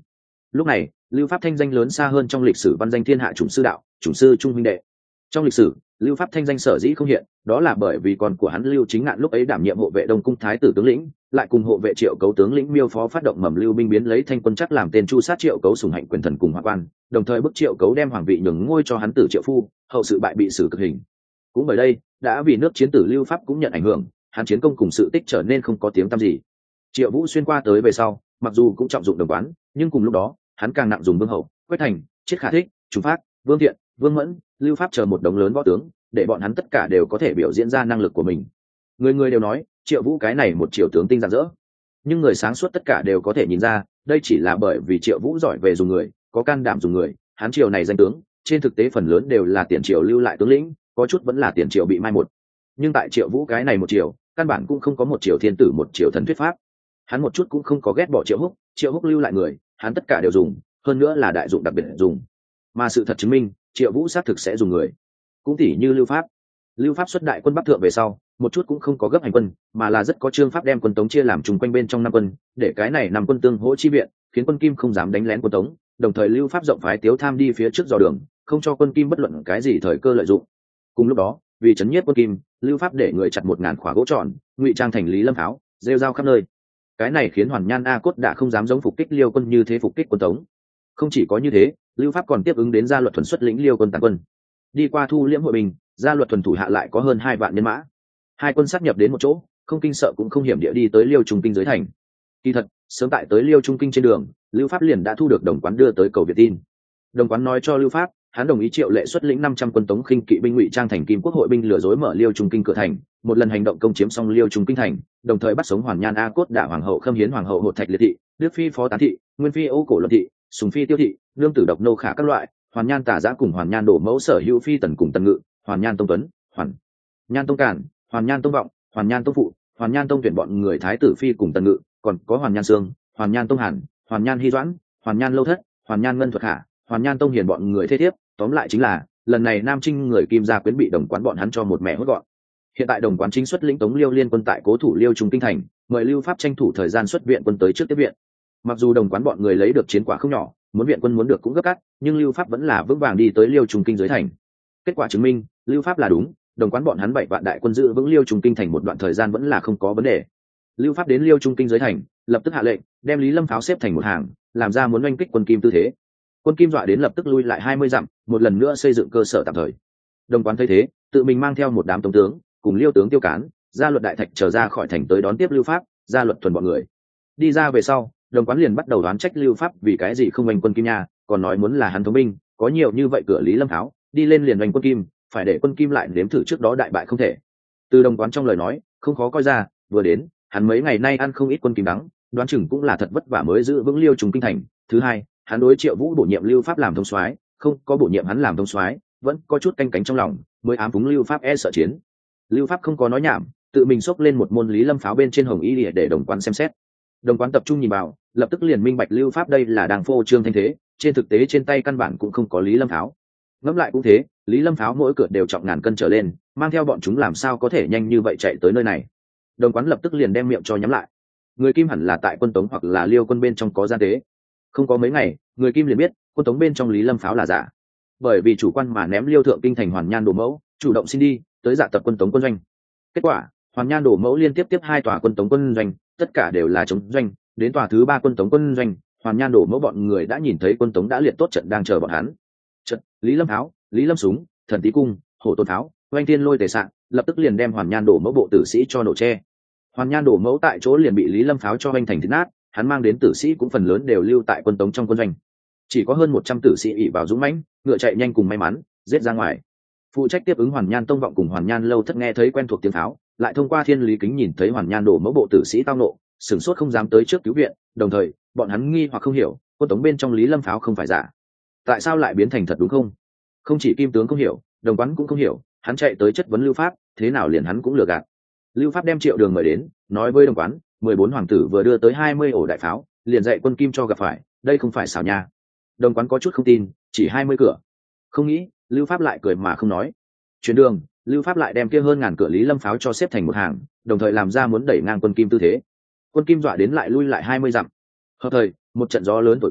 lúc này lưu pháp thanh danh lớn xa hơn trong lịch sử văn danh thiên hạ chủng sư đạo chủng sư trung huynh đệ. Trong lịch sử lưu pháp thanh danh sở dĩ không hiện, đó là bởi vì con của hắn Lưu Chính Ngạn lúc ấy đảm nhiệm hộ vệ Đông cung thái tử tướng lĩnh, lại cùng hộ vệ Triệu Cấu tướng lĩnh Miêu Phó phát động mầm lưu binh biến lấy Thanh quân chắc làm tên chu sát Triệu Cấu sủng hạnh quyền thần cùng Hoạn quan, đồng thời bức Triệu Cấu đem hoàng vị nhường ngôi cho hắn tử Triệu Phu, hậu sự bại bị xử cực hình. Cũng bởi đây, đã vì nước chiến tử lưu pháp cũng nhận ảnh hưởng, hắn chiến công cùng sự tích trở nên không có tiếng tăm gì. Triệu Vũ xuyên qua tới về sau, mặc dù cũng trọng dụng Đồng Quán, nhưng cùng lúc đó, hắn càng nặng dùng Vương Hậu, Quách Thành, Triết Khả Thích, Trùng Phát, Vương Thiện, Vương Mẫn, Lưu Pháp chờ một đống lớn võ tướng, để bọn hắn tất cả đều có thể biểu diễn ra năng lực của mình. Người người đều nói, Triệu Vũ cái này một triều tướng tinh rạng rỡ, nhưng người sáng suốt tất cả đều có thể nhìn ra, đây chỉ là bởi vì Triệu Vũ giỏi về dùng người, có can đảm dùng người, hắn triều này danh tướng, trên thực tế phần lớn đều là tiền triều lưu lại tướng lĩnh, có chút vẫn là tiền triều bị mai một. Nhưng tại Triệu Vũ cái này một triều, căn bản cũng không có một triều thiên tử một triều thần thuyết pháp. Hắn một chút cũng không có ghét bỏ Triệu Húc, Triệu Húc lưu lại người, hắn tất cả đều dùng, hơn nữa là đại dụng đặc biệt dùng. Mà sự thật chứng minh, Triệu Vũ xác thực sẽ dùng người. Cũng tỉ như Lưu Pháp. Lưu Pháp xuất đại quân Bắc thượng về sau, một chút cũng không có gấp hành quân, mà là rất có chương pháp đem quân Tống chia làm chung quanh bên trong năm quân, để cái này năm quân tương hỗ chi viện, khiến quân Kim không dám đánh lén quân Tống, đồng thời Lưu Pháp rộng phái Tiếu Tham đi phía trước dò đường, không cho quân Kim bất luận cái gì thời cơ lợi dụng. Cùng lúc đó, vì chấn nhiếp quân Kim, Lưu Pháp để người chặt một ngàn khóa gỗ tròn, ngụy trang thành Lý Lâm pháo, rêu rao khắp nơi. Cái này khiến Hoàn Nhan A Cốt đã không dám giống phục kích Liêu quân như thế phục kích quân Tống. Không chỉ có như thế, Lưu Pháp còn tiếp ứng đến Gia Luật Thuần xuất lĩnh Liêu quân tàn quân. Đi qua thu liễm hội bình, Gia Luật Thuần thủ hạ lại có hơn hai vạn nhân mã. Hai quân sát nhập đến một chỗ, không kinh sợ cũng không hiểm địa đi tới Liêu Trung Kinh dưới thành. Kỳ thật, sớm tại tới Liêu Trung Kinh trên đường, Lưu Pháp liền đã thu được Đồng Quán đưa tới cầu Việt tin. Đồng Quán nói cho Lưu Pháp, hắn đồng ý Triệu Lệ xuất lĩnh năm trăm quân Tống khinh kỵ binh ngụy trang thành Kim Quốc hội binh lừa dối mở Liêu Trung Kinh cửa thành, một lần hành động công chiếm xong Liêu Trung Kinh thành, đồng thời bắt sống Hoàn Nhan A Cốt Đả hoàng hậu Khâm Hiến hoàng hậu Hột Thạch Liệt thị, Đức phi Phó Tán thị, Nguyên phi Ô Cổ Luận thị, Sùng phi Tiêu thị, Nương tử Độc Nô Khả các loại, Hoàn Nhan Tả Giã cùng Hoàn Nhan Đổ Mẫu sở hữu phi tần cùng tần ngự, Hoàn Nhan Tông Tuấn, Hoàn Nhan Tông Cản, Hoàn Nhan Tông Vọng, Hoàn Nhan Tông Phụ, Hoàn Nhan Tông tuyển bọn người thái tử phi cùng tần ngự, còn có Hoàn Nhan Sương, Hoàn Nhan Tông Hàn, Hoàn Nhan Hy Doãn, Hoàn Nhan Lâu Thất, Hoàn Nhan Ngân Thuật Hạ, Hoàn Nhan Tông Hiền bọn người thế thiếp, tóm lại chính là lần này Nam Trinh người Kim gia quyến bị Đồng Quán bọn hắn cho một mẹ hốt gọn. Hiện tại Đồng Quán chính xuất lĩnh Tống Liêu liên quân tại cố thủ Liêu Trung Kinh thành, mời Lưu Pháp tranh thủ thời gian xuất viện quân tới trước tiếp viện. Mặc dù Đồng Quán bọn người lấy được chiến quả không nhỏ, muốn viện quân muốn được cũng gấp gáp, nhưng Lưu Pháp vẫn là vững vàng đi tới Liêu Trung Kinh dưới thành. Kết quả chứng minh, Lưu Pháp là đúng, Đồng Quán bọn hắn bảy vạn đại quân giữ vững Liêu Trung Kinh thành một đoạn thời gian vẫn là không có vấn đề. Lưu Pháp đến Liêu Trung Kinh dưới thành, lập tức hạ lệnh, đem Lý Lâm pháo xếp thành một hàng, làm ra muốn oanh kích quân Kim tư thế. Quân Kim dọa đến lập tức lui lại hai mươi dặm, một lần nữa xây dựng cơ sở tạm thời. Đồng Quán thấy thế, tự mình mang theo một đám tống tướng, cùng Liêu tướng Tiêu Cán, Gia Luật Đại Thạch trở ra khỏi thành tới đón tiếp Lưu Pháp, Gia Luật Thuần bọn người. Đi ra về sau, Đồng Quán liền bắt đầu đoán trách Lưu Pháp vì cái gì không oanh quân Kim nha, còn nói muốn là hắn thống binh, có nhiều như vậy cửa Lý Lâm pháo, đi lên liền oanh quân Kim, phải để quân Kim lại nếm thử trước đó đại bại không thể. Từ Đồng Quán trong lời nói, không khó coi ra, vừa đến, hắn mấy ngày nay ăn không ít quân Kim đắng, đoán chừng cũng là thật vất vả mới giữ vững Liêu Trung Kinh thành. Thứ hai, hắn đối Triệu Vũ bổ nhiệm Lưu Pháp làm thông soái, không có bổ nhiệm hắn làm thông soái, vẫn có chút canh cánh trong lòng, mới ám phúng Lưu Pháp e sợ chiến. Lưu Pháp không có nói nhảm, tự mình xốc lên một môn Lý Lâm pháo bên trên hồng y để, để Đồng Quán xem xét. Đồng Quán tập trung nhìn vào, lập tức liền minh bạch Lưu Pháp đây là đang phô trương thanh thế, trên thực tế trên tay căn bản cũng không có Lý Lâm pháo. Ngẫm lại cũng thế, Lý Lâm pháo mỗi cửa đều trọng ngàn cân trở lên, mang theo bọn chúng làm sao có thể nhanh như vậy chạy tới nơi này. Đồng Quán lập tức liền đem miệng cho nhắm lại. Người Kim hẳn là tại quân Tống hoặc là Liêu quân bên trong có gian tế. Không có mấy ngày, người Kim liền biết quân Tống bên trong Lý Lâm pháo là giả, bởi vì chủ quan mà ném Liêu thượng kinh thành Hoàn Nhan Đồ Mẫu, chủ động xin đi tới dạ tập quân Tống quân doanh. Kết quả, Hoàn Nhan Đồ Mẫu liên tiếp tiếp hai tòa quân Tống quân doanh, tất cả đều là chống doanh. Đến tòa thứ ba quân Tống quân doanh, Hoàn Nhan Đồ Mẫu bọn người đã nhìn thấy quân Tống đã liệt tốt trận đang chờ bọn hắn. Trận Lý Lâm pháo, Lý Lâm súng, Thần Tý cung, Hổ Tôn pháo, oanh thiên lôi tề sạn, lập tức liền đem Hoàn Nhan Đồ Mẫu bộ tử sĩ cho nổ che. Hoàn Nhan Đồ Mẫu tại chỗ liền bị Lý Lâm pháo cho oanh thành thịt nát, hắn mang đến tử sĩ cũng phần lớn đều lưu tại quân Tống trong quân doanh. Chỉ có hơn một trăm tử sĩ ỷ vào dũng mãnh, ngựa chạy nhanh cùng may mắn, giết ra ngoài. Phụ trách tiếp ứng Hoàn Nhan Tông Vọng cùng Hoàn Nhan Lâu Thất nghe thấy quen thuộc tiếng pháo, lại thông qua thiên lý kính nhìn thấy Hoàn Nhan Đồ Mẫu bộ tử sĩ tao nộ, sửng sốt không dám tới trước cứu viện, đồng thời, bọn hắn nghi hoặc không hiểu, quân Tống bên trong Lý Lâm pháo không phải giả, tại sao lại biến thành thật đúng không? Không chỉ Kim tướng không hiểu, Đồng Quán cũng không hiểu, hắn chạy tới chất vấn Lưu Pháp, thế nào liền hắn cũng lừa gạt. Lưu Pháp đem Triệu Đường mời đến, nói với Đồng Quán, mười bốn hoàng tử vừa đưa tới hai mươi ổ đại pháo, liền dạy quân Kim cho gặp phải, đây không phải xảo nha. Đồng Quán có chút không tin, chỉ hai mươi cửa. Không nghĩ, Lưu Pháp lại cười mà không nói. Chuyển đường, Lưu Pháp lại đem kia hơn ngàn cửa Lý Lâm pháo cho xếp thành một hàng, đồng thời làm ra muốn đẩy ngang quân Kim tư thế. Quân Kim dọa đến lại lui lại hai mươi dặm. Hợp thời, một trận gió lớn thổi qua,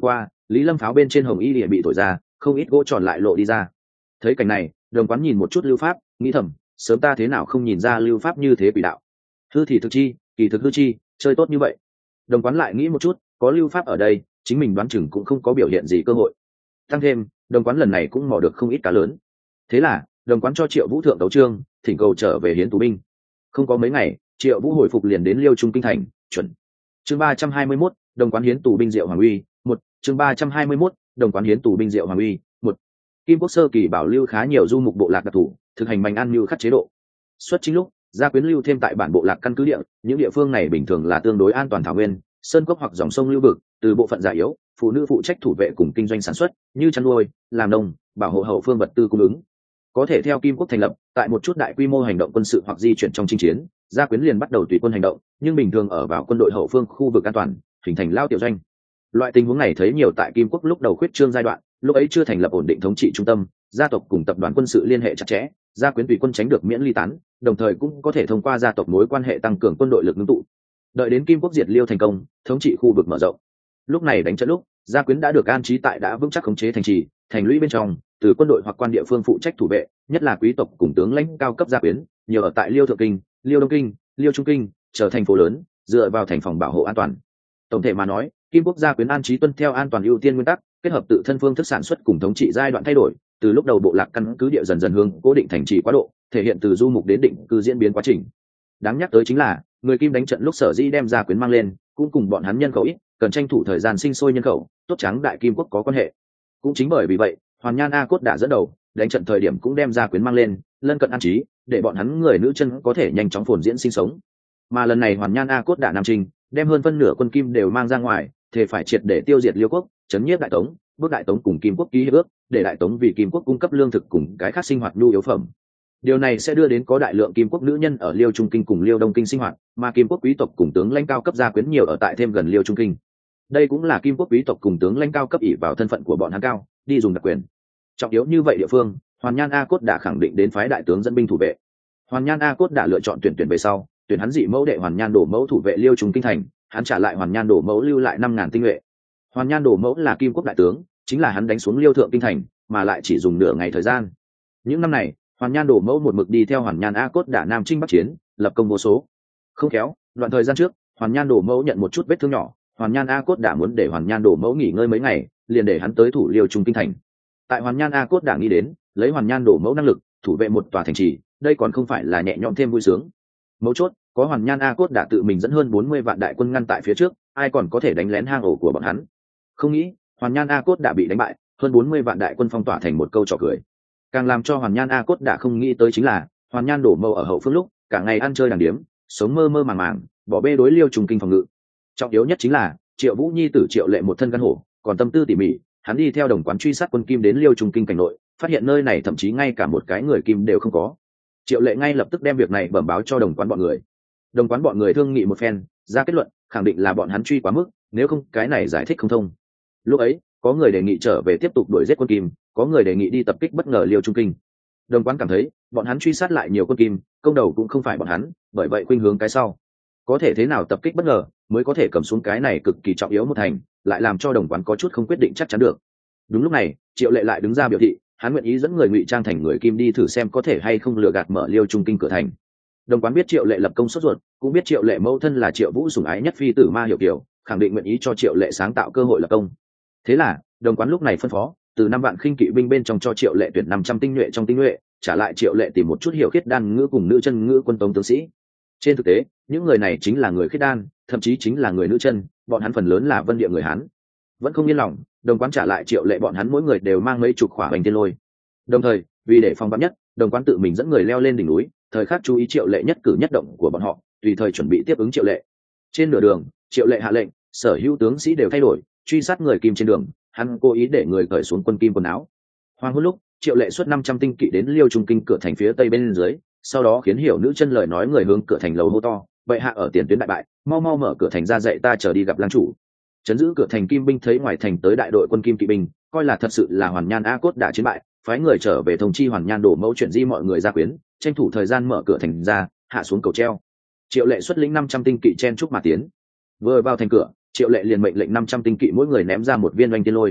lý lâm pháo bên trên hồng y lìa bị thổi ra, không ít gỗ tròn lại lộ đi ra. Thấy cảnh này, Đồng Quán nhìn một chút Lưu Pháp, nghĩ thầm, sớm ta thế nào không nhìn ra Lưu Pháp như thế quỷ đạo. Hư thì thực chi, kỳ thực hư chi, chơi tốt như vậy. Đồng Quán lại nghĩ một chút, có Lưu Pháp ở đây, chính mình đoán chừng cũng không có biểu hiện gì cơ hội. Tăng thêm, Đồng Quán lần này cũng mò được không ít cá lớn. Thế là, Đồng Quán cho Triệu Vũ thượng tấu chương, thỉnh cầu trở về hiến tù binh. Không có mấy ngày, Triệu Vũ hồi phục liền đến Liêu Trung kinh thành, chuẩn. Chương ba trăm hai mươi mốt, Đồng Quán hiến tù binh Diệu Hoàng Uy, một. Chương ba trăm hai mươi mốt, Đồng Quán hiến tù binh Diệu Hoàng Uy, một. Kim Quốc sơ kỳ bảo lưu khá nhiều du mục bộ lạc đặc thù, thực hành mạnh ăn như khắc chế độ. Xuất chính lúc, gia quyến lưu thêm tại bản bộ lạc căn cứ địa, những địa phương này bình thường là tương đối an toàn thảo nguyên, sơn cốc hoặc dòng sông lưu vực, từ bộ phận già yếu, phụ nữ phụ trách thủ vệ cùng kinh doanh sản xuất, như chăn nuôi, làm nông, bảo hộ hậu phương vật tư cung ứng. Có thể theo Kim Quốc thành lập, tại một chút đại quy mô hành động quân sự hoặc di chuyển trong chinh chiến, gia quyến liền bắt đầu tùy quân hành động, nhưng bình thường ở vào quân đội hậu phương khu vực an toàn, hình thành lao tiểu doanh. Loại tình huống này thấy nhiều tại Kim Quốc lúc đầu khuyết trương giai đoạn, lúc ấy chưa thành lập ổn định thống trị trung tâm, gia tộc cùng tập đoàn quân sự liên hệ chặt chẽ, gia quyến tùy quân tránh được miễn ly tán, đồng thời cũng có thể thông qua gia tộc mối quan hệ tăng cường quân đội lực ngưng tụ. Đợi đến Kim Quốc diệt Liêu thành công, thống trị khu vực mở rộng. Lúc này đánh trận lúc, gia quyến đã được an trí tại đã vững chắc khống chế thành trì, thành lũy bên trong, từ quân đội hoặc quan địa phương phụ trách thủ vệ, nhất là quý tộc cùng tướng lãnh cao cấp gia quyến, nhiều ở tại Liêu thượng kinh, Liêu đông kinh, Liêu trung kinh, trở thành phố lớn, dựa vào thành phòng bảo hộ an toàn. Tổng thể mà nói, Kim Quốc gia quyến an trí tuân theo an toàn ưu tiên nguyên tắc, kết hợp tự thân phương thức sản xuất cùng thống trị giai đoạn thay đổi, từ lúc đầu bộ lạc căn cứ địa dần dần hướng cố định thành trì quá độ, thể hiện từ du mục đến định cư diễn biến quá trình. Đáng nhắc tới chính là, người Kim đánh trận lúc sở dĩ đem gia quyến mang lên, cũng cùng bọn hắn nhân khẩu ít, cần tranh thủ thời gian sinh sôi nhân khẩu, tốt trắng đại Kim Quốc có quan hệ. Cũng chính bởi vì vậy, Hoàn Nhan A Cốt đã dẫn đầu, đánh trận thời điểm cũng đem gia quyến mang lên, lân cận an trí, để bọn hắn người nữ chân có thể nhanh chóng phồn diễn sinh sống. Mà lần này Hoàn Nhan A Cốt đã nam trình, đem hơn phân nửa quân Kim đều mang ra ngoài, thể phải triệt để tiêu diệt Liêu quốc, chấn nhiếp Đại Tống, bước Đại Tống cùng Kim Quốc ký hiệp ước, để Đại Tống vì Kim Quốc cung cấp lương thực cùng cái khác sinh hoạt nhu yếu phẩm. Điều này sẽ đưa đến có đại lượng Kim Quốc nữ nhân ở Liêu Trung kinh cùng Liêu Đông kinh sinh hoạt, mà Kim Quốc quý tộc cùng tướng lãnh cao cấp gia quyến nhiều ở tại thêm gần Liêu Trung kinh. Đây cũng là Kim Quốc quý tộc cùng tướng lãnh cao cấp ỷ vào thân phận của bọn hắn cao, đi dùng đặc quyền. Trọng yếu như vậy địa phương, Hoàn Nhan A Cốt đã khẳng định đến phái đại tướng dẫn binh thủ vệ. Hoàn Nhan A Cốt đã lựa chọn tuyển tuyển về sau, tuyển hắn dị mẫu đệ Hoàn Nhan đổ mẫu thủ vệ Liêu Trung kinh thành, hắn trả lại Hoàn Nhan đổ mẫu lưu lại năm ngàn tinh nhuệ. Hoàn Nhan đổ mẫu là Kim Quốc đại tướng, chính là hắn đánh xuống Liêu thượng kinh thành, mà lại chỉ dùng nửa ngày thời gian. Những năm này, Hoàn Nhan đổ mẫu một mực đi theo Hoàn Nhan A Cốt đã nam chinh bắc chiến, lập công vô số. Không khéo, đoạn thời gian trước, Hoàn Nhan đổ mẫu nhận một chút vết thương nhỏ, Hoàn Nhan A Cốt đã muốn để Hoàn Nhan đổ mẫu nghỉ ngơi mấy ngày, liền để hắn tới thủ Liêu Trung kinh thành. Tại Hoàn Nhan A Cốt đã nghĩ đến, lấy Hoàn Nhan đổ mẫu năng lực, thủ vệ một tòa thành trì, đây còn không phải là nhẹ nhõm thêm vui sướng. Mấu chốt, có Hoàn Nhan A Cốt đã tự mình dẫn hơn bốn mươi vạn đại quân ngăn tại phía trước, ai còn có thể đánh lén hang ổ của bọn hắn. Không nghĩ, Hoàn Nhan A Cốt đã bị đánh bại, hơn bốn mươi vạn đại quân phong tỏa thành một câu trò cười. Càng làm cho Hoàn Nhan A Cốt đã không nghĩ tới chính là, Hoàn Nhan đổ mẫu ở hậu phương lúc, cả ngày ăn chơi đàng điếm, sống mơ mơ màng màng, bỏ bê đối Liêu Trung kinh phòng ngự. Trọng yếu nhất chính là, Triệu Vũ nhi tử Triệu Lệ một thân gan hổ, còn tâm tư tỉ mỉ, hắn đi theo Đồng Quán truy sát quân Kim đến Liêu Trung kinh cảnh nội, phát hiện nơi này thậm chí ngay cả một cái người Kim đều không có. Triệu Lệ ngay lập tức đem việc này bẩm báo cho Đồng Quán bọn người. Đồng Quán bọn người thương nghị một phen, ra kết luận, khẳng định là bọn hắn truy quá mức, nếu không cái này giải thích không thông. Lúc ấy, có người đề nghị trở về tiếp tục đuổi giết quân Kim, có người đề nghị đi tập kích bất ngờ Liêu Trung kinh. Đồng Quán cảm thấy, bọn hắn truy sát lại nhiều quân Kim, công đầu cũng không phải bọn hắn, bởi vậy khuynh hướng cái sau. Có thể thế nào tập kích bất ngờ, mới có thể cầm xuống cái này cực kỳ trọng yếu một thành, lại làm cho Đồng Quán có chút không quyết định chắc chắn được. Đúng lúc này, Triệu Lệ lại đứng ra biểu thị, hắn nguyện ý dẫn người ngụy trang thành người Kim đi thử xem có thể hay không lừa gạt mở Liêu Trung kinh cửa thành. Đồng Quán biết Triệu Lệ lập công sốt ruột, cũng biết Triệu Lệ mẫu thân là Triệu Vũ sủng ái nhất phi tử Ma Hiểu Kiều, khẳng định nguyện ý cho Triệu Lệ sáng tạo cơ hội lập công. Thế là, Đồng Quán lúc này phân phó, từ năm vạn khinh kỵ binh bên trong cho Triệu Lệ tuyển năm trăm tinh nhuệ trong tinh nhuệ, trả lại Triệu Lệ tìm một chút hiểu khiết đan ngữ cùng nữ chân ngữ quân tống tướng sĩ. Trên thực tế, những người này chính là người khiết đan, thậm chí chính là người nữ chân, bọn hắn phần lớn là Vân Địa người Hán. Vẫn không yên lòng, Đồng Quán trả lại Triệu Lệ bọn hắn mỗi người đều mang mấy chục khỏa hoành tiên lôi. Đồng thời, vì để phòng vắn nhất, Đồng Quán tự mình dẫn người leo lên đỉnh núi, thời khắc chú ý Triệu Lệ nhất cử nhất động của bọn họ, tùy thời chuẩn bị tiếp ứng Triệu Lệ. Trên nửa đường, Triệu Lệ hạ lệnh, sở hữu tướng sĩ đều thay đổi, truy sát người Kim trên đường, hắn cố ý để người cởi xuống quân Kim quần áo. Hoàng hôn lúc, Triệu Lệ xuất năm trăm tinh kỵ đến Liêu Trung kinh cửa thành phía tây bên dưới, sau đó khiến hiểu nữ chân lời nói người hướng cửa thành lầu hô to, vậy hạ ở tiền tuyến đại bại, mau mau mở cửa thành ra dạy ta chờ đi gặp lang chủ. Chấn giữ cửa thành Kim binh thấy ngoài thành tới đại đội quân Kim kỵ binh, coi là thật sự là Hoàn Nhan A Cốt đã chiến bại, phái người trở về thông chi Hoàn Nhan đổ mẫu chuyện di mọi người ra quyến, tranh thủ thời gian mở cửa thành ra, hạ xuống cầu treo. Triệu Lệ xuất lĩnh năm trăm tinh kỵ chen chúc mà tiến. Vừa vào thành cửa, Triệu Lệ liền mệnh lệnh năm trăm tinh kỵ mỗi người ném ra một viên oanh tiên lôi.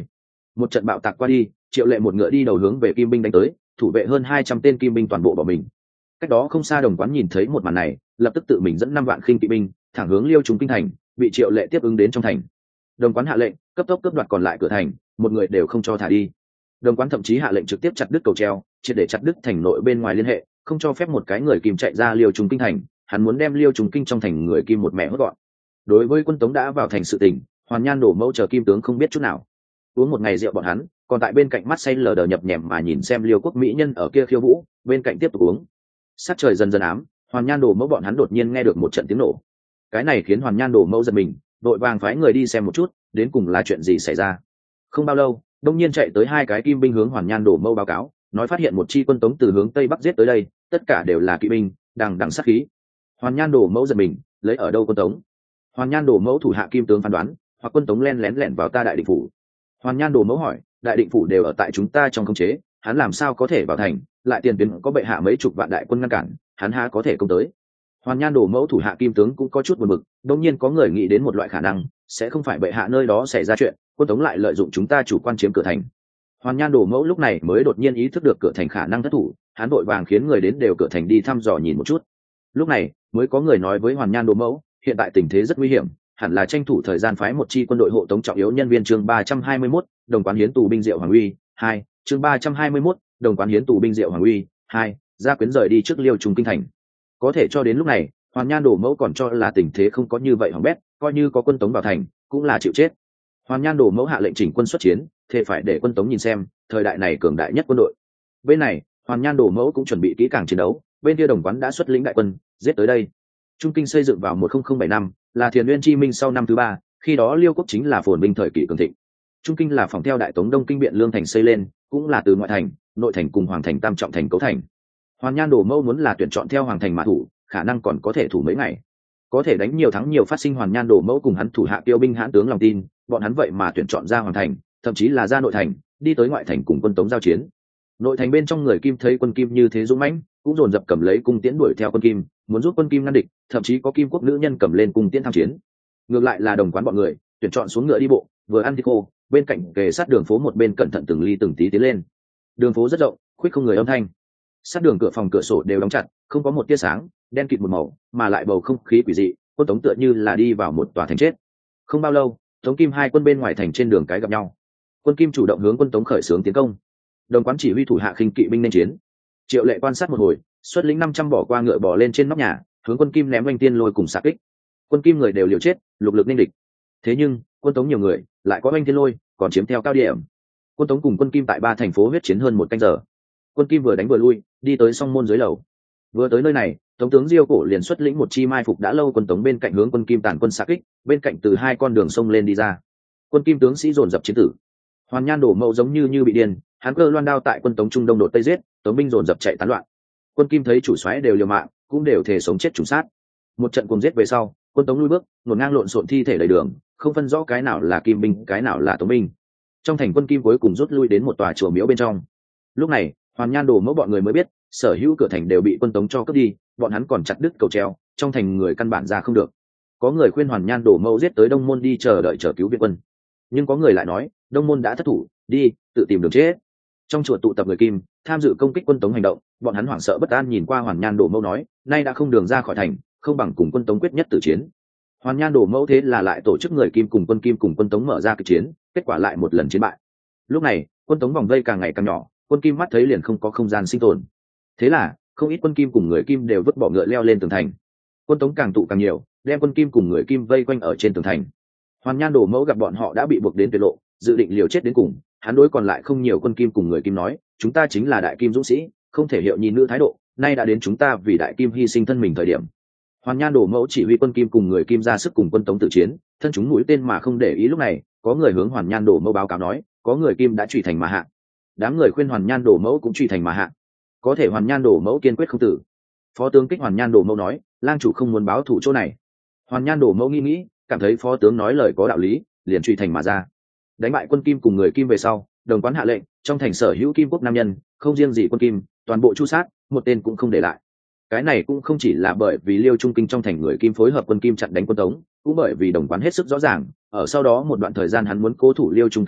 Một trận bạo tạc qua đi, Triệu Lệ một ngựa đi đầu hướng về kim binh đánh tới, thủ vệ hơn hai trăm tên kim binh toàn bộ bỏ mình. Cách đó không xa Đồng Quán nhìn thấy một màn này, lập tức tự mình dẫn năm vạn khinh kỵ binh thẳng hướng Liêu Trung kinh thành, bị Triệu Lệ tiếp ứng đến trong thành. Đồng Quán hạ lệnh cấp tốc cướp đoạt còn lại cửa thành, một người đều không cho thả đi. Đồng Quán thậm chí hạ lệnh trực tiếp chặt đứt cầu treo, triệt để chặt đứt thành nội bên ngoài liên hệ, không cho phép một cái người kim chạy ra Liêu Trung kinh thành, hắn muốn đem Liêu Trung kinh trong thành người kim một mẹ hốt gọn. Đối với quân Tống đã vào thành sự tình, Hoàn Nhan Đổ Mẫu chờ kim tướng không biết chút nào. Uống một ngày rượu bọn hắn, còn tại bên cạnh mắt say lờ đờ nhập nhèm mà nhìn xem Liêu quốc mỹ nhân ở kia khiêu vũ, bên cạnh tiếp tục uống. Sắc trời dần dần ám, Hoàn Nhan Đổ Mẫu bọn hắn đột nhiên nghe được một trận tiếng nổ. Cái này khiến Hoàn Nhan Đổ Mẫu giật mình, đội vàng phái người đi xem một chút, đến cùng là chuyện gì xảy ra. Không bao lâu, đông nhiên chạy tới hai cái kim binh hướng Hoàn Nhan Đổ Mẫu báo cáo, nói phát hiện một chi quân Tống từ hướng tây bắc giết tới đây, tất cả đều là kỵ binh, đằng đằng sát khí. Hoàn Nhan Đổ Mẫu giật mình, lấy ở đâu quân Tống? Hoàn Nhan Đổ Mẫu thủ hạ kim tướng phán đoán, hoặc quân Tống len lén lẻn vào ta đại định phủ. Hoàn Nhan Đổ Mẫu hỏi, đại định phủ đều ở tại chúng ta trong khống chế, hắn làm sao có thể vào thành, lại tiền tuyến có bệ hạ mấy chục vạn đại quân ngăn cản, hắn há có thể công tới. Hoàn Nhan Đổ Mẫu thủ hạ kim tướng cũng có chút buồn bực, đột nhiên có người nghĩ đến một loại khả năng, sẽ không phải bệ hạ nơi đó xảy ra chuyện, quân Tống lại lợi dụng chúng ta chủ quan chiếm cửa thành. Hoàn Nhan Đổ Mẫu lúc này mới đột nhiên ý thức được cửa thành khả năng thất thủ, hắn vội vàng khiến người đến đều cửa thành đi thăm dò nhìn một chút. Lúc này mới có người nói với Hoàn Nhan Đổ Mẫu, hiện tại tình thế rất nguy hiểm, hẳn là tranh thủ thời gian phái một chi quân đội hộ tống trọng yếu nhân viên. Chương ba trăm hai mươi mốt, đồng quán hiến tù binh Diệu Hoàng Uy hai. Chương ba trăm hai mươi mốt, đồng quán hiến tù binh Diệu Hoàng Uy hai. Gia quyến rời đi trước Liêu Trung kinh thành. Có thể cho đến lúc này, Hoàn Nhan Đổ Mẫu còn cho là tình thế không có như vậy hỏng bét, coi như có quân Tống vào thành, cũng là chịu chết. Hoàn Nhan Đổ Mẫu hạ lệnh chỉnh quân xuất chiến, thế phải để quân Tống nhìn xem, thời đại này cường đại nhất quân đội. Bên này, Hoàn Nhan Đổ Mẫu cũng chuẩn bị kỹ càng chiến đấu, bên kia đồng quán đã xuất lĩnh đại quân, giết tới đây. Trung kinh xây dựng vào một nghìn bảy năm, là Thiền Nguyên Chi Minh sau năm thứ ba, khi đó Liêu quốc chính là phồn binh thời kỳ cường thịnh. Trung kinh là phòng theo đại tống Đông kinh Biện Lương thành xây lên, cũng là từ ngoại thành, nội thành cùng hoàng thành tam trọng thành cấu thành. Hoàn Nhan Đổ Mẫu muốn là tuyển chọn theo hoàng thành mà thủ, khả năng còn có thể thủ mấy ngày, có thể đánh nhiều thắng nhiều. Phát sinh Hoàn Nhan Đổ Mẫu cùng hắn thủ hạ tiêu binh hãn tướng lòng tin, bọn hắn vậy mà tuyển chọn ra hoàng thành, thậm chí là ra nội thành, đi tới ngoại thành cùng quân Tống giao chiến. Nội thành bên trong người kim thấy quân kim như thế dũng mãnh, cũng dồn dập cầm lấy cung tiễn đuổi theo quân kim, muốn giúp quân kim ngăn địch, thậm chí có kim quốc nữ nhân cầm lên cung tiễn tham chiến. Ngược lại là đồng quán bọn người tuyển chọn xuống ngựa đi bộ, vừa ăn thịt khô, bên cạnh kề sát đường phố một bên cẩn thận từng ly từng tí tiến lên. Đường phố rất rộng, khuyết không người âm thanh, sát đường cửa phòng cửa sổ đều đóng chặt, không có một tia sáng, đen kịt một màu, mà lại bầu không khí quỷ dị, quân Tống tựa như là đi vào một tòa thành chết. Không bao lâu, Tống Kim hai quân bên ngoài thành trên đường cái gặp nhau. Quân Kim chủ động hướng quân Tống khởi xướng tiến công. Đồng quán chỉ huy thủ hạ khinh kỵ binh nên chiến. Triệu Lệ quan sát một hồi, xuất lĩnh năm trăm bỏ qua ngựa bò lên trên nóc nhà, hướng quân Kim ném oanh tiên lôi cùng xạ kích. Quân Kim người đều liều chết, lục lực nên địch. Thế nhưng, quân Tống nhiều người, lại có oanh tiên lôi, còn chiếm theo cao điểm. Quân Tống cùng quân Kim tại ba thành phố huyết chiến hơn một canh giờ. Quân Kim vừa đánh vừa lui, đi tới song môn dưới lầu. Vừa tới nơi này, Tống tướng Diêu Cổ liền xuất lĩnh một chi mai phục đã lâu quân Tống bên cạnh hướng quân Kim tàn quân xạ kích, bên cạnh từ hai con đường sông lên đi ra. Quân Kim tướng sĩ dồn dập chiến tử. Hoàn Nhan Đổ Mẫu giống như như bị điên, hắn cơ loan đao tại quân Tống trung đông đột tây giết, Tống binh dồn dập chạy tán loạn. Quân Kim thấy chủ soái đều liều mạng, cũng đều thể sống chết trùng sát. Một trận cuồng giết về sau, quân Tống lui bước, ngổn ngang lộn xộn thi thể đầy đường, không phân rõ cái nào là Kim binh, cái nào là Tống binh. Trong thành quân Kim cuối cùng rút lui đến một tòa chùa miếu bên trong. Lúc này, Hoàn Nhan Đổ Mẫu bọn người mới biết, sở hữu cửa thành đều bị quân Tống cho cướp đi, bọn hắn còn chặt đứt cầu treo, trong thành người căn bản ra không được. Có người khuyên Hoàn Nhan Đổ Mẫu giết tới Đông Môn đi chờ đợi chờ cứu viện quân, nhưng có người lại nói, Đông Môn đã thất thủ, đi, tự tìm đường chết. Trong chùa tụ tập người Kim, tham dự công kích quân Tống hành động, bọn hắn hoảng sợ bất an nhìn qua Hoàn Nhan Đổ Mẫu nói, nay đã không đường ra khỏi thành, không bằng cùng quân Tống quyết nhất tử chiến. Hoàn Nhan Đổ Mẫu thế là lại tổ chức người Kim cùng quân Kim cùng quân Tống mở ra kịch chiến, kết quả lại một lần chiến bại. Lúc này, quân Tống vòng vây càng ngày càng nhỏ, quân Kim mắt thấy liền không có không gian sinh tồn. Thế là, không ít quân Kim cùng người Kim đều vứt bỏ ngựa leo lên tường thành. Quân Tống càng tụ càng nhiều, đem quân Kim cùng người Kim vây quanh ở trên tường thành. Hoàn Nhan Đổ Mẫu gặp bọn họ đã bị buộc đến tuyệt lộ, dự định liều chết đến cùng, hắn đối còn lại không nhiều quân Kim cùng người Kim nói, chúng ta chính là đại Kim dũng sĩ, không thể hiệu nhìn nữ thái độ, nay đã đến chúng ta vì đại Kim hy sinh thân mình thời điểm. Hoàn Nhan Đổ Mẫu chỉ huy quân Kim cùng người Kim ra sức cùng quân Tống tự chiến, thân chúng mũi tên mà không để ý. Lúc này, có người hướng Hoàn Nhan Đổ Mẫu báo cáo nói, có người Kim đã truy thành mà hạ. Đám người khuyên Hoàn Nhan Đổ Mẫu cũng truy thành mà hạ, có thể Hoàn Nhan Đổ Mẫu kiên quyết không tử. Phó tướng Kích Hoàn Nhan Đổ Mẫu nói, lang chủ không muốn báo thù chỗ này. Hoàn Nhan Đổ Mẫu nghĩ nghĩ, cảm thấy phó tướng nói lời có đạo lý, liền truy thành mà ra. Đánh bại quân Kim cùng người Kim về sau, đồng quán hạ lệnh, trong thành sở hữu Kim quốc nam nhân, không riêng gì quân Kim, toàn bộ chu sát, một tên cũng không để lại. Cái này cũng không chỉ là bởi vì Liêu Trung kinh trong thành người Kim phối hợp quân Kim chặn đánh quân Tống, cũng bởi vì đồng quán hết sức rõ ràng, ở sau đó một đoạn thời gian hắn muốn cố thủ Liêu Trung kinh thành,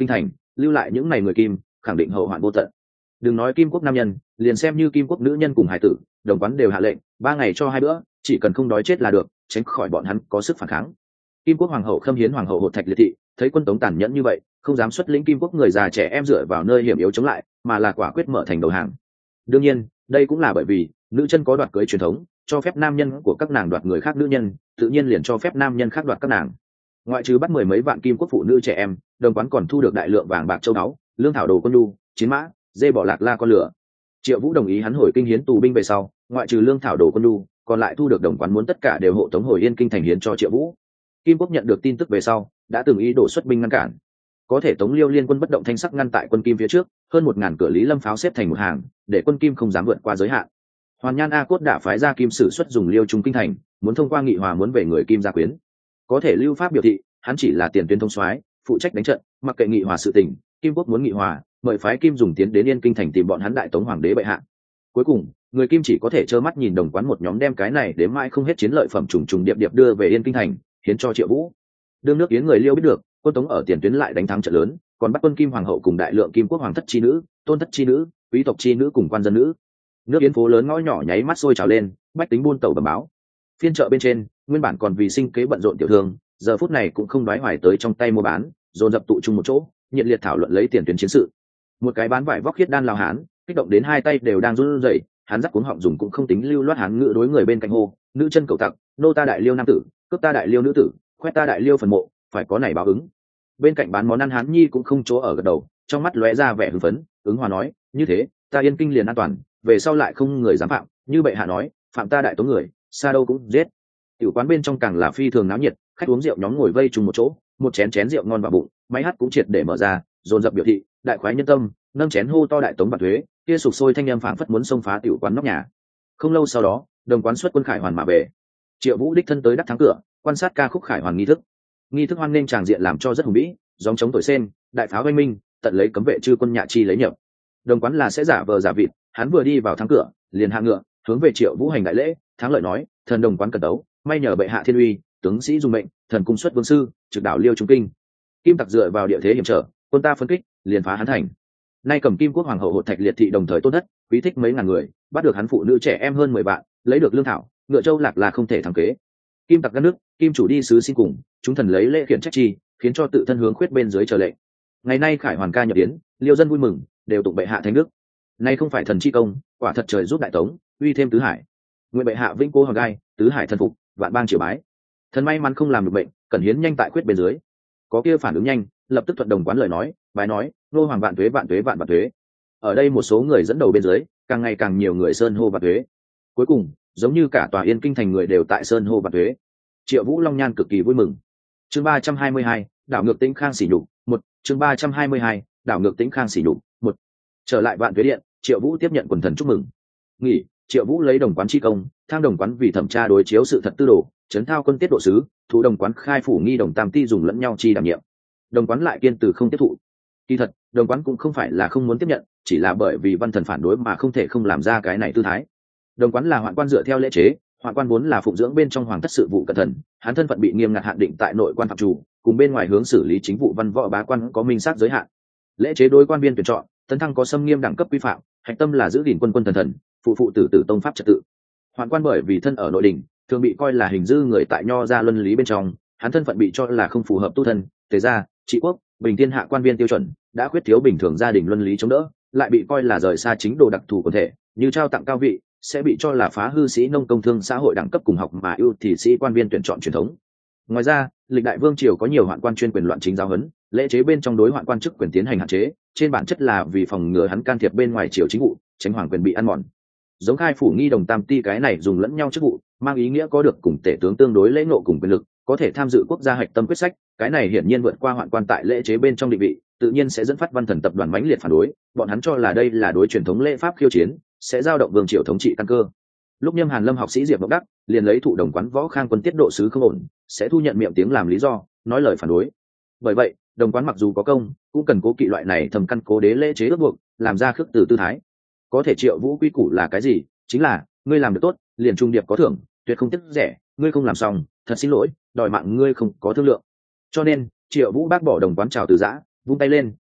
lưu lại những ngày người kim khẳng định hậu hoạn vô tận. Đừng nói kim quốc nam nhân, liền xem như kim quốc nữ nhân cùng hải tử, đồng quán đều hạ lệnh ba ngày cho hai bữa, chỉ cần không đói chết là được, tránh khỏi bọn hắn có sức phản kháng. Kim quốc hoàng hậu Khâm Hiến hoàng hậu Hột Thạch Liệt thị thấy quân Tống tàn nhẫn như vậy, không dám xuất lĩnh kim quốc người già trẻ em dựa vào nơi hiểm yếu chống lại, mà là quả quyết mở thành đầu hàng. Đương nhiên đây cũng là bởi vì nữ chân có đoạt cưới truyền thống, cho phép nam nhân của các nàng đoạt người khác nữ nhân, tự nhiên liền cho phép nam nhân khác đoạt các nàng. Ngoại trừ bắt mười mấy vạn kim quốc phụ nữ trẻ em, đồng quán còn thu được đại lượng vàng bạc châu báu, lương thảo đồ quân nhu, chiến mã, dê bò lạc la con lửa. Triệu Vũ đồng ý hắn hồi kinh hiến tù binh về sau, ngoại trừ lương thảo đồ quân nhu, còn lại thu được đồng quán muốn tất cả đều hộ tống hồi Yên Kinh thành hiến cho Triệu Vũ. Kim quốc nhận được tin tức về sau, đã từng ý đổ xuất binh ngăn cản, có thể Tống Liêu liên quân bất động thanh sắc ngăn tại quân Kim phía trước, hơn một ngàn cửa Lý Lâm pháo xếp thành một hàng, để quân Kim không dám vượt qua giới hạn. Hoàn Nhan A Cốt đã phái ra Kim sử xuất dùng Liêu trung kinh thành, muốn thông qua nghị hòa muốn về người Kim gia quyến. Có thể Lưu Pháp biểu thị, hắn chỉ là tiền tuyến thông soái, phụ trách đánh trận, mặc kệ nghị hòa sự tình, Kim quốc muốn nghị hòa, mời phái Kim dùng tiến đến Yên Kinh thành tìm bọn hắn đại Tống hoàng đế bệ hạ. Cuối cùng, người Kim chỉ có thể trơ mắt nhìn đồng quán một nhóm đem cái này đến mãi không hết chiến lợi phẩm trùng trùng điệp điệp đưa về Yên Kinh thành, hiến cho Triệu Vũ. Đương nước Yến người Liêu biết được, quân Tống ở tiền tuyến lại đánh thắng trận lớn, còn bắt quân Kim hoàng hậu cùng đại lượng Kim quốc hoàng thất chi nữ, tôn thất chi nữ, quý tộc chi nữ cùng quan dân nữ. Nước Yến phố lớn ngõ nhỏ nháy mắt sôi trào lên, bách tính buôn tàu bẩm báo. Phiên chợ bên trên, nguyên bản còn vì sinh kế bận rộn tiểu thương, giờ phút này cũng không đoái hoài tới trong tay mua bán, dồn dập tụ chung một chỗ, nhiệt liệt thảo luận lấy tiền tuyến chiến sự. Một cái bán vải vóc khiết đan lao hán, kích động đến hai tay đều đang run rẩy, hắn giáp cuống họng dùng cũng không tính lưu loát hán ngữ đối người bên cạnh hô, nữ chân cầu tặc, nô ta đại liêu nam tử, cướp ta đại liêu nữ tử, khoét ta đại liêu phần mộ, phải có này báo ứng. Bên cạnh bán món ăn hán nhi cũng không chỗ ở gật đầu, trong mắt lóe ra vẻ hưng phấn, ứng hòa nói, như thế, ta Yên Kinh liền an toàn, về sau lại không người dám phạm, như bệ hạ nói, phạm ta đại tống người, xa đâu cũng giết. Tiểu quán bên trong càng là phi thường náo nhiệt, khách uống rượu nhóm ngồi vây chung một chỗ, một chén chén rượu ngon vào bụng, máy hát cũng triệt để mở ra, dồn dập biểu thị, đại khoái nhân tâm, nâng chén hô to đại tống và thuế, kia sục sôi thanh âm phảng phất muốn xông phá tiểu quán nóc nhà. Không lâu sau đó, đồng quán xuất quân khải hoàn mà về. Triệu Vũ đích thân tới đắc thắng cửa, quan sát ca khúc khải hoàn nghi thức. Nghi thức hoan nghênh tràng diện làm cho rất hùng vĩ, gióng trống thổi sen, đại pháo oanh minh, tận lấy cấm vệ chư quân nhạ chi lấy nhập. Đồng quán là sẽ giả vờ giả vịt, hắn vừa đi vào thắng cửa, liền hạ ngựa, hướng về Triệu Vũ hành đại lễ, thắng lợi nói, thần đồng quán cẩn đấu, may nhờ bệ hạ thiên uy, tướng sĩ dùng mệnh, thần cung xuất vương sư, trực đảo Liêu trung kinh. Kim tặc dựa vào địa thế hiểm trở, quân ta phân kích, liền phá hắn thành. Nay cầm Kim quốc hoàng hậu Hột Thạch Liệt thị đồng thời tôn thất, quý thích mấy ngàn người, bắt được hắn phụ nữ trẻ em hơn mười vạn, lấy được lương thảo, ngựa châu lạc là không thể thắng kế. Kim tặc các nước, Kim chủ đi sứ xin cùng, chúng thần lấy lễ khiển trách chi, khiến cho tự thân hướng khuyết bên dưới chờ lệnh. Ngày nay khải hoàn ca nhập yến, Liêu dân vui mừng, đều tụng bệ hạ thánh đức. Nay không phải thần chi công, quả thật trời giúp đại tống, uy thêm tứ hải. Nguyện bệ hạ vĩnh cố hoàng gai, tứ hải thần phục, vạn bang triều bái. Thần may mắn không làm được bệnh, cần hiến nhanh tại khuyết bên dưới. Có kia phản ứng nhanh, lập tức thuận đồng quán lời nói, bái nói, nô hoàng vạn tuế vạn tuế vạn vạn tuế. Ở đây một số người dẫn đầu bên dưới, càng ngày càng nhiều người sơn hô vạn tuế. Cuối cùng, giống như cả tòa Yên Kinh thành người đều tại sơn hô vạn tuế. Triệu Vũ Long Nhan cực kỳ vui mừng. Chương ba trăm hai mươi hai, đảo ngược Tĩnh Khang sỉ nhục, một, chương ba trăm hai mươi hai, đảo ngược Tĩnh Khang sỉ nhục, một. Trở lại Vạn Tuế điện, Triệu Vũ tiếp nhận quần thần chúc mừng. Nghỉ, Triệu Vũ lấy đồng quán chi công, thang đồng quán vì thẩm tra đối chiếu sự thật tư đồ, chấn thao quân tiết độ sứ, thủ đồng quán khai phủ nghi đồng tam ti dùng lẫn nhau chi đảm nhiệm. Đồng quán lại kiên từ không tiếp thụ. Kỳ thật, đồng quán cũng không phải là không muốn tiếp nhận, chỉ là bởi vì văn thần phản đối mà không thể không làm ra cái này tư thái. Đồng quán là hoạn quan dựa theo lễ chế, hoạn quan vốn là phụng dưỡng bên trong hoàng thất sự vụ cẩn thận, hắn thân phận bị nghiêm ngặt hạn định tại nội quan phạm chủ, cùng bên ngoài hướng xử lý chính vụ văn võ bá quan có minh xác giới hạn. Lễ chế đối quan viên tuyển chọn, tấn thăng có xâm nghiêm đẳng cấp quy phạm, hạch tâm là giữ gìn quân quân thần thần, phụ phụ tử tử tông pháp trật tự. Hoạn quan bởi vì thân ở nội đình, thường bị coi là hình dư người tại nho gia luân lý bên trong, hắn thân phận bị cho là không phù hợp tu thân, thế ra, trị quốc, bình thiên hạ quan viên tiêu chuẩn, đã khuyết thiếu bình thường gia đình luân lý chống đỡ, lại bị coi là rời xa chính đồ đặc thù quần thể, như trao tặng cao vị, sẽ bị cho là phá hư sĩ nông công thương xã hội đẳng cấp cùng học mà ưu thì sĩ quan viên tuyển chọn truyền thống. Ngoài ra, lịch đại vương triều có nhiều hoạn quan chuyên quyền loạn chính giáo huấn, lễ chế bên trong đối hoạn quan chức quyền tiến hành hạn chế, trên bản chất là vì phòng ngừa hắn can thiệp bên ngoài triều chính vụ, tránh hoàng quyền bị ăn mòn. Giống khai phủ nghi đồng tam ti cái này dùng lẫn nhau chức vụ, mang ý nghĩa có được cùng tể tướng tương đối lễ ngộ cùng quyền lực, có thể tham dự quốc gia hạch tâm quyết sách, cái này hiển nhiên vượt qua hoạn quan tại lễ chế bên trong định vị, tự nhiên sẽ dẫn phát văn thần tập đoàn mãnh liệt phản đối, bọn hắn cho là đây là đối truyền thống lễ pháp khiêu chiến, sẽ giao động vương triều thống trị căn cơ. Lúc Nhâm Hàn Lâm học sĩ Diệp Mộng Đắc liền lấy thụ đồng quán võ khang quân tiết độ sứ không ổn, sẽ thu nhận miệng tiếng làm lý do, nói lời phản đối. Bởi vậy, đồng quán mặc dù có công, cũng cần cố kỵ loại này thầm căn cố đế lễ chế ước buộc, làm ra khước từ tư thái. Có thể Triệu Vũ quy củ là cái gì? Chính là ngươi làm được tốt, liền trung điệp có thưởng, tuyệt không tiếc rẻ, ngươi không làm xong, thật xin lỗi, đòi mạng ngươi không có thương lượng. Cho nên, Triệu Vũ bác bỏ đồng quán chào từ giã, vung tay lên,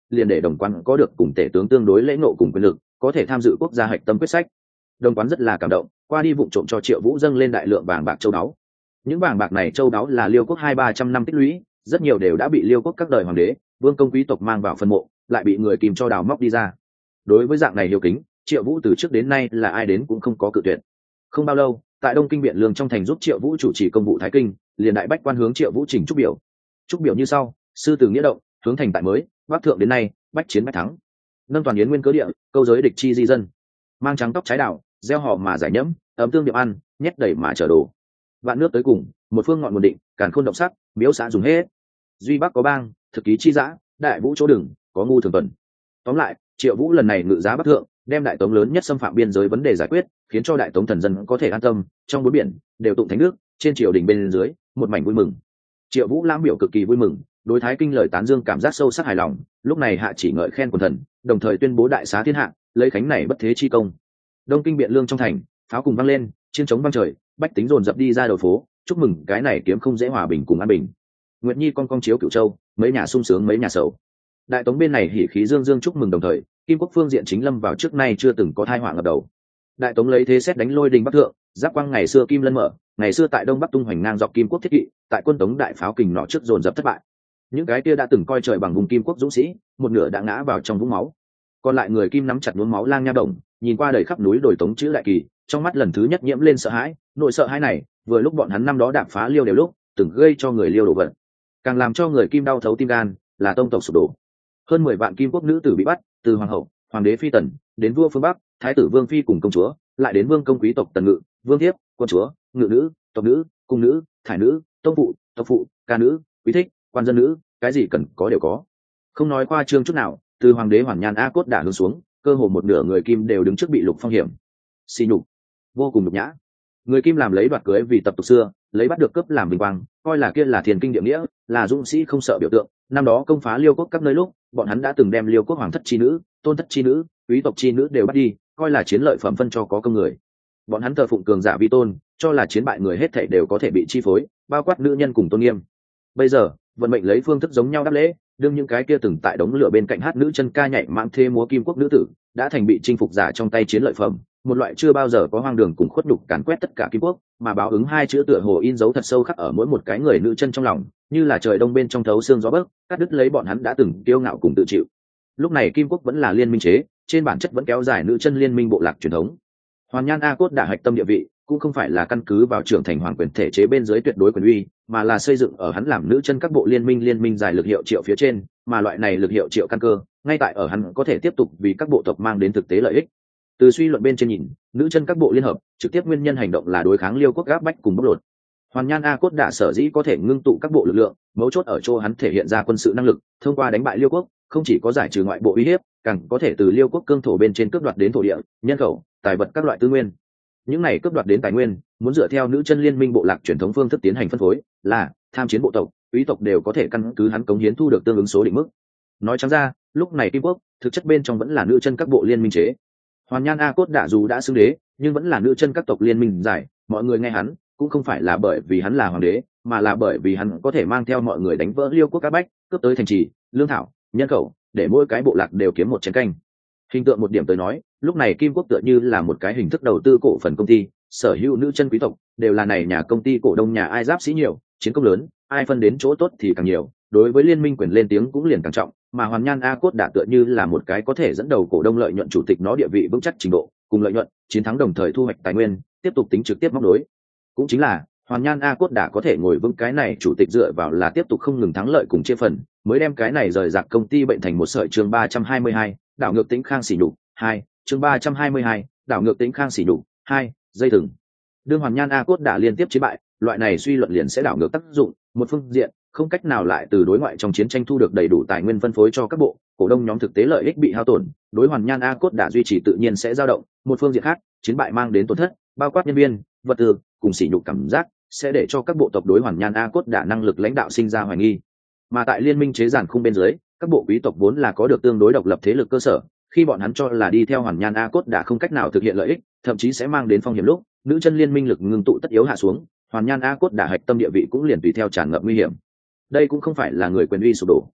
liền để đồng quán có được cùng tể tướng tương đối lễ ngộ cùng quyền lực, có thể tham dự quốc gia hạch tâm quyết sách. Đồng quán rất là cảm động, qua đi vụ trộm cho Triệu Vũ dâng lên đại lượng vàng bạc châu báu. Những vàng bạc này châu báu là Liêu quốc hai ba trăm năm tích lũy, rất nhiều đều đã bị Liêu quốc các đời hoàng đế, vương công quý tộc mang vào phân mộ, lại bị người kìm cho đào móc đi ra. Đối với dạng này hiếu kính, Triệu Vũ từ trước đến nay là ai đến cũng không có cự tuyệt. Không bao lâu, tại Đông Kinh Biện Lương trong thành giúp Triệu Vũ chủ trì công vụ thái kinh, liền đại bách quan hướng Triệu Vũ trình chúc biểu. Chúc biểu như sau: sư tử nghĩa động, hướng thành tại mới, bắc thượng đến nay, bách chiến bách thắng. Nâng toàn yến nguyên cớ địa, câu giới địch chi di dân. Mang trắng tóc trái đảo, gieo họ mà giải nhẫm, ấm tương điệu ăn, nhét đẩy mà chở đồ. Vạn nước tới cùng, một phương ngọn nguồn định, càn khôn động sắc, miếu xã dùng hết. Duy bắc có bang, thực ký chi dã, đại vũ chỗ đừng, có ngu thường tuần. Tóm lại, Triệu Vũ lần này ngự giá bắc thượng, đem đại tống lớn nhất xâm phạm biên giới vấn đề giải quyết, khiến cho đại tống thần dân có thể an tâm, trong bốn biển đều tụng thánh nước, trên triều đình bên dưới một mảnh vui mừng. Triệu Vũ lãng biểu cực kỳ vui mừng, đối thái kinh lời tán dương cảm giác sâu sắc hài lòng, lúc này hạ chỉ ngợi khen quần thần, đồng thời tuyên bố đại xá thiên hạ, lấy khánh này bất thế chi công. Đông Kinh Biện Lương trong thành, pháo cùng vang lên, chiến trống vang trời, bách tính dồn dập đi ra đầu phố, chúc mừng cái này kiếm không dễ hòa bình cùng an bình. Nguyệt Nhi con con chiếu Cửu Châu, mấy nhà sung sướng mấy nhà sầu. Đại tống bên này hỉ khí dương dương chúc mừng đồng thời, Kim quốc phương diện chính lâm vào trước nay chưa từng có tai họa ngập đầu. Đại tống lấy thế xét đánh lôi đình bắc thượng, giáp quang ngày xưa kim lân mở, ngày xưa tại đông bắc tung hoành ngang dọc Kim quốc thiết kỵ, tại quân tống đại pháo kình nọ trước dồn dập thất bại. Những cái kia đã từng coi trời bằng vùng Kim quốc dũng sĩ, một nửa đã ngã vào trong vũng máu. Còn lại người Kim nắm chặt nhuốm máu lang nha đồng, nhìn qua đầy khắp núi đồi tống chữ đại kỳ, trong mắt lần thứ nhất nhiễm lên sợ hãi. Nội sợ hãi này, vừa lúc bọn hắn năm đó đạp phá Liêu đều lúc, từng gây cho người Liêu đổ vật, càng làm cho người Kim đau thấu tim gan, là tông tộc sụp đổ. Hơn mười vạn Kim quốc nữ tử bị bắt, từ hoàng hậu, hoàng đế phi tần, đến vua phương bắc, thái tử vương phi cùng công chúa, lại đến vương công quý tộc tần ngự, vương thiếp, quân chúa, ngự nữ, tộc nữ, cung nữ, thải nữ, tông phụ, tộc phụ, ca nữ, quý thích, quan dân nữ, cái gì cần có đều có. Không nói qua trương chút nào, từ hoàng đế Hoàn Nhan A Cốt đã hướng xuống, cơ hồ một nửa người Kim đều đứng trước bị lục phong hiểm. Xỉ nhục, vô cùng nhục nhã. Người Kim làm lấy đoạt cưới vì tập tục xưa, lấy bắt được cướp làm vinh quang, coi là kia là thiền kinh địa nghĩa, là dũng sĩ không sợ biểu tượng. Năm đó công phá Liêu quốc các nơi lúc, bọn hắn đã từng đem Liêu quốc hoàng thất chi nữ, tôn thất chi nữ, quý tộc chi nữ đều bắt đi, coi là chiến lợi phẩm phân cho có công người. Bọn hắn thờ phụng cường giả vi tôn, cho là chiến bại người hết thảy đều có thể bị chi phối, bao quát nữ nhân cùng tôn nghiêm. Bây giờ, vận mệnh lấy phương thức giống nhau đáp lễ, đương những cái kia từng tại đống lửa bên cạnh hát nữ chân ca nhảy mang thê múa Kim quốc nữ tử, đã thành bị chinh phục giả trong tay chiến lợi phẩm, một loại chưa bao giờ có hoang đường cùng khuất đục càn quét tất cả Kim quốc, mà báo ứng hai chữ tựa hồ in dấu thật sâu khắc ở mỗi một cái người nữ chân trong lòng, như là trời đông bên trong thấu xương gió bấc, cắt đứt lấy bọn hắn đã từng kiêu ngạo cùng tự chịu. Lúc này Kim quốc vẫn là liên minh chế, trên bản chất vẫn kéo dài nữ chân liên minh bộ lạc truyền thống. Hoàn Nhan A Cốt đã hạch tâm địa vị, cũng không phải là căn cứ vào trưởng thành hoàng quyền thể chế bên dưới tuyệt đối quyền uy, mà là xây dựng ở hắn làm nữ chân các bộ liên minh liên minh dài lực hiệu triệu phía trên, mà loại này lực hiệu triệu căn cơ, ngay tại ở hắn có thể tiếp tục vì các bộ tộc mang đến thực tế lợi ích. Từ suy luận bên trên nhìn, nữ chân các bộ liên hợp, trực tiếp nguyên nhân hành động là đối kháng Liêu quốc gáp bách cùng bóc lột. Hoàn Nhan A Cốt đã sở dĩ có thể ngưng tụ các bộ lực lượng, mấu chốt ở chỗ hắn thể hiện ra quân sự năng lực, thông qua đánh bại Liêu quốc, không chỉ có giải trừ ngoại bộ uy hiếp, càng có thể từ Liêu quốc cương thổ bên trên cướp đoạt đến thổ địa, nhân khẩu, tài vật các loại tư nguyên. Những này cướp đoạt đến tài nguyên, muốn dựa theo nữ chân liên minh bộ lạc truyền thống phương thức tiến hành phân phối, là tham chiến bộ tộc, quý tộc đều có thể căn cứ hắn cống hiến thu được tương ứng số định mức. Nói trắng ra, lúc này Kim quốc thực chất bên trong vẫn là nữ chân các bộ liên minh chế. Hoàn Nhan A Cốt đã dù đã xưng đế, nhưng vẫn là nữ chân các tộc liên minh giải, mọi người nghe hắn, cũng không phải là bởi vì hắn là hoàng đế, mà là bởi vì hắn có thể mang theo mọi người đánh vỡ Liêu quốc các bách, cướp tới thành trì, lương thảo, nhân khẩu, để mỗi cái bộ lạc đều kiếm một chén canh. Hình tượng một điểm tới nói, lúc này Kim quốc tựa như là một cái hình thức đầu tư cổ phần công ty, sở hữu nữ chân quý tộc đều là này nhà công ty cổ đông nhà ai giáp sĩ nhiều, chiến công lớn, ai phân đến chỗ tốt thì càng nhiều, đối với liên minh quyền lên tiếng cũng liền càng trọng, mà Hoàn Nhan A Cốt đã tựa như là một cái có thể dẫn đầu cổ đông lợi nhuận chủ tịch, nó địa vị vững chắc trình độ, cùng lợi nhuận, chiến thắng đồng thời thu hoạch tài nguyên, tiếp tục tính trực tiếp móc nối. Cũng chính là, Hoàn Nhan A Cốt đã có thể ngồi vững cái này chủ tịch dựa vào là tiếp tục không ngừng thắng lợi cùng chia phần, mới đem cái này rời rạc công ty bệnh thành một sợi. Chương ba trăm hai mươi hai, đảo ngược Tĩnh Khang xỉ nhục hai, chương ba trăm hai mươi hai, đảo ngược Tĩnh Khang xỉ nhục hai, dây thừng. Đương Hoàn Nhan A Cốt đã liên tiếp chiến bại, loại này suy luận liền sẽ đảo ngược tác dụng, một phương diện, không cách nào lại từ đối ngoại trong chiến tranh thu được đầy đủ tài nguyên phân phối cho các bộ, cổ đông nhóm thực tế lợi ích bị hao tổn, đối Hoàn Nhan A Cốt đã duy trì tự nhiên sẽ dao động, một phương diện khác, chiến bại mang đến tổn thất, bao quát nhân viên, vật tư, cùng sỉ nhục cảm giác, sẽ để cho các bộ tộc đối Hoàn Nhan A Cốt đã năng lực lãnh đạo sinh ra hoài nghi. Mà tại liên minh chế giản khung bên dưới, các bộ quý tộc vốn là có được tương đối độc lập thế lực cơ sở, khi bọn hắn cho là đi theo Hoàn Nhan A Cốt đã không cách nào thực hiện lợi ích, thậm chí sẽ mang đến phong hiểm lúc, nữ chân liên minh lực ngưng tụ tất yếu hạ xuống, Hoàn Nhan A Cốt đã hạch tâm địa vị cũng liền tùy theo tràn ngập nguy hiểm. Đây cũng không phải là người quyền uy sụp đổ,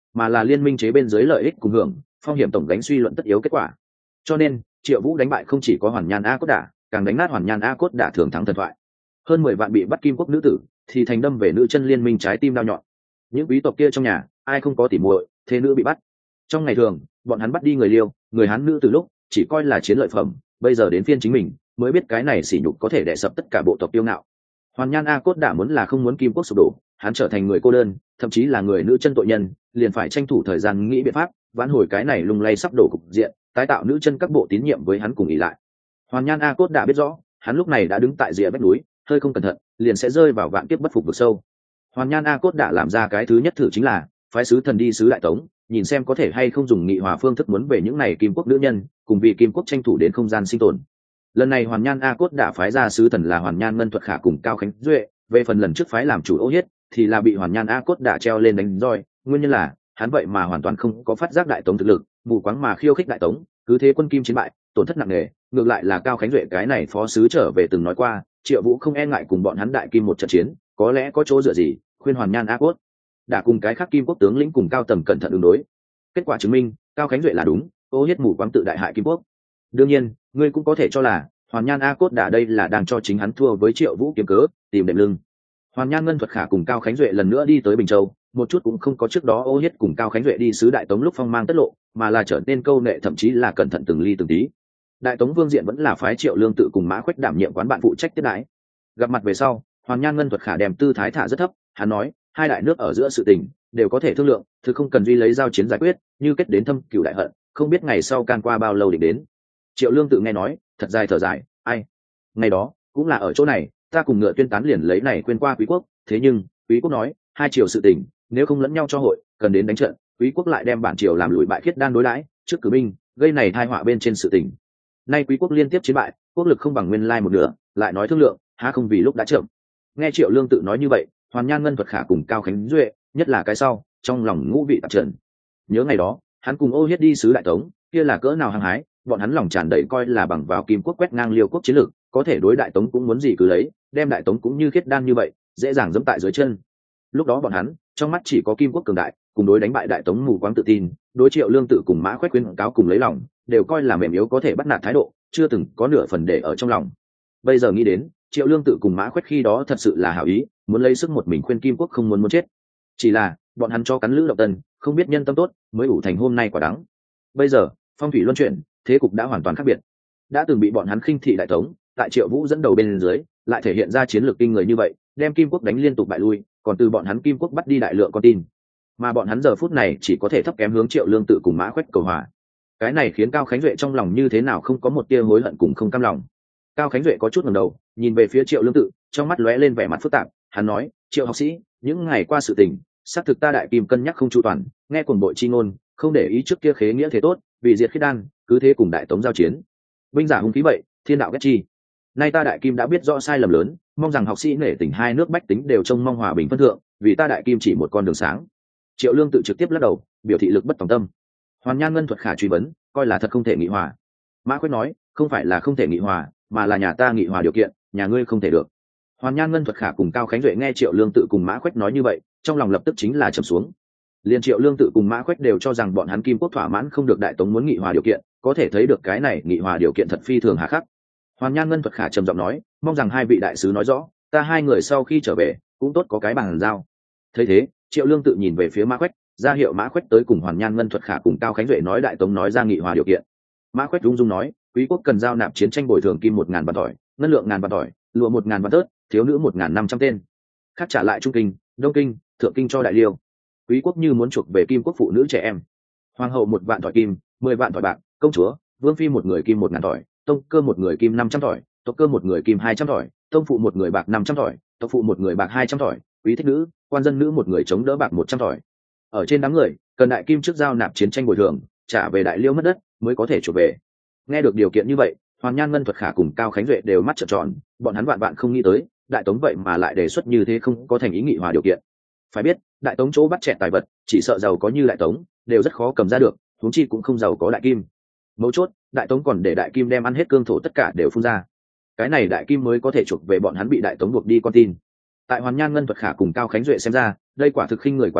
mà là liên minh chế bên dưới lợi ích cùng hưởng, phong hiểm tổng gánh suy luận tất yếu kết quả. Cho nên Triệu Vũ đánh bại không chỉ có Hoàn Nhan A Cốt Đả, càng đánh nát Hoàn Nhan A Cốt Đả thường thắng thần thoại. Hơn mười vạn bị bắt kim quốc nữ tử thì thành đâm về nữ chân liên minh trái tim đau nhọn. Những quý tộc kia trong nhà ai không có tỉ muội, thế nữ bị bắt. Trong ngày thường bọn hắn bắt đi người liêu, người hán nữ từ lúc chỉ coi là chiến lợi phẩm, bây giờ đến phiên chính mình mới biết cái này sỉ nhục có thể đè sập tất cả bộ tộc tiêu ngạo. Hoàn Nhan A Cốt Đả muốn là không muốn kim quốc sụp đổ, hắn trở thành người cô đơn, thậm chí là người nữ chân tội nhân, liền phải tranh thủ thời gian nghĩ biện pháp vãn hồi cái này lung lay sắp đổ cục diện, tái tạo nữ chân các bộ tín nhiệm với hắn cùng ỷ lại. Hoàn Nhan A Cốt Đả biết rõ hắn lúc này đã đứng tại rìa vách núi, hơi không cẩn thận liền sẽ rơi vào vạn kiếp bất phục vực sâu. Hoàn Nhan A Cốt Đả làm ra cái thứ nhất thử chính là phái sứ thần đi sứ Đại Tống, nhìn xem có thể hay không dùng nghị hòa phương thức muốn về những này kim quốc nữ nhân, cùng vì kim quốc tranh thủ đến không gian sinh tồn. Lần này Hoàn Nhan A Cốt Đả phái ra sứ thần là Hoàn Nhan Ngân Thuật Khả cùng Cao Khánh Duệ, về phần lần trước phái làm chủ Ô Hiết thì là bị Hoàn Nhan A Cốt Đả treo lên đánh roi, nguyên nhân là hắn vậy mà hoàn toàn không có phát giác Đại Tống thực lực, mù quáng mà khiêu khích Đại Tống, cứ thế quân kim chiến bại, tổn thất nặng nề. Ngược lại là Cao Khánh Duệ cái này phó sứ trở về từng nói qua, Triệu Vũ không e ngại cùng bọn hắn đại kim một trận chiến, có lẽ có chỗ dựa gì, khuyên Hoàn Nhan A Cốt Đả cùng cái khác kim quốc tướng lĩnh cùng cao tầng cẩn thận ứng đối. Kết quả chứng minh Cao Khánh Duệ là đúng, Ô Hiết mù quáng tự đại hại kim quốc. Đương nhiên ngươi cũng có thể cho là Hoàn Nhan A Cốt Đả đây là đang cho chính hắn thua với Triệu Vũ kiếm cớ, tìm đệm lưng. Hoàn Nhan Ngân Thuật Khả cùng Cao Khánh Duệ lần nữa đi tới Bình Châu, một chút cũng không có trước đó Ô Hiết cùng Cao Khánh Duệ đi sứ Đại Tống lúc phong mang tất lộ, mà là trở nên câu nệ, thậm chí là cẩn thận từng ly từng tí. Đại Tống vương diện vẫn là phái Triệu Lương Tự cùng Mã Khuếch đảm nhiệm quán bạn phụ trách tiếp đãi. Gặp mặt về sau, Hoàn Nhan Ngân Thuật Khả đem tư thái thả rất thấp, hắn nói hai đại nước ở giữa sự tình đều có thể thương lượng, thứ không cần duy lấy giao chiến giải quyết, như kết đến thâm cửu đại hận, không biết ngày sau can qua bao lâu định đến. Triệu Lương Tự nghe nói thật dài thở dài, ai ngày đó cũng là ở chỗ này, ta cùng Ngựa Tuyên tán liền lấy này quên qua Quý quốc, thế nhưng Quý quốc nói hai triều sự tình nếu không lẫn nhau cho hội, cần đến đánh trận, Quý quốc lại đem bản triều làm lùi bại khiết đan đối đãi trước cử binh, gây này tai họa bên trên sự tình. Nay Quý quốc liên tiếp chiến bại, quốc lực không bằng nguyên lai một nửa, lại nói thương lượng há không vì lúc đã chậm. Nghe Triệu Lương Tự nói như vậy, Hoàn Nhan Ngân Thuật Khả cùng Cao Khánh Duệ, nhất là cái sau, trong lòng ngũ vị tạp trần. Nhớ ngày đó hắn cùng Ô Hiết đi sứ Đại Tống, kia là cỡ nào hăng hái, bọn hắn lòng tràn đầy coi là bằng vào kim quốc quét ngang Liêu quốc chiến lược, có thể đối Đại Tống cũng muốn gì cứ lấy, đem Đại Tống cũng như khiết đan như vậy dễ dàng dẫm tại dưới chân. Lúc đó bọn hắn trong mắt chỉ có kim quốc cường đại, cùng đối đánh bại Đại Tống mù quáng tự tin, đối Triệu Lương Tự cùng Mã Khuếch khuyên cáo cùng lấy lòng, đều coi là mềm yếu có thể bắt nạt thái độ, chưa từng có nửa phần để ở trong lòng. Bây giờ nghĩ đến, Triệu Lương Tự cùng Mã Khuếch khi đó thật sự là hảo ý, muốn lấy sức một mình khuyên kim quốc không muốn muốn chết. Chỉ là bọn hắn cho cắn lữ độc tân, không biết nhân tâm tốt mới ủ thành hôm nay quả đắng. Bây giờ phong thủy luân chuyển, thế cục đã hoàn toàn khác biệt. Đã từng bị bọn hắn khinh thị Đại Tống, tại Triệu Vũ dẫn đầu bên dưới lại thể hiện ra chiến lược kinh người như vậy, đem kim quốc đánh liên tục bại lui, còn từ bọn hắn kim quốc bắt đi đại lượng con tin, mà bọn hắn giờ phút này chỉ có thể thấp kém hướng Triệu Lương Tự cùng Mã Khuếch cầu hòa. Cái này khiến Cao Khánh Duệ trong lòng như thế nào không có một tia hối hận cùng không cam lòng. Cao Khánh Duệ có chút ngẩng đầu nhìn về phía Triệu Lương Tự, trong mắt lóe lên vẻ mặt phức tạp. Hắn nói, Triệu học sĩ, những ngày qua sự tình xác thực ta đại kim cân nhắc không chu toàn, nghe cuồng bội chi ngôn, không để ý trước kia khế nghĩa thế tốt, vì diệt khiết đan cứ thế cùng Đại Tống giao chiến, binh giả hung khí vậy, thiên đạo ghét chi. Nay ta đại kim đã biết rõ sai lầm lớn, mong rằng học sĩ nể tình hai nước bách tính đều trông mong hòa bình phân thượng, vì ta đại kim chỉ một con đường sáng. Triệu Lương Tự trực tiếp lắc đầu, biểu thị lực bất tòng tâm. Hoàn Nhan Ngân Thuật Khả truy vấn, coi là thật không thể nghị hòa. Mã Khuếch nói, không phải là không thể nghị hòa, mà là nhà ta nghị hòa điều kiện, nhà ngươi không thể được. Hoàn Nhan Ngân Thuật Khả cùng Cao Khánh Duệ nghe Triệu Lương Tự cùng Mã Khuếch nói như vậy, trong lòng lập tức chính là trầm xuống. Liên Triệu Lương Tự cùng Mã Khuếch đều cho rằng bọn hắn kim quốc thỏa mãn không được Đại Tống muốn nghị hòa điều kiện, có thể thấy được cái này nghị hòa điều kiện thật phi thường hà khắc. Hoàn Nhan Ngân Thuật Khả trầm giọng nói, mong rằng hai vị đại sứ nói rõ, ta hai người sau khi trở về cũng tốt có cái bàn giao. Thấy thế, Triệu Lương Tự nhìn về phía Mã Khuếch, ra hiệu Mã Khuếch tới cùng Hoàn Nhan Ngân Thuật Khả cùng Cao Khánh Duệ nói Đại Tống nói ra nghị hòa điều kiện. Mã Khuếch rung rung nói, Quý quốc cần giao nạp chiến tranh bồi thường kim một ngàn vạn tỏi, ngân lượng ngàn vạn tỏi, lụa một ngàn vạn tớt, thiếu nữ một ngàn năm trăm tên, khác trả lại Trung Kinh, Đông Kinh, Thượng Kinh cho Đại Liêu. Quý quốc như muốn chuộc về kim quốc phụ nữ trẻ em, hoàng hậu một vạn tỏi kim, mười vạn tỏi bạc, công chúa, vương phi một người kim một ngàn tỏi, tông cơ một người kim năm trăm tỏi, tộc cơ một người kim hai trăm tỏi, tông phụ một người bạc năm trăm tỏi, tộc phụ một người bạc hai trăm tỏi, quý thích nữ, quan dân nữ một người chống đỡ bạc một trăm tỏi. Ở trên đám người, cần đại kim trước giao nạp chiến tranh bồi thường, trả về Đại Liêu mất đất mới có thể chuộc về. Nghe được điều kiện như vậy, Hoàn Nhan Ngân Thuật Khả cùng Cao Khánh Duệ đều mắt trợn tròn, bọn hắn vạn vạn không nghĩ tới, Đại Tống vậy mà lại đề xuất như thế không có thành ý nghị hòa điều kiện. Phải biết, Đại Tống chỗ bắt chẹt tài vật, chỉ sợ giàu có như Đại Tống, đều rất khó cầm ra được, huống chi cũng không giàu có Đại Kim. Mấu chốt, Đại Tống còn để Đại Kim đem ăn hết cương thổ tất cả đều phun ra. Cái này Đại Kim mới có thể chuộc về bọn hắn bị Đại Tống buộc đi con tin. Tại Hoàn Nhan Ngân Thuật Khả cùng Cao Khánh Duệ xem ra, đây quả thực khinh người quá đáng,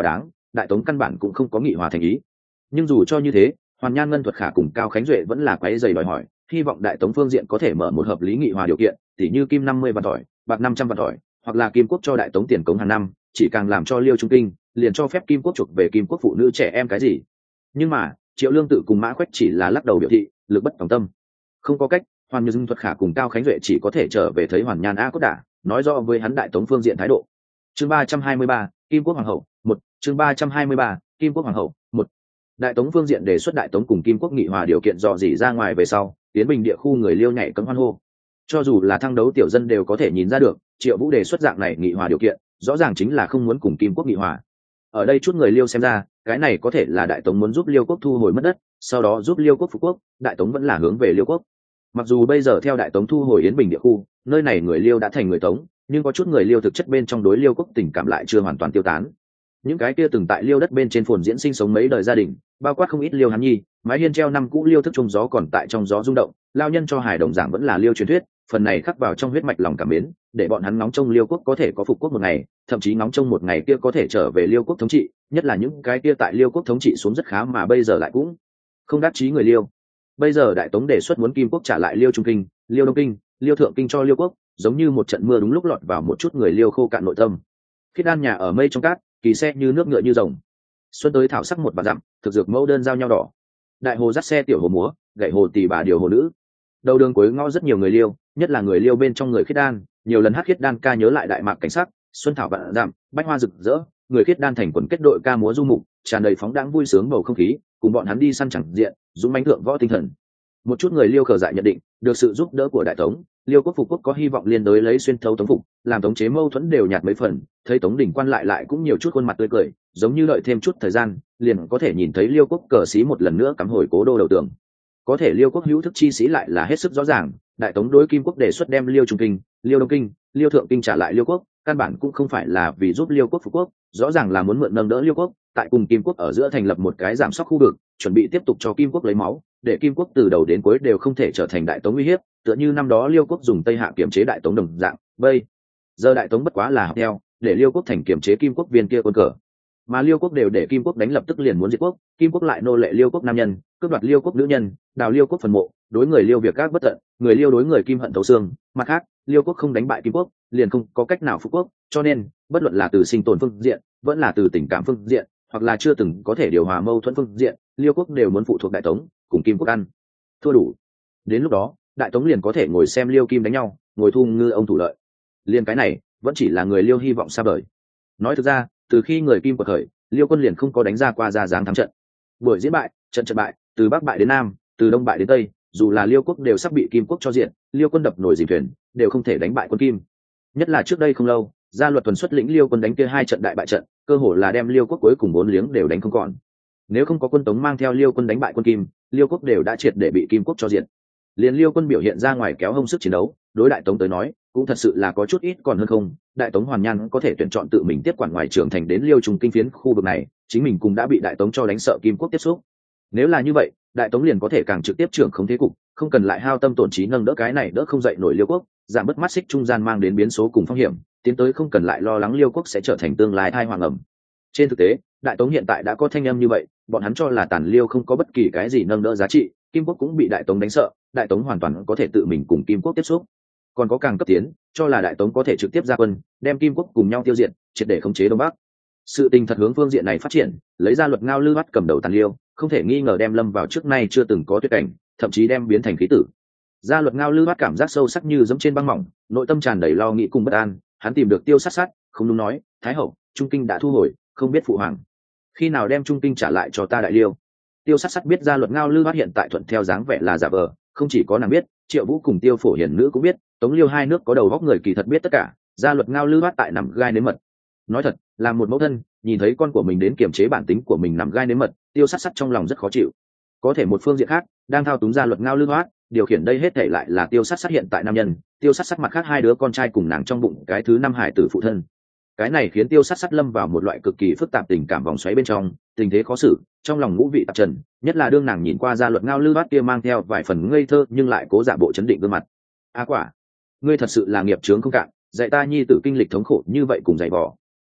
đại tống căn bản cũng không có nghị hòa thành ý. Nhưng dù cho như thế, hoàn nhan ngân thuật khả cùng cao khánh duệ vẫn là quấy dày đòi hỏi, hy vọng đại tống phương diện có thể mở một hợp lý nghị hòa điều kiện, tỉ như kim năm mươi vạn tỏi, bạc năm trăm vạn tỏi, hoặc là kim quốc cho đại tống tiền cống hàng năm, chỉ càng làm cho liêu trung kinh liền cho phép kim quốc chuộc về kim quốc phụ nữ trẻ em cái gì. Nhưng mà Triệu Lương Tự cùng Mã Khoách chỉ là lắc đầu biểu thị lực bất tòng tâm. Không có cách, hoàn như thuật khả cùng cao khánh duệ chỉ có thể trở về thấy hoàn nhan a cốt đả, nói rõ với hắn đại tống phương diện thái độ. Chương ba trăm hai mươi ba, Kim Quốc Hoàng hậu một. Chương ba trăm hai mươi ba, Kim Quốc Hoàng hậu một. Đại tống phương diện đề xuất đại tống cùng Kim Quốc nghị hòa điều kiện dò dỉ ra ngoài về sau, tiến bình địa khu người liêu nhảy cấm hoan hô. Cho dù là thăng đấu tiểu dân đều có thể nhìn ra được, Triệu Vũ đề xuất dạng này nghị hòa điều kiện, rõ ràng chính là không muốn cùng Kim Quốc nghị hòa. Ở đây chút người liêu xem ra, cái này có thể là đại tống muốn giúp liêu quốc thu hồi mất đất, sau đó giúp liêu quốc phục quốc, đại tống vẫn là hướng về liêu quốc. Mặc dù bây giờ theo đại tống thu hồi yến bình địa khu, nơi này người liêu đã thành người tống, nhưng có chút người liêu thực chất bên trong đối liêu quốc tình cảm lại chưa hoàn toàn tiêu tán. Những cái kia từng tại liêu đất bên trên phồn diễn sinh sống mấy đời gia đình, bao quát không ít liêu hán nhi, mái hiên treo năm cũ liêu thức trung gió còn tại trong gió rung động, lao nhân cho hài đồng giảng vẫn là liêu truyền thuyết, phần này khắc vào trong huyết mạch lòng cảm mến, để bọn hắn ngóng trông liêu quốc có thể có phục quốc một ngày, thậm chí ngóng trông một ngày kia có thể trở về liêu quốc thống trị, nhất là những cái kia tại liêu quốc thống trị xuống rất khá mà bây giờ lại cũng không đắc chí người liêu. Bây giờ đại tống đề xuất muốn Kim Quốc trả lại liêu trung kinh, liêu đông kinh, liêu thượng kinh cho liêu quốc, giống như một trận mưa đúng lúc lọt vào một chút người liêu khô cạn nội tâm. Khiết đan nhà ở mây trong cát, kỳ xe như nước ngựa như rồng. Xuân tới thảo sắc một và dặm, thực dược mẫu đơn giao nhau đỏ. Đại hồ dắt xe tiểu hồ múa, gậy hồ tỳ bà điều hồ nữ. Đầu đường cuối ngõ rất nhiều người liêu, nhất là người liêu bên trong người khiết đan, nhiều lần hát khiết đan ca nhớ lại đại mạc cảnh sắc, xuân thảo vạn dặm, bách hoa rực rỡ, người khiết đan thành quần kết đội ca múa du mục, tràn đầy phóng đãng vui sướng bầu không khí, cùng bọn hắn đi săn chẳng diện, dũng mãnh thượng võ tinh thần. Một chút người liêu khờ dại nhận định, được sự giúp đỡ của đại tống, liêu quốc phục quốc có hy vọng liên đối lấy xuyên thấu tống phục, làm tống chế mâu thuẫn đều nhạt mấy phần, thấy tống đỉnh quan lại lại cũng nhiều chút khuôn mặt tươi cười, giống như đợi thêm chút thời gian, liền có thể nhìn thấy liêu quốc cờ sĩ một lần nữa cắm hồi cố đô đầu tường. Có thể liêu quốc hữu thức chi sĩ lại là hết sức rõ ràng, đại tống đối Kim Quốc đề xuất đem liêu trung kinh, liêu đông kinh, liêu thượng kinh trả lại liêu quốc, căn bản cũng không phải là vì giúp liêu quốc phục quốc, rõ ràng là muốn mượn nâng đỡ liêu quốc, tại cùng Kim Quốc ở giữa thành lập một cái giảm sóc khu vực, chuẩn bị tiếp tục cho Kim Quốc lấy máu, để Kim Quốc từ đầu đến cuối đều không thể trở thành đại tống uy hiếp, tựa như năm đó liêu quốc dùng tây hạ kiểm chế đại tống đồng dạng. Bây giờ đại tống bất quá là học theo, để liêu quốc thành kiểm chế Kim Quốc viên kia quân cờ, mà liêu quốc đều để Kim Quốc đánh lập tức liền muốn diệt quốc, Kim Quốc lại nô lệ liêu quốc nam nhân, cướp đoạt liêu quốc nữ nhân, đào liêu quốc phần mộ, đối người liêu việc các bất tận, người liêu đối người Kim hận thấu xương. Mặt khác, liêu quốc không đánh bại Kim Quốc, liền không có cách nào phục quốc, cho nên bất luận là từ sinh tồn phương diện, vẫn là từ tình cảm phương diện, hoặc là chưa từng có thể điều hòa mâu thuẫn phương diện, liêu quốc đều muốn phụ thuộc đại tống, cùng Kim Quốc ăn thua đủ. Đến lúc đó, đại tống liền có thể ngồi xem liêu kim đánh nhau, ngồi thu ngư ông thủ lợi. Liên cái này vẫn chỉ là người liêu hy vọng xa vời. Nói thực ra, từ khi người Kim quật khởi, liêu quân liền không có đánh ra qua ra dáng thắng trận. Buổi diễn bại, trận trận bại, từ bắc bại đến nam, từ đông bại đến tây, dù là liêu quốc đều sắp bị Kim Quốc cho diện, liêu quân đập nổi dìm thuyền, đều không thể đánh bại quân Kim. Nhất là trước đây không lâu, gia luật tuần xuất lĩnh liêu quân đánh kia hai trận đại bại trận, cơ hồ là đem liêu quốc cuối cùng bốn liếng đều đánh không còn. Nếu không có quân Tống mang theo liêu quân đánh bại quân Kim, liêu quốc đều đã triệt để bị Kim Quốc cho diện. Liên liêu quân biểu hiện ra ngoài kéo hông sức chiến đấu, đối đại tống tới nói cũng thật sự là có chút ít còn hơn không. Đại tống hoàn nhan có thể tuyển chọn tự mình tiếp quản ngoài trưởng thành đến liêu trung kinh phiến khu vực này, chính mình cũng đã bị đại tống cho đánh sợ Kim Quốc tiếp xúc. Nếu là như vậy, đại tống liền có thể càng trực tiếp trưởng không thế cục, không cần lại hao tâm tổn trí nâng đỡ cái này đỡ không dậy nổi liêu quốc, giảm bớt mắt xích trung gian mang đến biến số cùng phong hiểm, tiến tới không cần lại lo lắng liêu quốc sẽ trở thành tương lai thai hoàng ẩm. Trên thực tế, đại tống hiện tại đã có thanh âm như vậy, bọn hắn cho là tàn liêu không có bất kỳ cái gì nâng đỡ giá trị, Kim Quốc cũng bị đại tống đánh sợ, đại tống hoàn toàn có thể tự mình cùng Kim Quốc tiếp xúc. Còn có càng cấp tiến, cho là đại tống có thể trực tiếp ra quân, đem Kim Quốc cùng nhau tiêu diệt, triệt để khống chế đông bắc. Sự tình thật hướng phương diện này phát triển, lấy ra luật ngao lư bắt cầm đầu tàn liêu, không thể nghi ngờ đem lâm vào trước nay chưa từng có tuyệt cảnh, thậm chí đem biến thành khí tử. Gia luật ngao lư bắt cảm giác sâu sắc như giống trên băng mỏng, nội tâm tràn đầy lo nghĩ cùng bất an. Hắn tìm được Tiêu Sát Sát, không đúng nói, Thái hậu, Trung Kinh đã thu hồi, không biết phụ hoàng khi nào đem Trung Kinh trả lại cho ta đại liêu. Tiêu Sát Sát biết gia luật ngao lư bắt hiện tại thuận theo dáng vẻ là giả vờ, không chỉ có nàng biết, Triệu Vũ cùng Tiêu Phổ Hiển nữ cũng biết, Tống Liêu hai nước có đầu góc người kỳ thật biết tất cả. Gia luật ngao lư bắt tại nằm gai nếm mật. Nói thật, làm một mẫu thân, nhìn thấy con của mình đến kiềm chế bản tính của mình nằm gai nếm mật, Tiêu Sát Sát trong lòng rất khó chịu. Có thể một phương diện khác, đang thao túng gia luật ngao lư bắt, điều khiển đây hết thể lại là Tiêu Sát Sát hiện tại nam nhân, Tiêu Sát Sát mặt khác hai đứa con trai cùng nàng trong bụng cái thứ năm hải tử phụ thân. Cái này khiến Tiêu Sát Sát lâm vào một loại cực kỳ phức tạp tình cảm vòng xoáy bên trong, tình thế khó xử, trong lòng ngũ vị tạp trần, nhất là đương nàng nhìn qua gia luật ngao lư bát kia mang theo vài phần ngây thơ nhưng lại cố giả bộ chấn định gương mặt. A quả, ngươi thật sự là nghiệp chướng không cạn, dạy ta nhi tử kinh lịch thống khổ như vậy cùng dạy vò.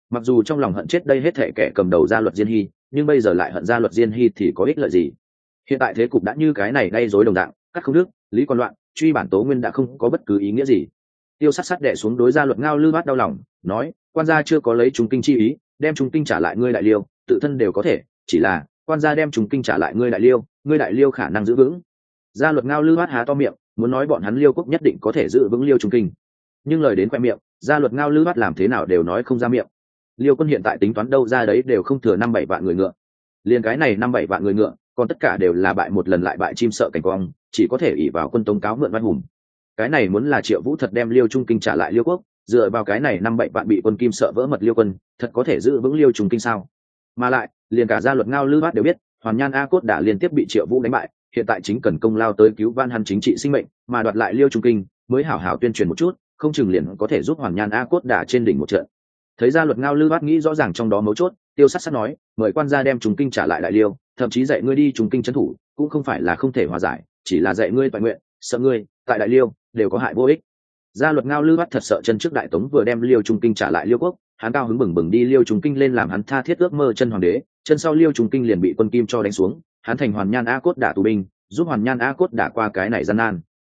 Mặc dù trong lòng hận chết đây hết thể kẻ cầm đầu Gia Luật Diên Hy, nhưng bây giờ lại hận Gia Luật Diên Hy thì có ích lợi gì? Hiện tại thế cục đã như cái này gây rối đồng dạng, cắt không đức, lý còn loạn, truy bản tố nguyên đã không có bất cứ ý nghĩa gì. Tiêu Sát Sát đè xuống đối Gia Luật Ngao Lư Bát đau lòng, nói: quan gia chưa có lấy trung kinh chi ý, đem trung kinh trả lại ngươi Đại Liêu, tự thân đều có thể, chỉ là quan gia đem trung kinh trả lại ngươi Đại Liêu, ngươi Đại Liêu khả năng giữ vững. Gia Luật Ngao Lư Bát há to miệng, muốn nói bọn hắn Liêu quốc nhất định có thể giữ vững Liêu trung kinh, nhưng lời đến khoe miệng, Gia Luật Ngao Lư Bát làm thế nào đều nói không ra miệng. Liêu quân hiện tại tính toán đâu ra đấy đều không thừa năm bảy vạn người ngựa, liền cái này năm bảy vạn người ngựa, còn tất cả đều là bại một lần lại bại chim sợ cảnh quang, chỉ có thể ỷ vào quân tống cáo mượn văn hùng. Cái này muốn là Triệu Vũ thật đem Liêu trung kinh trả lại Liêu quốc, dựa vào cái này năm bảy vạn bị quân kim sợ vỡ mật Liêu quân, thật có thể giữ vững Liêu trung kinh sao? Mà lại, liền cả Gia Luật Ngao Lư Bát đều biết, Hoàn Nhan A Cốt đã liên tiếp bị Triệu Vũ đánh bại, hiện tại chính cần công lao tới cứu van hắn chính trị sinh mệnh, mà đoạt lại Liêu trung kinh, mới hảo hảo tuyên truyền một chút, không chừng liền có thể giúp Hoàn Nhan A Cốt đả trên đỉnh một trận. Thấy Gia Luật Ngao Lư Bát nghĩ rõ ràng trong đó mấu chốt, Tiêu Sát Sát nói: mời quan gia đem trung kinh trả lại Đại Liêu, thậm chí dạy ngươi đi trung kinh trấn thủ, cũng không phải là không thể hòa giải, chỉ là dạy ngươi toàn nguyện, sợ ngươi tại Đại Liêu đều có hại vô ích. Gia Luật Ngao Lư Bát thật sợ chân trước Đại Tống vừa đem Liêu trung kinh trả lại Liêu quốc, hắn cao hứng bừng bừng đi Liêu trung kinh lên làm hắn tha thiết ước mơ chân hoàng đế, chân sau Liêu trung kinh liền bị quân kim cho đánh xuống, hắn thành Hoàn Nhan A Cốt đả tù binh, giúp Hoàn Nhan A Cốt đả qua cái này gian nan.